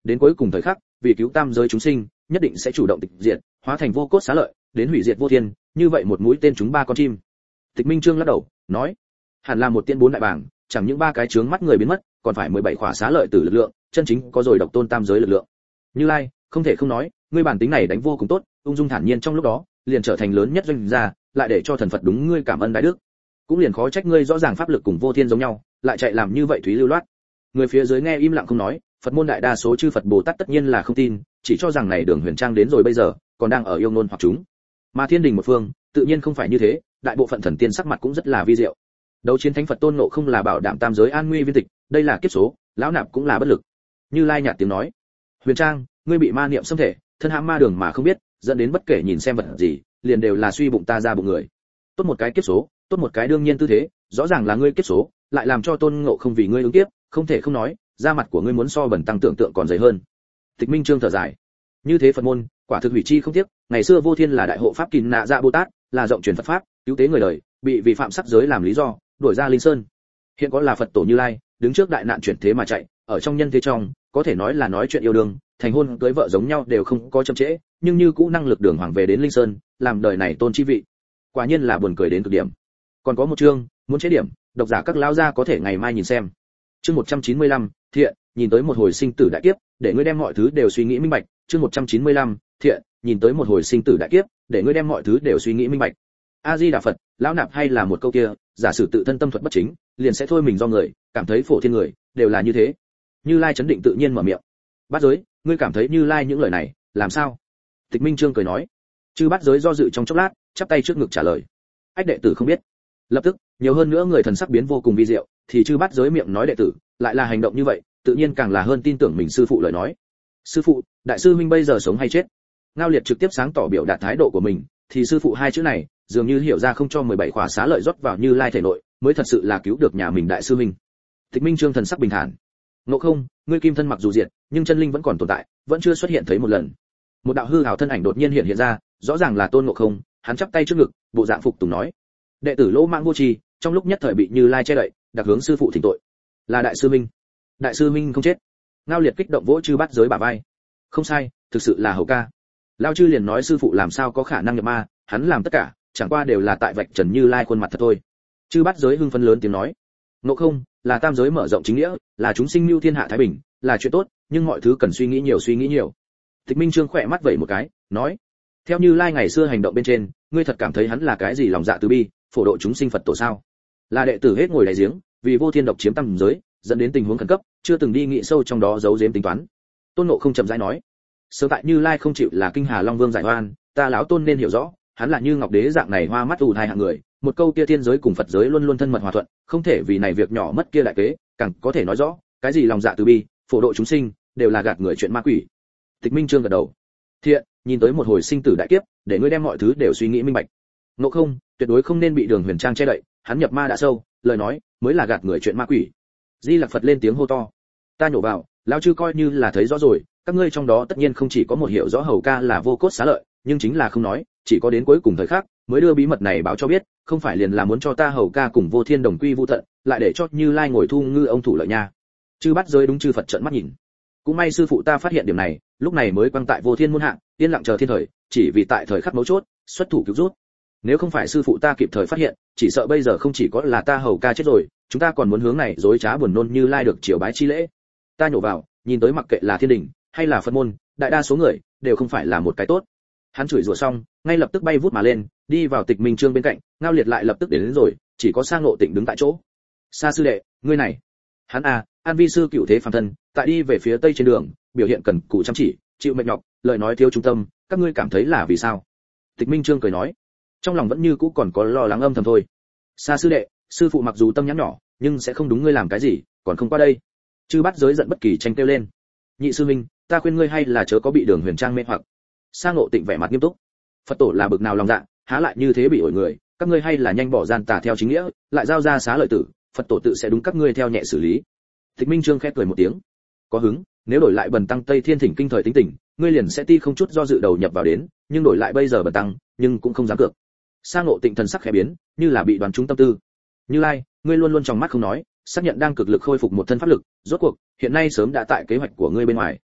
đến cuối cùng thời khắc, vì cứu tam giới chúng sinh, nhất định sẽ chủ động tịch diệt, hóa thành vô cốt xá lợi, đến hủy diệt vô thiên, như vậy một mũi tên trúng ba con chim. Tịch Minh Trương lắc đầu, nói, hẳn là một tiên bốn đại bảng, chẳng những ba cái chướng mắt người biến mất, còn phải 17 khỏa xá lợi tử lực lượng, chân chính có rồi độc tôn tam giới lực lượng. Như Lai, không thể không nói, ngươi bản tính này đánh vô cùng tốt, ung dung thản nhiên trong lúc đó, liền trở thành lớn nhất doanh gia, lại để cho thần Phật đúng ngươi cảm ơn đại đức. Cũng liền khó trách ngươi rõ ràng pháp lực cùng vô thiên giống nhau, lại chạy làm như vậy thúy lưu loát. Người phía dưới nghe im lặng không nói, Phật môn đại đa số chư Phật Bồ Tát tất nhiên là không tin, chỉ cho rằng này Đường Huyền Trang đến rồi bây giờ, còn đang ở yêu nôn hoặc chúng. Mà Thiên Đình một phương, tự nhiên không phải như thế, đại bộ phận thần tiên sắc mặt cũng rất là vi diệu. Đấu chiến thánh Phật Tôn Ngộ không là bảo đảm tam giới an nguy viên tịch, đây là kiếp số, lão nạp cũng là bất lực. Như Lai nhạt tiếng nói, Huyền Trang, ngươi bị ma niệm xâm thể, thân hãm ma đường mà không biết, dẫn đến bất kể nhìn xem vật gì, liền đều là suy bụng ta ra bụng người. Tốt một cái kiếp số, tốt một cái đương nhiên tư thế, rõ ràng là ngươi kiếp số, lại làm cho Tôn Ngộ không vì ngươi ứng kiếp, không thể không nói, da mặt của ngươi muốn so bẩn tăng tưởng tượng còn dày hơn. Tịch Minh Trương thở dài, như thế Phật môn, quả thực hủy chi không tiếc, ngày xưa Vô Thiên là đại hộ pháp Kìn Nạ Dạ Bồ Tát, là rộng truyền Phật pháp, cứu tế người đời, bị vi phạm sắc giới làm lý do, đuổi ra Linh Sơn. Hiện có là Phật tổ Như Lai, đứng trước đại nạn chuyển thế mà chạy, ở trong nhân thế trong, có thể nói là nói chuyện yêu đương, thành hôn cưới vợ giống nhau đều không có chậm trễ, nhưng như cũ năng lực đường hoàng về đến Linh Sơn, làm đời này tôn chi vị. Quả nhiên là buồn cười đến cực điểm. Còn có một chương, muốn chế điểm, độc giả các lão gia có thể ngày mai nhìn xem. Chương 195, thiện, nhìn tới một hồi sinh tử đại kiếp, để ngươi đem mọi thứ đều suy nghĩ minh bạch. Chương 195, thiện, nhìn tới một hồi sinh tử đại kiếp, để ngươi đem mọi thứ đều suy nghĩ minh bạch. A Di Đà Phật, lão nạp hay là một câu kia, giả sử tự thân tâm thuật bất chính, liền sẽ thôi mình do người, cảm thấy phổ thiên người đều là như thế. Như Lai chấn định tự nhiên mở miệng. Bát giới, ngươi cảm thấy Như Lai những lời này, làm sao? Tịch Minh Trương cười nói. Chư Bát giới do dự trong chốc lát, chắp tay trước ngực trả lời. Ách đệ tử không biết. Lập tức, nhiều hơn nữa người thần sắc biến vô cùng vi diệu, thì Chư Bát giới miệng nói đệ tử, lại là hành động như vậy, tự nhiên càng là hơn tin tưởng mình sư phụ lời nói. Sư phụ, đại sư huynh bây giờ sống hay chết? Ngao Liệt trực tiếp sáng tỏ biểu đạt thái độ của mình, thì sư phụ hai chữ này, dường như hiểu ra không cho 17 khỏa xá lợi rót vào Như Lai thể nội, mới thật sự là cứu được nhà mình đại sư huynh. Tịch Minh Trương thần sắc bình thản. Ngộ không, ngươi kim thân mặc dù diệt, nhưng chân linh vẫn còn tồn tại, vẫn chưa xuất hiện thấy một lần. Một đạo hư ảo thân ảnh đột nhiên hiện ra, rõ ràng là Tôn Ngộ không, hắn chắp tay trước ngực, bộ dạng phục tùng nói: đệ tử lỗ mãng vô tri, trong lúc nhất thời bị Như Lai che đậy, đặc hướng sư phụ thỉnh tội. Là đại sư minh. Đại sư minh không chết. Ngao Liệt kích động vỗ Chư Bát giới bả vai. Không sai, thực sự là hầu ca. Lao Chư liền nói sư phụ làm sao có khả năng nhập ma, hắn làm tất cả, chẳng qua đều là tại vạch trần Như Lai khuôn mặt thật thôi. Chư Bát giới hưng phấn lớn tiếng nói: Ngộ không, là tam giới mở rộng chính nghĩa, là chúng sinh mưu thiên hạ thái bình, là chuyện tốt, nhưng mọi thứ cần suy nghĩ nhiều. Tịch Minh Trương khỏe mắt vẩy một cái, nói: theo Như Lai ngày xưa hành động bên trên, ngươi thật cảm thấy hắn là cái gì lòng dạ từ bi, phổ độ chúng sinh Phật tổ sao? Là đệ tử hết ngồi đáy giếng, vì vô thiên độc chiếm tam giới, dẫn đến tình huống khẩn cấp, chưa từng đi nghĩ sâu trong đó giấu giếm tính toán. Tôn Ngộ không chậm rãi nói: sớm tại Như Lai không chịu là kinh hà long vương giải oan, ta lão tôn nên hiểu rõ, hắn là như ngọc đế dạng này hoa mắt ù thai hạng người, một câu kia thiên giới cùng Phật giới luôn luôn thân mật hòa thuận, không thể vì này việc nhỏ mất kia đại kế, càng có thể nói rõ, cái gì lòng dạ từ bi, phổ độ chúng sinh, đều là gạt người chuyện ma quỷ. Tịch Minh Trương gật đầu. Thiện, nhìn tới một hồi sinh tử đại kiếp, để ngươi đem mọi thứ đều suy nghĩ minh bạch. Ngộ không, tuyệt đối không nên bị Đường Huyền Trang che đậy, hắn nhập ma đã sâu, lời nói mới là gạt người chuyện ma quỷ. Di Lặc Phật lên tiếng hô to. Ta nhổ vào, lão chư coi như là thấy rõ rồi, các ngươi trong đó tất nhiên không chỉ có một hiểu rõ hầu ca là vô cốt xá lợi, nhưng chính là không nói, chỉ có đến cuối cùng thời khắc mới đưa bí mật này báo cho biết, không phải liền là muốn cho ta hầu ca cùng vô thiên đồng quy vu tận, lại để cho Như Lai ngồi thu ngư ông thủ lợi nha. Chư Bát giới đúng chư Phật trợn mắt nhìn. Cũng may sư phụ ta phát hiện điểm này, lúc này mới quăng tại vô thiên muôn hạng, yên lặng chờ thiên thời, chỉ vì tại thời khắc mấu chốt xuất thủ cứu rút. Nếu không phải sư phụ ta kịp thời phát hiện, chỉ sợ bây giờ không chỉ có là ta hầu ca chết rồi, chúng ta còn muốn hướng này dối trá buồn nôn Như Lai được triều bái chi lễ. Ta nhổ vào, nhìn tới mặc kệ là thiên đình hay là Phật môn, đại đa số người đều không phải là một cái tốt. Hắn chửi rủa xong, ngay lập tức bay vút mà lên, đi vào Tịch Minh Trương bên cạnh, Ngao Liệt lại lập tức đến rồi, chỉ có Sa Ngộ Tịnh đứng tại chỗ. Sa sư đệ, ngươi này, hắn An vi sư cựu thế phàm thân, tại đi về phía tây trên đường, biểu hiện cần cù chăm chỉ, chịu mệt nhọc, lời nói thiếu trung tâm, các ngươi cảm thấy là vì sao? Tịch Minh Trương cười nói, trong lòng vẫn như cũ còn có lo lắng âm thầm thôi. Sa sư đệ, sư phụ mặc dù tâm nhắn nhỏ, nhưng sẽ không đúng ngươi làm cái gì, còn không qua đây. Chư Bát giới giận bất kỳ tranh kêu lên. Nhị sư huynh, ta khuyên ngươi hay là chớ có bị Đường Huyền Trang mê hoặc. Sa Ngộ Tịnh vẻ mặt nghiêm túc. Phật tổ là bực nào lòng dạ, há lại như thế bị ổi người, các ngươi hay là nhanh bỏ gian tà theo chính nghĩa, lại giao ra xá lợi tử, Phật tổ tự sẽ đúng các ngươi theo nhẹ xử lý. Tịch Minh Trương khẽ cười một tiếng. Có hứng, nếu đổi lại Bần tăng Tây Thiên Thỉnh kinh thời tính tình, ngươi liền sẽ ti không chút do dự đầu nhập vào đến, nhưng đổi lại bây giờ Bần tăng, nhưng cũng không dám cược. Sa Ngộ Tịnh thần sắc khẽ biến, như là bị đoán trúng tâm tư. Như Lai, ngươi luôn luôn trong mắt không nói, xác nhận đang cực lực khôi phục một thân pháp lực, rốt cuộc, hiện nay sớm đã tại kế hoạch của ngươi bên ngoài.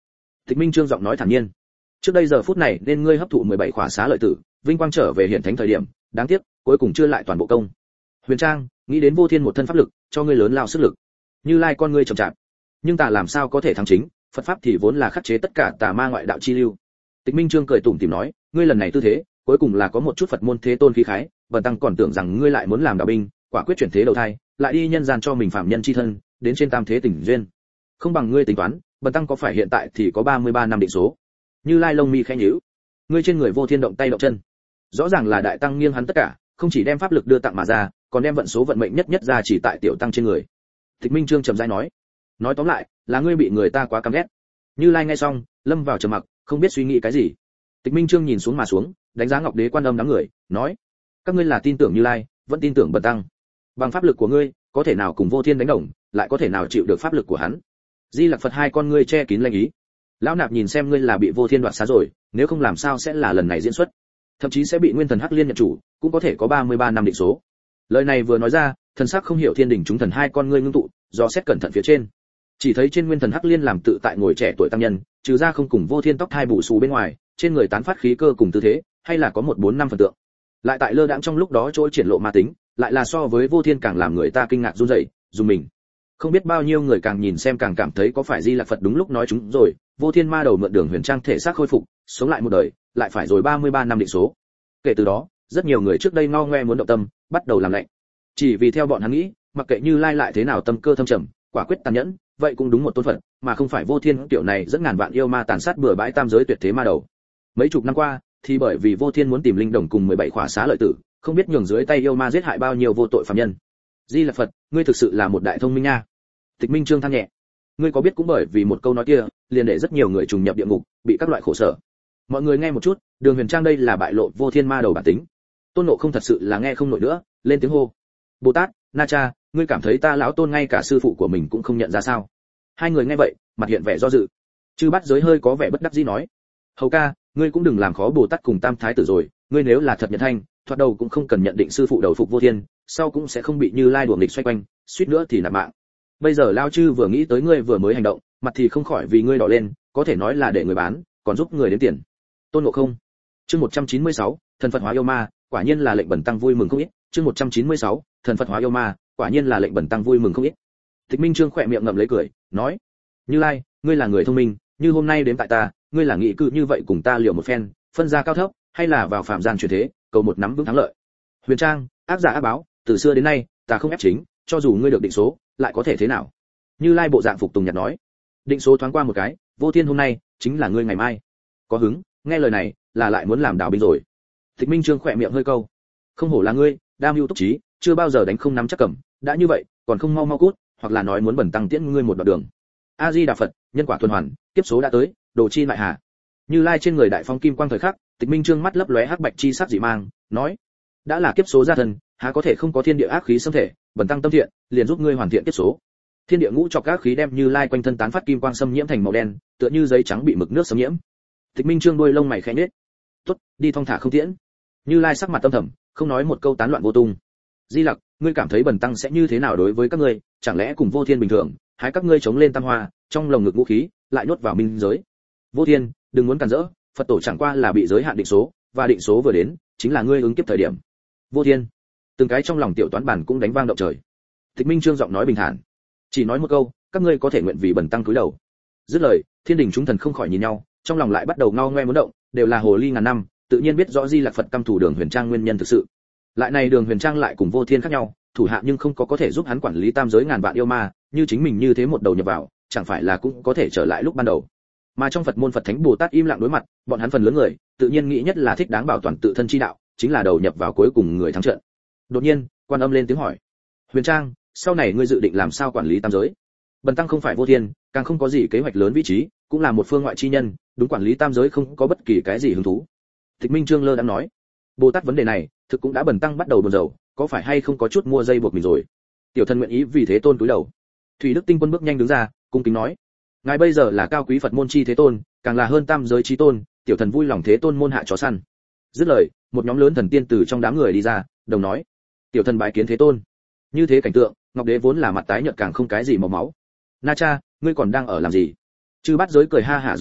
Tịch Minh Trương giọng nói thản nhiên. Trước đây giờ phút này nên ngươi hấp thụ 17 khỏa xá lợi tử, vinh quang trở về hiện thánh thời điểm, đáng tiếc, cuối cùng chưa lại toàn bộ công. Huyền Trang, nghĩ đến Vô Thiên một thân pháp lực, cho ngươi lớn lao sức lực. Như Lai con ngươi chậm chạp. Nhưng ta làm sao có thể thắng chính, Phật pháp thì vốn là khắc chế tất cả tà ma ngoại đạo chi lưu. Tịch Minh Trương cười tủm tỉm nói, ngươi lần này tư thế, cuối cùng là có một chút Phật môn thế tôn khí khái, Bần tăng còn tưởng rằng ngươi lại muốn làm đạo binh, quả quyết chuyển thế đầu thai, lại đi nhân gian cho mình phạm nhân chi thân, đến trên tam thế tình duyên. Không bằng ngươi tính toán, Bần tăng có phải hiện tại thì có 33 năm định số. Như Lai lông mi khẽ nhíu. Ngươi trên người Vô Thiên động tay động chân. Rõ ràng là đại tăng nghiêng hắn tất cả, không chỉ đem pháp lực đưa tặng mà ra, còn đem vận số vận mệnh nhất nhất ra chỉ tại tiểu tăng trên người. Tịch Minh Trương trầm rãi nói tóm lại, là ngươi bị người ta quá căm ghét. Như Lai nghe xong, lâm vào trầm mặc, không biết suy nghĩ cái gì. Tịch Minh Trương nhìn xuống mà xuống, đánh giá Ngọc Đế Quan Âm đám người, nói: các ngươi là tin tưởng Như Lai, vẫn tin tưởng Bần tăng. Bằng pháp lực của ngươi, có thể nào cùng Vô Thiên đánh đồng, lại có thể nào chịu được pháp lực của hắn? Di Lặc Phật hai con ngươi che kín lanh ý. Lão nạp nhìn xem ngươi là bị Vô Thiên đoạt xá rồi, nếu không làm sao sẽ là lần này diễn xuất, thậm chí sẽ bị Nguyên Thần Hắc Liên nhận chủ, cũng có thể có 33 năm định số. Lời này vừa nói ra, thần sắc không hiểu thiên đỉnh chúng thần hai con ngươi ngưng tụ, do xét cẩn thận phía trên, chỉ thấy trên Nguyên Thần Hắc Liên làm tự tại ngồi trẻ tuổi tăng nhân, trừ ra không cùng Vô Thiên tóc thai bù xù bên ngoài, trên người tán phát khí cơ cùng tư thế, hay là có 145 phần tượng. Lại tại lơ đãng trong lúc đó trôi triển lộ ma tính, lại là so với Vô Thiên càng làm người ta kinh ngạc run rẩy, dùng mình. Không biết bao nhiêu người càng nhìn xem càng cảm thấy có phải Di Lặc Phật đúng lúc nói chúng rồi, Vô Thiên ma đầu mượn đường huyền trang thể xác khôi phục, sống lại một đời, lại phải rồi 33 năm định số. Kể từ đó, rất nhiều người trước đây ngao ngoe muốn động tâm, bắt đầu làm lạnh. Chỉ vì theo bọn hắn nghĩ, mặc kệ Như Lai lại thế nào tâm cơ thâm trầm, quả quyết tàn nhẫn, vậy cũng đúng một tôn phận, mà không phải Vô Thiên tiểu này dẫn ngàn vạn yêu ma tàn sát bừa bãi tam giới tuyệt thế ma đầu. Mấy chục năm qua, thì bởi vì Vô Thiên muốn tìm linh đồng cùng 17 khỏa xá lợi tử, không biết nhường dưới tay yêu ma giết hại bao nhiêu vô tội phạm nhân. Di Lặc Phật, ngươi thực sự là một đại thông minh nha. Tịch Minh Trương than nhẹ. Ngươi có biết cũng bởi vì một câu nói kia, liền để rất nhiều người trùng nhập địa ngục, bị các loại khổ sở. Mọi người nghe một chút, Đường Huyền Trang đây là bại lộ Vô Thiên ma đầu bản tính. Tôn Ngộ không thật sự là nghe không nổi nữa, lên tiếng hô. Bồ Tát, Na Cha, ngươi cảm thấy ta lão tôn ngay cả sư phụ của mình cũng không nhận ra sao? Hai người nghe vậy, mặt hiện vẻ do dự. Chư Bát Giới hơi có vẻ bất đắc dĩ nói: Hầu ca, ngươi cũng đừng làm khó Bồ Tát cùng Tam Thái tử rồi, ngươi nếu là thật nhận thanh, thoạt đầu cũng không cần nhận định sư phụ đầu phục Vô Thiên, sau cũng sẽ không bị Như Lai đuổi nghịch xoay quanh, suýt nữa thì nạp mạng. Bây giờ lao chư vừa nghĩ tới ngươi vừa mới hành động, mặt thì không khỏi vì ngươi đỏ lên, có thể nói là để người bán, còn giúp người đến tiền. Tôn Ngộ không. Chương 196, thần Phật hóa yêu ma, quả nhiên là lệnh Bần tăng vui mừng không ít. Chương 196, thần Phật hóa yêu ma, quả nhiên là lệnh Bần tăng vui mừng không ít. Tịch Minh Trương khỏe miệng ngậm lấy cười, nói: Như Lai, ngươi là người thông minh, như hôm nay đến tại ta, ngươi là nghị cự như vậy cùng ta liều một phen, phân ra cao thấp, hay là vào phạm gian chuyển thế, cầu một nắm vững thắng lợi. Huyền Trang, ác giả ác báo, từ xưa đến nay, ta không ép chính, cho dù ngươi được định số, lại có thể thế nào? Như Lai bộ dạng phục tùng nhạt nói. Định số thoáng qua một cái, Vô Thiên hôm nay chính là ngươi ngày mai. Có hứng, nghe lời này, là lại muốn làm đạo binh rồi. Tịch Minh Trương khỏe miệng hơi câu. Không hổ là ngươi, đam mưu túc trí, chưa bao giờ đánh không nắm chắc cầm, đã như vậy, còn không mau mau cút, hoặc là nói muốn Bần tăng tiễn ngươi một đoạn đường. A Di Đà Phật, nhân quả tuần hoàn, kiếp số đã tới, đồ chi lại hà. Như Lai trên người đại phong kim quang thời khắc, Tịch Minh Trương mắt lấp lóe hắc bạch chi sắc dị mang, nói: đã là kiếp số gia thần, há có thể không có thiên địa ác khí xâm thể, Bần tăng tâm thiện, liền giúp ngươi hoàn thiện kiếp số. Thiên địa ngũ trọc ác khí đem Như Lai quanh thân tán phát kim quang xâm nhiễm thành màu đen, tựa như giấy trắng bị mực nước xâm nhiễm. Tịch Minh Trương đôi lông mày khẽ nhếch. Tốt, đi thong thả không tiễn. Như Lai sắc mặt tâm thầm, không nói một câu tán loạn vô tung. Di Lặc, ngươi cảm thấy Bần tăng sẽ như thế nào đối với các ngươi, chẳng lẽ cùng Vô Thiên bình thường, hái các ngươi chống lên tam hoa, trong lồng ngực vũ khí, lại nhốt vào minh giới. Vô Thiên, đừng muốn cản rỡ, Phật tổ chẳng qua là bị giới hạn định số, và định số vừa đến, chính là ngươi ứng kiếp thời điểm. Vô Thiên, từng cái trong lòng tiểu toán bản cũng đánh vang động trời. Tịch Minh Trương giọng nói bình thản, chỉ nói một câu, các ngươi có thể nguyện vì Bần tăng cúi đầu. Dứt lời, thiên đình chúng thần không khỏi nhìn nhau, trong lòng lại bắt đầu ngao ngoe muốn động, đều là hồ ly ngàn năm, tự nhiên biết rõ Di Lặc Phật căm thủ Đường Huyền Trang nguyên nhân thực sự. Lại này Đường Huyền Trang lại cùng Vô Thiên khác nhau, thủ hạ nhưng không có thể giúp hắn quản lý tam giới ngàn vạn yêu ma, như chính mình như thế một đầu nhập vào, chẳng phải là cũng có thể trở lại lúc ban đầu. Mà trong Phật môn Phật Thánh Bồ Tát im lặng đối mặt, bọn hắn phần lớn người, tự nhiên nghĩ nhất là thích đáng bảo toàn tự thân chi đạo, chính là đầu nhập vào cuối cùng người thắng trận. Đột nhiên, Quan Âm lên tiếng hỏi: Huyền Trang, sau này ngươi dự định làm sao quản lý tam giới? Bần tăng không phải Vô Thiên, càng không có gì kế hoạch lớn vị trí, cũng là một phương ngoại chi nhân, đúng quản lý tam giới không có bất kỳ cái gì hứng thú. Tịch Minh Trương lơ đãng nói: Bồ Tát vấn đề này, thực cũng đã bần tăng bắt đầu buồn rầu, có phải hay không có chút mua dây buộc mình rồi? Tiểu thần nguyện ý vì thế tôn cúi đầu. Thủy Đức Tinh Quân bước nhanh đứng ra, cung kính nói: ngài bây giờ là cao quý Phật môn chi thế tôn, càng là hơn tam giới chi tôn, tiểu thần vui lòng thế tôn môn hạ chó săn. Dứt lời, một nhóm lớn thần tiên từ trong đám người đi ra, đồng nói: tiểu thần bái kiến thế tôn. Như thế cảnh tượng, Ngọc Đế vốn là mặt tái nhợt càng không cái gì màu máu. Na Cha, ngươi còn đang ở làm gì? Chư Bát Giới cười ha hả giống to,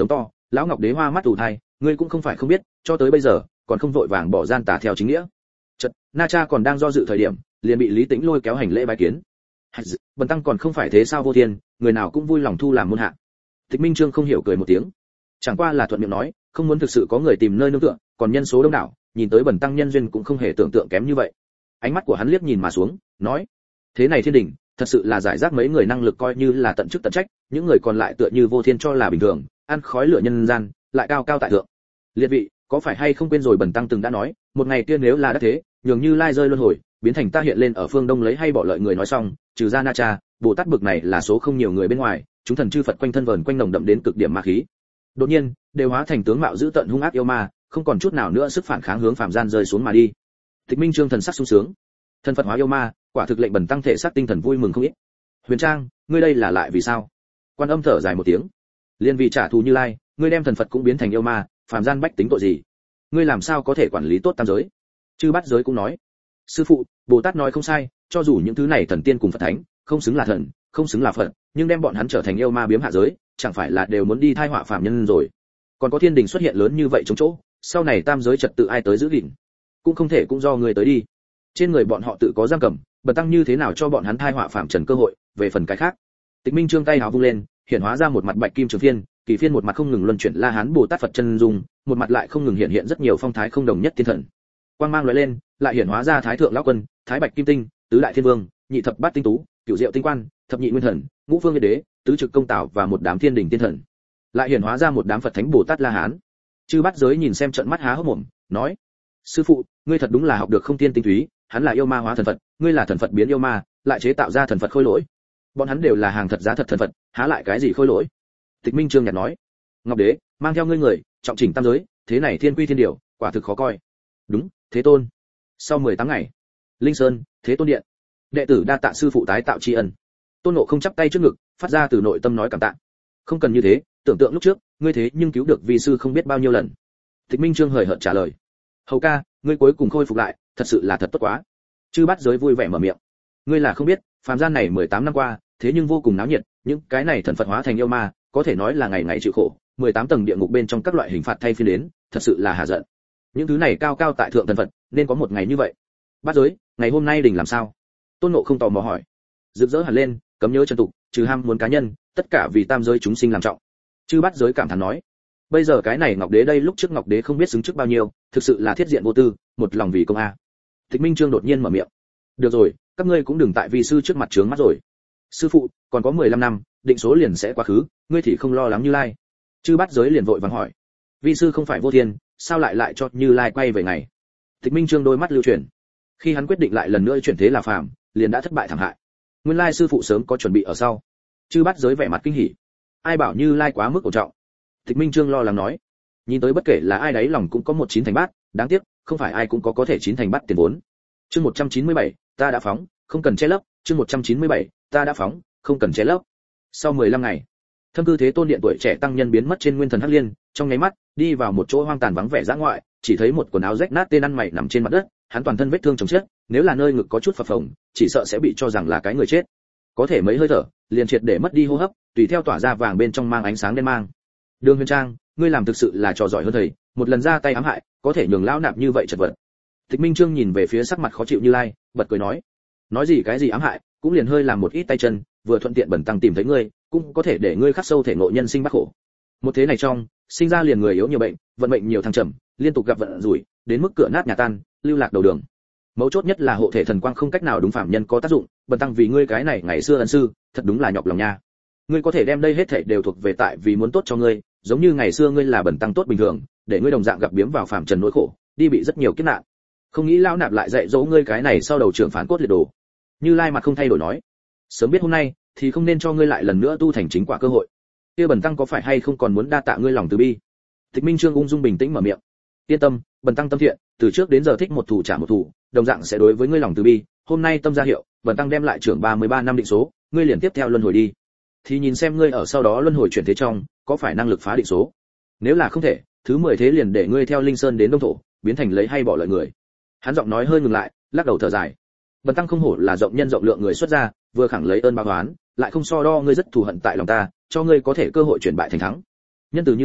Lão Ngọc Đế hoa mắt ù tai, ngươi cũng không phải không biết, cho tới bây giờ còn không vội vàng bỏ gian tà theo chính nghĩa. Chợt, Na Cha còn đang do dự thời điểm, liền bị Lý Tĩnh lôi kéo hành lễ bái kiến. Bần tăng còn không phải thế sao vô thiên, người nào cũng vui lòng thu làm môn hạ. Tịch Minh Trương không hiểu cười một tiếng, chẳng qua là thuận miệng nói, không muốn thực sự có người tìm nơi nương tựa, còn nhân số đông đảo, nhìn tới bần tăng nhân duyên cũng không hề tưởng tượng kém như vậy. Ánh mắt của hắn liếc nhìn mà xuống, nói: thế này thiên đình, thật sự là giải rác mấy người năng lực coi như là tận chức tận trách, những người còn lại tựa như vô thiên cho là bình thường, ăn khói lửa nhân gian, lại cao cao tại thượng. Liệt vị, có phải hay không quên rồi bần tăng từng đã nói, một ngày kia nếu là đã thế, nhường Như Lai rơi luân hồi, biến thành ta hiện lên ở phương đông lấy hay bỏ lợi người nói xong, trừ ra Na Cha, Bồ Tát bực này là số không nhiều người bên ngoài, chúng thần chư Phật quanh thân vờn quanh nồng đậm đến cực điểm ma khí. Đột nhiên, đều hóa thành tướng mạo dữ tợn hung ác yêu ma, không còn chút nào nữa sức phản kháng hướng phàm gian rơi xuống mà đi. Tịch Minh Trương thần sắc sung sướng, thân Phật hóa yêu ma, quả thực lệnh bần tăng thể xác tinh thần vui mừng không ít. Huyền Trang, ngươi đây là lại vì sao? Quan Âm thở dài một tiếng, liên vì trả thù Như Lai, ngươi đem thần Phật cũng biến thành yêu ma, phàm gian bách tính tội gì? Ngươi làm sao có thể quản lý tốt tam giới? Chư Bát Giới cũng nói, sư phụ, Bồ Tát nói không sai, cho dù những thứ này thần tiên cùng Phật thánh, không xứng là thần, không xứng là Phật, nhưng đem bọn hắn trở thành yêu ma biếm hạ giới, chẳng phải là đều muốn đi thai họa phàm nhân rồi? Còn có thiên đình xuất hiện lớn như vậy chống chỗ, sau này tam giới trật tự ai tới giữ gìn? Cũng không thể cũng do người tới đi. Trên người bọn họ tự có giam cầm, bần tăng như thế nào cho bọn hắn thai họa phàm trần cơ hội? Về phần cái khác, Tịch Minh Trương tay háo vung lên, hiện hóa ra một mặt bạch kim trường phiên, kỳ phiên một mặt không ngừng luân chuyển La Hán Bồ Tát Phật chân dung, một mặt lại không ngừng hiện rất nhiều phong thái không đồng nhất thiên thần. Quang mang lóe lên, lại hiện hóa ra Thái Thượng Lão Quân, Thái Bạch Kim Tinh, Tứ Đại Thiên Vương, Nhị Thập Bát Tinh Tú, Cửu Diệu Tinh Quan, Thập Nhị Nguyên Thần, Ngũ Phương Liệt Đế, Tứ Trực Công Tảo và một đám thiên đình tiên thần. Lại hiện hóa ra một đám Phật Thánh Bồ Tát La Hán. Chư Bát Giới nhìn xem trợn mắt há hốc mồm, nói: sư phụ, ngươi thật đúng là học được không tiên tinh túy, hắn là yêu ma hóa thần Phật, ngươi là thần Phật biến yêu ma, lại chế tạo ra thần Phật khôi lỗi. Bọn hắn đều là hàng thật giá thật thần Phật, há lại cái gì khôi lỗi? Tịch Minh Trương nhạt nói: Ngọc Đế, mang theo ngươi người, trọng chỉnh tam giới, thế này thiên quy thiên điều, quả thực khó coi. Đúng, Thế Tôn. Sau 18 ngày, Linh Sơn, Thế Tôn điện. Đệ tử đa tạ sư phụ tái tạo tri ân. Tôn Ngộ không chắp tay trước ngực, phát ra từ nội tâm nói cảm tạ. Không cần như thế, tưởng tượng lúc trước, ngươi thế nhưng cứu được vi sư không biết bao nhiêu lần. Tịch Minh Trương hời hợt trả lời: hầu ca, ngươi cuối cùng khôi phục lại, thật sự là thật tốt quá. Chư Bát Giới vui vẻ mở miệng: ngươi là không biết, phàm gian này 18 năm qua, thế nhưng vô cùng náo nhiệt, những cái này thần Phật hóa thành yêu ma, có thể nói là ngày ngày chịu khổ, 18 tầng địa ngục bên trong các loại hình phạt thay phiên đến, thật sự là hà giận. Những thứ này cao cao tại thượng thần Phật, nên có một ngày như vậy. Bát Giới, ngày hôm nay đình làm sao? Tôn Ngộ không tò mò hỏi. Rực rỡ hẳn lên, cấm nhớ chân tục, trừ ham muốn cá nhân, tất cả vì tam giới chúng sinh làm trọng. Chư Bát Giới cảm thán nói: bây giờ cái này Ngọc Đế đây, lúc trước Ngọc Đế không biết xứng trước bao nhiêu, thực sự là thiết diện vô tư, một lòng vì công a. Tịch Minh Trương đột nhiên mở miệng: được rồi, các ngươi cũng đừng tại vi sư trước mặt trướng mắt rồi. Sư phụ, còn có 15 năm, định số liền sẽ quá khứ, ngươi thì không lo lắng Như Lai? Chư Bát Giới liền vội vàng hỏi: vi sư không phải vô thiên, sao lại cho Như Lai quay về ngày? Tịch Minh Trương đôi mắt lưu chuyển. Khi hắn quyết định lại lần nữa chuyển thế là phàm, liền đã thất bại thảm hại. Nguyên lai sư phụ sớm có chuẩn bị ở sau. Chư Bát Giới vẻ mặt kinh hỉ. Ai bảo Như Lai quá mức ổn trọng? Tịch Minh Trương lo lắng nói: nhìn tới bất kể là ai đấy lòng cũng có một chín thành bát, đáng tiếc, không phải ai cũng có thể chín thành bát tiền vốn. Chương 197, ta đã phóng, không cần che lấp, chương 197, ta đã phóng, không cần che lấp. Sau 15 ngày, Thâm Cư Thế Tôn điện tuổi trẻ tăng nhân biến mất trên Nguyên Thần Hắc Liên, trong nháy mắt, đi vào một chỗ hoang tàn vắng vẻ dã ngoại, chỉ thấy một quần áo rách nát tên ăn mày nằm trên mặt đất, hắn toàn thân vết thương chồng chất, nếu là nơi ngực có chút phập phồng, chỉ sợ sẽ bị cho rằng là cái người chết. Có thể mấy hơi thở, liền triệt để mất đi hô hấp, tùy theo tỏa ra vàng bên trong mang ánh sáng đen mang. Đường Huyền Trang, ngươi làm thực sự là trò giỏi hơn thầy, một lần ra tay ám hại, có thể nhường lão nạp như vậy chật vật. Tịch Minh Trương nhìn về phía sắc mặt khó chịu Như Lai, bật cười nói gì cái gì ám hại, cũng liền hơi làm một ít tay chân, vừa thuận tiện bẩn tăng tìm thấy ngươi, cũng có thể để ngươi khắc sâu thể ngộ nhân sinh bát khổ. Một thế này trong, sinh ra liền người yếu nhiều bệnh, vận mệnh nhiều thăng trầm, liên tục gặp vận rủi, đến mức cửa nát nhà tan, lưu lạc đầu đường. Mấu chốt nhất là hộ thể thần quang không cách nào đúng phạm nhân có tác dụng, bần tăng vì ngươi cái này ngày xưa ân sư, thật đúng là nhọc lòng nha. Ngươi có thể đem đây hết thảy đều thuộc về tại vì muốn tốt cho ngươi, giống như ngày xưa ngươi là bần tăng tốt bình thường, để ngươi đồng dạng gặp biếm vào phàm trần nỗi khổ, đi bị rất nhiều kiếp nạn. Không nghĩ lão nạp lại dạy dỗ ngươi cái này sau đầu trưởng phán cốt liệt đồ. Như Lai mặt không thay đổi nói: sớm biết hôm nay, thì không nên cho ngươi lại lần nữa tu thành chính quả cơ hội. Kia bần tăng có phải hay không còn muốn đa tạ ngươi lòng từ bi? Tịch Minh Trương ung dung bình tĩnh mở miệng: yên tâm, bần tăng tâm thiện, từ trước đến giờ thích một thủ trả một thủ, đồng dạng sẽ đối với ngươi lòng từ bi. Hôm nay tâm ra hiệu, bần tăng đem lại trưởng 33 năm định số, ngươi liền tiếp theo luân hồi đi. Thì nhìn xem ngươi ở sau đó luân hồi chuyển thế trong, có phải năng lực phá định số. Nếu là không thể, thứ 10 thế liền để ngươi theo Linh Sơn đến Đông Thổ, biến thành lấy hay bỏ lợi người. Hắn giọng nói hơi ngừng lại, lắc đầu thở dài. Bần tăng không hổ là rộng nhân rộng lượng người xuất gia, vừa khẳng lấy ơn báo oán, lại không so đo ngươi rất thù hận tại lòng ta, cho ngươi có thể cơ hội chuyển bại thành thắng. Nhân từ như ta,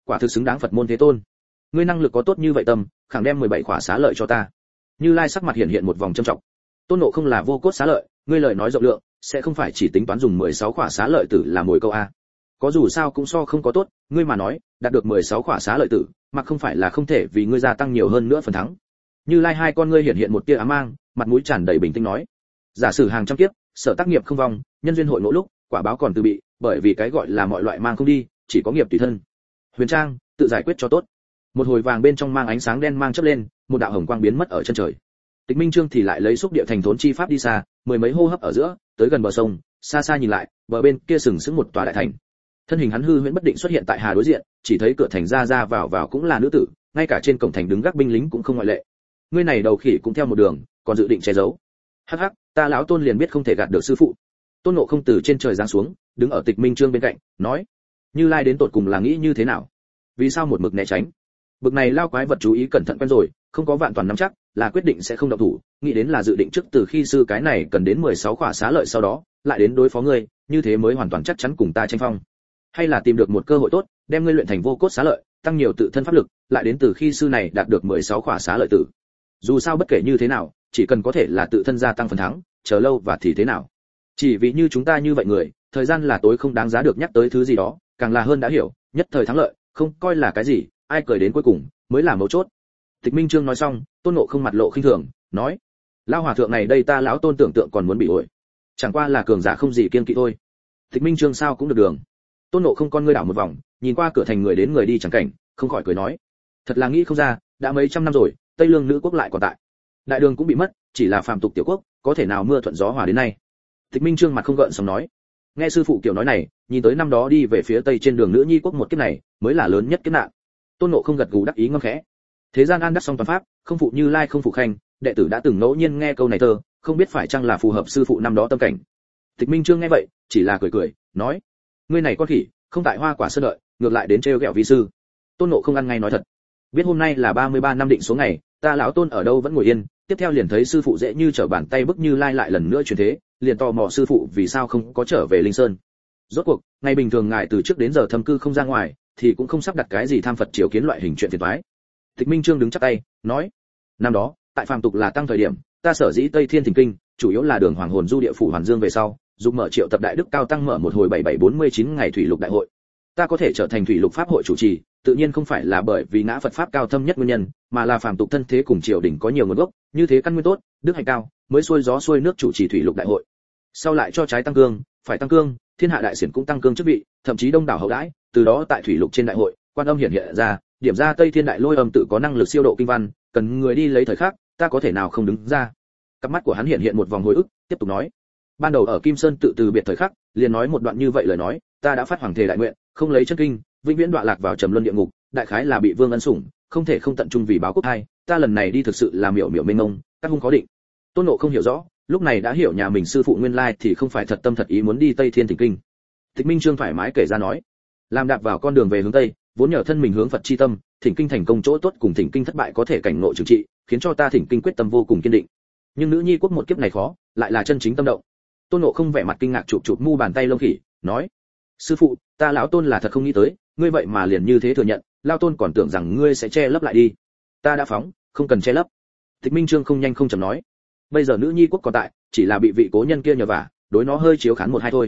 quả thực xứng đáng Phật môn thế tôn. Ngươi năng lực có tốt như vậy tâm, khẳng đem 17 khỏa xá lợi cho ta. Như Lai sắc mặt hiện hiện một vòng trầm trọng. Tôn Ngộ Không là vô cốt xá lợi, ngươi lời nói rộng lượng, sẽ không phải chỉ tính toán dùng 16 khỏa xá lợi tử là mồi câu a. Có dù sao cũng so không có tốt, ngươi mà nói, đạt được 16 khỏa xá lợi tử, mà không phải là không thể vì ngươi gia tăng nhiều hơn nữa phần thắng. Như Lai hai con ngươi hiện hiện một tia ám mang, mặt mũi tràn đầy bình tĩnh nói: giả sử hàng trăm kiếp, sở tác nghiệp không vong, nhân duyên hội ngộ lúc, quả báo còn từ bị, bởi vì cái gọi là mọi loại mang không đi, chỉ có nghiệp tùy thân. Huyền Trang, tự giải quyết cho tốt. Một hồi vàng bên trong mang ánh sáng đen mang chớp lên, một đạo hồng quang biến mất ở chân trời. Tịch Minh Trương thì lại lấy xúc địa thành thốn chi pháp đi xa, mười mấy hô hấp ở giữa, tới gần bờ sông, xa xa nhìn lại, bờ bên kia sừng sững một tòa đại thành. Thân hình hắn hư huyễn bất định xuất hiện tại hà đối diện, chỉ thấy cửa thành ra ra vào cũng là nữ tử, ngay cả trên cổng thành đứng gác binh lính cũng không ngoại lệ. Ngươi này đầu khỉ cũng theo một đường, còn dự định che giấu. Hắc hắc, ta lão Tôn liền biết không thể gạt được sư phụ. Tôn Ngộ Không từ trên trời giáng xuống, đứng ở Tịch Minh Trương bên cạnh, nói: Như Lai đến tột cùng là nghĩ như thế nào? Vì sao một mực né tránh? Bực này lao quái vật chú ý cẩn thận quen rồi, không có vạn toàn nắm chắc, là quyết định sẽ không động thủ, nghĩ đến là dự định trước từ khi sư cái này cần đến 16 khỏa xá lợi sau đó, lại đến đối phó ngươi, như thế mới hoàn toàn chắc chắn cùng ta tranh phong. Hay là tìm được một cơ hội tốt, đem ngươi luyện thành vô cốt xá lợi, tăng nhiều tự thân pháp lực, lại đến từ khi sư này đạt được 16 khỏa xá lợi tử. Dù sao bất kể như thế nào, chỉ cần có thể là tự thân gia tăng phần thắng, chờ lâu và thì thế nào. Chỉ vì như chúng ta như vậy người, thời gian là tối không đáng giá được nhắc tới thứ gì đó, càng là hơn đã hiểu, nhất thời thắng lợi, không coi là cái gì, ai cười đến cuối cùng mới là mấu chốt. Tịch Minh Trương nói xong, Tôn Ngộ Không mặt lộ khinh thường, nói: lão hòa thượng này đây ta lão Tôn tưởng tượng còn muốn bị ổi, chẳng qua là cường giả không gì kiên kỵ thôi. Tịch Minh Trương sao cũng được đường. Tôn Ngộ Không con ngươi đảo một vòng, nhìn qua cửa thành người đến người đi chẳng cảnh, không khỏi cười nói: thật là nghĩ không ra, đã mấy trăm năm rồi, Tây Lương nữ quốc lại còn tại. Đại đường cũng bị mất, chỉ là phàm tục tiểu quốc, có thể nào mưa thuận gió hòa đến nay. Tịch Minh Trương mặt không gợn sóng nói: nghe sư phụ kiểu nói này, nhìn tới năm đó đi về phía tây trên đường nữ nhi quốc một kiếp này, mới là lớn nhất kiếp nạn. Tôn Ngộ Không gật gù đắc ý ngâm khẽ. Thế gian an đắc song toàn pháp, không phụ Như Lai không phụ Khanh, đệ tử đã từng ngẫu nhiên nghe câu này thơ, không biết phải chăng là phù hợp sư phụ năm đó tâm cảnh. Tịch Minh Trương nghe vậy, chỉ là cười cười, nói: ngươi này con khỉ, không tại hoa quả sơn đợi, ngược lại đến trêu ghẹo vi sư. Tôn Ngộ Không ăn ngay nói thật, biết hôm nay là 33 năm định số ngày, ta lão Tôn ở đâu vẫn ngồi yên, tiếp theo liền thấy sư phụ dễ như trở bàn tay bức Như Lai lại lần nữa truyền thế, liền tò mò sư phụ vì sao không có trở về Linh Sơn. Rốt cuộc, ngày bình thường ngài từ trước đến giờ thâm cư không ra ngoài, thì cũng không sắp đặt cái gì tham Phật triều kiến loại hình chuyện phiền toái. Tịch Minh Trương đứng chắp tay, nói: năm đó, tại phàm tục là tăng thời điểm, ta sở dĩ Tây Thiên Thỉnh Kinh, chủ yếu là đường Hoàng Hồn Du địa phủ Hoàn Dương về sau, giúp mở triệu tập đại đức cao tăng mở một hồi 7749 ngày thủy lục đại hội. Ta có thể trở thành thủy lục pháp hội chủ trì, tự nhiên không phải là bởi vì ngã Phật pháp cao thâm nhất nguyên nhân, mà là phàm tục thân thế cùng triều đình có nhiều nguồn gốc, như thế căn nguyên tốt, đức hạnh cao, mới xuôi gió xuôi nước chủ trì thủy lục đại hội. Sau lại cho trái tăng cương, phải tăng cương, thiên hạ đại xiển cũng tăng cương chức vị, thậm chí đông đảo hậu đãi, từ đó tại thủy lục trên đại hội, quan âm hiện ra, điểm ra Tây Thiên đại lôi âm tự có năng lực siêu độ kinh văn, cần người đi lấy thời khắc, ta có thể nào không đứng ra. Cặp mắt của hắn hiện một vòng hồi ức, tiếp tục nói: ban đầu ở Kim Sơn tự từ biệt thời khắc, liền nói một đoạn như vậy lời nói, ta đã phát hoàng thể đại nguyện, không lấy chân kinh, vĩnh viễn đọa lạc vào trầm luân địa ngục, đại khái là bị vương ân sủng, không thể không tận trung vì báo quốc hai, ta lần này đi thực sự là miểu mênh mông, các hung khó định. Tôn Ngộ không hiểu rõ, lúc này đã hiểu nhà mình sư phụ nguyên lai thì không phải thật tâm thật ý muốn đi Tây Thiên Thỉnh Kinh. Tịch Minh Trương thoải mái kể ra nói: làm đạp vào con đường về hướng Tây, vốn nhờ thân mình hướng Phật chi tâm, Thỉnh Kinh thành công chỗ tốt cùng Thỉnh Kinh thất bại có thể cảnh ngộ trừng trị, khiến cho ta Thỉnh Kinh quyết tâm vô cùng kiên định. Nhưng nữ nhi quốc một kiếp này khó, lại là chân chính tâm động. Tôn Ngộ không vẻ mặt kinh ngạc chụp mu bàn tay lông khỉ, nói: sư phụ, ta lão Tôn là thật không nghĩ tới, ngươi vậy mà liền như thế thừa nhận, lão Tôn còn tưởng rằng ngươi sẽ che lấp lại đi. Ta đã phóng, không cần che lấp. Tịch Minh Trương không nhanh không chậm nói: bây giờ nữ nhi quốc còn tại, chỉ là bị vị cố nhân kia nhờ vả, đối nó hơi chiếu khán một hai thôi.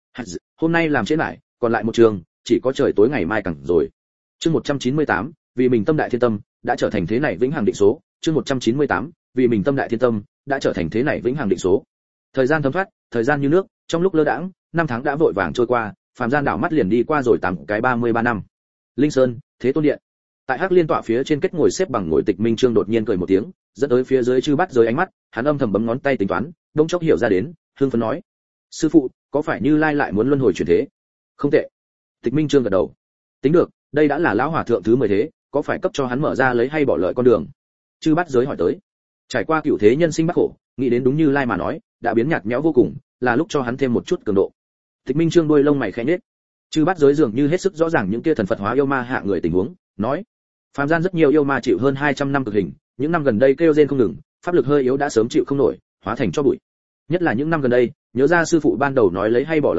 Hôm nay làm trễ lại, còn lại một trường, chỉ có trời tối ngày mai càng rồi. Chương 198, vì mình tâm đại thiên tâm, đã trở thành thế này vĩnh hằng định số. Chương 198, vì mình tâm đại thiên tâm, đã trở thành thế này vĩnh hằng định số. Thời gian thấm thoát, thời gian như nước, trong lúc lơ đãng, năm tháng đã vội vàng trôi qua, phàm gian đảo mắt liền đi qua rồi 33 năm. Linh Sơn, Thế Tôn điện. Tại Hắc Liên tọa phía trên kết ngồi xếp bằng ngồi Tịch Minh Trương đột nhiên cười một tiếng, dẫn tới phía dưới chư bắt giới ánh mắt, hắn âm thầm bấm ngón tay tính toán, đông chốc hiểu ra đến, hương phấn nói: sư phụ, có phải Như Lai lại muốn luân hồi chuyển thế? Không tệ. Tịch Minh Trương gật đầu. Tính được, đây đã là lão hòa thượng thứ 10 thế, có phải cấp cho hắn mở ra lấy hay bỏ lợi con đường? Chư bắt giới hỏi tới. Trải qua cửu thế nhân sinh bất khổ, nghĩ đến đúng Như Lai mà nói, đã biến nhạt nhẽo vô cùng, là lúc cho hắn thêm một chút cường độ. Tịch Minh Trương đôi lông mày khẽ nhếch. Chư bắt giới dường như hết sức rõ ràng những kia thần Phật hóa yêu ma hạ người tình huống, nói: phàm gian rất nhiều yêu ma chịu hơn 200 năm cực hình, những năm gần đây kêu rên không ngừng, pháp lực hơi yếu đã sớm chịu không nổi, hóa thành cho bụi. Nhất là những năm gần đây, nhớ ra sư phụ ban đầu nói lấy hay bỏ lợi người,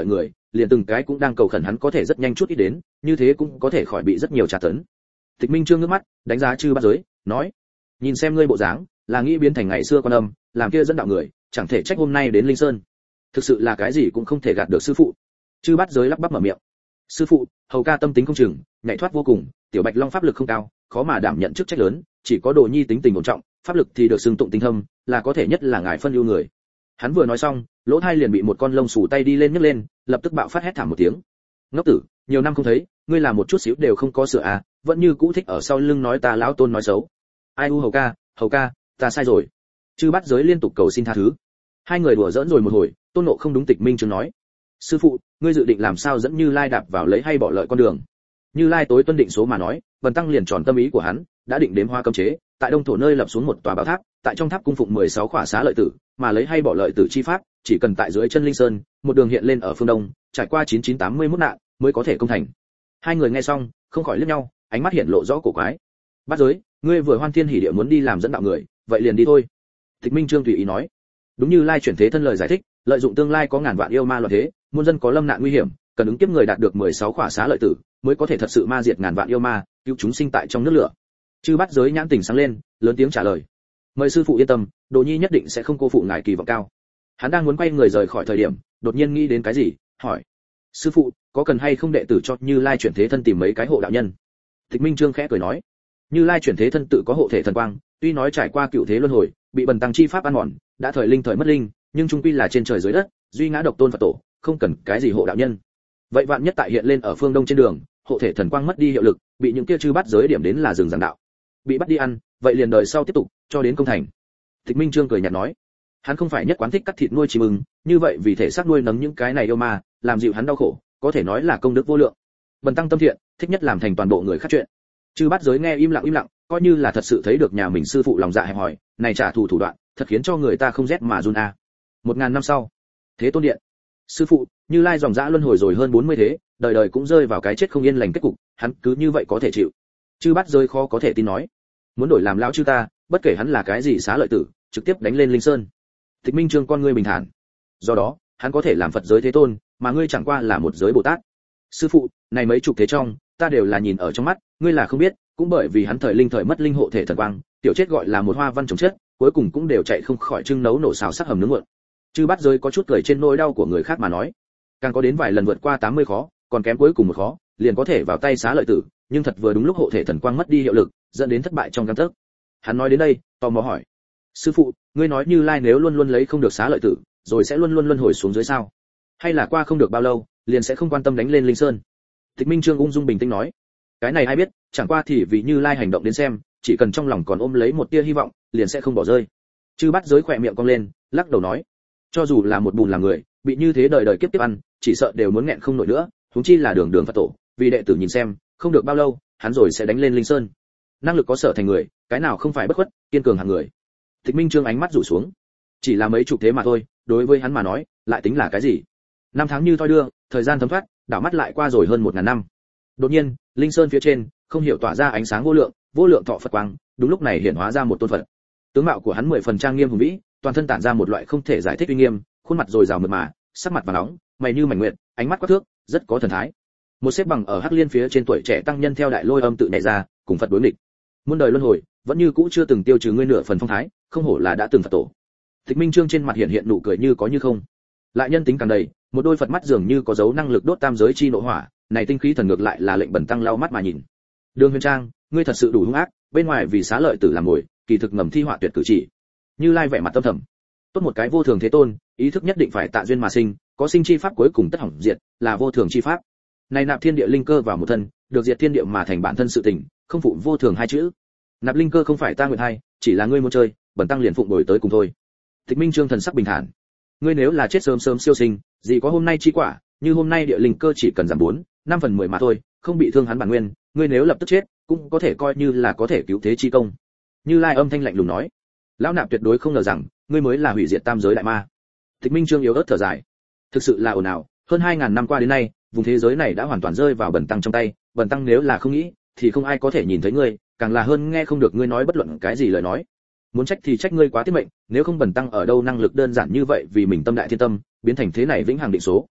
liền từng cái cũng đang cầu khẩn hắn có thể rất nhanh chút ít đến, như thế cũng có thể khỏi bị rất nhiều tra tấn. Tịch Minh Trương ngước mắt, đánh giá Chư Bát Giới, nói: "Nhìn xem ngươi bộ dáng, là nghĩ biến thành ngày xưa Quan Âm, làm kia dẫn đạo người, chẳng thể trách hôm nay đến Linh Sơn. Thực sự là cái gì cũng không thể gạt được sư phụ." Chư Bát Giới lắp bắp mở miệng: "Sư phụ, hầu ca tâm tính không chừng, nhạy thoát vô cùng, tiểu Bạch Long pháp lực không cao, khó mà đảm nhận chức trách lớn, chỉ có Đồ Nhi tính tình ổn trọng, pháp lực thì được xưng tụng tinh thâm, là có thể nhất là ngài phân ưu người." Hắn vừa nói xong, lỗ tai liền bị một con lông xù tay đi lên nhấc lên, lập tức bạo phát hét thảm một tiếng. "Ngốc tử, nhiều năm không thấy, ngươi làm một chút xíu đều không có sửa à, vẫn như cũ thích ở sau lưng nói ta lão tôn nói xấu." "Ai u hầu ca, ta sai rồi." Chư Bát Giới liên tục cầu xin tha thứ. Hai người đùa giỡn rồi một hồi, Tôn Ngộ không đúng Tịch Minh Trương nói: "Sư phụ, ngươi dự định làm sao dẫn Như Lai đạp vào lấy hay bỏ lợi con đường?" Như Lai tối tuân định số mà nói, Bần tăng liền tròn tâm ý của hắn, đã định đếm hoa cấm chế, tại đông thổ nơi lập xuống một tòa bảo tháp, tại trong tháp cung phụng 16 khỏa xá lợi tử, mà lấy hay bỏ lợi tử chi pháp, chỉ cần tại dưới chân Linh Sơn, một đường hiện lên ở phương đông, trải qua 9981 nạn, mới có thể công thành. Hai người nghe xong, không khỏi liếc nhau, ánh mắt hiện lộ rõ cổ quái. "Bát Giới, ngươi vừa hoan thiên hỉ địa muốn đi làm dẫn đạo người, vậy liền đi thôi." Tịch Minh Trương tùy ý nói. Đúng như Lai chuyển thế thân lời giải thích, lợi dụng tương lai có ngàn vạn yêu ma loạn thế, muôn dân có lâm nạn nguy hiểm, cần ứng kiếp người đạt được 16 khỏa xá lợi tử, mới có thể thật sự ma diệt ngàn vạn yêu ma, cứu chúng sinh tại trong nước lửa. Chư Bát Giới nhãn tỉnh sáng lên, lớn tiếng trả lời: "Mời sư phụ yên tâm, Đồ Nhi nhất định sẽ không cô phụ ngài kỳ vọng cao." Hắn đang muốn quay người rời khỏi thời điểm, đột nhiên nghĩ đến cái gì, hỏi: "Sư phụ, có cần hay không đệ tử cho Như Lai chuyển thế thân tìm mấy cái hộ đạo nhân?" Tịch Minh Trương khẽ cười nói: "Như Lai chuyển thế thân tự có hộ thể thần quang, tuy nói trải qua cựu thế luân hồi, bị bần tăng chi pháp ăn mòn, đã thời linh thời mất linh, nhưng trung quy là trên trời dưới đất, duy ngã độc tôn Phật tổ, không cần cái gì hộ đạo nhân. Vậy vạn nhất tại hiện lên ở phương đông trên đường, hộ thể thần quang mất đi hiệu lực, bị những kia Chư Bát Giới điểm đến là rừng giảng đạo, bị bắt đi ăn, vậy liền đời sau tiếp tục cho đến công thành." Tịch Minh Trương cười nhạt nói: "Hắn không phải nhất quán thích cắt thịt nuôi chim ưng, như vậy vì thể xác nuôi nấng những cái này yêu ma, làm dịu hắn đau khổ, có thể nói là công đức vô lượng. Bần tăng tâm thiện, thích nhất làm thành toàn bộ người khác chuyện." Chư Bát Giới nghe im lặng, coi như là thật sự thấy được nhà mình sư phụ lòng dạ hẹp hòi, này trả thù thủ đoạn, thật khiến cho người ta không rét mà run a. 1000 năm sau, Thế Tôn điện. Sư phụ, Như Lai dòng dã luân hồi rồi hơn 40 thế, đời đời cũng rơi vào cái chết không yên lành kết cục, hắn cứ như vậy có thể chịu? Chư Bát Giới khó có thể tin nói: "Muốn đổi làm lão chư ta, bất kể hắn là cái gì xá lợi tử, trực tiếp đánh lên Linh Sơn." Tịch Minh Trương con ngươi bình thản: "Do đó, hắn có thể làm Phật giới Thế Tôn, mà ngươi chẳng qua là một giới Bồ Tát. Sư phụ, này mấy chục thế trong, ta đều là nhìn ở trong mắt, ngươi là không biết, cũng bởi vì hắn thời linh thời mất linh hộ thể thần quang, tiểu chết gọi là một hoa văn trồng chất, cuối cùng cũng đều chạy không khỏi trưng nấu nổ xào sắc hầm nướng nguội." Chư Bát Giới có chút cười trên nỗi đau của người khác mà nói: "Càng có đến vài lần vượt qua 80 khó, còn kém cuối cùng một khó, liền có thể vào tay xá lợi tử, nhưng thật vừa đúng lúc hộ thể thần quang mất đi hiệu lực, dẫn đến thất bại trong gang tấc." Hắn nói đến đây, tò mò hỏi: "Sư phụ, ngươi nói Như Lai nếu luôn luôn lấy không được xá lợi tử, rồi sẽ luôn luôn luân hồi xuống dưới sao? Hay là qua không được bao lâu, liền sẽ không quan tâm đánh lên Linh Sơn?" Tịch Minh Trương ung dung bình tĩnh nói: "Cái này ai biết, chẳng qua thì vì Như Lai hành động đến xem, chỉ cần trong lòng còn ôm lấy một tia hy vọng, liền sẽ không bỏ rơi." Chư Bát Giới khỏe miệng cong lên, lắc đầu nói: "Cho dù là một bùn làm người, bị như thế đời đời kiếp tiếp ăn, chỉ sợ đều muốn nghẹn không nổi nữa, huống chi là đường đường Phật tổ, vì đệ tử nhìn xem, không được bao lâu, hắn rồi sẽ đánh lên Linh Sơn. Năng lực có sở thành người, cái nào không phải bất khuất, kiên cường hạng người." Tịch Minh Trương ánh mắt rủ xuống: "Chỉ là mấy chục thế mà thôi, đối với hắn mà nói, lại tính là cái gì? Năm tháng như thoi đưa, thời gian thấm thoát, đảo mắt lại qua rồi hơn 1000 năm." Đột nhiên, Linh Sơn phía trên, không hiểu tỏa ra ánh sáng vô lượng thọ Phật quang, đúng lúc này hiện hóa ra một tôn Phật. Tướng mạo của hắn 10 phần trang nghiêm hùng vĩ, toàn thân tản ra một loại không thể giải thích uy nghiêm, khuôn mặt rồi rào mượt mà, sắc mặt vàng nóng, mày như mảnh nguyệt, ánh mắt quắc thước, rất có thần thái. Một xếp bằng ở hắc liên phía trên tuổi trẻ tăng nhân theo đại lôi âm tự nhảy ra, cùng Phật đối nghịch. Muôn đời luân hồi, vẫn như cũ chưa từng tiêu trừ ngươi nửa phần phong thái, không hổ là đã từng Phật tổ. Tịch Minh Trương trên mặt hiện nụ cười như có như không. Lại nhân tính càng đầy, một đôi Phật mắt dường như có dấu năng lực đốt tam giới chi nộ hỏa, này tinh khí thần ngược lại là lệnh bần tăng lau mắt mà nhìn. Đường Huyền Trang, ngươi thật sự đủ hung ác, bên ngoài vì xá lợi tử làm mồi, kỳ thực ngầm thi họa tuyệt cử chỉ. Như Lai vẻ mặt tâm thầm. Tốt một cái vô thường thế tôn, ý thức nhất định phải tạ duyên mà sinh, có sinh chi pháp cuối cùng tất hỏng diệt, là vô thường chi pháp. Này nạp thiên địa linh cơ vào một thân, được diệt thiên địa mà thành bản thân sự tình, không phụ vô thường hai chữ. Nạp linh cơ không phải ta nguyện hay, chỉ là ngươi muốn chơi, bần tăng liền phụng đổi tới cùng thôi. Tịch Minh Trương thần sắc bình thản. Ngươi nếu là chết sớm siêu sinh, gì có hôm nay chi quả, như hôm nay địa linh cơ chỉ cần giảm 4/5 mà thôi, không bị thương hắn bản nguyên, ngươi nếu lập tức chết, cũng có thể coi như là có thể cứu thế chi công. Như Lai âm thanh lạnh lùng nói. Lão nạp tuyệt đối không ngờ rằng, ngươi mới là hủy diệt tam giới đại ma. Tịch Minh Trương yếu ớt thở dài. Thực sự là ồn ào, hơn 2000 năm qua đến nay, vùng thế giới này đã hoàn toàn rơi vào bần tăng trong tay, bần tăng nếu là không nghĩ, thì không ai có thể nhìn thấy ngươi, càng là hơn nghe không được ngươi nói bất luận cái gì lời nói. Muốn trách thì trách ngươi quá tiết mệnh, nếu không bần tăng ở đâu năng lực đơn giản như vậy vì mình tâm đại thiên tâm, biến thành thế này vĩnh hằng định số.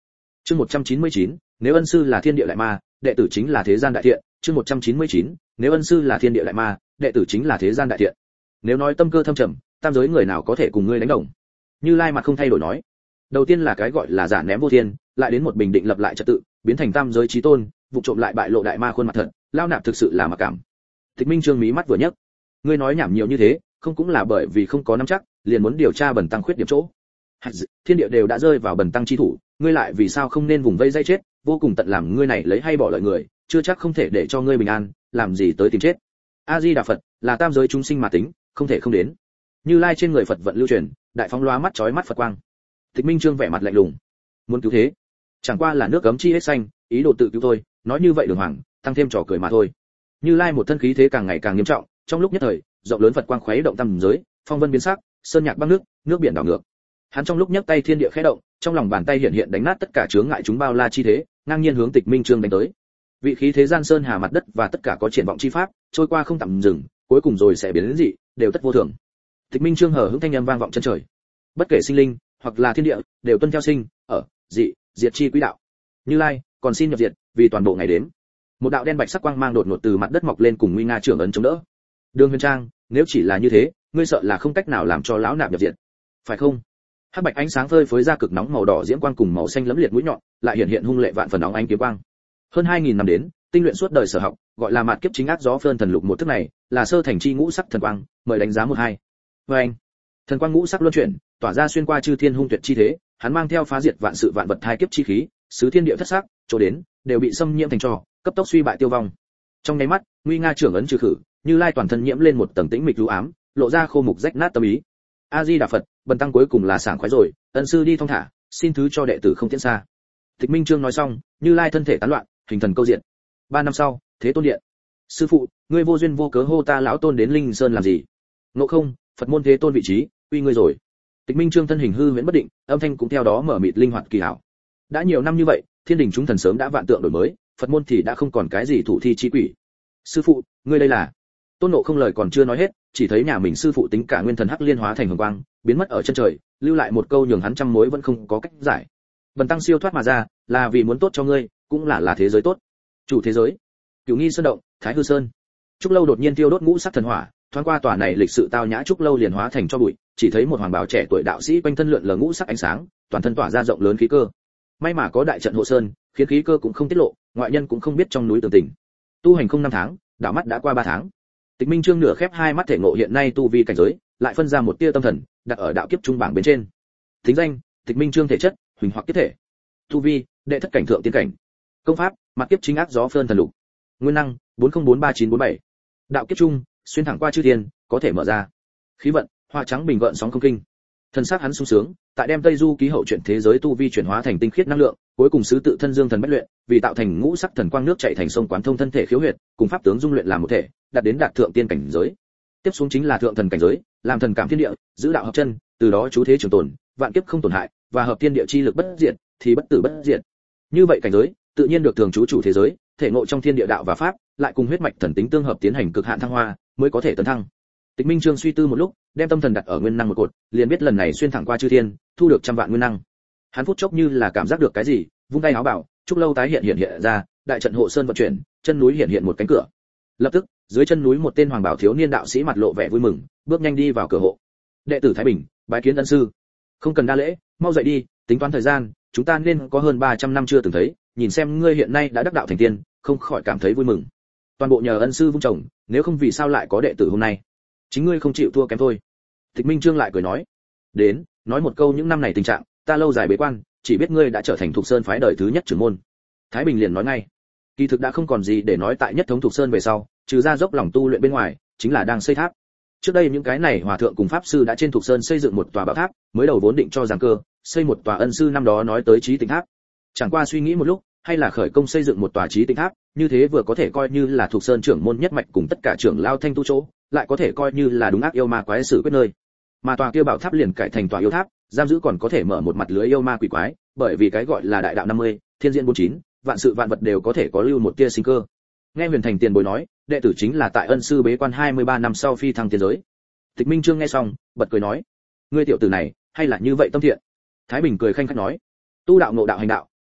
Chương 199, nếu ân sư là thiên địa đại ma, đệ tử chính là thế gian đại thiện. Chương 199, nếu ân sư là thiên địa đại ma, đệ tử chính là thế gian đại thiện. Nếu nói tâm cơ thâm trầm, tam giới người nào có thể cùng ngươi đánh đồng? Như Lai mặt không thay đổi nói. Đầu tiên là cái gọi là giả ném vô thiên, lại đến một bình định lập lại trật tự, biến thành tam giới chí tôn, vụ trộm lại bại lộ đại ma khuôn mặt thật, lao nạp thực sự là mặc cảm. Tịch Minh Trương mí mắt vừa nhấc. Ngươi nói nhảm nhiều như thế, không cũng là bởi vì không có nắm chắc, liền muốn điều tra Bần tăng khuyết điểm chỗ. Thiên địa đều đã rơi vào Bần tăng chi thủ, ngươi lại vì sao không nên vùng vây dây chết, vô cùng tận làm ngươi này lấy hay bỏ lợi người, chưa chắc không thể để cho ngươi bình an, làm gì tới tìm chết. A Di Đà Phật, là tam giới chúng sinh mà tính, không thể không đến. Như Lai trên người Phật vận lưu truyền, đại phóng lóa mắt chói mắt Phật quang. Tịch Minh Trương vẻ mặt lạnh lùng, muốn cứu thế, chẳng qua là nước cấm chi hết xanh, ý đồ tự cứu thôi, nói như vậy đường hoàng, tăng thêm trò cười mà thôi. Như Lai một thân khí thế càng ngày càng nghiêm trọng, trong lúc nhất thời, rộng lớn Phật quang khuấy động tam giới, phong vân biến sắc, sơn nhạc băng nước, nước biển đảo ngược. Hắn trong lúc nhấc tay thiên địa khẽ động, trong lòng bàn tay hiện hiện đánh nát tất cả chướng ngại chúng bao la chi thế, ngang nhiên hướng Tịch Minh Trương đánh tới. Vị khí thế gian sơn hà mặt đất và tất cả có triển vọng chi pháp, trôi qua không tạm dừng, cuối cùng rồi sẽ biến đến dị, đều tất vô thường. Tịch Minh Trương hở hững thanh âm vang vọng chân trời. Bất kể sinh linh, hoặc là thiên địa, đều tuân theo sinh, ở, dị, diệt chi quỹ đạo. Như Lai, còn xin nhập diệt, vì toàn bộ ngày đến. Một đạo đen bạch sắc quang mang đột ngột từ mặt đất mọc lên cùng nguy nga trưởng ấn chống đỡ. Đường Huyền Trang, nếu chỉ là như thế, ngươi sợ là không cách nào làm cho lão nạp nhập diệt, phải không? Hắc bạch ánh sáng phơi phới ra cực nóng màu đỏ diễm quang cùng màu xanh lẫm liệt mũi nhọn, lại hiện hiện hung lệ vạn phần nóng ánh kiếm quang. Hơn 2000 năm đến, tinh luyện suốt đời sở học, gọi là mạt kiếp chính ác gió phơn thần lục một thức này, là sơ thành chi ngũ sắc thần quang, mời đánh giá một hai. Và anh, thần quang ngũ sắc luân chuyển, tỏa ra xuyên qua chư thiên hung tuyệt chi thế, hắn mang theo phá diệt vạn sự vạn vật hai kiếp chi khí, sứ thiên địa thất sắc, chỗ đến đều bị xâm nhiễm thành trò, cấp tốc suy bại tiêu vong. Trong nháy mắt, nguy nga trưởng ấn trừ khử, Như Lai toàn thân nhiễm lên một tầng tĩnh mịch u ám, lộ ra khô mục rách nát tâm ý. A Di Đà Phật, Bần tăng cuối cùng là sảng khoái rồi, ân sư đi thong thả, xin thứ cho đệ tử không tiễn xa. Tịch Minh Trương nói xong, Như Lai thân thể tán loạn, hình thần câu diện. 3 năm sau, Thế Tôn điện. Sư phụ, ngươi vô duyên vô cớ hô ta lão tôn đến Linh Sơn làm gì? Ngộ không, Phật môn Thế Tôn vị trí, uy ngươi rồi. Tịch Minh Trương thân hình hư huyễn bất định, âm thanh cũng theo đó mở mịt linh hoạt kỳ hảo. Đã nhiều năm như vậy, thiên đình chúng thần sớm đã vạn tượng đổi mới, Phật môn thì đã không còn cái gì thủ thi chi quỷ. Sư phụ, ngươi đây là? Tôn Ngộ không lời còn chưa nói hết, chỉ thấy nhà mình sư phụ tính cả nguyên thần hắc liên hóa thành hồng quang, biến mất ở chân trời, lưu lại một câu nhường hắn trăm mối vẫn không có cách giải. Bần tăng siêu thoát mà ra, là vì muốn tốt cho ngươi, cũng là thế giới tốt. Chủ thế giới. Cửu Nghi Sơn động, Thái Hư Sơn. Trúc lâu đột nhiên tiêu đốt ngũ sắc thần hỏa, thoáng qua tòa này lịch sự tao nhã trúc lâu liền hóa thành cho bụi, chỉ thấy một hoàng bào trẻ tuổi đạo sĩ quanh thân lượn lờ ngũ sắc ánh sáng, toàn thân tỏa ra rộng lớn khí cơ. May mà có đại trận hộ sơn, khiến khí cơ cũng không tiết lộ, ngoại nhân cũng không biết trong núi tường tình. Tu hành không 5 tháng, đảo mắt đã qua 3 tháng. Tịch Minh Trương nửa khép hai mắt thể ngộ hiện nay tu vi cảnh giới, lại phân ra một tia tâm thần, đặt ở đạo kiếp trung bảng bên trên. Thính danh: Tịch Minh Trương thể chất, huỳnh hoặc kiếp thể. Tu vi: đệ thất cảnh thượng tiên cảnh. Công pháp: Mạt kiếp chính ác gió phơn thần lục. Nguyên năng: 404397. Đạo kiếp trung, xuyên thẳng qua chư thiên, có thể mở ra. Khí vận: hoa trắng bình gợn sóng không kinh. Thân xác hắn sung sướng, tại đem Tây Du ký hậu chuyển thế giới tu vi chuyển hóa thành tinh khiết năng lượng, cuối cùng sứ tự thân dương thần bách luyện, vì tạo thành ngũ sắc thần quang nước chảy thành sông quán thông thân thể khiếu huyệt, cùng pháp tướng dung luyện làm một thể, đạt đến đạt thượng tiên cảnh giới. Tiếp xuống chính là thượng thần cảnh giới, làm thần cảm thiên địa, giữ đạo hợp chân, từ đó chú thế trường tồn, vạn kiếp không tổn hại, và hợp thiên địa chi lực bất diệt, thì bất tử bất diệt. Như vậy cảnh giới, tự nhiên được thường trú chủ thế giới, thể ngộ trong thiên địa đạo và pháp, lại cùng huyết mạch thần tính tương hợp tiến hành cực hạn thăng hoa, mới có thể tấn thăng. Tịch Minh Trương suy tư một lúc, đem tâm thần đặt ở nguyên năng một cột, liền biết lần này xuyên thẳng qua chư thiên, thu được 100 vạn nguyên năng. Hắn phút chốc như là cảm giác được cái gì, vung tay áo bảo, trúc lâu tái hiện ra, đại trận hộ sơn vận chuyển, chân núi hiện một cánh cửa. Lập tức, dưới chân núi một tên hoàng bảo thiếu niên đạo sĩ mặt lộ vẻ vui mừng, bước nhanh đi vào cửa hộ. Đệ tử Thái Bình, bái kiến ân sư. Không cần đa lễ, mau dậy đi, tính toán thời gian, chúng ta nên có hơn 300 năm chưa từng thấy, nhìn xem ngươi hiện nay đã đắc đạo thành tiên, không khỏi cảm thấy vui mừng. Toàn bộ nhờ ân sư vung trồng, nếu không vì sao lại có đệ tử hôm nay? Chính ngươi không chịu thua kém thôi. Tịch Minh Trương lại cười nói, đến, nói một câu những năm này tình trạng, ta lâu dài bế quan, chỉ biết ngươi đã trở thành Thục Sơn phái đời thứ nhất trưởng môn. Thái Bình liền nói ngay, kỳ thực đã không còn gì để nói tại nhất thống Thục Sơn về sau, trừ ra dốc lòng tu luyện bên ngoài, chính là đang xây tháp. Trước đây những cái này hòa thượng cùng pháp sư đã trên Thục Sơn xây dựng một tòa bảo tháp, mới đầu vốn định cho giảng cơ, xây một tòa ân sư năm đó nói tới Chí Tịnh Tháp. Chẳng qua suy nghĩ một lúc, hay là khởi công xây dựng một tòa Chí Tịnh Tháp, như thế vừa có thể coi như là Thục Sơn trưởng môn nhất mạch cùng tất cả trưởng lao thanh tu chỗ, lại có thể coi như là đúng ác yêu ma quái xử quyết nơi. Mà tòa kia bảo tháp liền cải thành tòa yêu tháp, giam giữ còn có thể mở một mặt lưới yêu ma quỷ quái, bởi vì cái gọi là đại đạo 50, thiên diễn 49, vạn sự vạn vật đều có thể có lưu một tia sinh cơ. Nghe Huyền Thành tiền bối nói, đệ tử chính là tại ân sư bế quan 23 năm sau phi thăng tiên giới. Tịch Minh Trương nghe xong, bật cười nói, ngươi tiểu tử này, hay là như vậy tâm thiện. Thái Bình cười khanh khách nói, tu đạo ngộ đạo hành đạo,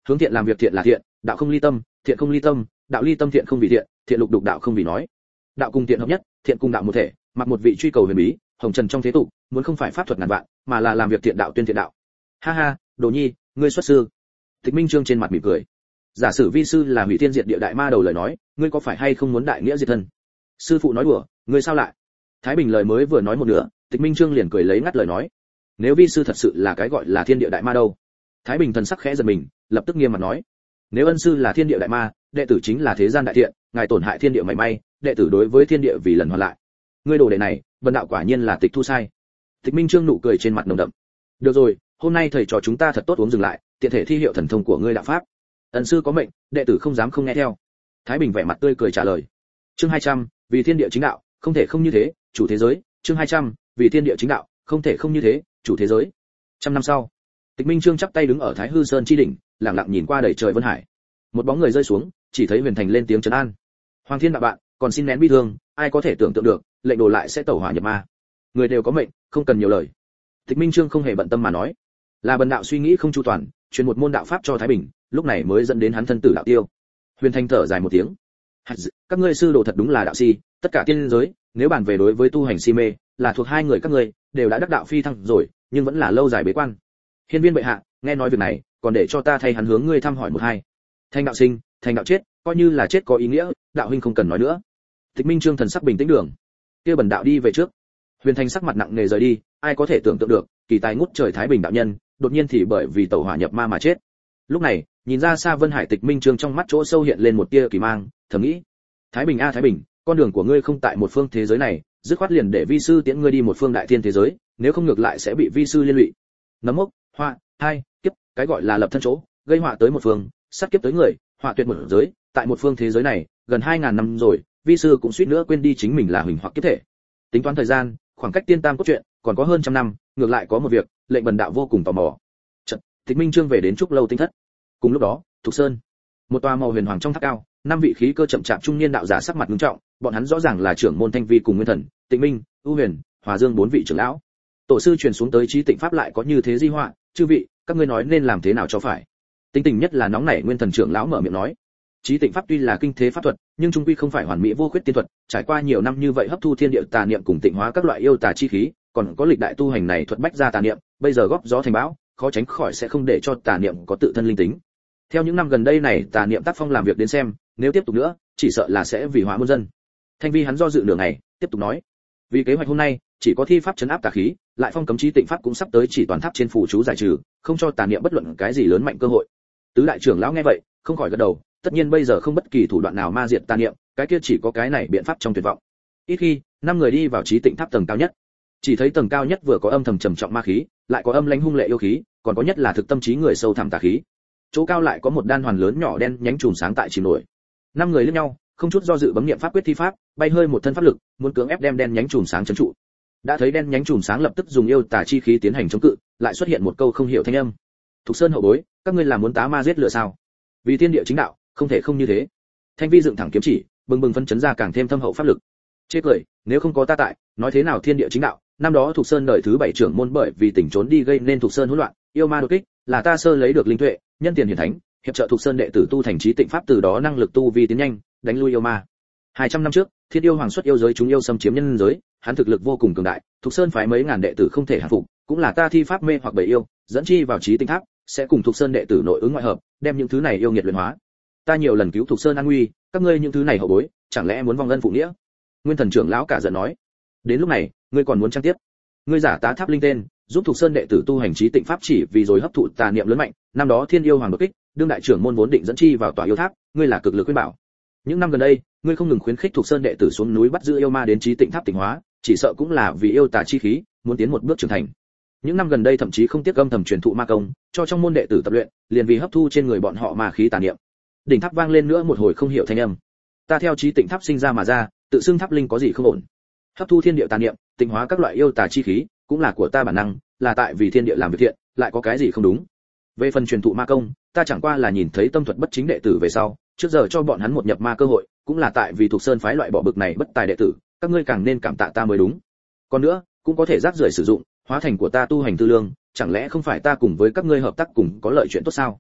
hướng thiện làm việc, thiện là thiện, đạo không ly tâm, thiện không ly tâm, đạo ly tâm, thiện không vì thiện, thiện lục đục đạo không vì nói. Đạo cùng thiện hợp nhất, thiện cùng đạo một thể, mặc một vị truy cầu huyền bí, hồng trần trong thế tục, muốn không phải pháp thuật ngàn vạn, mà là làm việc thiện đạo tuyên thiện đạo. Ha ha, Đồ Nhi, ngươi xuất sư. Tịch Minh Trương trên mặt mỉm cười. Giả sử vi sư là hủy thiên diệt địa đại ma đầu lời nói, ngươi có phải hay không muốn đại nghĩa diệt thân? Sư phụ nói đùa, ngươi sao lại? Thái Bình lời mới vừa nói một nửa, Tịch Minh Trương liền cười lấy ngắt lời nói. Nếu vi sư thật sự là cái gọi là thiên địa đại ma đâu? Thái Bình thần sắc khẽ giật mình, lập tức nghiêm mặt nói. Nếu ân sư là thiên địa đại ma, đệ tử chính là thế gian đại thiện, ngài tổn hại thiên địa mảy may, đệ tử đối với thiên địa vì lần hoàn lại. Ngươi đồ đệ này, vân đạo quả nhiên là tịch thu sai. Tịch Minh Trương nụ cười trên mặt nồng đậm. Được rồi, hôm nay thầy trò chúng ta thật tốt uống dừng lại, tiện thể thi hiệu thần thông của ngươi đạo pháp. Ân sư có mệnh, đệ tử không dám không nghe theo. Thái Bình vẻ mặt tươi cười trả lời. Chương 200, vì thiên địa chính đạo, không thể không như thế, chủ thế giới. Chương 200, vì thiên địa chính đạo, không thể không như thế, chủ thế giới. Trăm năm sau, Tịch Minh Trương chắp tay đứng ở Thái Hư Sơn chi đỉnh, lặng lặng nhìn qua đầy trời vân hải. Một bóng người rơi xuống, chỉ thấy Huyền Thành lên tiếng trấn an. Hoàng Thiên đạo bạn, còn xin nén bi thương, ai có thể tưởng tượng được, lệnh đồ lại sẽ tẩu hỏa nhập ma. Người đều có mệnh, không cần nhiều lời. Tịch Minh Trương không hề bận tâm mà nói, là bần đạo suy nghĩ không chu toàn, truyền một môn đạo pháp cho Thái Bình, lúc này mới dẫn đến hắn thân tử đạo tiêu. Huyền Thành thở dài một tiếng. Các ngươi sư đồ thật đúng là đạo si, tất cả tiên giới, nếu bàn về đối với tu hành si mê, là thuộc hai người các ngươi, đều đã đắc đạo phi thăng rồi, nhưng vẫn là lâu dài bế quan. Hiên Viên bệ hạ, nghe nói việc này, còn để cho ta thay hắn hướng ngươi thăm hỏi một hai. Thành đạo sinh, thành đạo chết, coi như là chết có ý nghĩa, đạo huynh không cần nói nữa. Tịch Minh Trương thần sắc bình tĩnh đường. Kia bần đạo đi về trước. Huyền Thành sắc mặt nặng nề rời đi, ai có thể tưởng tượng được, kỳ tài ngút trời Thái Bình đạo nhân, đột nhiên thì bởi vì tẩu hỏa nhập ma mà chết. Lúc này, nhìn ra xa Vân Hải, Tịch Minh Trương trong mắt chỗ sâu hiện lên một tia kỳ mang, thầm nghĩ: Thái Bình a Thái Bình, con đường của ngươi không tại một phương thế giới này, dứt khoát liền để vi sư tiễn ngươi đi một phương đại thiên thế giới, nếu không ngược lại sẽ bị vi sư liên lụy. Nấm mốc, họa, hai, kiếp, cái gọi là lập thân chỗ, gây họa tới một phương, sát kiếp tới người, họa tuyệt một giới, tại một phương thế giới này, gần 2000 năm rồi, vi sư cũng suýt nữa quên đi chính mình là huỳnh hoặc kiếp thể. Tính toán thời gian, khoảng cách tiên tam cốt truyện còn có hơn trăm năm, ngược lại có một việc, lệnh bần đạo vô cùng tò mò. Chợt, Tịch Minh Trương về đến trúc lâu tinh thất. Cùng lúc đó, Thục Sơn, một tòa màu huyền hoàng trong tháp cao, năm vị khí cơ chậm chạp trung niên đạo giả sắc mặt nghiêm trọng, bọn hắn rõ ràng là trưởng môn Thanh Vi cùng Nguyên Thần, Tịnh Minh, U Huyền, Hòa Dương bốn vị trưởng lão. Tổ sư truyền xuống tới Chí Tịnh pháp lại có như thế di họa, chư vị, các ngươi nói nên làm thế nào cho phải? Tính tình nhất là nóng nảy Nguyên Thần trưởng lão mở miệng nói. Chí Tịnh pháp tuy là kinh thế pháp thuật, nhưng trung quy không phải hoàn mỹ vô khuyết tiên thuật, trải qua nhiều năm như vậy hấp thu thiên địa tà niệm cùng tịnh hóa các loại yêu tà chi khí, còn có lịch đại tu hành này thuật bách ra tà niệm, bây giờ góp gió thành bão, khó tránh khỏi sẽ không để cho tà niệm có tự thân linh tính. Theo những năm gần đây này tà niệm tác phong làm việc đến xem, nếu tiếp tục nữa, chỉ sợ là sẽ vì hóa muôn dân. Thanh Vi hắn do dự nửa ngày, tiếp tục nói: vì kế hoạch hôm nay, chỉ có thi pháp trấn áp tà khí, lại phong cấm Chí Tịnh pháp cũng sắp tới, chỉ toàn tháp trên phủ chú giải trừ, không cho tà niệm bất luận cái gì lớn mạnh cơ hội. Tứ đại trưởng lão nghe vậy, không khỏi gật đầu, tất nhiên bây giờ không bất kỳ thủ đoạn nào ma diệt tà niệm, cái kia chỉ có cái này biện pháp trong tuyệt vọng. Ít khi, năm người đi vào Chí Tịnh tháp tầng cao nhất. Chỉ thấy tầng cao nhất vừa có âm thầm trầm trọng ma khí, lại có âm lãnh hung lệ yêu khí, còn có nhất là thực tâm trí người sâu thẳm tà khí. Chỗ cao lại có một đan hoàn lớn nhỏ đen nhánh chùm sáng tại chìm nổi. Năm người liếc nhau, không chút do dự bấm niệm pháp quyết thi pháp, bay hơi một thân pháp lực, muốn cưỡng ép đem đen nhánh chùm sáng trấn trụ. Đã thấy đen nhánh chùm sáng lập tức dùng yêu tà chi khí tiến hành chống cự, lại xuất hiện một câu không hiểu thanh âm: Thục Sơn hậu bối, các ngươi là muốn tá ma giết lửa sao? Vì thiên địa chính đạo, không thể không như thế. Thanh Vi dựng thẳng kiếm chỉ, bừng bừng phân chấn ra càng thêm thâm hậu pháp lực. Chê cười, nếu không có ta tại, nói thế nào thiên địa chính đạo? Năm đó Thục Sơn đời thứ 7 trưởng môn bởi vì tỉnh trốn đi gây nên Thục Sơn hỗn loạn, yêu ma đột kích, là ta sơ lấy được linh tuệ, nhân tiền hiển thánh, hiệp trợ Thục Sơn đệ tử tu thành Chí Tịnh pháp, từ đó năng lực tu vi tiến nhanh, đánh lui yêu ma. 200 năm trước, Thiên yêu hoàng xuất yêu giới chúng yêu xâm chiếm nhân giới, hắn thực lực vô cùng cường đại, Thục Sơn phái mấy ngàn đệ tử không thể hạ phục, cũng là ta thi pháp mê hoặc bầy yêu, dẫn chi vào Chí Tịnh tháp, sẽ cùng Thục Sơn đệ tử nội ứng ngoại hợp, đem những thứ này yêu nghiệt luyện hóa. Ta nhiều lần cứu Thục Sơn an nguy, các ngươi những thứ này hậu bối, chẳng lẽ muốn vong ân phụ nghĩa? Nguyên Thần trưởng lão cả giận nói. Đến lúc này, ngươi còn muốn trang tiếp? Ngươi giả tá tháp linh tên, giúp Thục Sơn đệ tử tu hành Chí Tịnh pháp chỉ vì rồi hấp thụ tà niệm lớn mạnh, năm đó Thiên yêu hoàng đột kích, đương đại trưởng môn vốn định dẫn chi vào tòa yêu tháp, ngươi là cực lực khuyên bảo. Những năm gần đây, ngươi không ngừng khuyến khích Thục Sơn đệ tử xuống núi bắt giữ yêu ma đến Chí Tịnh tháp tỉnh hóa, chỉ sợ cũng là vì yêu tà chi khí, muốn tiến một bước trưởng thành. Những năm gần đây thậm chí không tiếc âm thầm truyền thụ ma công, cho trong môn đệ tử tập luyện, liền vì hấp thu trên người bọn họ ma khí tà niệm. Đỉnh tháp vang lên nữa một hồi không hiểu thanh âm. Ta theo Chí Tịnh tháp sinh ra mà ra, tự xưng tháp linh có gì không ổn? Hấp thu thiên địa tà niệm, tịnh hóa các loại yêu tà chi khí, cũng là của ta bản năng, là tại vì thiên địa làm việc thiện, lại có cái gì không đúng? Về phần truyền thụ ma công, ta chẳng qua là nhìn thấy tâm thuật bất chính đệ tử về sau, trước giờ cho bọn hắn một nhập ma cơ hội, cũng là tại vì Thục Sơn phái loại bỏ bực này bất tài đệ tử, các ngươi càng nên cảm tạ ta mới đúng. Còn nữa, cũng có thể rác rưởi sử dụng, hóa thành của ta tu hành tư lương, chẳng lẽ không phải ta cùng với các ngươi hợp tác cùng có lợi chuyện tốt sao?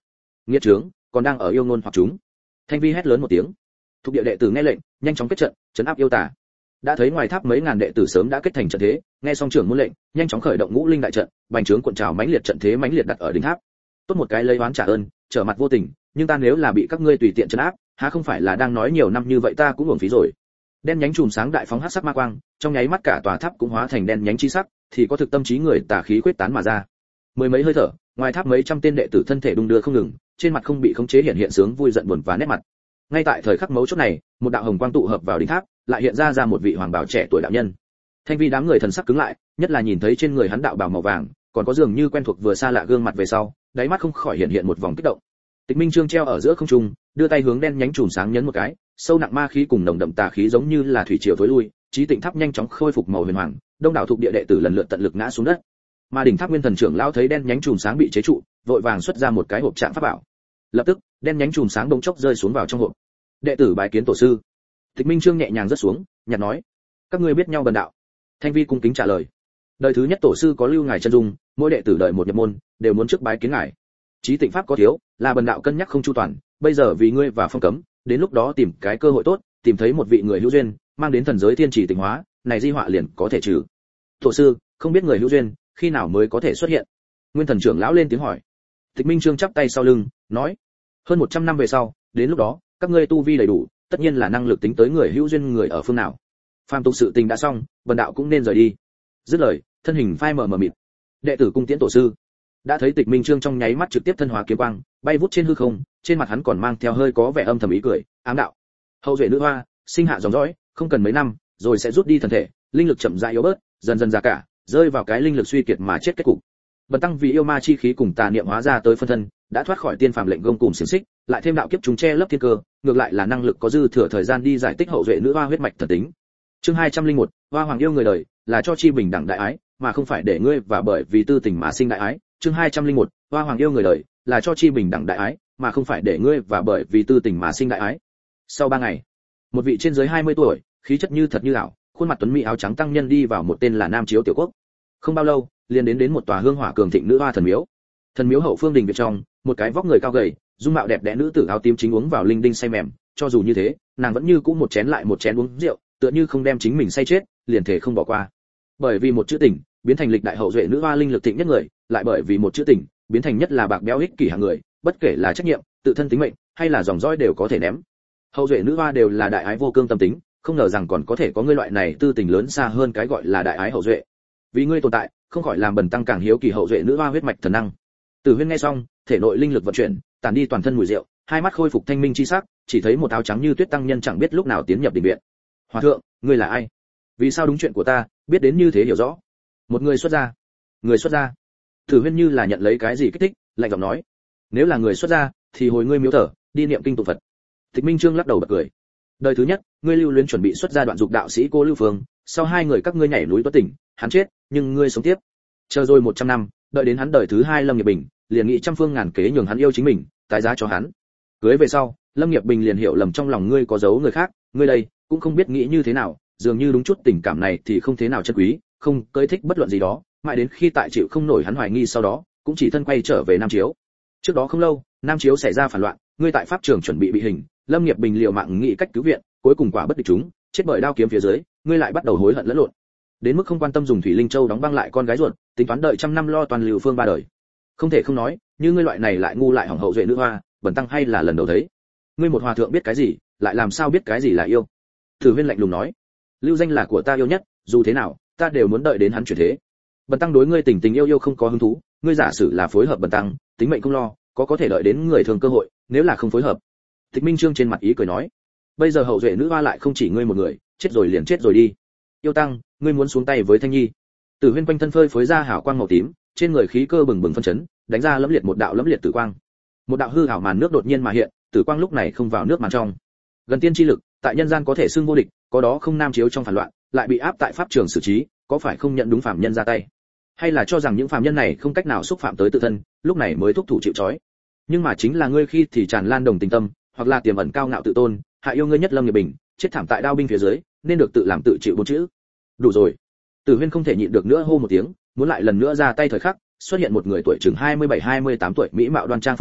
Nghiệt trướng, còn đang ở yêu ngôn hoặc chúng. Thanh Vi hét lớn một tiếng. Thuộc địa đệ tử nghe lệnh, nhanh chóng kết trận, trấn áp yêu tà. Đã thấy ngoài tháp mấy ngàn đệ tử sớm đã kết thành trận thế, nghe xong trưởng môn lệnh, nhanh chóng khởi động ngũ linh đại trận, bành trướng cuộn trào mãnh liệt trận thế mãnh liệt đặt ở đỉnh tháp. Tốt một cái lấy oán trả ơn, trở mặt vô tình, nhưng ta nếu là bị các ngươi tùy tiện trấn áp, há không phải là đang nói nhiều năm như vậy ta cũng uổng phí rồi. Đen nhánh chùm sáng đại phóng hắc sắc ma quang, trong nháy mắt cả tòa tháp cũng hóa thành đen nhánh chi sắc, thì có thực tâm trí người tà khí quyết tán mà ra. Mười mấy hơi thở, ngoài tháp mấy trăm tên đệ tử thân thể đung đưa không ngừng, trên mặt không bị khống chế hiện hiện sướng vui giận buồn và nét mặt. Ngay tại thời khắc mấu chốt này, một đạo hồng quang tụ hợp vào đỉnh tháp, lại hiện ra một vị hoàng bào trẻ tuổi đạo nhân. Thanh Vi đám người thần sắc cứng lại, nhất là nhìn thấy trên người hắn đạo bào màu vàng, còn có dường như quen thuộc vừa xa lạ gương mặt về sau, đáy mắt không khỏi hiện hiện một vòng kích động. Tịch Minh Trương treo ở giữa không trung, đưa tay hướng đen nhánh chùm sáng nhấn một cái, sâu nặng ma khí cùng nồng đậm tà khí giống như là thủy triều thối lui, Chí Tịnh Tháp nhanh chóng khôi phục màu huyền hoàng, đông đảo thuộc địa đệ tử lần lượt tận lực ngã xuống đất. Mà đỉnh tháp Nguyên Thần trưởng lão thấy đen nhánh chùm sáng bị chế trụ, vội vàng xuất ra một cái hộp trạng pháp bảo. Lập tức, đen nhánh chùm sáng bỗng chốc rơi xuống vào trong hộp. Đệ tử bái kiến tổ sư. Tịch Minh Trương nhẹ nhàng rớt xuống, nhạt nói: các ngươi biết nhau bần đạo. Thanh Vi cung kính trả lời: đời thứ nhất tổ sư có lưu ngài chân dung, mỗi đệ tử đời một nhập môn, đều muốn trước bái kiến ngài. Chí Tịnh Pháp có thiếu, là bần đạo cân nhắc không chu toàn, bây giờ vì ngươi và phong cấm, đến lúc đó tìm cái cơ hội tốt, tìm thấy một vị người hữu duyên, mang đến thần giới thiên chỉ tịnh hóa, này di họa liền có thể trừ. Tổ sư, không biết người hữu duyên, khi nào mới có thể xuất hiện? Nguyên Thần trưởng lão lên tiếng hỏi. Tịch Minh Trương chắp tay sau lưng, nói: hơn 100 năm về sau, đến lúc đó, các ngươi tu vi đầy đủ, tất nhiên là năng lực tính tới người hữu duyên người ở phương nào. Phàm tục sự tình đã xong, bần đạo cũng nên rời đi. Dứt lời, thân hình phai mờ mờ mịt. Đệ tử cung tiễn tổ sư. Đã thấy Tịch Minh Trương trong nháy mắt trực tiếp thân hóa kiếm quang, bay vút trên hư không, trên mặt hắn còn mang theo hơi có vẻ âm thầm ý cười, ám đạo: hậu duệ nữ hoa, sinh hạ dòng dõi, không cần mấy năm, rồi sẽ rút đi thần thể, linh lực chậm rãi yếu bớt, dần dần già cả, rơi vào cái linh lực suy kiệt mà chết kết cục. Bần tăng vì yêu ma chi khí cùng tà niệm hóa ra tới phân thân, đã thoát khỏi tiên phàm lệnh gông cùng xiềng xích, lại thêm đạo kiếp chúng che lấp thiên cơ, ngược lại là năng lực có dư thừa thời gian đi giải tích hậu duệ nữ hoa huyết mạch thần tính. Chương 201, Hoa Hoàng yêu người đời, là cho chi bình đẳng đại ái, mà không phải để ngươi và bởi vì tư tình mà sinh đại ái. Chương 201, Hoa Hoàng yêu người đời, là cho chi bình đẳng đại ái, mà không phải để ngươi và bởi vì tư tình mà sinh đại ái. Sau 3 ngày, một vị trên dưới 20 tuổi, khí chất như thật như ảo, khuôn mặt tuấn mỹ áo trắng tăng nhân đi vào một tên là Nam Chiếu tiểu quốc. Không bao lâu, liền đến một tòa hương hỏa cường thịnh nữ hoa thần miếu. Thần miếu hậu phương đình viện trong, một cái vóc người cao gầy, dung mạo đẹp đẽ nữ tử áo tím chính uống vào linh đinh say mềm, cho dù như thế, nàng vẫn như cũ một chén lại một chén uống rượu, tựa như không đem chính mình say chết, liền thể không bỏ qua. Bởi vì một chữ tình, biến thành lịch đại hậu duệ nữ hoa linh lực thịnh nhất người, lại bởi vì một chữ tình, biến thành nhất là bạc béo ích kỷ hạng người, bất kể là trách nhiệm, tự thân tính mệnh, hay là dòng dõi đều có thể ném. Hậu duệ nữ hoa đều là đại ái vô cương tâm tính, không ngờ rằng còn có thể có ngươi loại này tư tình lớn xa hơn cái gọi là đại ái hậu duệ. Vì ngươi tồn tại, không khỏi làm bần tăng càng hiếu kỳ hậu duệ nữ hoa huyết mạch thần năng. Tử Huyên nghe xong, thể nội linh lực vận chuyển, tản đi toàn thân mùi rượu, hai mắt khôi phục thanh minh chi sắc, chỉ thấy một áo trắng như tuyết tăng nhân chẳng biết lúc nào tiến nhập đình viện. Hòa thượng, ngươi là ai? Vì sao đúng chuyện của ta, biết đến như thế hiểu rõ? Một người xuất gia. Người xuất gia? Tử Huyên như là nhận lấy cái gì kích thích, lạnh giọng nói: nếu là người xuất gia, thì hồi ngươi miếu thờ, đi niệm kinh tụng Phật. Tịch Minh Trương lắc đầu bật cười. Đời thứ nhất, ngươi lưu luyến chuẩn bị xuất gia đoạn dục đạo sĩ Cô Lưu Phương, sau 2 người các ngươi nhảy núi tuất tỉnh, hắn chết, nhưng ngươi sống tiếp. Chờ rồi 100 năm, đợi đến hắn đời thứ 2 Lâm Nghiệp Bình, liền nghĩ trăm phương ngàn kế nhường hắn yêu chính mình, tái giá cho hắn. Cưới về sau, Lâm Nghiệp Bình liền hiểu lầm trong lòng ngươi có giấu người khác, ngươi đây cũng không biết nghĩ như thế nào, dường như đúng chút tình cảm này thì không thế nào chân quý, không cưới thích bất luận gì đó, mãi đến khi tại chịu không nổi hắn hoài nghi sau đó, cũng chỉ thân quay trở về Nam Chiếu. Trước đó không lâu, Nam Chiếu xảy ra phản loạn, ngươi tại pháp trường chuẩn bị bị hình, Lâm Nghiệp Bình liều mạng nghĩ cách cứu viện, cuối cùng quả bất địch chúng, chết bởi đao kiếm phía dưới, ngươi lại bắt đầu hối hận lẫn lộn. Đến mức không quan tâm dùng Thủy Linh Châu đóng băng lại con gái ruột, tính toán đợi trăm năm lo toàn Lưu Phương 3 đời. Không thể không nói, như ngươi loại này lại ngu lại hỏng hậu duệ nữ hoa, bần tăng hay là lần đầu thấy. Ngươi một hòa thượng biết cái gì, lại làm sao biết cái gì là yêu? Tử Huyên lạnh lùng nói: lưu danh là của ta yêu nhất, dù thế nào, ta đều muốn đợi đến hắn chuyển thế. Bần tăng đối ngươi tình tình yêu yêu không có hứng thú, ngươi giả sử là phối hợp bần tăng, tính mệnh không lo, có thể đợi đến người thường cơ hội, nếu là không phối hợp. Tịch Minh Trương trên mặt ý cười nói: bây giờ hậu duệ nữ hoa lại không chỉ ngươi một người, chết rồi liền chết rồi đi. Yêu tăng, ngươi muốn xuống tay với Thanh Nhi? Tử Huyên quanh thân phơi phới ra hào quang màu tím, trên người khí cơ bừng bừng phân chấn, đánh ra lẫm liệt một đạo lẫm liệt tử quang. Một đạo hư ảo màn nước đột nhiên mà hiện, tử quang lúc này không vào nước màn trong. Gần tiên chi lực, tại nhân gian có thể xưng vô địch, có đó không Nam Chiếu trong phản loạn, lại bị áp tại pháp trường xử trí, có phải không nhận đúng phạm nhân ra tay, hay là cho rằng những phạm nhân này không cách nào xúc phạm tới tự thân, lúc này mới thúc thủ chịu trói? Nhưng mà chính là ngươi khi thì tràn lan đồng tình tâm, hoặc là tiềm ẩn cao ngạo tự tôn, hại yêu ngươi nhất Lâm Nghiệp Bình, chết thảm tại đao binh phía dưới, nên được tự làm tự chịu 4 chữ. Đủ rồi. Tử Huyên không thể nhịn được nữa hô một tiếng, muốn lại lần nữa ra tay thời khắc, xuất hiện một người tuổi chừng 27-28 tuổi mỹ mạo đoan trang phụ nhân,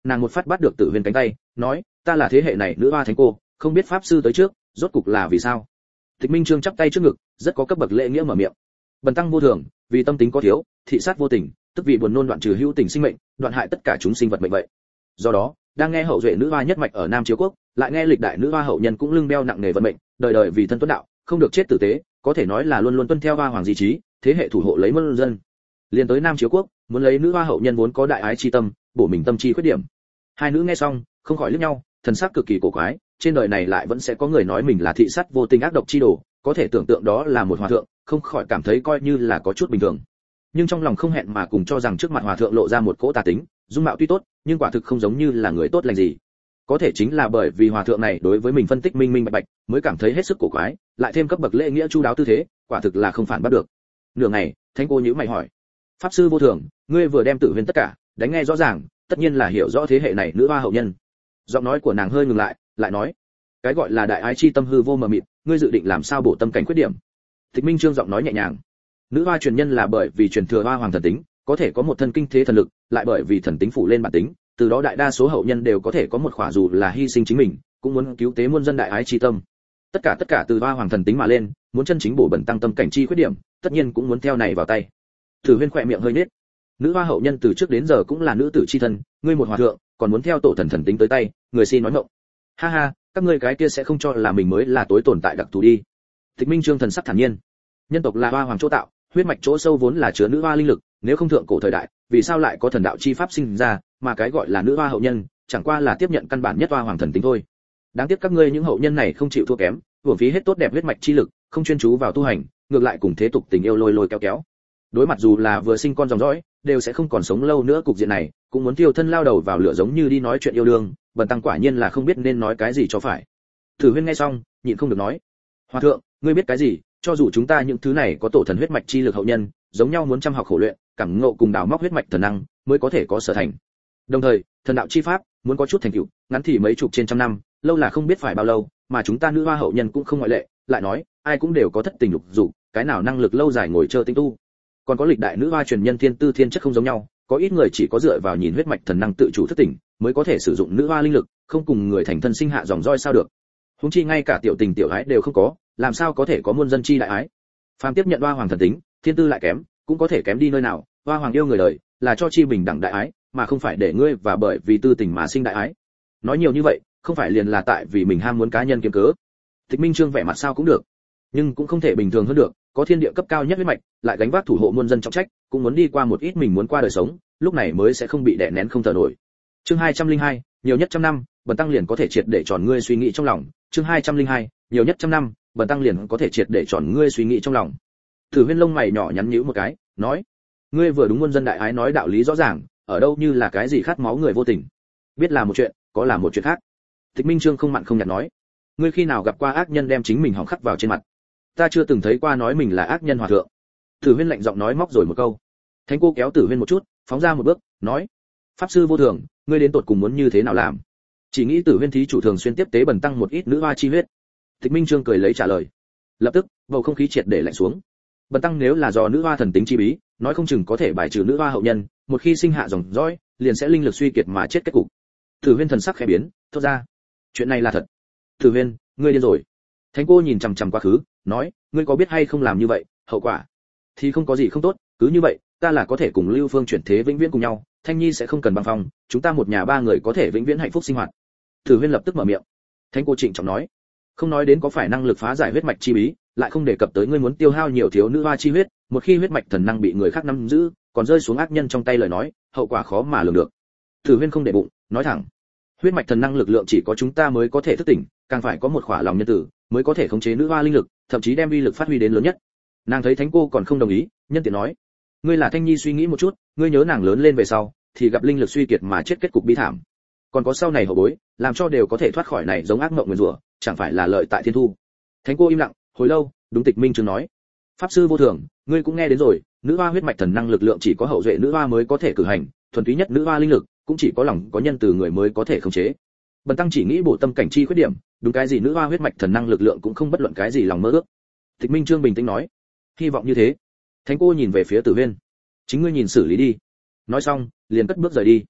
nàng một phát bắt được Tử Huyên cánh tay, nói, ta là thế hệ này nữ hoa thánh cô, không biết pháp sư tới trước, rốt cục là vì sao? Tịch Minh Trương chắp tay trước ngực, rất có cấp bậc lễ nghĩa mở miệng. Bần tăng vô thường, vì tâm tính có thiếu, thị sát vô tình, tức vì buồn nôn đoạn trừ hữu tình sinh mệnh, đoạn hại tất cả chúng sinh vật mệnh vậy. Do đó, đang nghe hậu duệ nữ hoa nhất mạch ở Nam Chiếu quốc, lại nghe lịch đại nữ hoa hậu nhân cũng lưng đeo nặng nghề vận mệnh, đời đời vì thân tuấn đạo, không được chết tử tế, có thể nói là luôn luôn tuân theo hoa hoàng di chí, thế hệ thủ hộ lấy muôn dân. Liên tới Nam Chiếu quốc, muốn lấy nữ hoa hậu nhân vốn có đại ái chi tâm, bổ mình tâm chi khuyết điểm. Hai nữ nghe xong, không khỏi liếc nhau, thần sắc cực kỳ cổ quái, trên đời này lại vẫn sẽ có người nói mình là thị sát vô tình ác độc chi đồ, có thể tưởng tượng đó là một hòa thượng, không khỏi cảm thấy coi như là có chút bình thường. Nhưng trong lòng không hẹn mà cùng cho rằng trước mặt hòa thượng lộ ra một cỗ tà tính, dung mạo tuy tốt, nhưng quả thực không giống như là người tốt lành gì. Có thể chính là bởi vì hòa thượng này đối với mình phân tích minh minh bạch bạch, mới cảm thấy hết sức cổ quái, lại thêm cấp bậc lễ nghĩa chu đáo tư thế, quả thực là không phản bắt được. Nửa ngày, Thánh cô nhíu mày hỏi: "Pháp sư vô thường, ngươi vừa đem Tử Huyên tất cả đánh nghe rõ ràng, tất nhiên là hiểu rõ thế hệ này nữ hoa hậu nhân." Giọng nói của nàng hơi ngừng lại, lại nói: "Cái gọi là đại ái chi tâm hư vô mờ mịt, ngươi dự định làm sao bổ tâm cảnh khuyết điểm?" Tịch Minh Trương giọng nói nhẹ nhàng: "Nữ hoa truyền nhân là bởi vì truyền thừa hoa hoàng thần tính, có thể có một thân kinh thế thần lực, lại bởi vì thần tính phụ lên bản tính, từ đó đại đa số hậu nhân đều có thể có một khỏa dù là hy sinh chính mình, cũng muốn cứu tế muôn dân đại ái chi tâm. Tất cả từ hoa hoàng thần tính mà lên, muốn chân chính bổ bẩn tăng tâm cảnh chi khuyết điểm, tất nhiên cũng muốn theo này vào tay." Tử Huyên khỏe miệng hơi nhếch. Nữ hoa hậu nhân từ trước đến giờ cũng là nữ tử chi thân, ngươi một hòa thượng, còn muốn theo tổ thần thần tính tới tay, người xin nói ngọng. Ha ha, các ngươi cái kia sẽ không cho là mình mới là tối tồn tại đặc thù đi. Tịch Minh Trương thần sắc thản nhiên. Nhân tộc là hoa hoàng chỗ tạo, huyết mạch chỗ sâu vốn là chứa nữ hoa linh lực, nếu không thượng cổ thời đại, vì sao lại có thần đạo chi pháp sinh ra, mà cái gọi là nữ hoa hậu nhân, chẳng qua là tiếp nhận căn bản nhất hoa hoàng thần tính thôi. Đáng tiếc các ngươi những hậu nhân này không chịu thua kém, uổng phí hết tốt đẹp huyết mạch chi lực, không chuyên chú vào tu hành, ngược lại cùng thế tục tình yêu lôi lôi kéo kéo. Đối mặt dù là vừa sinh con dòng dõi, đều sẽ không còn sống lâu nữa cục diện này, cũng muốn tiêu thân lao đầu vào lửa giống như đi nói chuyện yêu đương, bần tăng quả nhiên là không biết nên nói cái gì cho phải. Tử Huyên nghe xong, nhịn không được nói: "Hòa thượng, ngươi biết cái gì, cho dù chúng ta những thứ này có tổ thần huyết mạch chi lực hậu nhân, giống nhau muốn chăm học khổ luyện, cảm ngộ cùng đào móc huyết mạch thần năng, mới có thể có sở thành. Đồng thời, thần đạo chi pháp, muốn có chút thành tựu, ngắn thì mấy chục trên trăm năm, lâu là không biết phải bao lâu, mà chúng ta nữ hoa hậu nhân cũng không ngoại lệ, lại nói, ai cũng đều có thất tình lục dục, cái nào năng lực lâu dài ngồi chờ tinh tu. Còn có lịch đại nữ hoa truyền nhân thiên tư thiên chất không giống nhau, có ít người chỉ có dựa vào nhìn huyết mạch thần năng tự chủ thức tỉnh, mới có thể sử dụng nữ hoa linh lực, không cùng người thành thân sinh hạ dòng roi sao được. Huống chi ngay cả tiểu tình tiểu ái đều không có, làm sao có thể có muôn dân chi đại ái. Phàm tiếp nhận hoa hoàng thần tính, thiên tư lại kém, cũng có thể kém đi nơi nào, hoa hoàng yêu người đời, là cho chi bình đẳng đại ái, mà không phải để ngươi và bởi vì tư tình mà sinh đại ái." Nói nhiều như vậy, không phải liền là tại vì mình ham muốn cá nhân kiếm cớ. Tịch Minh Trương vẻ mặt sao cũng được, nhưng cũng không thể bình thường hơn được, có thiên địa cấp cao nhất huyết mạch, lại gánh vác thủ hộ muôn dân trọng trách, cũng muốn đi qua một ít mình muốn qua đời sống, lúc này mới sẽ không bị đè nén không thở nổi. Chương 202, nhiều nhất trăm năm, bần tăng liền có thể triệt để tròn ngươi suy nghĩ trong lòng. Chương 202, nhiều nhất trăm năm, bần tăng liền có thể triệt để tròn ngươi suy nghĩ trong lòng. Tử Huyên lông mày nhỏ nhắn nhíu một cái, nói: "Ngươi vừa đúng muôn dân đại ái nói đạo lý rõ ràng, ở đâu như là cái gì khát máu người vô tình. Biết là một chuyện, có là một chuyện khác." Tịch Minh Trương không mặn không nhạt nói: "Ngươi khi nào gặp qua ác nhân đem chính mình hỏng khắc vào trên mặt? Ta chưa từng thấy qua nói mình là ác nhân hòa thượng." Tử Huyên lạnh giọng nói móc rồi một câu. Thánh cô kéo Tử Huyên một chút, phóng ra một bước, nói: "Pháp sư vô thường, ngươi đến tột cùng muốn như thế nào làm? Chỉ nghĩ Tử Huyên thí chủ thường xuyên tiếp tế bần tăng một ít nữ hoa chi huyết." Tịch Minh Trương cười lấy trả lời. Lập tức, bầu không khí triệt để lạnh xuống. Bần tăng nếu là do nữ hoa thần tính chi bí, nói không chừng có thể bài trừ nữ hoa hậu nhân, một khi sinh hạ dòng dõi, liền sẽ linh lực suy kiệt mà chết kết cục. Tử Huyên thần sắc khẽ biến, thốt ra: "Chuyện này là thật." "Tử Huyên, ngươi điên rồi." Thánh cô nhìn chằm chằm quá khứ, nói: "Ngươi có biết hay không làm như vậy, hậu quả thì không có gì không tốt, cứ như vậy, ta là có thể cùng Lưu Phương chuyển thế vĩnh viễn cùng nhau, Thanh Nhi sẽ không cần băng phong, chúng ta một nhà ba người có thể vĩnh viễn hạnh phúc sinh hoạt." Tử Huyên lập tức mở miệng. Thánh cô trịnh trọng nói: "Không nói đến có phải năng lực phá giải huyết mạch chi bí, lại không đề cập tới ngươi muốn tiêu hao nhiều thiếu nữ hoa chi huyết, một khi huyết mạch thần năng bị người khác nắm giữ, còn rơi xuống ác nhân trong tay lời nói, hậu quả khó mà lường được." Tử Huyên không để bụng, nói thẳng: "Huyết mạch thần năng lực lượng chỉ có chúng ta mới có thể thức tỉnh, càng phải có một khỏa lòng nhân tử, mới có thể khống chế nữ hoa linh lực, thậm chí đem uy lực phát huy đến lớn nhất." Nàng thấy Thánh cô còn không đồng ý, nhân tiện nói: "Ngươi là Thanh Nhi suy nghĩ một chút, ngươi nhớ nàng lớn lên về sau, thì gặp linh lực suy kiệt mà chết kết cục bi thảm. Còn có sau này hậu bối, làm cho đều có thể thoát khỏi này giống ác mộng nguyền rủa, chẳng phải là lợi tại thiên thu." Thánh cô im lặng, hồi lâu, đúng Tịch Minh Trương nói: "Pháp sư vô thường, ngươi cũng nghe đến rồi, nữ hoa huyết mạch thần năng lực lượng chỉ có hậu duệ nữ hoa mới có thể cử hành, thuần túy nhất nữ hoa linh lực, cũng chỉ có lòng có nhân từ người mới có thể khống chế. Bần tăng chỉ nghĩ bổ tâm cảnh chi khuyết điểm, đúng cái gì nữ hoa huyết mạch thần năng lực lượng cũng không bất luận cái gì lòng mơ ước." Tịch Minh Trương bình tĩnh nói: "Hy vọng như thế." Thánh cô nhìn về phía Tử Huyên: "Chính ngươi nhìn xử lý đi." Nói xong, liền cất bước rời đi.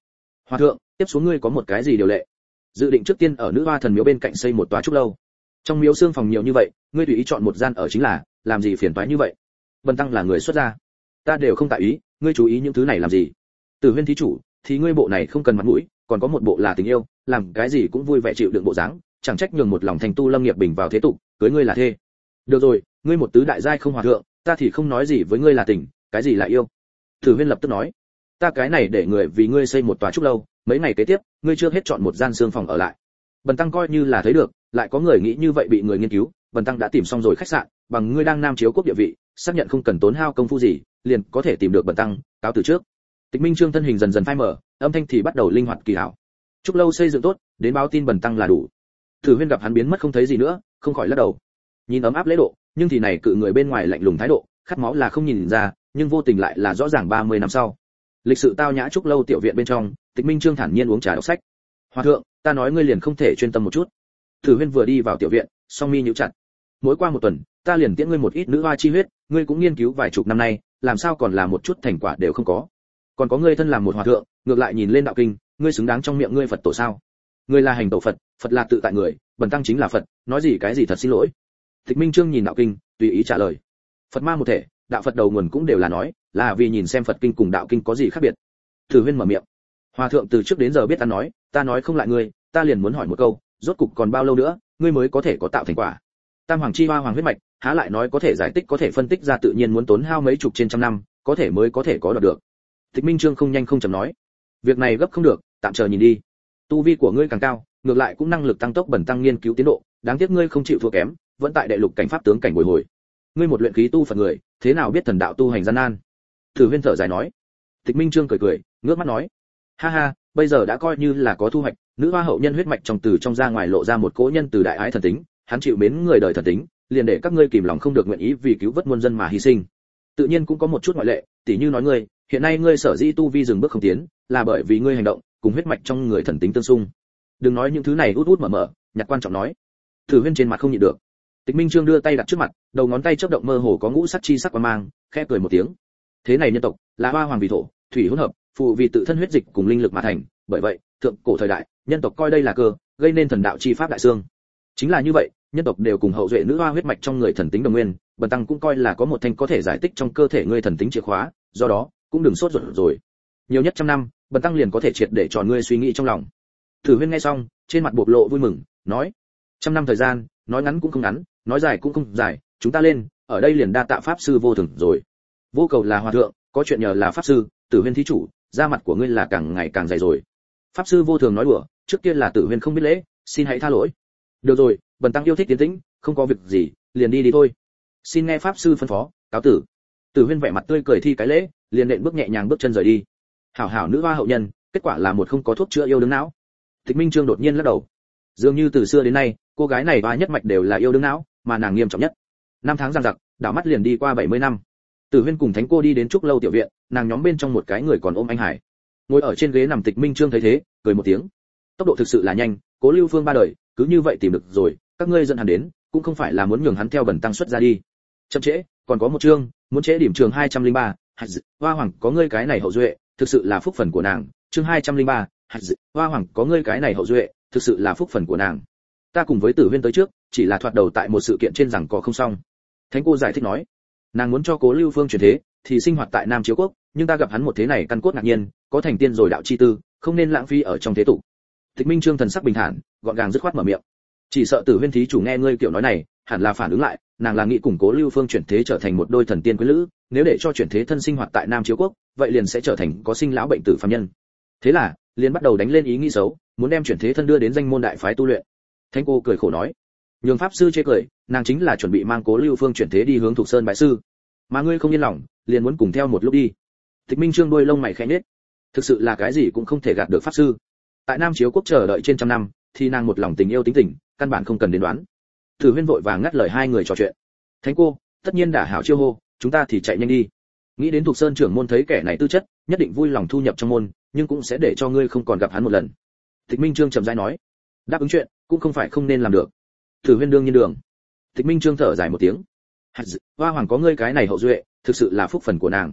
Hòa thượng, tiếp xuống ngươi có một cái gì điều lệ? Dự định trước tiên ở nữ hoa thần miếu bên cạnh xây một tòa trúc lâu. Trong miếu xương phòng nhiều như vậy, ngươi tùy ý chọn một gian ở chính là, làm gì phiền toái như vậy? Bần tăng là người xuất gia, ta đều không tại ý, ngươi chú ý những thứ này làm gì? Tử Huyên thí chủ, thì ngươi bộ này không cần mặt mũi, còn có một bộ là tình yêu, làm cái gì cũng vui vẻ chịu đựng bộ dáng, chẳng trách nhường một lòng thành tu lâm nghiệp bình vào thế tục, cưới ngươi là thê. Được rồi, ngươi một tứ đại giai không hòa thượng, ta thì không nói gì với ngươi là tình, cái gì là yêu. Tử Huyên lập tức nói, ta cái này để người vì ngươi xây một tòa trúc lâu, mấy ngày kế tiếp, ngươi chưa hết chọn một gian xương phòng ở lại. Bần tăng coi như là thấy được, lại có người nghĩ như vậy bị người nghiên cứu, bần tăng đã tìm xong rồi khách sạn, bằng ngươi đang Nam Chiếu quốc địa vị, xác nhận không cần tốn hao công phu gì, liền có thể tìm được bần tăng, cáo từ trước. Tịch Minh Trương thân hình dần dần phai mờ, âm thanh thì bắt đầu linh hoạt kỳ hảo. Trúc lâu xây dựng tốt, đến báo tin bần tăng là đủ. Thử Huyên gặp hắn biến mất không thấy gì nữa, không khỏi lắc đầu. Nhìn ấm áp lễ độ, nhưng thì này cự người bên ngoài lạnh lùng thái độ, khát máu là không nhìn ra, nhưng vô tình lại là rõ ràng 30 năm sau. Lịch sự tao nhã trúc lâu tiểu viện bên trong, Tịch Minh Trương thản nhiên uống trà đọc sách. Hòa thượng, ta nói ngươi liền không thể chuyên tâm một chút. Thử Huyên vừa đi vào tiểu viện, song mi nhíu chặt. Mỗi qua một tuần, ta liền tiễn ngươi một ít nữ hoa chi huyết, ngươi cũng nghiên cứu vài chục năm nay, làm sao còn là một chút thành quả đều không có. Còn có ngươi thân làm một hòa thượng, ngược lại nhìn lên đạo kinh, ngươi xứng đáng trong miệng ngươi Phật tổ sao? Ngươi là hành tổ Phật, Phật là tự tại người, bần tăng chính là Phật, nói gì cái gì thật xin lỗi. Tịch Minh Trương nhìn đạo kinh, tùy ý trả lời. Phật ma một thể, đạo Phật đầu nguồn cũng đều là nói, là vì nhìn xem Phật kinh cùng đạo kinh có gì khác biệt. Thử Huyên mở miệng. Hòa thượng từ trước đến giờ biết ta nói không lại ngươi, ta liền muốn hỏi một câu, rốt cục còn bao lâu nữa, ngươi mới có thể có tạo thành quả? Tam hoàng chi hoa hoàng huyết mạch, há lại nói có thể giải tích có thể phân tích ra, tự nhiên muốn tốn hao mấy chục trên trăm năm, có thể mới có thể có được. Tịch Minh Trương không nhanh không chậm nói, việc này gấp không được, tạm chờ nhìn đi. Tu vi của ngươi càng cao, ngược lại cũng năng lực tăng tốc bẩn tăng nghiên cứu tiến độ, đáng tiếc ngươi không chịu thua kém, vẫn tại đệ lục cảnh pháp tướng cảnh bồi hồi. Ngươi một luyện khí tu Phật người, thế nào biết thần đạo tu hành gian nan? Thử Huyên thở dài nói. Tịch Minh Trương cười cười, ngước mắt nói, ha ha, bây giờ đã coi như là có thu hoạch, nữ hoa hậu nhân huyết mạch trong từ trong ra ngoài lộ ra một cỗ nhân từ đại ái thần tính, hắn chịu mến người đời thần tính, liền để các ngươi kìm lòng không được nguyện ý vì cứu vớt muôn dân mà hy sinh. Tự nhiên cũng có một chút ngoại lệ, tỉ như nói ngươi, hiện nay ngươi sở dĩ tu vi dừng bước không tiến, là bởi vì ngươi hành động cùng huyết mạch trong người thần tính tương xung. Đừng nói những thứ này út út mở mở, nhặt quan trọng nói. Thử Huyên trên mặt không nhịn được. Tịch Minh Trương đưa tay đặt trước mặt, đầu ngón tay chớp động mơ hồ có ngũ sắc chi sắc quang mang, khẽ cười một tiếng. Thế này nhân tộc, là hoa hoàng vì thổ, thủy hỗn hợp, phụ vì tự thân huyết dịch cùng linh lực mà thành, bởi vậy, thượng cổ thời đại, nhân tộc coi đây là cơ, gây nên thần đạo chi pháp đại xương. Chính là như vậy, nhân tộc đều cùng hậu duệ nữ hoa huyết mạch trong người thần tính đồng nguyên, bần tăng cũng coi là có một thanh có thể giải tích trong cơ thể ngươi thần tính chìa khóa, do đó, cũng đừng sốt ruột rồi. Nhiều nhất trăm năm, bần tăng liền có thể triệt để tròn ngươi suy nghĩ trong lòng. Thử Huyên nghe xong, trên mặt bộc lộ vui mừng, nói: trăm năm thời gian, nói ngắn cũng không ngắn, nói dài cũng không dài, chúng ta lên, ở đây liền đa tạ pháp sư vô thường rồi. Vô cầu là hòa thượng, có chuyện nhờ là pháp sư. Tử Huyên thí chủ, da mặt của ngươi là càng ngày càng dày rồi. Pháp sư vô thường nói đùa, trước kia là Tử Huyên không biết lễ, xin hãy tha lỗi. Được rồi, bần tăng yêu thích tiến tĩnh, không có việc gì, liền đi thôi. Xin nghe pháp sư phân phó, cáo tử. Tử Huyên vẻ mặt tươi cười thi cái lễ, liền nện bước nhẹ nhàng bước chân rời đi. Hảo hảo nữ hoa hậu nhân, kết quả là một không có thuốc chữa yêu đương não. Tịch Minh Trương đột nhiên lắc đầu. Dường như từ xưa đến nay, cô gái này hoa nhất mạch đều là yêu đương não, mà nàng nghiêm trọng nhất. Năm tháng giằng giặc, đảo mắt liền đi qua 70 năm. Tử Huyên cùng Thánh cô đi đến trúc lâu tiểu viện, nàng nhóm bên trong một cái người còn ôm anh Hải. Ngồi ở trên ghế nằm Tịch Minh Trương thấy thế, cười một tiếng. Tốc độ thực sự là nhanh, Cố Lưu Phương ba đời, cứ như vậy tìm được rồi, các ngươi dẫn hắn đến, cũng không phải là muốn nhường hắn theo bẩn tăng xuất ra đi. Chậm trễ, còn có một chương, muốn trễ điểm trường 203, Hoa Hoàng có ngươi cái này hậu duệ, thực sự là phúc phần của nàng. Chương 203, Hoa Hoàng có ngươi cái này hậu duệ, thực sự là phúc phần của nàng. Ta cùng với Tử Huyên tới trước, chỉ là thoạt đầu tại một sự kiện trên rằng có không xong. Thánh cô giải thích nói, nàng muốn cho Cố Lưu Phương chuyển thế, thì sinh hoạt tại Nam Chiếu quốc, nhưng ta gặp hắn một thế này căn cốt ngạc nhiên, có thành tiên rồi đạo chi tư, không nên lãng phí ở trong thế tục. Tịch Minh Trương thần sắc bình thản, gọn gàng dứt khoát mở miệng. Chỉ sợ Tử Huyên thí chủ nghe ngươi kiểu nói này, hẳn là phản ứng lại, nàng là nghĩ củng Cố Lưu Phương chuyển thế trở thành một đôi thần tiên quyến lữ, nếu để cho chuyển thế thân sinh hoạt tại Nam Chiếu quốc, vậy liền sẽ trở thành có sinh lão bệnh tử phàm nhân. Thế là, liền bắt đầu đánh lên ý nghĩ xấu, muốn đem chuyển thế thân đưa đến danh môn đại phái tu luyện. Thánh cô cười khổ nói, nhường pháp sư chê cười, nàng chính là chuẩn bị mang Cố Lưu Phương chuyển thế đi hướng Thục Sơn bái sư, mà ngươi không yên lòng, liền muốn cùng theo một lúc đi. Tịch Minh Trương đôi lông mày khẽ nhếch, thực sự là cái gì cũng không thể gạt được pháp sư. Tại Nam Chiếu quốc chờ đợi trên trăm năm, thì nàng một lòng tình yêu tính tình, căn bản không cần đến đoán. Tử Huyên vội vàng ngắt lời hai người trò chuyện. Thánh cô, tất nhiên đã hảo chiêu hô, chúng ta thì chạy nhanh đi. Nghĩ đến Thục Sơn trưởng môn thấy kẻ này tư chất, nhất định vui lòng thu nhập trong môn, nhưng cũng sẽ để cho ngươi không còn gặp hắn một lần. Tịch Minh Trương trầm rãi nói, đáp ứng chuyện, cũng không phải không nên làm được. Tử Huyên đương nhiên đường. Tịch Minh Trương thở dài một tiếng. Hoa Hoàng có ngươi cái này hậu duệ, thực sự là phúc phần của nàng.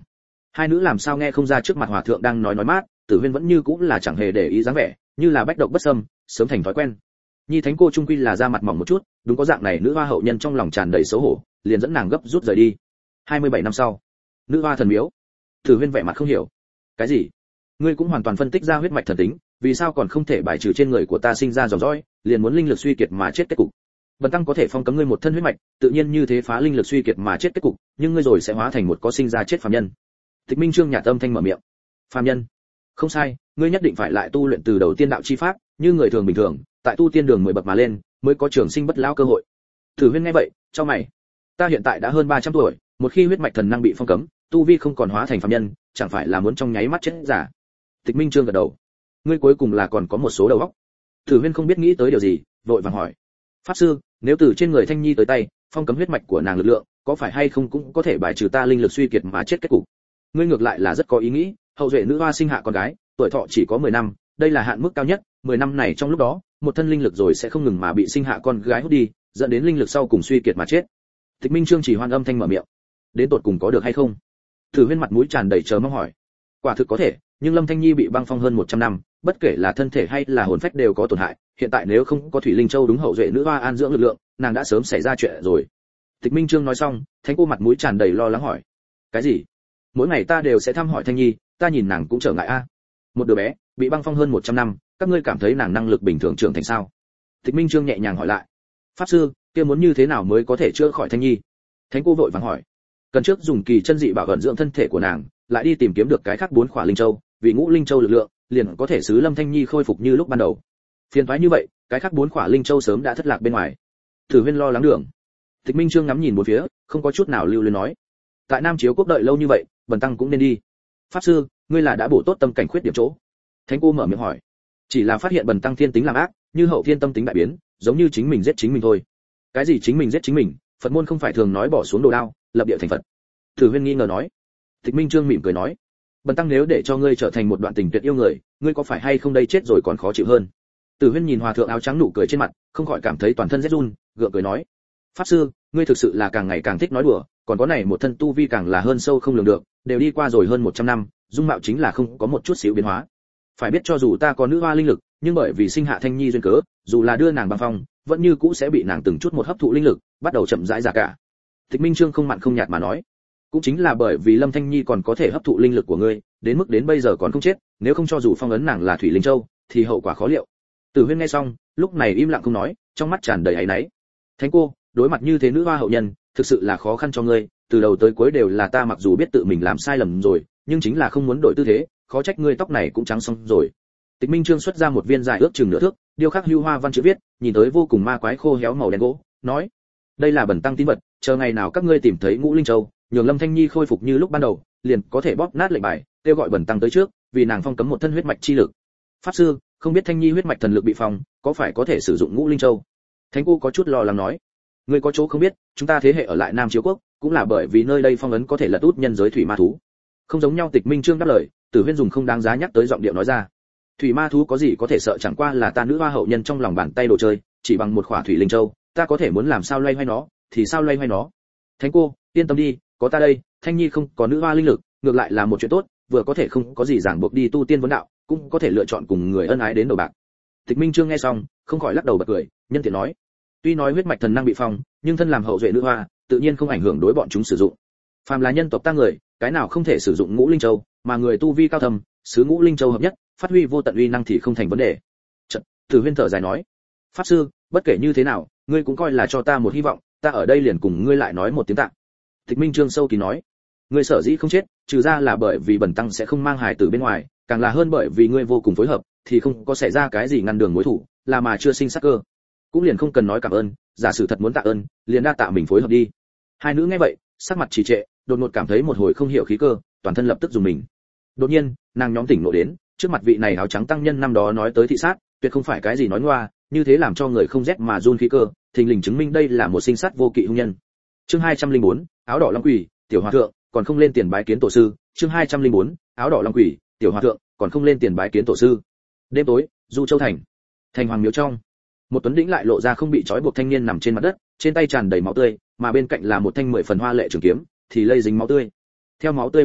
Hai nữ làm sao nghe không ra trước mặt hòa thượng đang nói mát, Tử Huyên vẫn như cũng là chẳng hề để ý dáng vẻ, như là bách độc bất xâm, sớm thành thói quen. Nhi Thánh cô trung quy là da mặt mỏng một chút, đúng có dạng này nữ hoa hậu nhân trong lòng tràn đầy xấu hổ, liền dẫn nàng gấp rút rời đi. 27 năm sau, nữ hoa thần miếu. Tử Huyên vẻ mặt không hiểu. Cái gì? Ngươi cũng hoàn toàn phân tích ra huyết mạch thần tính, vì sao còn không thể bài trừ trên người của ta sinh ra dòng dõi, liền muốn linh lực suy kiệt mà chết kết cục. Bần tăng có thể phong cấm ngươi một thân huyết mạch, tự nhiên như thế phá linh lực suy kiệt mà chết kết cục, nhưng ngươi rồi sẽ hóa thành một có sinh ra chết phàm nhân. Tịch Minh Trương nhạt âm thanh mở miệng. Phàm nhân? Không sai, ngươi nhất định phải lại tu luyện từ đầu tiên đạo chi pháp, như người thường bình thường, tại tu tiên đường 10 bậc mà lên, mới có trường sinh bất lão cơ hội. Tử Huyên nghe vậy, cho mày. Ta hiện tại đã hơn 300 tuổi, một khi huyết mạch thần năng bị phong cấm, tu vi không còn hóa thành phàm nhân, chẳng phải là muốn trong nháy mắt chết giả. Tịch Minh Trương gật đầu. Ngươi cuối cùng là còn có một số đầu óc. Tử Huyên không biết nghĩ tới điều gì, vội vàng hỏi. Pháp sư, nếu từ trên người Thanh Nhi tới tay, phong cấm huyết mạch của nàng lực lượng, có phải hay không cũng có thể bài trừ ta linh lực suy kiệt mà chết kết cục? Ngươi ngược lại là rất có ý nghĩ, hậu duệ nữ hoa sinh hạ con gái, tuổi thọ chỉ có 10 năm, đây là hạn mức cao nhất, 10 năm này trong lúc đó, một thân linh lực rồi sẽ không ngừng mà bị sinh hạ con gái hút đi, dẫn đến linh lực sau cùng suy kiệt mà chết. Tịch Minh Trương chỉ hoan âm thanh mở miệng. Đến tột cùng có được hay không? Tử Huyên mặt mũi tràn đầy chờ mong hỏi. Quả thực có thể, nhưng Lâm Thanh Nhi bị băng phong hơn 100 năm, bất kể là thân thể hay là hồn phách đều có tổn hại, hiện tại nếu không có Thủy Linh Châu đúng hậu duệ nữ hoa an dưỡng lực lượng, nàng đã sớm xảy ra chuyện rồi. Tịch Minh Trương nói xong, Thánh cô mặt mũi tràn đầy lo lắng hỏi. Cái gì? Mỗi ngày ta đều sẽ thăm hỏi Thanh Nhi, ta nhìn nàng cũng trở ngại a. Một đứa bé, bị băng phong hơn 100 năm, các ngươi cảm thấy nàng năng lực bình thường trưởng thành sao? Tịch Minh Trương nhẹ nhàng hỏi lại. Pháp sư, kia muốn như thế nào mới có thể chữa khỏi Thanh Nhi? Thánh cô vội vàng hỏi. Cần trước dùng kỳ chân dị bảo ẩn dưỡng thân thể của nàng, lại đi tìm kiếm được cái khác 4 khỏa linh châu, vì ngũ linh châu lực lượng, liền có thể xứ Lâm Thanh Nhi khôi phục như lúc ban đầu. Phiền toái như vậy, cái khác 4 khỏa linh châu sớm đã thất lạc bên ngoài. Tử Huyên lo lắng đường. Tịch Minh Trương ngắm nhìn bốn phía, không có chút nào lưu luyến nói. Tại Nam Chiếu quốc đợi lâu như vậy, bần tăng cũng nên đi. Pháp sư, ngươi là đã bổ tốt tâm cảnh khuyết điểm chỗ. Thánh cô mở miệng hỏi. Chỉ là phát hiện bần tăng thiên tính làm ác, như hậu thiên tâm tính đại biến, giống như chính mình giết chính mình thôi. Cái gì chính mình giết chính mình? Phật môn không phải thường nói bỏ xuống đồ đao, lập địa thành Phật. Tử Huyên nghi ngờ nói. Tịch Minh Trương mỉm cười nói. Bần tăng nếu để cho ngươi trở thành một đoạn tình tuyệt yêu người, ngươi có phải hay không đây chết rồi còn khó chịu hơn. Tử Huyên nhìn hòa thượng áo trắng nụ cười trên mặt, không khỏi cảm thấy toàn thân rét run, gượng cười nói. Pháp sư, ngươi thực sự là càng ngày càng thích nói đùa, còn có này một thân tu vi càng là hơn sâu không lường được, đều đi qua rồi hơn 100 năm, dung mạo chính là không có một chút xíu biến hóa. Phải biết cho dù ta có nữ hoa linh lực, nhưng bởi vì sinh hạ Thanh Nhi duyên cớ, dù là đưa nàng băng phong, vẫn như cũ sẽ bị nàng từng chút một hấp thụ linh lực, bắt đầu chậm rãi già cả. Tịch Minh Trương không mặn không nhạt mà nói. Cũng chính là bởi vì Lâm Thanh Nhi còn có thể hấp thụ linh lực của ngươi, đến mức đến bây giờ còn không chết, nếu không cho dù phong ấn nàng là Thủy Linh Châu, thì hậu quả khó liệu. Tử Huyên nghe xong, lúc này im lặng không nói, trong mắt tràn đầy áy náy. Thánh cô, đối mặt như thế nữ hoa hậu nhân, thực sự là khó khăn cho ngươi, từ đầu tới cuối đều là ta mặc dù biết tự mình làm sai lầm rồi, nhưng chính là không muốn đổi tư thế, khó trách ngươi tóc này cũng trắng xong rồi. Tịch Minh Trương xuất ra một viên dài ước chừng nửa thước, điêu khắc hưu hoa văn chữ viết, nhìn tới vô cùng ma quái khô héo màu đen gỗ, nói: đây là bần tăng tín vật, chờ ngày nào các ngươi tìm thấy Ngũ Linh Châu, nhường Lâm Thanh Nhi khôi phục như lúc ban đầu, liền có thể bóp nát lệnh bài, kêu gọi bần tăng tới trước, vì nàng phong cấm một thân huyết mạch chi lực. Pháp sư, không biết Thanh Nhi huyết mạch thần lực bị phong, có phải có thể sử dụng Ngũ Linh Châu? Thánh cô có chút lo lắng nói. Ngươi có chỗ không biết, chúng ta thế hệ ở lại Nam Chiếu quốc, cũng là bởi vì nơi đây phong ấn có thể lật út nhân giới thủy ma thú. Không giống nhau. Tịch Minh Trương đáp lời, Tử Huyên dùng không đáng giá nhắc tới giọng điệu nói ra. Thủy ma thú có gì có thể sợ, chẳng qua là ta nữ hoa hậu nhân trong lòng bàn tay đồ chơi, chỉ bằng một khỏa thủy linh châu, ta có thể muốn làm sao loay hoay nó, thì sao loay hoay nó. Thánh cô, yên tâm đi, có ta đây, Thanh Nhi không có nữ hoa linh lực, ngược lại là một chuyện tốt, vừa có thể không có gì ràng buộc đi tu tiên vấn đạo, cũng có thể lựa chọn cùng người ân ái đến đầu bạc. Tịch Minh Trương nghe xong, không khỏi lắc đầu bật cười, nhân tiện nói: tuy nói huyết mạch thần năng bị phong, nhưng thân làm hậu duệ nữ hoa, tự nhiên không ảnh hưởng đối bọn chúng sử dụng. Phàm là nhân tộc ta người, cái nào không thể sử dụng Ngũ Linh Châu, mà người tu vi cao thâm, xứ Ngũ Linh Châu hợp nhất, phát huy vô tận uy năng thì không thành vấn đề. Chợt, Tử Huyên thở dài nói: pháp sư, bất kể như thế nào, ngươi cũng coi là cho ta một hy vọng, ta ở đây liền cùng ngươi lại nói một tiếng tạ. Tịch Minh Trương sâu kín nói: ngươi sở dĩ không chết, trừ ra là bởi vì bần tăng sẽ không mang hài tử bên ngoài, càng là hơn bởi vì ngươi vô cùng phối hợp, thì không có xảy ra cái gì ngăn đường mối thủ, là mà chưa sinh sát cơ. Cũng liền không cần nói cảm ơn, giả sử thật muốn tạ ơn, liền đa tạ mình phối hợp đi. Hai nữ nghe vậy, sắc mặt trì trệ, đột ngột cảm thấy một hồi không hiểu khí cơ, toàn thân lập tức dùng mình. Đột nhiên, nàng nhóm tỉnh ngộ đến, trước mặt vị này áo trắng tăng nhân năm đó nói tới thị sát, tuyệt không phải cái gì nói ngoa, như thế làm cho người không rét mà run khí cơ, thình lình chứng minh đây là một sinh sát vô kỵ hung nhân. Chương 204, áo đỏ long quỷ, tiểu hòa thượng, còn không lên tiền bái kiến tổ sư. Chương 204, áo đỏ long quỷ, tiểu hòa thượng, còn không lên tiền bái kiến tổ sư. Đêm tối, Du Châu thành. Thành Hoàng miếu trong, một tuấn đĩnh lại lộ ra không bị trói buộc thanh niên nằm trên mặt đất, trên tay tràn đầy máu tươi, mà bên cạnh là một thanh 10 phần hoa lệ trường kiếm, thì lây dính máu tươi. Theo máu tươi biến mất,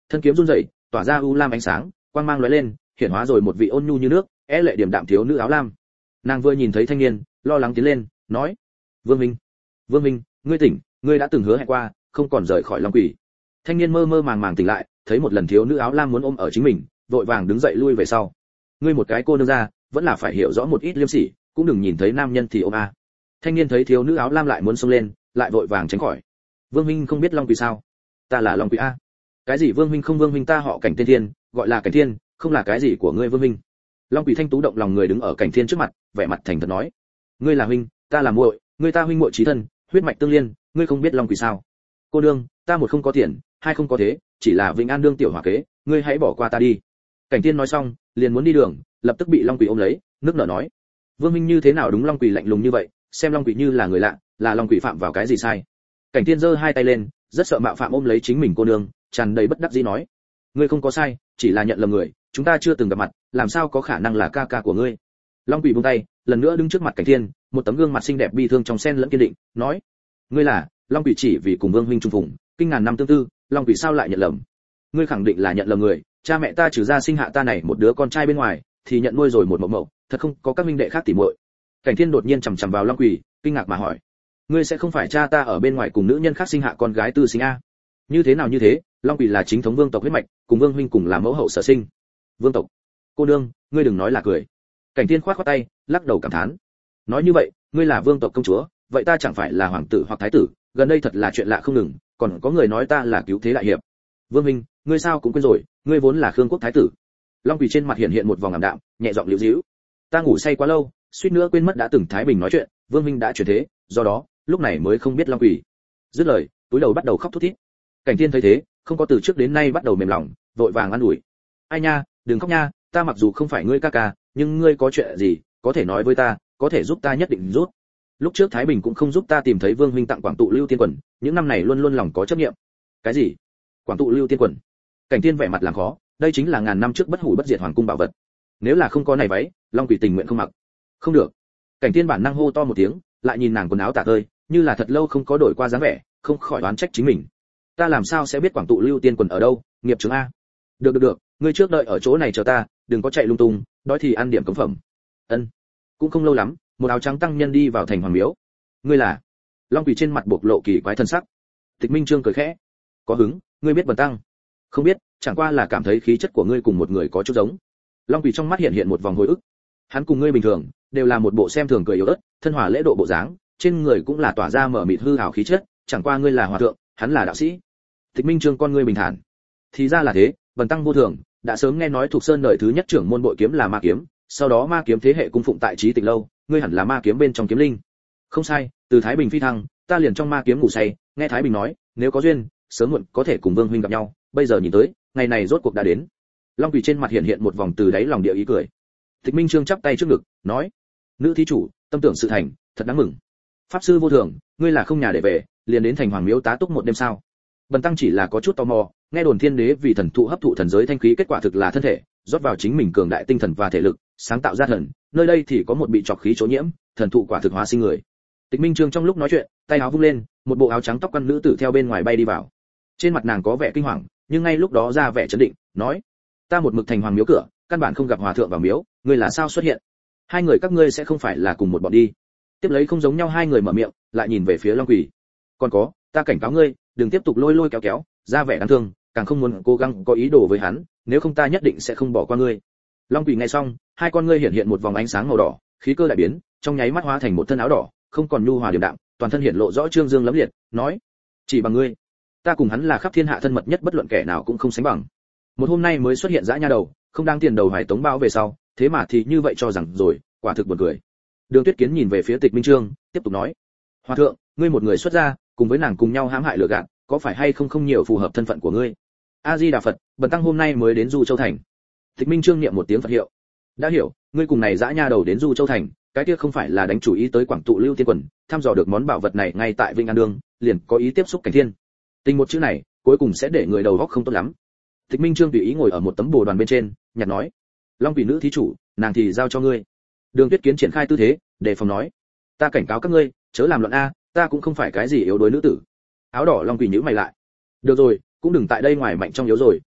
thân kiếm run rẩy, tỏa ra u lam ánh sáng, quang mang lóe lên, hiện hóa rồi một vị ôn nhu như nước, lệ điềm đạm thiếu nữ áo lam. Nàng vừa nhìn thấy thanh niên, lo lắng tiến lên, nói: "Vương Minh, ngươi tỉnh, ngươi đã từng hứa hẹn qua, không còn rời khỏi Long Quỷ." Thanh niên mơ mơ màng màng tỉnh lại, thấy một lần thiếu nữ áo lam muốn ôm ở chính mình, vội vàng đứng dậy lui về sau. "Ngươi một cái cô nương ra, vẫn là phải hiểu rõ một ít liêm sỉ, cũng đừng nhìn thấy nam nhân thì ôm a." Thanh niên thấy thiếu nữ áo lam lại muốn xông lên, lại vội vàng tránh khỏi. "Vương Minh không biết Long Quỷ sao? Ta là Long Quỷ a." "Cái gì Vương Minh không Vương Minh, ta họ Cảnh Tiên Thiên, gọi là Cảnh Thiên, không là cái gì của ngươi Vương Minh." Long Quỷ thanh tú động lòng người đứng ở Cảnh Thiên trước mặt, vẻ mặt thành thật nói: "Ngươi là huynh, ta là muội, ngươi ta huynh muội chí thân, huyết mạch tương liên, ngươi không biết Long Quỷ sao? Cô đương, ta một không có tiền, hai không có thế, chỉ là Vĩnh An đương tiểu hòa kế, ngươi hãy bỏ qua ta đi." Cảnh Thiên nói xong, liền muốn đi đường, lập tức bị Long Quỷ ôm lấy, nước nở nói: "Vương Minh như thế nào đúng Long Quỷ lạnh lùng như vậy, xem Long Quỷ như là người lạ, là Long Quỷ phạm vào cái gì sai?" Cảnh Thiên giơ hai tay lên, rất sợ mạo phạm ôm lấy chính mình cô nương, tràn đầy bất đắc dĩ nói: "Ngươi không có sai, chỉ là nhận lầm người, chúng ta chưa từng gặp mặt, làm sao có khả năng là ca ca của ngươi?" Long Quỷ buông tay, lần nữa đứng trước mặt Cảnh Thiên, một tấm gương mặt xinh đẹp bi thương trong xen lẫn kiên định, nói: "Ngươi là..." Long Quỷ chỉ vì cùng Vương huynh chung phùng, kinh ngàn năm tương tư, Long Quỷ sao lại nhận lầm? "Ngươi khẳng định là nhận lầm người, cha mẹ ta trừ ra sinh hạ ta này một đứa con trai bên ngoài, thì nhận nuôi rồi một mẫu mẫu, thật không có các huynh đệ khác tỉ muội." Cảnh Thiên đột nhiên chằm chằm vào Long Quỷ, kinh ngạc mà hỏi: "Ngươi sẽ không phải cha ta ở bên ngoài cùng nữ nhân khác sinh hạ con gái tư sinh a?" "Như thế nào như thế, Long Quỷ là chính thống vương tộc huyết mạch, cùng Vương huynh cùng là mẫu hậu sở sinh." "Vương tộc? Cô nương, ngươi đừng nói là cười." Cảnh Thiên khoát khoát tay, lắc đầu cảm thán: "Nói như vậy, ngươi là vương tộc công chúa, vậy ta chẳng phải là hoàng tử hoặc thái tử, gần đây thật là chuyện lạ không ngừng, còn có người nói ta là cứu thế đại hiệp." "Vương huynh, ngươi sao cũng quên rồi, ngươi vốn là Khương quốc thái tử." Long Quỷ trên mặt hiện hiện một vòng ảm đạm, nhẹ giọng liễu díu: "Ta ngủ say quá lâu, suýt nữa quên mất đã từng thái bình nói chuyện, Vương huynh đã chuyển thế, do đó, lúc này mới không biết Long Quỷ." Dứt lời, túi đầu bắt đầu khóc thút thít. Cảnh Thiên thấy thế, không có từ trước đến nay bắt đầu mềm lòng, vội vàng an ủi: "Ai nha, đừng khóc nha, ta mặc dù không phải ngươi ca ca, nhưng ngươi có chuyện gì, có thể nói với ta, có thể giúp ta nhất định giúp. Lúc trước Thái Bình cũng không giúp ta tìm thấy Vương huynh tặng Quảng Tụ Lưu Tiên Quần, những năm này luôn luôn lòng có chấp niệm." "Cái gì? Quảng Tụ Lưu Tiên Quần?" Cảnh Thiên vẻ mặt làm khó, đây chính là ngàn năm trước bất hủ bất diệt hoàng cung bảo vật. Nếu là không có này váy, Long Quỷ tình nguyện không mặc. "Không được." Cảnh Thiên bản năng hô to một tiếng, lại nhìn nàng quần áo tả tơi, như là thật lâu không có đổi qua dáng vẻ, không khỏi oán trách chính mình. "Ta làm sao sẽ biết Quảng Tụ Lưu Tiên Quần ở đâu, nghiệp chứng a." Được, ngươi trước đợi ở chỗ này chờ ta, đừng có chạy lung tung, đói thì ăn điểm cống phẩm." "Ân." Cũng không lâu lắm, một áo trắng tăng nhân đi vào thành hoàng miếu. "Ngươi là?" Long Quỷ trên mặt bộc lộ kỳ quái thân sắc. Tịch Minh Trương cười khẽ: "Có hứng, ngươi biết Bần tăng?" "Không biết, chẳng qua là cảm thấy khí chất của ngươi cùng một người có chút giống." Long Quỷ trong mắt hiện hiện một vòng hồi ức. Hắn cùng ngươi bình thường, đều là một bộ xem thường cười yếu ớt, thân hòa lễ độ bộ dáng, trên người cũng là tỏa ra mở mịt hư ảo khí chất, chẳng qua ngươi là hòa thượng, hắn là đạo sĩ. Tịch Minh Trương con ngươi bình thản: "Thì ra là thế, Bần tăng vô thường, đã sớm nghe nói Thục Sơn đời thứ nhất trưởng môn bội kiếm là ma kiếm, sau đó ma kiếm thế hệ cung phụng tại Chí Tịch lâu, ngươi hẳn là ma kiếm bên trong kiếm linh." "Không sai, từ Thái Bình phi thăng, ta liền trong ma kiếm ngủ say, nghe Thái Bình nói, nếu có duyên, sớm muộn có thể cùng Vương huynh gặp nhau, bây giờ nhìn tới, ngày này rốt cuộc đã đến." Long Quỷ trên mặt hiện hiện một vòng từ đáy lòng địa ý cười. Tịch Minh Trương chắp tay trước ngực, nói: "Nữ thí chủ, tâm tưởng sự thành, thật đáng mừng. Pháp sư vô thường, ngươi là không nhà để về, liền đến thành hoàng miếu tá túc một đêm sao?" Bần tăng chỉ là có chút tò mò, nghe đồn Thiên Đế vì thần thụ hấp thụ thần giới thanh khí, kết quả thực là thân thể rót vào chính mình cường đại tinh thần và thể lực, sáng tạo ra thần, nơi đây thì có một bị trọc khí chỗ nhiễm, thần thụ quả thực hóa sinh người. Tịch Minh Trương trong lúc nói chuyện, tay áo vung lên, một bộ áo trắng tóc quăn nữ tử theo bên ngoài bay đi vào. Trên mặt nàng có vẻ kinh hoàng, nhưng ngay lúc đó ra vẻ trấn định, nói: "Ta một mực thành hoàng miếu cửa, căn bản không gặp hòa thượng vào miếu, ngươi là sao xuất hiện? Hai người các ngươi sẽ không phải là cùng một bọn đi?" Tiếp lấy không giống nhau hai người mở miệng, lại nhìn về phía Long Quỷ. "Còn có, ta cảnh cáo ngươi, đừng tiếp tục lôi lôi kéo kéo, ra vẻ đáng thương, càng không muốn cố gắng có ý đồ với hắn, nếu không ta nhất định sẽ không bỏ qua ngươi." Long Quỷ nghe xong, hai con ngươi hiện hiện một vòng ánh sáng màu đỏ, khí cơ đại biến, trong nháy mắt hóa thành một thân áo đỏ, không còn nhu hòa điềm đạm, toàn thân hiện lộ rõ trương dương lẫm liệt, nói: "Chỉ bằng ngươi, ta cùng hắn là khắp thiên hạ thân mật nhất, bất luận kẻ nào cũng không sánh bằng. Một hôm nay mới xuất hiện dã nha đầu, không đáng tiền đầu hoài tống bao về sau, thế mà thì như vậy cho rằng rồi, quả thực buồn cười." Đường Tuyết Kiến nhìn về phía Tịch Minh Trương, tiếp tục nói: "Hòa thượng, ngươi một người xuất gia, cùng với nàng cùng nhau hãm hại lừa gạt, có phải hay không nhiều phù hợp thân phận của ngươi?" "A Di Đà Phật, bần tăng hôm nay mới đến Du Châu thành." Tịch Minh Trương niệm một tiếng Phật hiệu. "Đã hiểu, ngươi cùng này dã nha đầu đến Du Châu thành, cái kia không phải là đánh chủ ý tới Quảng Tụ Lưu Tiên Quần, thăm dò được món bảo vật này ngay tại Vĩnh An Đường, liền có ý tiếp xúc Cảnh Thiên. Tình một chữ này, cuối cùng sẽ để người đầu óc không tốt lắm." Tịch Minh Trương tùy ý ngồi ở một tấm bồ đoàn bên trên, nhặt nói: "Long Quỷ nữ thí chủ, nàng thì giao cho ngươi." Đường Tuyết Kiến triển khai tư thế, đề phòng nói: "Ta cảnh cáo các ngươi, chớ làm loạn a, ta cũng không phải cái gì yếu đuối nữ tử." Áo đỏ Long Quỷ nhíu mày lại: "Được rồi, cũng đừng tại đây ngoài mạnh trong yếu rồi,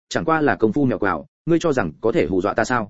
chẳng qua là công phu mèo quào, ngươi cho rằng có thể hù dọa ta sao?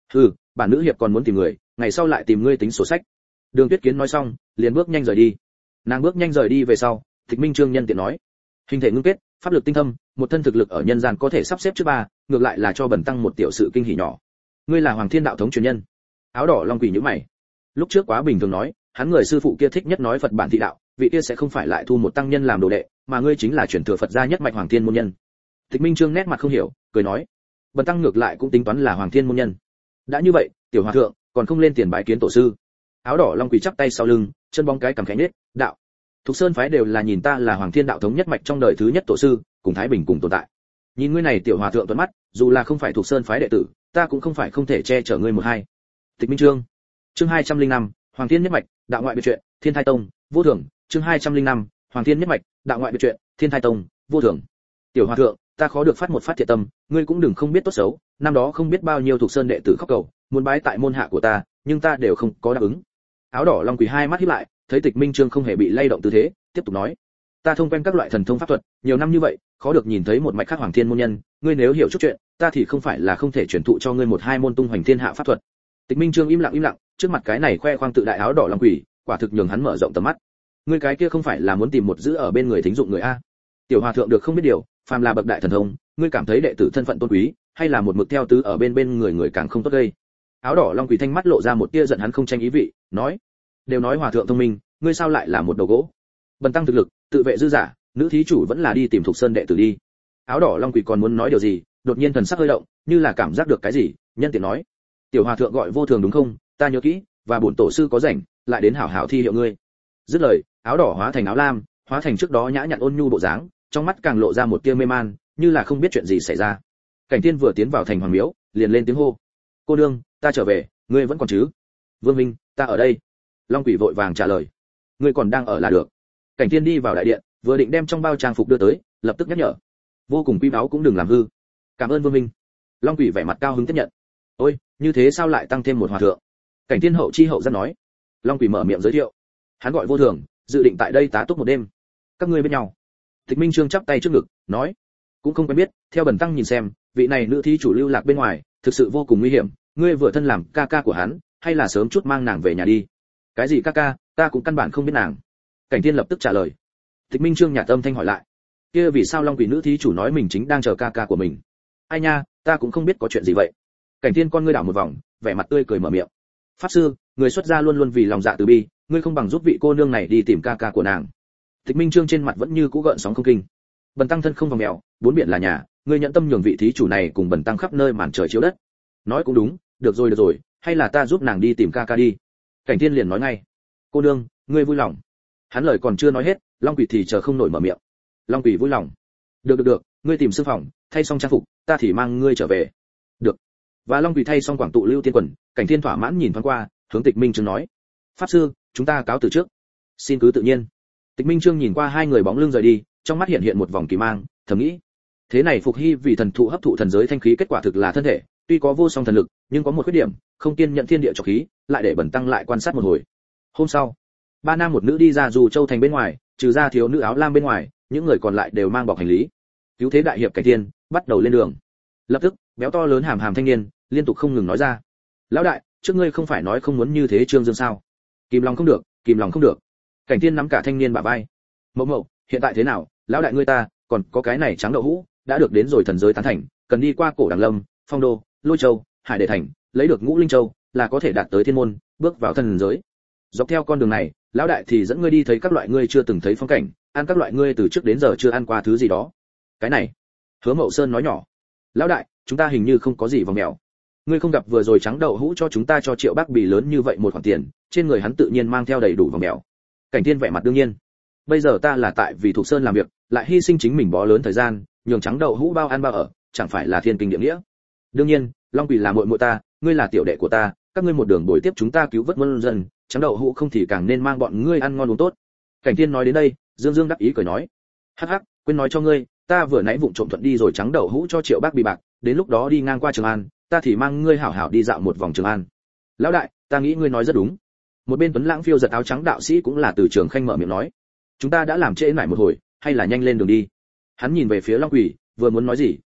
Bản nữ hiệp còn muốn tìm người, ngày sau lại tìm ngươi tính sổ sách. Đường Tuyết Kiến nói xong, liền bước nhanh rời đi. Nàng bước nhanh rời đi về sau, Tịch Minh Trương nhân tiện nói: hình thể ngưng kết, pháp lực tinh thâm, một thân thực lực ở nhân gian có thể sắp xếp trước ba, ngược lại là cho Bần tăng một tiểu sự kinh hỉ nhỏ. Ngươi là Hoàng Thiên đạo thống truyền nhân? Áo đỏ long quỷ nhíu mày. Lúc trước quá bình thường nói, hắn người sư phụ kia thích nhất nói Phật bản thị đạo, vị kia sẽ không phải lại thu một tăng nhân làm đồ đệ, mà ngươi chính là truyền thừa Phật gia nhất mạch Hoàng Thiên môn nhân. Tịch Minh Trương nét mặt không hiểu, cười nói: Bần tăng ngược lại cũng tính toán là Hoàng Thiên môn nhân. Đã như vậy, tiểu hòa thượng còn không lên tiền bái kiến tổ sư? Áo đỏ long quỷ chắp tay sau lưng, chân bóng cái cằm khẽ nhếch, đạo: Thục Sơn phái đều là nhìn ta là Hoàng Thiên đạo thống nhất mạch trong đời thứ nhất tổ sư, cùng Thái Bình cùng tồn tại. Nhìn ngươi này tiểu hòa thượng tuấn mắt, dù là không phải Thục Sơn phái đệ tử, ta cũng không phải không thể che chở ngươi một hai. Tịch Minh Trương. Chương 205, Hoàng Thiên nhất mạch, đạo ngoại biệt truyện, Thiên Thai Tông, vô thưởng. Chương 205, Hoàng Thiên nhất mạch, đạo ngoại biệt truyện, Thiên Thai Tông, vô thưởng. Tiểu hòa thượng, ta khó được phát một phát thiện tâm, ngươi cũng đừng không biết tốt xấu, năm đó không biết bao nhiêu Thục Sơn đệ tử khóc cầu, muốn bái tại môn hạ của ta, nhưng ta đều không có đáp ứng. Áo đỏ long quỷ hai mắt híp lại, thấy Tịch Minh Trương không hề bị lay động tư thế, tiếp tục nói: ta thông quen các loại thần thông pháp thuật, nhiều năm như vậy, khó được nhìn thấy một mạch khác Hoàng Thiên môn nhân, ngươi nếu hiểu chút chuyện, ta thì không phải là không thể truyền thụ cho ngươi một hai môn tung hoành thiên hạ pháp thuật. Tịch Minh Trương im lặng, trước mặt cái này khoe khoang tự đại áo đỏ long quỷ, quả thực nhường hắn mở rộng tầm mắt. Ngươi cái kia không phải là muốn tìm một giữ ở bên người thính dụng người a? Tiểu hòa thượng được không biết điều, phàm là bậc đại thần thông, ngươi cảm thấy đệ tử thân phận tôn quý, hay là một mực theo tứ ở bên người càng không tốt gây. Áo đỏ long quỷ thanh mắt lộ ra một tia giận hắn không tranh ý vị, nói: đều nói hòa thượng thông minh, ngươi sao lại là một đầu gỗ? Bần tăng thực lực, tự vệ dư giả, nữ thí chủ vẫn là đi tìm Thục Sơn đệ tử đi. Áo đỏ long quỷ còn muốn nói điều gì, đột nhiên thần sắc hơi động, như là cảm giác được cái gì, nhân tiện nói: tiểu hòa thượng gọi vô thường đúng không? Ta nhớ kỹ, và bổn tổ sư có rảnh, lại đến hảo hảo thi hiệu ngươi. Dứt lời, áo đỏ hóa thành áo lam, hóa thành trước đó nhã nhặn ôn nhu bộ dáng, trong mắt càng lộ ra một tia mê man, như là không biết chuyện gì xảy ra. Cảnh Thiên vừa tiến vào thành hoàng miếu, liền lên tiếng hô: cô nương, ta trở về, ngươi vẫn còn chứ? Vương minh, ta ở đây. Long quỷ vội vàng trả lời: ngươi còn đang ở là được. Cảnh Thiên đi vào đại điện, vừa định đem trong bao trang phục đưa tới, lập tức nhắc nhở: vô cùng quý báu cũng đừng làm hư. Cảm ơn Vương minh. Long quỷ vẻ mặt cao hứng tiếp nhận. Ôi, như thế sao lại tăng thêm một hòa thượng? Cảnh Thiên hậu chi hậu giác nói. Long quỷ mở miệng giới thiệu: hắn gọi vô thường, dự định tại đây tá túc một đêm. Các ngươi biết nhau? Tịch Minh Trương chắp tay trước ngực, nói: cũng không quen biết, theo bần tăng nhìn xem, vị này nữ thí chủ lưu lạc bên ngoài, thực sự vô cùng nguy hiểm, ngươi vừa thân làm ca ca của hắn, hay là sớm chút mang nàng về nhà đi. Cái gì ca ca, ta cũng căn bản không biết nàng. Cảnh Thiên lập tức trả lời. Tịch Minh Trương nhạt âm thanh hỏi lại: kia vì sao Long quỷ nữ thí chủ nói mình chính đang chờ ca ca của mình? Ai nha, ta cũng không biết có chuyện gì vậy. Cảnh Thiên con ngươi đảo một vòng, vẻ mặt tươi cười mở miệng: pháp sư, người xuất gia luôn luôn vì lòng dạ từ bi, ngươi không bằng giúp vị cô nương này đi tìm ca ca của nàng. Tịch Minh Trương trên mặt vẫn như cũ gợn sóng không kinh. Bần tăng thân không vòng mèo, bốn biển là nhà, ngươi nhận tâm nhường vị thí chủ này cùng bần tăng khắp nơi màn trời chiếu đất. Nói cũng đúng, được rồi, hay là ta giúp nàng đi tìm ca ca đi. Cảnh Thiên liền nói ngay: cô nương, ngươi vui lòng. Hắn lời còn chưa nói hết, Long quỷ thì chờ không nổi mở miệng. Long quỷ vui lòng: được, ngươi tìm sư phòng, thay xong trang phục, ta thì mang ngươi trở về. Được. Và Long quỷ thay xong quảng tụ lưu tiên quần, Cảnh Thiên thỏa mãn nhìn thoáng qua, hướng Tịch Minh Trương nói: pháp sư, chúng ta cáo từ trước. Xin cứ tự nhiên. Tịch Minh Trương nhìn qua hai người bóng lưng rời đi, trong mắt hiện một vòng kỳ mang, thầm nghĩ: thế này Phục Hy vì thần thụ hấp thụ thần giới thanh khí, kết quả thực là thân thể tuy có vô song thần lực, nhưng có một khuyết điểm, không kiên nhận thiên địa trọc khí, lại để bẩn tăng lại quan sát một hồi. Hôm sau, ba nam một nữ đi ra Dù Châu thành bên ngoài, trừ ra thiếu nữ áo lam bên ngoài, những người còn lại đều mang bọc hành lý. Cứu thế đại hiệp Cảnh Thiên bắt đầu lên đường. Lập tức, béo to lớn hàm thanh niên liên tục không ngừng nói ra: lão đại, trước ngươi không phải nói không muốn như thế Trương Dương sao? Kìm lòng không được. Cảnh Thiên nắm cả thanh niên bả vai: mậu, hiện tại thế nào? Lão đại ngươi ta còn có cái này trắng đậu hũ, đã được đến rồi thần giới tán thành, cần đi qua Cổ Đằng Lâm, Phong Đô, Lôi Châu, Hải Đề Thành, lấy được Ngũ Linh Châu, là có thể đạt tới thiên môn, bước vào thần giới. Dọc theo con đường này, lão đại thì dẫn ngươi đi thấy các loại ngươi chưa từng thấy phong cảnh, ăn các loại ngươi từ trước đến giờ chưa ăn qua thứ gì đó. Cái này, Hứa Mậu Sơn nói nhỏ: lão đại, chúng ta hình như không có gì vòng mèo. Ngươi không gặp vừa rồi trắng đậu hũ cho chúng ta cho Triệu Bác Bì lớn như vậy một khoản tiền, trên người hắn tự nhiên mang theo đầy đủ vòng mèo. Cảnh Thiên vẻ mặt đương nhiên: bây giờ ta là tại vì Thục Sơn làm việc, lại hy sinh chính mình bó lớn thời gian, nhường trắng đậu hũ bao ăn bao ở, chẳng phải là thiên kinh địa nghĩa. Đương nhiên, Long Quỷ là muội muội ta, ngươi là tiểu đệ của ta, các ngươi một đường bồi tiếp chúng ta cứu vớt muôn dân, trắng đậu hũ không thì càng nên mang bọn ngươi ăn ngon uống tốt. Cảnh Thiên nói đến đây, Dương đắc ý cười nói: hắc hắc, quên nói cho ngươi, ta vừa nãy vụng trộm thuận đi rồi trắng đậu hũ cho Triệu Bác Bì bạc, đến lúc đó đi ngang qua Trường An, ta thì mang ngươi hảo hảo đi dạo một vòng Trường An. Lão đại, ta nghĩ ngươi nói rất đúng. Một bên tuấn lãng phiêu giật áo trắng đạo sĩ cũng là từ Trường Khanh mở miệng nói: chúng ta đã làm trễ nải một hồi, hay là nhanh lên đường đi. Hắn nhìn về phía Long Quỷ, vừa muốn nói gì,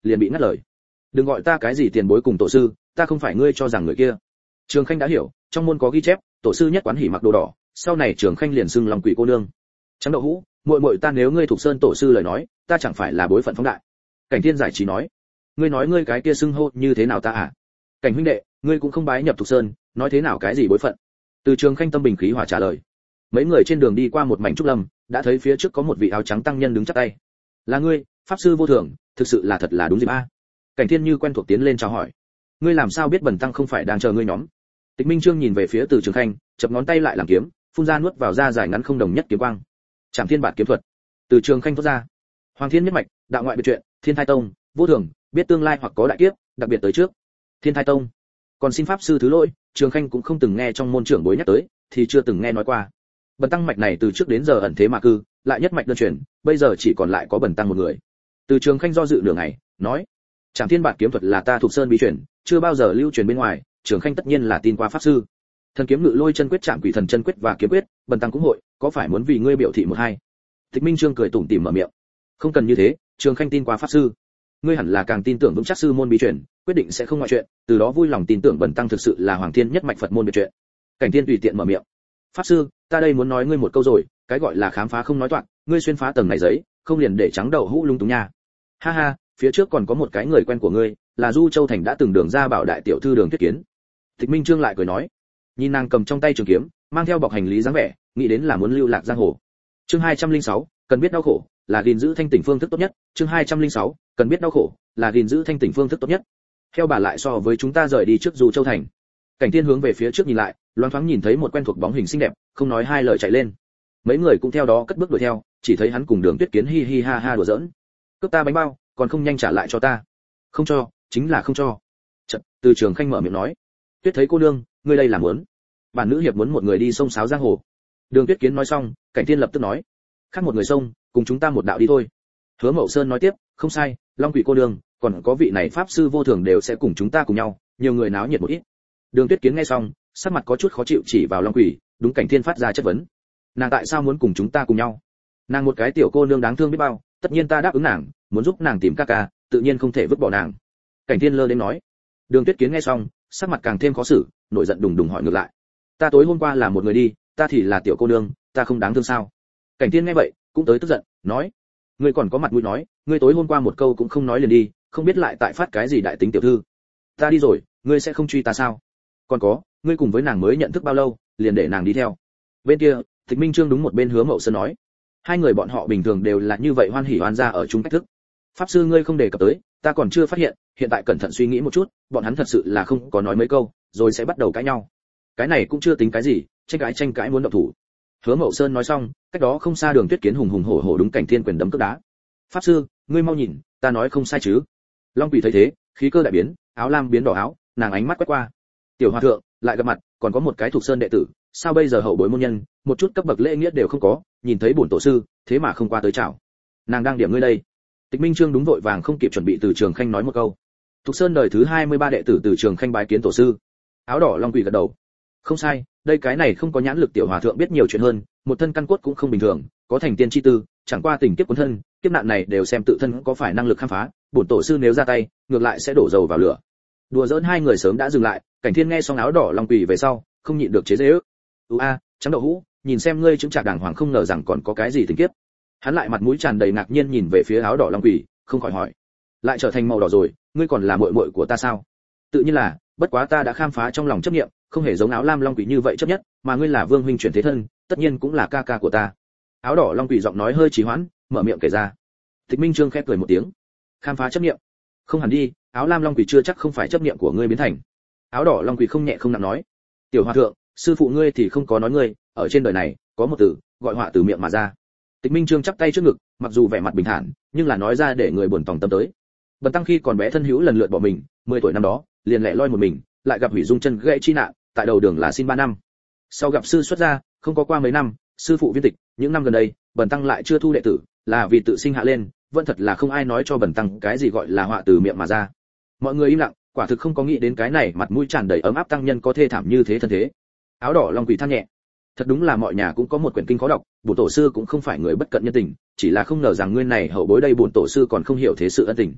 liền bị ngắt lời. Đừng gọi ta cái gì tiền bối cùng tổ sư, ta không phải ngươi cho rằng người kia. Trường Khanh đã hiểu, trong môn có ghi chép, tổ sư nhất quán hỉ mặc đồ đỏ, sau này Trường Khanh liền xưng Long Quỷ cô nương. Trắng đậu hũ, muội muội ta nếu ngươi thuộc sơn tổ sư lời nói, ta chẳng phải là bối phận phóng đại. Cảnh Thiên giải trí nói, ngươi nói ngươi cái kia xưng hô như thế nào ta à? Cảnh huynh đệ, ngươi cũng không bái nhập thuộc sơn, nói thế nào cái gì bối phận? Từ Trường Khanh tâm bình khí hòa trả lời. Mấy người trên đường đi qua một mảnh trúc lâm, đã thấy phía trước có một vị áo trắng tăng nhân đứng chắp tay. Là ngươi, pháp sư vô thường, thực sự là thật là đúng dịp a. Cảnh Thiên như quen thuộc tiến lên chào hỏi. Ngươi làm sao biết bần tăng không phải đang chờ ngươi nhóm? Tịch Minh Trương nhìn về phía Từ Trường Khanh, chập ngón tay lại làm kiếm, phun ra nuốt vào ra dài ngắn không đồng nhất kiếm quang. Trảm Thiên Bạt kiếm thuật. Từ Trường Khanh thốt ra. Hoàng Thiên nhất mạch, đạo ngoại biệt truyện, Thiên Thai Tông, vô thường, biết tương lai hoặc có đại kiếp, đặc biệt tới trước. Thiên Thai Tông. Còn xin pháp sư thứ lỗi, Trường Khanh cũng không từng nghe trong môn trưởng bối nhắc tới, thì chưa từng nghe nói qua. Bần tăng mạch này từ trước đến giờ ẩn thế mà cư, lại nhất mạch đơn truyền, bây giờ chỉ còn lại có bần tăng một người. Từ Trường Khanh do dự nửa ngày, nói: Trảm Thiên Bạt kiếm thuật là ta thuộc sơn bí truyền, chưa bao giờ lưu truyền bên ngoài, Trường Khanh tất nhiên là tin qua pháp sư. Thần kiếm ngự lôi chân quyết, Trảm quỷ thần chân quyết và kiếm quyết, bần tăng cũng hội, có phải muốn vì ngươi biểu thị một hai? Tịch Minh Trương cười tủm tỉm mở miệng. Không cần như thế, Trường Khanh tin qua pháp sư. Ngươi hẳn là càng tin tưởng vững chắc sư môn bí truyền, quyết định sẽ không ngoại chuyện, từ đó vui lòng tin tưởng bần tăng thực sự là Hoàng Thiên nhất mạch Phật môn biệt chuyện. Cảnh Thiên tùy tiện mở miệng. Pháp sư, ta đây muốn nói ngươi một câu rồi, cái gọi là khám phá không nói toạc, ngươi xuyên phá tầng này giấy, không liền để trắng đầu hũ lung túng nha. Ha ha, phía trước còn có một cái người quen của ngươi, là Du Châu thành đã từng đường ra bảo đại tiểu thư Đường Tuyết Kiến. Tịch Minh Trương lại cười nói, nhìn nàng cầm trong tay trường kiếm, mang theo bọc hành lý dáng vẻ, nghĩ đến là muốn lưu lạc giang hồ. Chương 206, cần biết đau khổ, là gìn giữ thanh tỉnh phương thức tốt nhất. Chương 206, cần biết đau khổ, là gìn giữ thanh tỉnh phương thức tốt nhất. Theo bà lại so với chúng ta rời đi trước Du Châu thành. Cảnh Thiên hướng về phía trước nhìn lại, loáng thoáng nhìn thấy một quen thuộc bóng hình xinh đẹp, không nói hai lời chạy lên. Mấy người cũng theo đó cất bước đuổi theo, chỉ thấy hắn cùng Đường Tuyết Kiến hi hi ha ha đùa giỡn. Cướp ta bánh bao, còn không nhanh trả lại cho ta. Không cho, chính là không cho. Chợt, Từ Trường Khanh mở miệng nói, Tuyết thấy cô nương, ngươi đây là muốn? Bản nữ hiệp muốn một người đi sông sáo giang hồ. Đường Tuyết Kiến nói xong, Cảnh Thiên lập tức nói, khác một người sông, cùng chúng ta một đạo đi thôi. Hứa Mậu Sơn nói tiếp, không sai, Long Quỷ cô nương, còn có vị này pháp sư vô thường đều sẽ cùng chúng ta cùng nhau, nhiều người náo nhiệt một ít. Đường Tuyết Kiến nghe xong, sắc mặt có chút khó chịu chỉ vào Long Quỷ, đúng Cảnh Thiên phát ra chất vấn. Nàng tại sao muốn cùng chúng ta cùng nhau? Nàng một cái tiểu cô nương đáng thương biết bao, tất nhiên ta đáp ứng nàng, muốn giúp nàng tìm ca ca, tự nhiên không thể vứt bỏ nàng. Cảnh Thiên lơ đến nói. Đường Tuyết Kiến nghe xong, sắc mặt càng thêm khó xử, nổi giận đùng đùng hỏi ngược lại. Ta tối hôm qua là một người đi, ta thì là tiểu cô nương, ta không đáng thương sao? Cảnh Thiên nghe vậy, cũng tới tức giận, nói, ngươi còn có mặt mũi nói, ngươi tối hôm qua một câu cũng không nói liền đi, không biết lại tại phát cái gì đại tính tiểu thư. Ta đi rồi, ngươi sẽ không truy ta sao? Còn có, ngươi cùng với nàng mới nhận thức bao lâu, liền để nàng đi theo? Bên kia, Tịch Minh Trương đúng một bên Hứa Mậu Sơn nói, hai người bọn họ bình thường đều là như vậy hoan hỉ hoan ra ở chung cách thức. Pháp sư ngươi không đề cập tới, ta còn chưa phát hiện, hiện tại cẩn thận suy nghĩ một chút, bọn hắn thật sự là không có nói mấy câu, rồi sẽ bắt đầu cãi nhau. Cái này cũng chưa tính cái gì, tranh cãi muốn động thủ. Hứa Mậu Sơn nói xong, cách đó không xa Đường Tuyết Kiến hùng hùng hổ hổ đúng Cảnh Thiên quyền đấm cước đá. Pháp sư, ngươi mau nhìn, ta nói không sai chứ? Long Quỷ thấy thế, khí cơ đại biến, áo lam biến đỏ áo, nàng ánh mắt quét qua. Tiểu hòa thượng, lại gặp mặt, còn có một cái thuộc sơn đệ tử, sao bây giờ hậu bối môn nhân, một chút cấp bậc lễ nghĩa đều không có, nhìn thấy bổn tổ sư, thế mà không qua tới chào. Nàng đang điểm ngươi đây. Tịch Minh Trương đúng vội vàng không kịp chuẩn bị Từ Trường Khanh nói một câu. Thuộc sơn đời thứ 23 đệ tử Từ Trường Khanh bái kiến tổ sư. Áo đỏ Long Quỷ gật đầu. Không sai, đây cái này không có nhãn lực tiểu hòa thượng biết nhiều chuyện hơn, một thân căn cốt cũng không bình thường, có thành tiên chi tư, chẳng qua tình kiếp cuốn thân, kiếp nạn này đều xem tự thân có phải năng lực khám phá, bổn tổ sư nếu ra tay, ngược lại sẽ đổ dầu vào lửa. Đùa giỡn hai người sớm đã dừng lại, Cảnh Thiên nghe xong áo đỏ Long Quỷ về sau, không nhịn được chế giễu. Trắng đậu hũ, nhìn xem ngươi chứng trạc đàng hoàng không ngờ rằng còn có cái gì tình kiếp. Hắn lại mặt mũi tràn đầy ngạc nhiên nhìn về phía áo đỏ Long Quỷ, không khỏi hỏi, lại trở thành màu đỏ rồi, ngươi còn là muội muội của ta sao? Tự nhiên là, bất quá ta đã khám phá trong lòng chấp niệm, không hề giống áo lam Long Quỷ như vậy chấp nhất, mà ngươi là Vương huynh chuyển thế thân, tất nhiên cũng là ca ca của ta. Áo đỏ Long Quỷ giọng nói hơi trì hoãn, mở miệng kể ra. Tịch Minh Trương khẽ cười một tiếng. Khám phá chấp niệm? Không hẳn đi, áo lam Long Quỷ chưa chắc không phải chấp niệm của ngươi biến thành. Áo đỏ Long Quỷ không nhẹ không nặng nói. Tiểu hòa thượng, sư phụ ngươi thì không có nói ngươi, ở trên đời này có một từ gọi họa từ miệng mà ra. Tịch Minh Trương chắp tay trước ngực, mặc dù vẻ mặt bình thản, nhưng là nói ra để người buồn tòng tâm tới. Bần tăng khi còn bé thân hữu lần lượt bỏ mình, 10 tuổi năm đó, liền lẻ loi một mình, lại gặp hủy dung chân gãy chi nạn, tại đầu đường là xin 3 năm. Sau gặp sư xuất gia, không có qua mấy năm, sư phụ viên tịch, những năm gần đây, bần tăng lại chưa thu đệ tử, là vì tự sinh hạ lên, vẫn thật là không ai nói cho bần tăng cái gì gọi là họa từ miệng mà ra. Mọi người im lặng, quả thực không có nghĩ đến cái này, mặt mũi tràn đầy ấm áp tăng nhân có thê thảm như thế thân thế. Áo đỏ Long Quỷ than nhẹ, thật đúng là mọi nhà cũng có một quyển kinh khó đọc, bổn tổ sư cũng không phải người bất cận nhân tình, chỉ là không ngờ rằng ngươi này hậu bối đây bổn tổ sư còn không hiểu thế sự ân tình.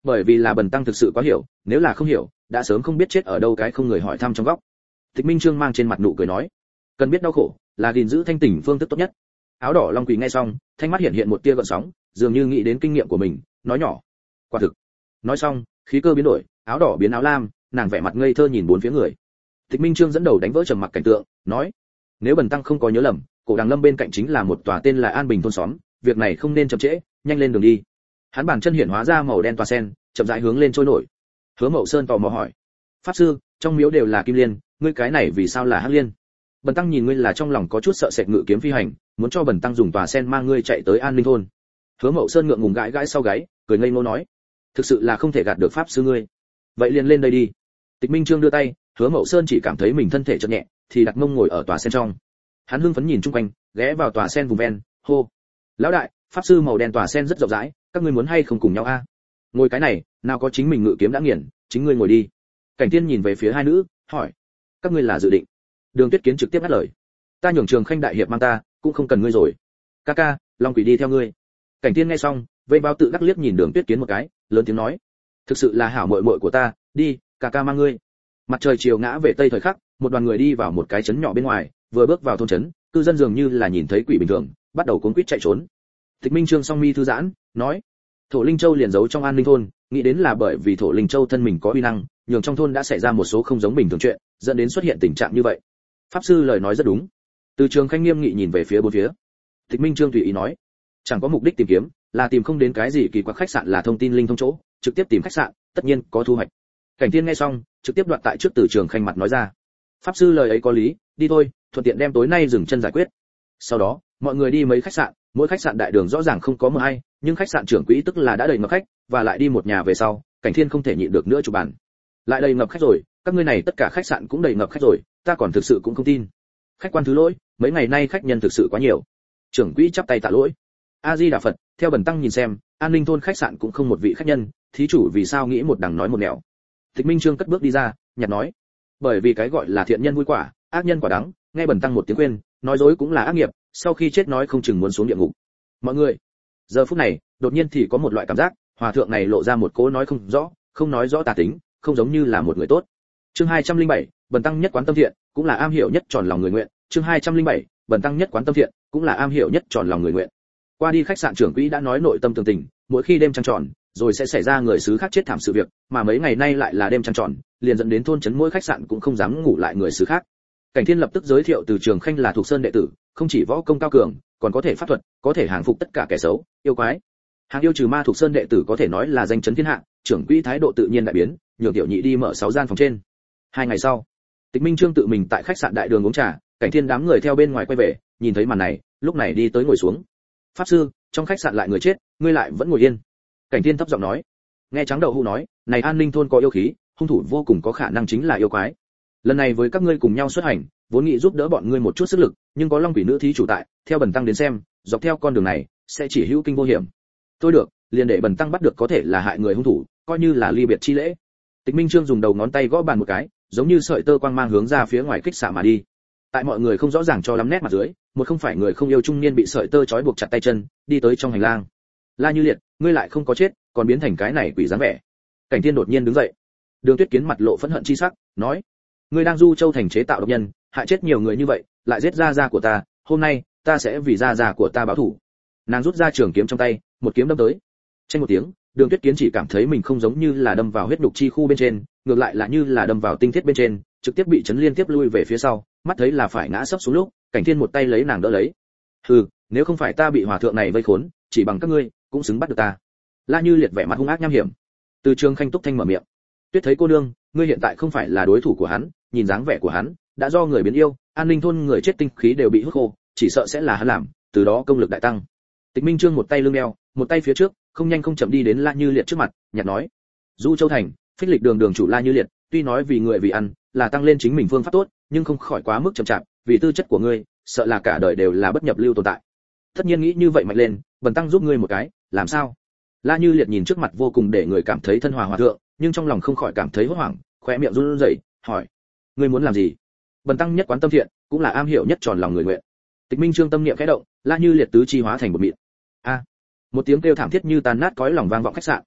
Bởi vì là Bần tăng thực sự quá hiểu, nếu là không hiểu, đã sớm không biết chết ở đâu cái không người hỏi thăm trong góc. Tịch Minh Trương mang trên mặt nụ cười nói, cần biết đau khổ, là gìn giữ thanh tỉnh phương thức tốt nhất. Áo đỏ Long Quỳ nghe xong, thanh mắt hiện hiện một tia gợn sóng, dường như nghĩ đến kinh nghiệm của mình, nói nhỏ, quả thực. Nói xong, khí cơ biến đổi, áo đỏ biến áo lam, nàng vẻ mặt ngây thơ nhìn bốn phía người. Tịch Minh Trương dẫn đầu đánh vỡ trầm mặc cảnh tượng, nói, nếu Bần tăng không có nhớ lầm, cổ Đằng Lâm bên cạnh chính là một tòa tên là An Bình thôn xóm, việc này không nên chậm trễ, nhanh lên đường đi. Hắn bàn chân hiển hóa ra màu đen tòa sen, chậm rãi hướng lên trôi nổi. Hứa Mậu Sơn tò mò hỏi, pháp sư, trong miếu đều là kim liên, ngươi cái này vì sao là hắc liên? Bần tăng nhìn ngươi là trong lòng có chút sợ sệt ngự kiếm phi hành, muốn cho Bần tăng dùng tòa sen mang ngươi chạy tới An Ninh thôn. Hứa Mậu Sơn ngượng ngùng gãi gãi sau gáy, cười ngây ngô nói, thực sự là không thể gạt được pháp sư ngươi. Vậy liền lên đây đi. Tịch Minh Trương đưa tay, Hứa Mậu Sơn chỉ cảm thấy mình thân thể chợt nhẹ, thì đặt mông ngồi ở tòa sen trong. Hắn hưng phấn nhìn chung quanh, ghé vào tòa sen vùng ven, hô, lão đại, pháp sư màu đen tòa sen rất rộng rãi, các ngươi muốn hay không cùng nhau a? Ngồi cái này, nào có chính mình ngự kiếm đã nghiền, chính ngươi ngồi đi. Cảnh Tiên nhìn về phía hai nữ, hỏi, các ngươi là dự định? Đường Tuyết Kiến trực tiếp ngắt lời, ta nhường Trường Khanh đại hiệp mang ta, cũng không cần ngươi rồi. Ca ca, Long Quỷ đi theo ngươi. Cảnh Tiên nghe xong, vây báo tự đắc liếc nhìn Đường Tuyết Kiến một cái, lớn tiếng nói, thực sự là hảo muội muội của ta, đi, ca ca mang ngươi. Mặt trời chiều ngã về tây thời khắc, một đoàn người đi vào một cái trấn nhỏ bên ngoài, vừa bước vào thôn trấn, cư dân dường như là nhìn thấy quỷ bình thường, bắt đầu cuống quýt chạy trốn. Tịch Minh Trương song mi thư giãn, nói, Thổ Linh Châu liền giấu trong An Ninh thôn, nghĩ đến là bởi vì Thổ Linh Châu thân mình có uy năng, nhường trong thôn đã xảy ra một số không giống bình thường chuyện, dẫn đến xuất hiện tình trạng như vậy. Pháp sư lời nói rất đúng. Từ Trường Khanh nghiêm nghị nhìn về phía bốn phía. Tịch Minh Trương tùy ý nói, chẳng có mục đích tìm kiếm, là tìm không đến cái gì kỳ quặc, khách sạn là thông tin linh thông chỗ, trực tiếp tìm khách sạn, tất nhiên có thu hoạch. Cảnh Thiên nghe xong, trực tiếp đoạt tại trước Từ Trường Khanh mặt nói ra, pháp sư lời ấy có lý, đi thôi, thuận tiện đem tối nay dừng chân giải quyết. Sau đó, mọi người đi mấy khách sạn, mỗi khách sạn đại đường rõ ràng không có mờ hay, nhưng khách sạn trưởng quỹ tức là đã đầy ngập khách, và lại đi một nhà về sau, Cảnh Thiên không thể nhịn được nữa chụp bàn. Lại đầy ngập khách rồi, các ngươi này tất cả khách sạn cũng đầy ngập khách rồi, ta còn thực sự cũng không tin. Khách quan thứ lỗi, mấy ngày nay khách nhân thực sự quá nhiều. Trưởng quỹ chắp tay tạ lỗi. A Di Đà Phật, theo Bần tăng nhìn xem, An Ninh thôn khách sạn cũng không một vị khách nhân, thí chủ vì sao nghĩ một đằng nói một nẻo. Tịch Minh Trương cất bước đi ra, nhạt nói, bởi vì cái gọi là thiện nhân vui quả, ác nhân quả đắng, nghe Bần tăng một tiếng khuyên, nói dối cũng là ác nghiệp, sau khi chết nói không chừng muốn xuống địa ngục. Mọi người, giờ phút này, đột nhiên thì có một loại cảm giác, hòa thượng này lộ ra một cố nói không nói rõ tà tính, không giống như là một người tốt. Chương 207, Bần tăng nhất quán tâm thiện, cũng là am hiểu nhất tròn lòng người nguyện. Chương 207, Bần tăng nhất quán tâm thiện, cũng là am hiểu nhất tròn lòng người nguyện. Qua đi khách sạn trưởng quỹ đã nói nội tâm tường tình, mỗi khi đêm trăng tròn, rồi sẽ xảy ra người xứ khác chết thảm sự việc, mà mấy ngày nay lại là đêm trăng tròn, liền dẫn đến thôn trấn mỗi khách sạn cũng không dám ngủ lại người xứ khác. Cảnh Thiên lập tức giới thiệu Từ Trường Khanh là thuộc sơn đệ tử, không chỉ võ công cao cường, còn có thể pháp thuật, có thể hàng phục tất cả kẻ xấu, yêu quái. Hàng yêu trừ ma thuộc sơn đệ tử có thể nói là danh chấn thiên hạ, trưởng quỹ thái độ tự nhiên đại biến, nhường tiểu nhị đi mở 6 gian phòng trên. 2 ngày sau, Tịch Minh Trương tự mình tại khách sạn đại đường uống trà, Cảnh Thiên đám người theo bên ngoài quay về, nhìn thấy màn này, lúc này đi tới ngồi xuống. Pháp sư, trong khách sạn lại người chết, ngươi lại vẫn ngồi yên. Cảnh Thiên thấp giọng nói. Nghe Trắng Đậu Hũ nói, này An Ninh thôn có yêu khí, hung thủ vô cùng có khả năng chính là yêu quái. Lần này với các ngươi cùng nhau xuất hành, vốn nghĩ giúp đỡ bọn ngươi một chút sức lực, nhưng có Long Quỷ nữ thí chủ tại, theo Bần tăng đến xem, dọc theo con đường này sẽ chỉ hữu kinh vô hiểm. Thôi được, liền để Bần tăng bắt được có thể là hại người hung thủ, coi như là ly biệt chi lễ. Tịch Minh Trương dùng đầu ngón tay gõ bàn một cái, giống như sợi tơ quang mang hướng ra phía ngoài kích xạ mà đi. Tại mọi người không rõ ràng cho lắm nét mặt dưới, một không phải người không yêu trung niên bị sợi tơ trói buộc chặt tay chân, đi tới trong hành lang. La Như Liệt, ngươi lại không có chết, còn biến thành cái này quỷ dáng vẻ. Cảnh Thiên đột nhiên đứng dậy. Đường Tuyết Kiến mặt lộ phẫn hận chi sắc, nói: ngươi đang Du Châu thành chế tạo độc nhân, hại chết nhiều người như vậy, lại giết gia gia của ta, hôm nay ta sẽ vì gia gia của ta báo thù. Nàng rút ra trường kiếm trong tay, một kiếm đâm tới. Trên một tiếng, Đường Tuyết Kiến chỉ cảm thấy mình không giống như là đâm vào huyết nhục chi khu bên trên, ngược lại là như là đâm vào tinh thiết bên trên, trực tiếp bị chấn liên tiếp lui về phía sau, mắt thấy là phải ngã sấp xuống lúc, Cảnh Thiên một tay lấy nàng đỡ lấy. Hừ, nếu không phải ta bị hòa thượng này vây khốn, chỉ bằng các ngươi cũng xứng bắt được ta. La Như Liệt vẻ mặt hung ác nham hiểm. Từ Trường Khanh túc thanh mở miệng. Tuyết thấy cô nương, ngươi hiện tại không phải là đối thủ của hắn, nhìn dáng vẻ của hắn, đã do người biến yêu, An Ninh thôn người chết tinh khí đều bị hút khô, chỉ sợ sẽ là hắn làm, từ đó công lực đại tăng. Tịch Minh Trương một tay lưng đeo, một tay phía trước, không nhanh không chậm đi đến La Như Liệt trước mặt, nhạt nói: Du Châu thành, phích lịch đường đường chủ La Như Liệt, tuy nói vì người vì ăn, là tăng lên chính mình phương pháp tốt, nhưng không khỏi quá mức chậm chạp, vì tư chất của ngươi, sợ là cả đời đều là bất nhập lưu tồn tại. Tất nhiên nghĩ như vậy mạnh lên, bần tăng giúp ngươi một cái, làm sao? La Như Liệt nhìn trước mặt vô cùng để người cảm thấy thân hòa hòa thượng, nhưng trong lòng không khỏi cảm thấy hốt hoảng, khóe miệng run rẩy, hỏi: ngươi muốn làm gì? Bần tăng nhất quán tâm thiện, cũng là am hiểu nhất tròn lòng người nguyện. Tịch Minh Trương tâm niệm khẽ động, La Như Liệt tứ chi hóa thành một mịn. A! Một tiếng kêu thảm thiết như tan nát cõi lòng vang vọng khách sạn.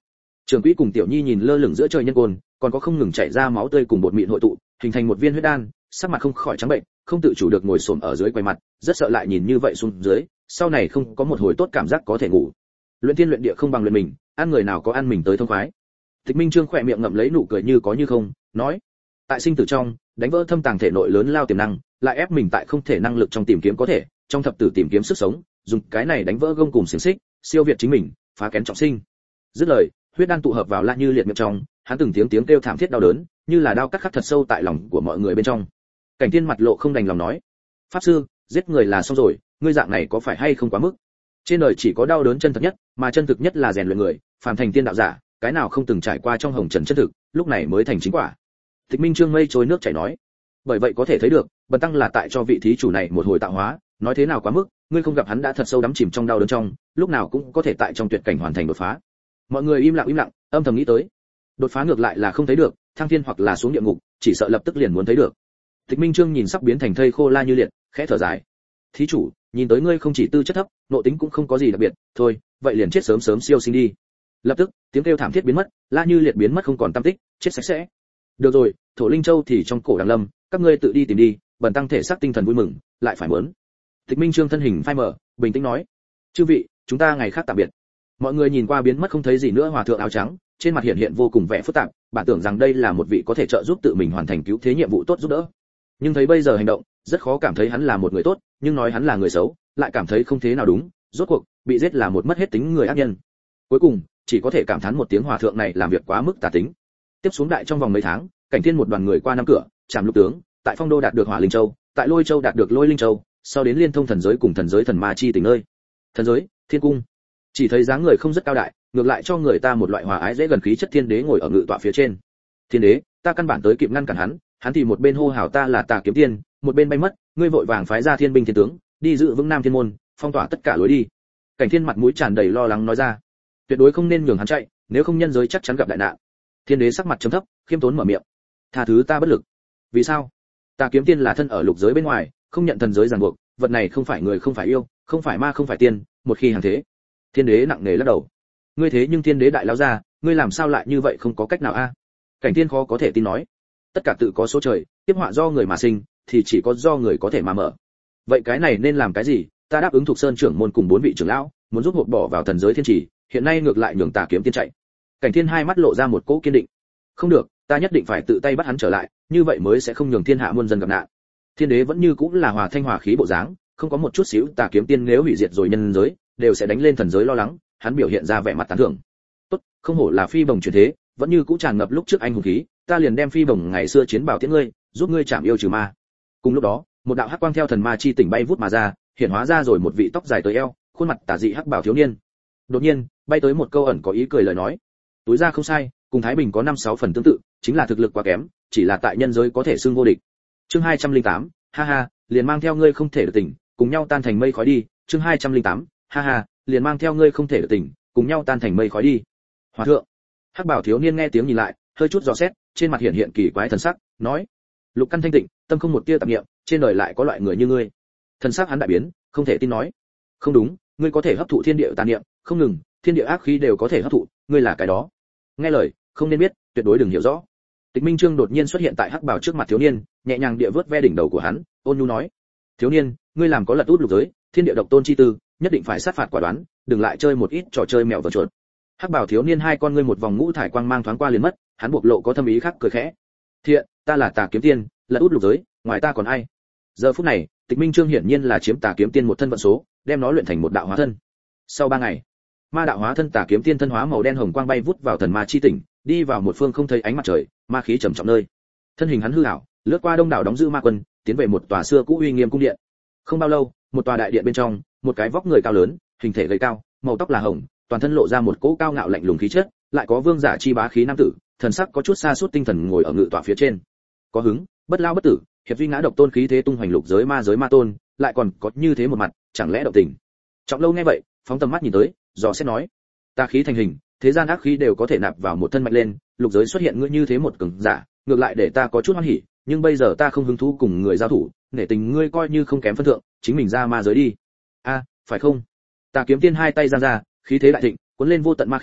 Trường Quỹ cùng Tiểu Nhi nhìn lơ lửng giữa trời nhân côn, còn có không ngừng chảy ra máu tươi cùng bột mịn hội tụ, hình thành một viên huyết đan, sắc mặt không khỏi trắng bệnh, không tự chủ được ngồi xổm ở dưới quay mặt, rất sợ lại nhìn như vậy xuống dưới, sau này không có một hồi tốt cảm giác có thể ngủ. Luyện thiên luyện địa không bằng luyện mình, ăn người nào có ăn mình tới thông khoái. Tịch Minh Trương khỏe miệng ngậm lấy nụ cười như có như không, nói: tại sinh tử trong, đánh vỡ thâm tàng thể nội lớn lao tiềm năng, lại ép mình tại không thể năng lực trong tìm kiếm có thể, trong thập tử tìm kiếm sức sống, dùng cái này đánh vỡ gông cùng xiềng xích, siêu việt chính mình, phá kén trọng sinh. Dứt lời, huyết đan tụ hợp vào La Như Liệt miệng trong, hắn từng tiếng kêu thảm thiết đau đớn, như là đao cắt khắc thật sâu tại lòng của mọi người bên trong. Cảnh Thiên mặt lộ không đành lòng nói: pháp sư, giết người là xong rồi, ngươi dạng này có phải hay không quá mức? Trên đời chỉ có đau đớn chân thật nhất, mà chân thực nhất là rèn luyện người, phàm thành tiên đạo giả, cái nào không từng trải qua trong hồng trần chân thực, lúc này mới thành chính quả. Tịch Minh Trương mây trôi nước chảy nói: bởi vậy có thể thấy được, bần tăng là tại cho vị thí chủ này một hồi tạo hóa, nói thế nào quá mức, ngươi không gặp hắn đã thật sâu đắm chìm trong đau đớn trong, lúc nào cũng có thể tại trong tuyệt cảnh hoàn thành đột phá. Mọi người im lặng, âm thầm nghĩ tới. Đột phá ngược lại là không thấy được, thăng thiên hoặc là xuống địa ngục, chỉ sợ lập tức liền muốn thấy được. Tịch Minh Trương nhìn sắp biến thành thây khô La Như Liệt, khẽ thở dài: thí chủ, nhìn tới ngươi không chỉ tư chất thấp, nội tính cũng không có gì đặc biệt, thôi, vậy liền chết sớm siêu sinh đi. Lập tức, tiếng kêu thảm thiết biến mất, La Như Liệt biến mất không còn tăm tích, chết sạch sẽ. Được rồi, Thổ Linh Châu thì trong cổ Đằng Lâm, các ngươi tự đi tìm đi, bần tăng thể xác tinh thần vui mừng, lại phải muốn. Tịch Minh Trương thân hình phai mờ, bình tĩnh nói: chư vị, chúng ta ngày khác tạm biệt. Mọi người nhìn qua biến mất không thấy gì nữa hòa thượng áo trắng, trên mặt hiện vô cùng vẻ phức tạp, bản tưởng rằng đây là một vị có thể trợ giúp tự mình hoàn thành cứu thế nhiệm vụ tốt giúp đỡ. Nhưng thấy bây giờ hành động, rất khó cảm thấy hắn là một người tốt, nhưng nói hắn là người xấu, lại cảm thấy không thế nào đúng, rốt cuộc, bị giết là một mất hết tính người ác nhân. Cuối cùng, chỉ có thể cảm thán một tiếng hòa thượng này làm việc quá mức tà tính. Tiếp xuống đại trong vòng mấy tháng, Cảnh Thiên một đoàn người qua năm cửa, chạm lục tướng, tại Phong Đô đạt được Hỏa Linh Châu, tại Lôi Châu đạt được Lôi Linh Châu, sau đến liên thông thần giới cùng thần giới thần ma chi tỉnh nơi. Thần giới, Thiên cung. Chỉ thấy dáng người không rất cao đại, ngược lại cho người ta một loại hòa ái dễ gần khí chất thiên đế ngồi ở ngự tọa phía trên. Thiên đế, ta căn bản tới kịp ngăn cản hắn, hắn thì một bên hô hào ta là Tà Kiếm Tiên, một bên bay mất, ngươi vội vàng phái ra thiên binh thiên tướng, đi giữ vững Nam Thiên môn, phong tỏa tất cả lối đi. Cảnh Thiên mặt mũi tràn đầy lo lắng nói ra, tuyệt đối không nên nhường hắn chạy, nếu không nhân giới chắc chắn gặp đại nạn. Thiên đế sắc mặt trầm thấp, khiêm tốn mở miệng, tha thứ ta bất lực. Vì sao? Tà Kiếm Tiên là thân ở lục giới bên ngoài, không nhận thần giới ràng buộc, vật này không phải người không phải yêu, không phải ma không phải tiên, một khi hàng thế. Thiên đế nặng nề lắc đầu, ngươi thế nhưng Thiên đế đại lão gia, ngươi làm sao lại như vậy không có cách nào a? Cảnh Thiên khó có thể tin nói, tất cả tự có số trời, tiếp họa do người mà sinh, thì chỉ có do người có thể mà mở. Vậy cái này nên làm cái gì? Ta đáp ứng thuộc sơn trưởng môn cùng 4 vị trưởng lão, muốn giúp hộp bỏ vào thần giới thiên trì, hiện nay ngược lại nhường Tà Kiếm Tiên chạy. Cảnh Thiên hai mắt lộ ra một cỗ kiên định. Không được, ta nhất định phải tự tay bắt hắn trở lại, như vậy mới sẽ không nhường thiên hạ muôn dân gặp nạn. Thiên đế vẫn như cũng là hòa thanh hòa khí bộ dáng, không có một chút xíu Tà Kiếm Tiên nếu hủy diệt rồi nhân giới, đều sẽ đánh lên thần giới lo lắng, hắn biểu hiện ra vẻ mặt tán thưởng. Tốt, không hổ là phi bồng chuyển thế, vẫn như cũ tràn ngập lúc trước anh hùng khí, ta liền đem phi bồng ngày xưa chiến bảo tiễn ngươi, giúp ngươi chạm yêu trừ ma. Cùng lúc đó, một đạo hắc quang theo thần ma chi tỉnh bay vút mà ra, hiện hóa ra rồi một vị tóc dài tới eo, khuôn mặt tà dị hắc bảo thiếu niên. Đột nhiên, bay tới một câu ẩn có ý cười lời nói. Túi ra không sai, cùng Thái Bình có 5-6 phần tương tự, chính là thực lực quá kém, chỉ là tại nhân giới có thể xưng vô địch. Chương 208, ha ha, liền mang theo ngươi không thể được tỉnh, cùng nhau tan thành mây khói đi. Chương 208, ha ha, liền mang theo ngươi không thể được tỉnh, cùng nhau tan thành mây khói đi. Hòa thượng. Hắc bảo thiếu niên nghe tiếng nhìn lại, hơi chút dò xét, trên mặt hiện kỳ quái thần sắc, nói: lục căn thanh tịnh, tâm không một tia tạp niệm, trên đời lại có loại người như ngươi. Thần sắc hắn đại biến, không thể tin nói: không đúng, ngươi có thể hấp thụ thiên địa tà niệm, không ngừng, thiên địa ác khí đều có thể hấp thụ, ngươi là cái đó. Nghe lời, không nên biết, tuyệt đối đừng hiểu rõ. Tịch Minh Trương đột nhiên xuất hiện tại hắc bảo trước mặt thiếu niên, nhẹ nhàng địa vớt ve đỉnh đầu của hắn, ôn nhu nói: thiếu niên, ngươi làm có lật út lục giới, thiên địa độc tôn chi tư, nhất định phải sát phạt quả đoán, đừng lại chơi một ít trò chơi mèo vờn chuột. Hắc bảo thiếu niên hai con ngươi một vòng ngũ thải quang mang thoáng qua liền mất, hắn bộc lộ có thâm ý khác cười khẽ: thiện, ta là Tà Kiếm Tiên, lật út lục giới, ngoài ta còn ai? Giờ phút này, Tịch Minh Trương hiển nhiên là chiếm Tà Kiếm Tiên một thân vận số, đem nó luyện thành một đạo hóa thân. Sau 3 ngày, ma đạo hóa thân Tà Kiếm Tiên thân hóa màu đen hồng quang bay vút vào thần ma chi tỉnh, đi vào một phương không thấy ánh mặt trời, ma khí trầm trọng nơi. Thân hình hắn hư ảo, lướt qua đông đảo đóng giữ ma quân, tiến về một tòa xưa cũ uy nghiêm cung điện. Không bao lâu, một tòa đại điện bên trong, một cái vóc người cao lớn, hình thể gầy cao, màu tóc là hồng, toàn thân lộ ra một cỗ cao ngạo lạnh lùng khí chất, lại có vương giả chi bá khí nam tử, thần sắc có chút sa sút tinh thần ngồi ở ngự tọa phía trên. Có hứng, bất lao bất tử, hiệp duy ngã độc tôn khí thế tung hoành lục giới ma tôn, lại còn có như thế một mặt, chẳng lẽ động tình. Trọng Lâu nghe vậy, phóng tầm mắt nhìn tới, dò xét nói: ta khí thành hình, thế gian ác khí đều có thể nạp vào một thân mạnh lên, lục giới xuất hiện ngươi như thế một cường giả, ngược lại để ta có chút hoan hỉ, nhưng bây giờ ta không hứng thú cùng người giao thủ, nể tình ngươi coi như không kém phân thượng, chính mình ra ma giới đi. A, phải không? Tà Kiếm Tiên hai tay giang ra, khí thế đại thịnh, cuốn lên vô tận ma khí,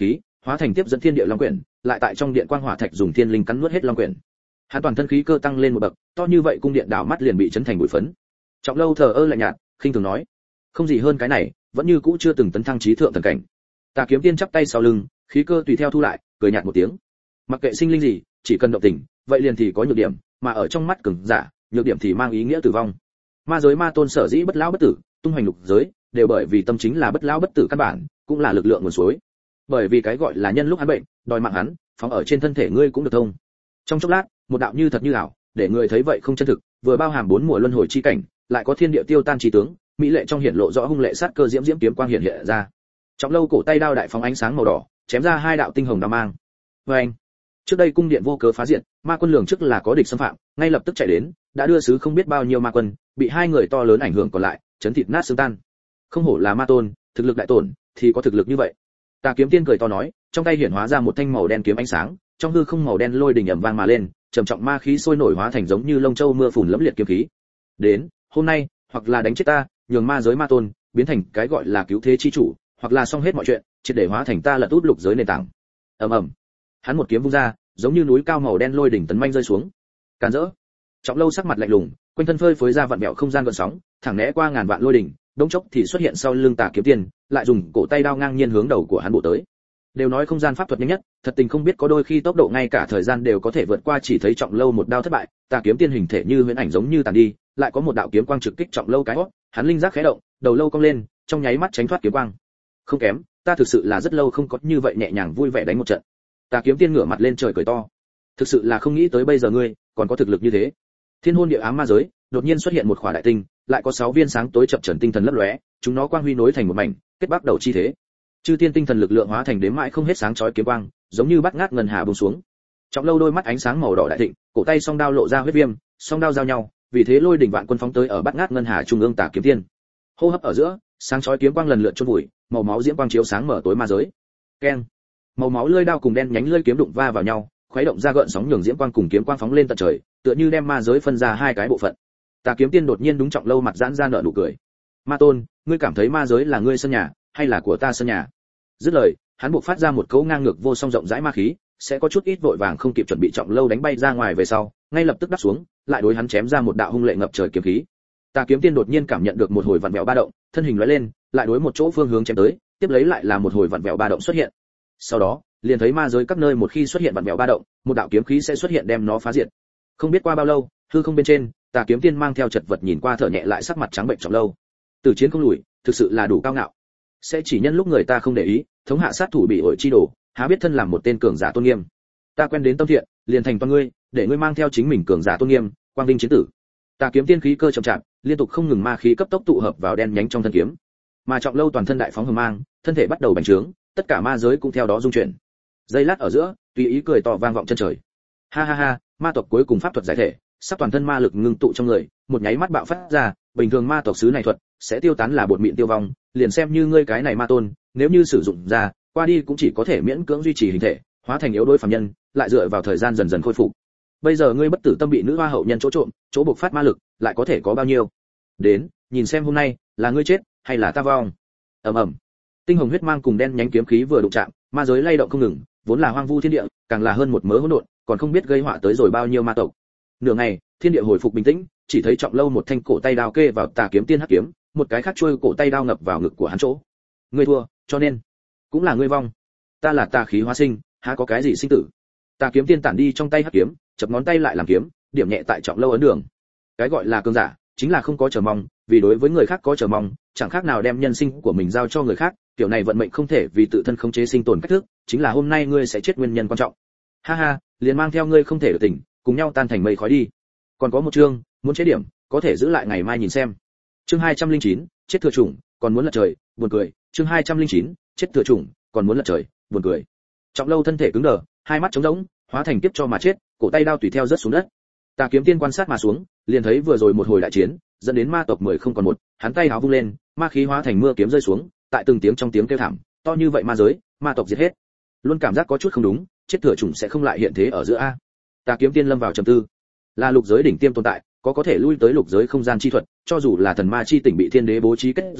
hóa thành tiếp dẫn thiên địa long quyển, lại tại trong điện quang hỏa thạch dùng thiên linh cắn nuốt hết long quyển. Hắn toàn thân khí cơ tăng lên một bậc, to như vậy cung điện đảo mắt liền bị chấn thành bụi phấn. Trọng Lâu thờ ơ lạnh nhạt, khinh thường nói, không gì hơn cái này, vẫn như cũ chưa từng tấn thăng chí thượng thần cảnh. Tà Kiếm Tiên chắp tay sau lưng, khí cơ tùy theo thu lại, cười nhạt một tiếng. Mặc kệ sinh linh gì, chỉ cần động tình, vậy liền thì có nhược điểm, mà ở trong mắt cường giả, nhược điểm thì mang ý nghĩa tử vong. Ma giới ma tôn sở dĩ bất lão bất tử, tung hoành lục giới, đều bởi vì tâm chính là bất lão bất tử căn bản, cũng là lực lượng nguồn suối. Bởi vì cái gọi là nhân lúc hắn bệnh, đòi mạng hắn, phóng ở trên thân thể ngươi cũng được thông. Trong chốc lát, một đạo như thật như ảo, để người thấy vậy không chân thực, vừa bao hàm 4 mùa luân hồi chi cảnh, lại có thiên địa tiêu tan chi tướng, mỹ lệ trong hiển lộ rõ hung lệ sát cơ diễm diễm kiếm quang hiện hiện ra. Trọng Lâu cổ tay đao đại phóng ánh sáng màu đỏ, chém ra 2 đạo tinh hồng đao mang. Oeng! Trước đây cung điện vô cớ phá diện, ma quân lường trước là có địch xâm phạm, ngay lập tức chạy đến, đã đưa sứ không biết bao nhiêu ma quân, bị 2 người to lớn ảnh hưởng còn lại, chấn thịt nát xương tan. Không hổ là ma tôn, thực lực đại tổn, thì có thực lực như vậy. Tà Kiếm Tiên cười to nói, trong tay hiển hóa ra một thanh màu đen kiếm ánh sáng, trong hư không màu đen lôi đình ầm vang mà lên, trầm trọng ma khí sôi nổi hóa thành giống như lông châu mưa phùn lẫm liệt kiếm khí. Đến, hôm nay, hoặc là đánh chết ta, nhường ma giới ma tôn biến thành cái gọi là cứu thế chi chủ, hoặc là xong hết mọi chuyện, triệt để hóa thành ta lật út lục giới nền tảng. Ầm ầm. Hắn một kiếm vung ra, giống như núi cao màu đen lôi đỉnh tấn manh rơi xuống. Càn rỡ. Trọng Lâu sắc mặt lạnh lùng, quanh thân phơi phới ra vạn mèo không gian gợn sóng, thẳng né qua ngàn vạn lôi đỉnh, đống chốc thì xuất hiện sau lưng Tà Kiếm Tiên, lại dùng cổ tay đao ngang nhiên hướng đầu của hắn bổ tới. Đều nói không gian pháp thuật nhanh nhất, thật tình không biết có đôi khi tốc độ ngay cả thời gian đều có thể vượt qua, chỉ thấy Trọng Lâu một đao thất bại, Tà Kiếm Tiên hình thể như huyễn ảnh giống như tàn đi, lại có một đạo kiếm quang trực kích Trọng Lâu cái hốc, hắn linh giác khẽ động, đầu lâu cong lên, trong nháy mắt tránh thoát kiếm quang. Không kém, ta thực sự là rất lâu không có như vậy nhẹ nhàng vui vẻ đánh một trận. Tà Kiếm Tiên ngửa mặt lên trời cười to, thực sự là không nghĩ tới bây giờ ngươi còn có thực lực như thế. Thiên hôn địa ám ma giới, đột nhiên xuất hiện một khỏa đại tinh, lại có 6 viên sáng tối chập chờn tinh thần lấp lóe, chúng nó quang huy nối thành một mảnh, kết bắt đầu chi thế. Chư thiên tinh thần lực lượng hóa thành đếm mãi không hết sáng chói kiếm quang, giống như bắt ngát ngân hà buông xuống. Trọng Lâu đôi mắt ánh sáng màu đỏ đại thịnh, cổ tay song đao lộ ra huyết viêm, song đao giao nhau, vì thế lôi đỉnh vạn quân phóng tới ở bắt ngát ngân hà trung ương Tà Kiếm Tiên. Hô hấp ở giữa, sáng chói kiếm quang lần lượt chôn vùi, màu máu diễm quang chiếu sáng mở tối ma giới. Keng! Màu máu lưỡi đao cùng đen nhánh lưỡi kiếm đụng va vào nhau, khuấy động ra gợn sóng nhường diễm quang cùng kiếm quang phóng lên tận trời, tựa như đem ma giới phân ra 2 cái bộ phận. Tà Kiếm Tiên đột nhiên đúng Trọng Lâu mặt giãn ra nở nụ cười. Ma tôn, ngươi cảm thấy ma giới là ngươi sân nhà, hay là của ta sân nhà? Dứt lời, hắn buộc phát ra một cấu ngang ngược vô song rộng rãi ma khí, sẽ có chút ít vội vàng không kịp chuẩn bị Trọng Lâu đánh bay ra ngoài về sau, ngay lập tức đáp xuống, lại đối hắn chém ra một đạo hung lệ ngập trời kiếm khí. Tà Kiếm Tiên đột nhiên cảm nhận được một hồi vặn vẹo ba động, thân hình lóe lên, lại đối một chỗ phương hướng chém tới, tiếp lấy lại là một hồi vặn vẹo ba động xuất hiện. Sau đó, liền thấy ma giới các nơi một khi xuất hiện vặn vẹo ba động, một đạo kiếm khí sẽ xuất hiện đem nó phá diệt. Không biết qua bao lâu, hư không bên trên, Tà Kiếm Tiên mang theo chật vật nhìn qua thở nhẹ lại sắc mặt trắng bệnh Trọng Lâu. Từ chiến không lùi, thực sự là đủ cao ngạo. Sẽ chỉ nhân lúc người ta không để ý, thống hạ sát thủ bị ổi chi đổ, há biết thân làm một tên cường giả tôn nghiêm. Ta quen đến tâm thiện, liền thành toàn ngươi, để ngươi mang theo chính mình cường giả tôn nghiêm, quang vinh chiến tử. Tà Kiếm Tiên khí cơ chậm chạp, liên tục không ngừng ma khí cấp tốc tụ hợp vào đen nhánh trong thân kiếm. Mà Trọng Lâu toàn thân đại phóng hừng mang, thân thể bắt đầu bành trướng, tất cả ma giới cũng theo đó rung chuyển. Giây lát ở giữa, tùy ý cười to vang vọng chân trời. Ha ha ha, ma tộc cuối cùng pháp thuật giải thể, sắp toàn thân ma lực ngưng tụ trong người, một nháy mắt bạo phát ra, bình thường ma tộc xứ này thuật sẽ tiêu tán là bột mịn tiêu vong, liền xem như ngươi cái này ma tôn, nếu như sử dụng ra, qua đi cũng chỉ có thể miễn cưỡng duy trì hình thể, hóa thành yếu đuối phàm nhân, lại dựa vào thời gian dần dần khôi phục. Bây giờ ngươi bất tử tâm bị nữ hoa hậu nhân chỗ trộm, chỗ bộc phát ma lực, lại có thể có bao nhiêu? Đến, nhìn xem hôm nay, là ngươi chết, hay là ta vong? Ầm ầm. Tinh hồng huyết mang cùng đen nhánh kiếm khí vừa đụng chạm, ma giới lay động không ngừng, vốn là hoang vu thiên địa, càng là hơn một mớ hỗn độn, còn không biết gây họa tới rồi bao nhiêu ma tộc. Nửa ngày, thiên địa hồi phục bình tĩnh, chỉ thấy Trọng Lâu một thanh cổ tay đao kê vào Tà Kiếm Tiên hắc kiếm, một cái khác chuôi cổ tay đao ngập vào ngực của hắn chỗ. Ngươi thua, cho nên cũng là ngươi vong. Ta là tà khí hóa sinh, há có cái gì sinh tử. Tà Kiếm Tiên tản đi trong tay hắc kiếm, chập ngón tay lại làm kiếm, điểm nhẹ tại Trọng Lâu ấn đường. Cái gọi là cường giả, chính là không có chờ mong, vì đối với người khác có chờ mong, chẳng khác nào đem nhân sinh của mình giao cho người khác, kiểu này vận mệnh không thể vì tự thân khống chế sinh tồn cách thức, chính là hôm nay ngươi sẽ chết nguyên nhân quan trọng. Ha ha, liền mang theo ngươi không thể được tỉnh, cùng nhau tan thành mây khói đi. Còn có một chương, muốn chế điểm, có thể giữ lại ngày mai nhìn xem. Chương 209, chết thừa chủng, còn muốn lật trời, buồn cười. Chương 209, chết thừa chủng, còn muốn lật trời, buồn cười. Trọng Lâu thân thể cứng đờ, hai mắt trống rỗng, hóa thành tiếp cho mà chết, cổ tay đao tùy theo rớt xuống đất. Tà Kiếm Tiên quan sát mà xuống, liền thấy vừa rồi một hồi đại chiến, dẫn đến ma tộc 10 không còn một, hắn tay áo vung lên, ma khí hóa thành mưa kiếm rơi xuống, tại từng tiếng trong tiếng kêu thảm, to như vậy ma giới, ma tộc diệt hết. Luôn cảm giác có chút không đúng, chết thừa chủng sẽ không lại hiện thế ở giữa a. Tà Kiếm Tiên lâm vào trầm tư. Là lục giới đỉnh tiêm tồn tại, có thể lui tới lục giới không gian chi thuật, cho dù là thần ma chi tỉnh bị thiên đế bố trí kết giới,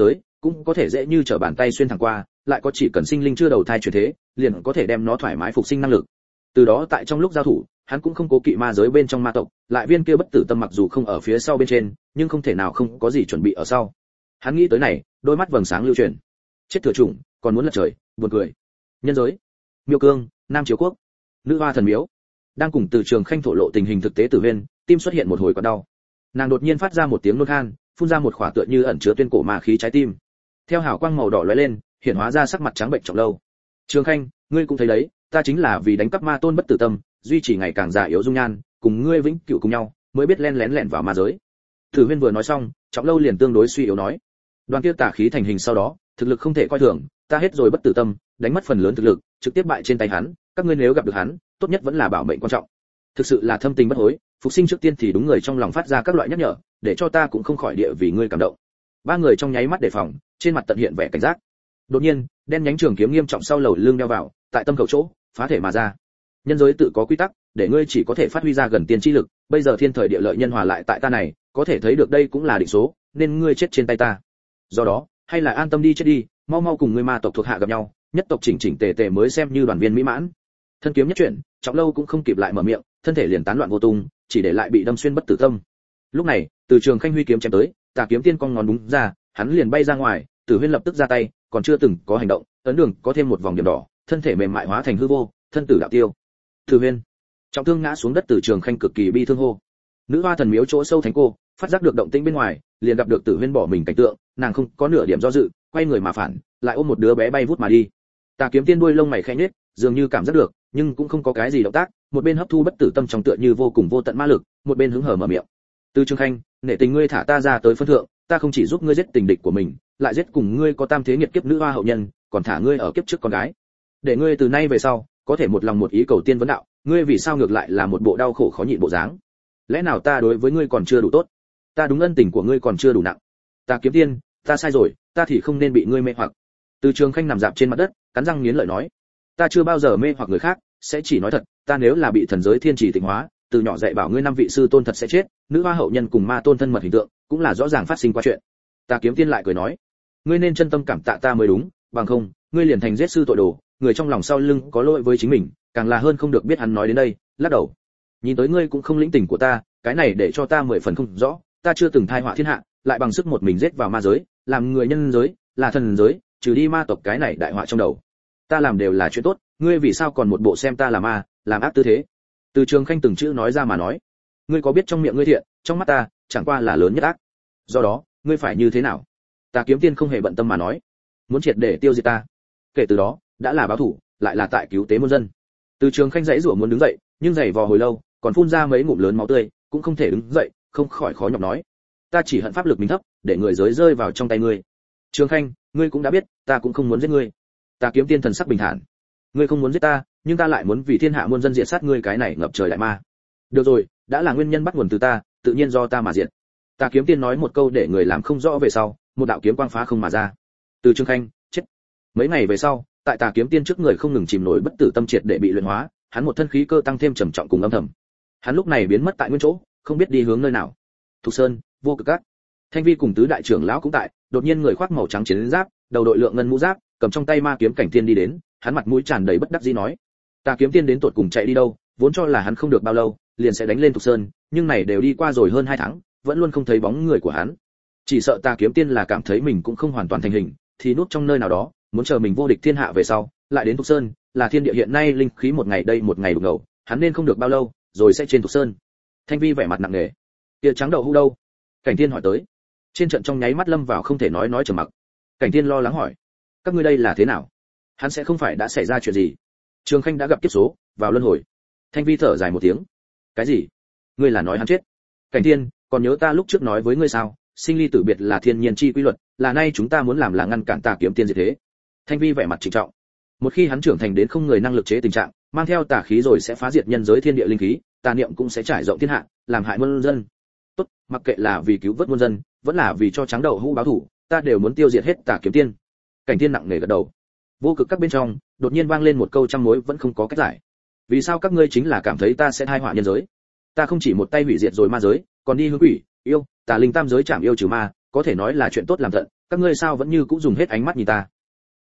cũng có thể dễ như trở bàn tay xuyên thẳng qua, lại có chỉ cần sinh linh chưa đầu thai chuyển thế, liền có thể đem nó thoải mái phục sinh năng lực. Từ đó tại trong lúc giao thủ, hắn cũng không cố kỵ ma giới bên trong ma tộc, lại viên kia bất tử tâm mặc dù không ở phía sau bên trên, nhưng không thể nào không có gì chuẩn bị ở sau. Hắn nghĩ tới này, đôi mắt vầng sáng lưu chuyển. Chết thừa chủng, còn muốn lật trời, buồn cười. Nhân giới, Miêu Cương, Nam Chiếu Quốc, Nữ Hoa Thần Miếu. Đang cùng Từ Trường Khanh thổ lộ tình hình thực tế Tử Huyên, tim xuất hiện một hồi quặn đau. Nàng đột nhiên phát ra một tiếng nôn khan, phun ra một khỏa tựa như ẩn chứa tuyên cổ ma khí trái tim. Theo hào quang màu đỏ lóe lên, hiện hóa ra sắc mặt trắng bệnh Trọng Lâu. Trường Khanh, ngươi cũng thấy đấy, ta chính là vì đánh cắp ma tôn bất tử tâm, duy trì ngày càng già yếu dung nhan, cùng ngươi vĩnh cửu cùng nhau, mới biết lén lén vào ma giới. Tử Huyên vừa nói xong, Trọng Lâu liền tương đối suy yếu nói: Đoàn kia tà khí thành hình sau đó, thực lực không thể coi thường, ta hết rồi bất tử tâm, đánh mất phần lớn thực lực, trực tiếp bại trên tay hắn, các ngươi nếu gặp được hắn, tốt nhất vẫn là bảo mệnh quan trọng. Thực sự là thâm tình bất hối, phục sinh trước tiên thì đúng người trong lòng phát ra các loại nhắc nhở, để cho ta cũng không khỏi địa vì ngươi cảm động. Ba người trong nháy mắt đề phòng, trên mặt tận hiện vẻ cảnh giác. Đột nhiên, đen nhánh trường kiếm nghiêm trọng sau lầu lưng đeo vào, tại tâm khẩu chỗ, phá thể mà ra. Nhân giới tự có quy tắc, để ngươi chỉ có thể phát huy ra gần tiên chi lực, bây giờ thiên thời địa lợi nhân hòa lại tại ta này, có thể thấy được đây cũng là định số, nên ngươi chết trên tay ta. Do đó, hay là an tâm đi chết đi, mau mau cùng ngươi ma tộc thuộc hạ gặp nhau, nhất tộc chỉnh chỉnh tề tề mới xem như đoàn viên mỹ mãn. Thân kiếm nhất chuyển, Trọng Lâu cũng không kịp lại mở miệng, thân thể liền tán loạn vô tung, chỉ để lại bị đâm xuyên bất tử tâm. Lúc này, Từ Trường Khanh huy kiếm chém tới, Tà kiếm tiên cong ngón đúng ra, hắn liền bay ra ngoài, Tử Huyên lập tức ra tay, còn chưa từng có hành động, ấn đường có thêm một vòng điểm đỏ, thân thể mềm mại hóa thành hư vô, thân tử đạo tiêu. Tử Huyên, trọng thương ngã xuống đất. Từ Trường Khanh cực kỳ bi thương hô. Nữ Hoa Thần Miếu chỗ sâu thánh cô, phát giác được động tĩnh bên ngoài, liền gặp được Tử Huyên bỏ mình cảnh tượng, nàng không có nửa điểm do dự, quay người mà phản, lại ôm một đứa bé bay vút mà đi. Tà kiếm tiên đuôi lông mày khẽ nhếch, dường như cảm giác được, nhưng cũng không có cái gì động tác, một bên hấp thu bất tử tâm trong tựa như vô cùng vô tận ma lực, một bên hứng hở mở miệng. Từ Trường Khanh, nể tình ngươi thả ta ra tới phân thượng, ta không chỉ giúp ngươi giết tình địch của mình, lại giết cùng ngươi có tam thế nghiệt kiếp nữ hoa hậu nhân, còn thả ngươi ở kiếp trước con gái. Để ngươi từ nay về sau, có thể một lòng một ý cầu tiên vấn đạo, ngươi vì sao ngược lại là một bộ đau khổ khó nhịn bộ dáng? Lẽ nào ta đối với ngươi còn chưa đủ tốt? Ta đúng ân tình của ngươi còn chưa đủ nặng. Ta kiếm tiên, ta sai rồi, ta thì không nên bị ngươi mê hoặc. Từ Trường Khanh nằm dạp trên mặt đất, cắn răng nghiến lợi nói, ta chưa bao giờ mê hoặc người khác, sẽ chỉ nói thật, ta nếu là bị thần giới thiên trì tịnh hóa, từ nhỏ dạy bảo ngươi năm vị sư tôn thật sẽ chết, nữ hoa hậu nhân cùng ma tôn thân mật hình tượng, cũng là rõ ràng phát sinh qua chuyện. Ta kiếm tiên lại cười nói, ngươi nên chân tâm cảm tạ ta mới đúng, bằng không, ngươi liền thành giết sư tội đồ, người trong lòng sau lưng có lỗi với chính mình, càng là hơn không được biết. Hắn nói đến đây, lắc đầu. Nhìn tới ngươi cũng không lĩnh tình của ta, cái này để cho ta 10 phần không rõ, ta chưa từng thai họa thiên hạ, lại bằng sức một mình giết vào ma giới, làm người nhân giới, là thần giới, trừ đi ma tộc cái này đại họa trong đầu. Ta làm đều là chuyện tốt, ngươi vì sao còn một bộ xem ta là ma, làm ác tư thế? Từ Trường Khanh từng chữ nói ra mà nói, ngươi có biết trong miệng ngươi thiện, trong mắt ta chẳng qua là lớn nhất ác. Do đó, ngươi phải như thế nào? Ta kiếm tiên không hề bận tâm mà nói, muốn triệt để tiêu diệt ta. Kể từ đó, đã là báo thủ, lại là tại cứu tế muôn dân. Từ Trường Khanh dãy rủa muốn đứng dậy, nhưng giày vò hồi lâu, còn phun ra mấy ngụm lớn máu tươi, cũng không thể đứng dậy, không khỏi khó nhọc nói, ta chỉ hận pháp lực mình thấp, để người giới rơi vào trong tay ngươi. Trường Khanh, ngươi cũng đã biết, ta cũng không muốn giết ngươi. Ta kiếm tiên thần sắc bình thản, ngươi không muốn giết ta, nhưng ta lại muốn vì thiên hạ muôn dân diệt sát ngươi cái này ngập trời đại ma. Được rồi, đã là nguyên nhân bắt nguồn từ ta, tự nhiên do ta mà diệt. Ta kiếm tiên nói một câu để người làm không rõ về sau, một đạo kiếm quang phá không mà ra. Từ Trường Khanh, chết. Mấy ngày về sau, tại Tà kiếm tiên trước người không ngừng chìm nổi bất tử tâm triệt để bị luyện hóa, hắn một thân khí cơ tăng thêm trầm trọng cùng âm thầm. Hắn lúc này biến mất tại nguyên chỗ, không biết đi hướng nơi nào. Thục Sơn, Vô Cực Các. Thanh Vi cùng tứ đại trưởng lão cũng tại, đột nhiên người khoác màu trắng chiến giáp, đầu đội lượng ngân mũ giáp, cầm trong tay ma kiếm cảnh tiên đi đến, hắn mặt mũi tràn đầy bất đắc dĩ nói: "Tà kiếm tiên đến tụt cùng chạy đi đâu, vốn cho là hắn không được bao lâu, liền sẽ đánh lên Thục Sơn, nhưng này đều đi qua rồi hơn 2 tháng, vẫn luôn không thấy bóng người của hắn. Chỉ sợ Tà kiếm tiên là cảm thấy mình cũng không hoàn toàn thành hình, thì núp trong nơi nào đó, muốn chờ mình vô địch thiên hạ về sau, lại đến Thục Sơn, là thiên địa hiện nay linh khí một ngày đây một ngày đục ngầu, hắn nên không được bao lâu, rồi sẽ trên Thục Sơn." Thanh Vi vẻ mặt nặng nề. "Kia trắng đậu hũ đâu?" Cảnh Tiên hỏi tới. Trên trận trong nháy mắt lâm vào không thể nói trầm mặc. Cảnh Tiên lo lắng hỏi: "Các ngươi đây là thế nào? Hắn sẽ không phải đã xảy ra chuyện gì?" Trường Khanh đã gặp kiếp số, vào luân hồi. Thanh Vi thở dài một tiếng. "Cái gì? Ngươi là nói hắn chết?" Cảnh Tiên, còn nhớ ta lúc trước nói với ngươi sao, sinh ly tử biệt là thiên nhiên chi quy luật, là nay chúng ta muốn làm là ngăn cản Tà kiếm tiên diệt thế. Thanh Vi vẻ mặt trịnh trọng. Một khi hắn trưởng thành đến không người năng lực chế tình trạng, mang theo tà khí rồi sẽ phá diệt nhân giới thiên địa linh khí, tà niệm cũng sẽ trải rộng thiên hạ, làm hại muôn dân. Tốt, mặc kệ là vì cứu vớt muôn dân, vẫn là vì cho trắng đậu hũ báo thù, ta đều muốn tiêu diệt hết Tà kiếm tiên. Cảnh Tiên nặng nề gật đầu. Vô Cực Các bên trong, đột nhiên vang lên một câu trăm mối vẫn không có cách giải. Vì sao các ngươi chính là cảm thấy ta sẽ tai họa nhân giới? Ta không chỉ một tay hủy diệt rồi ma giới, còn đi hướng quỷ, yêu, tà linh tam giới chạm yêu trừ ma, có thể nói là chuyện tốt làm tận, các ngươi sao vẫn như cũng dùng hết ánh mắt nhìn ta?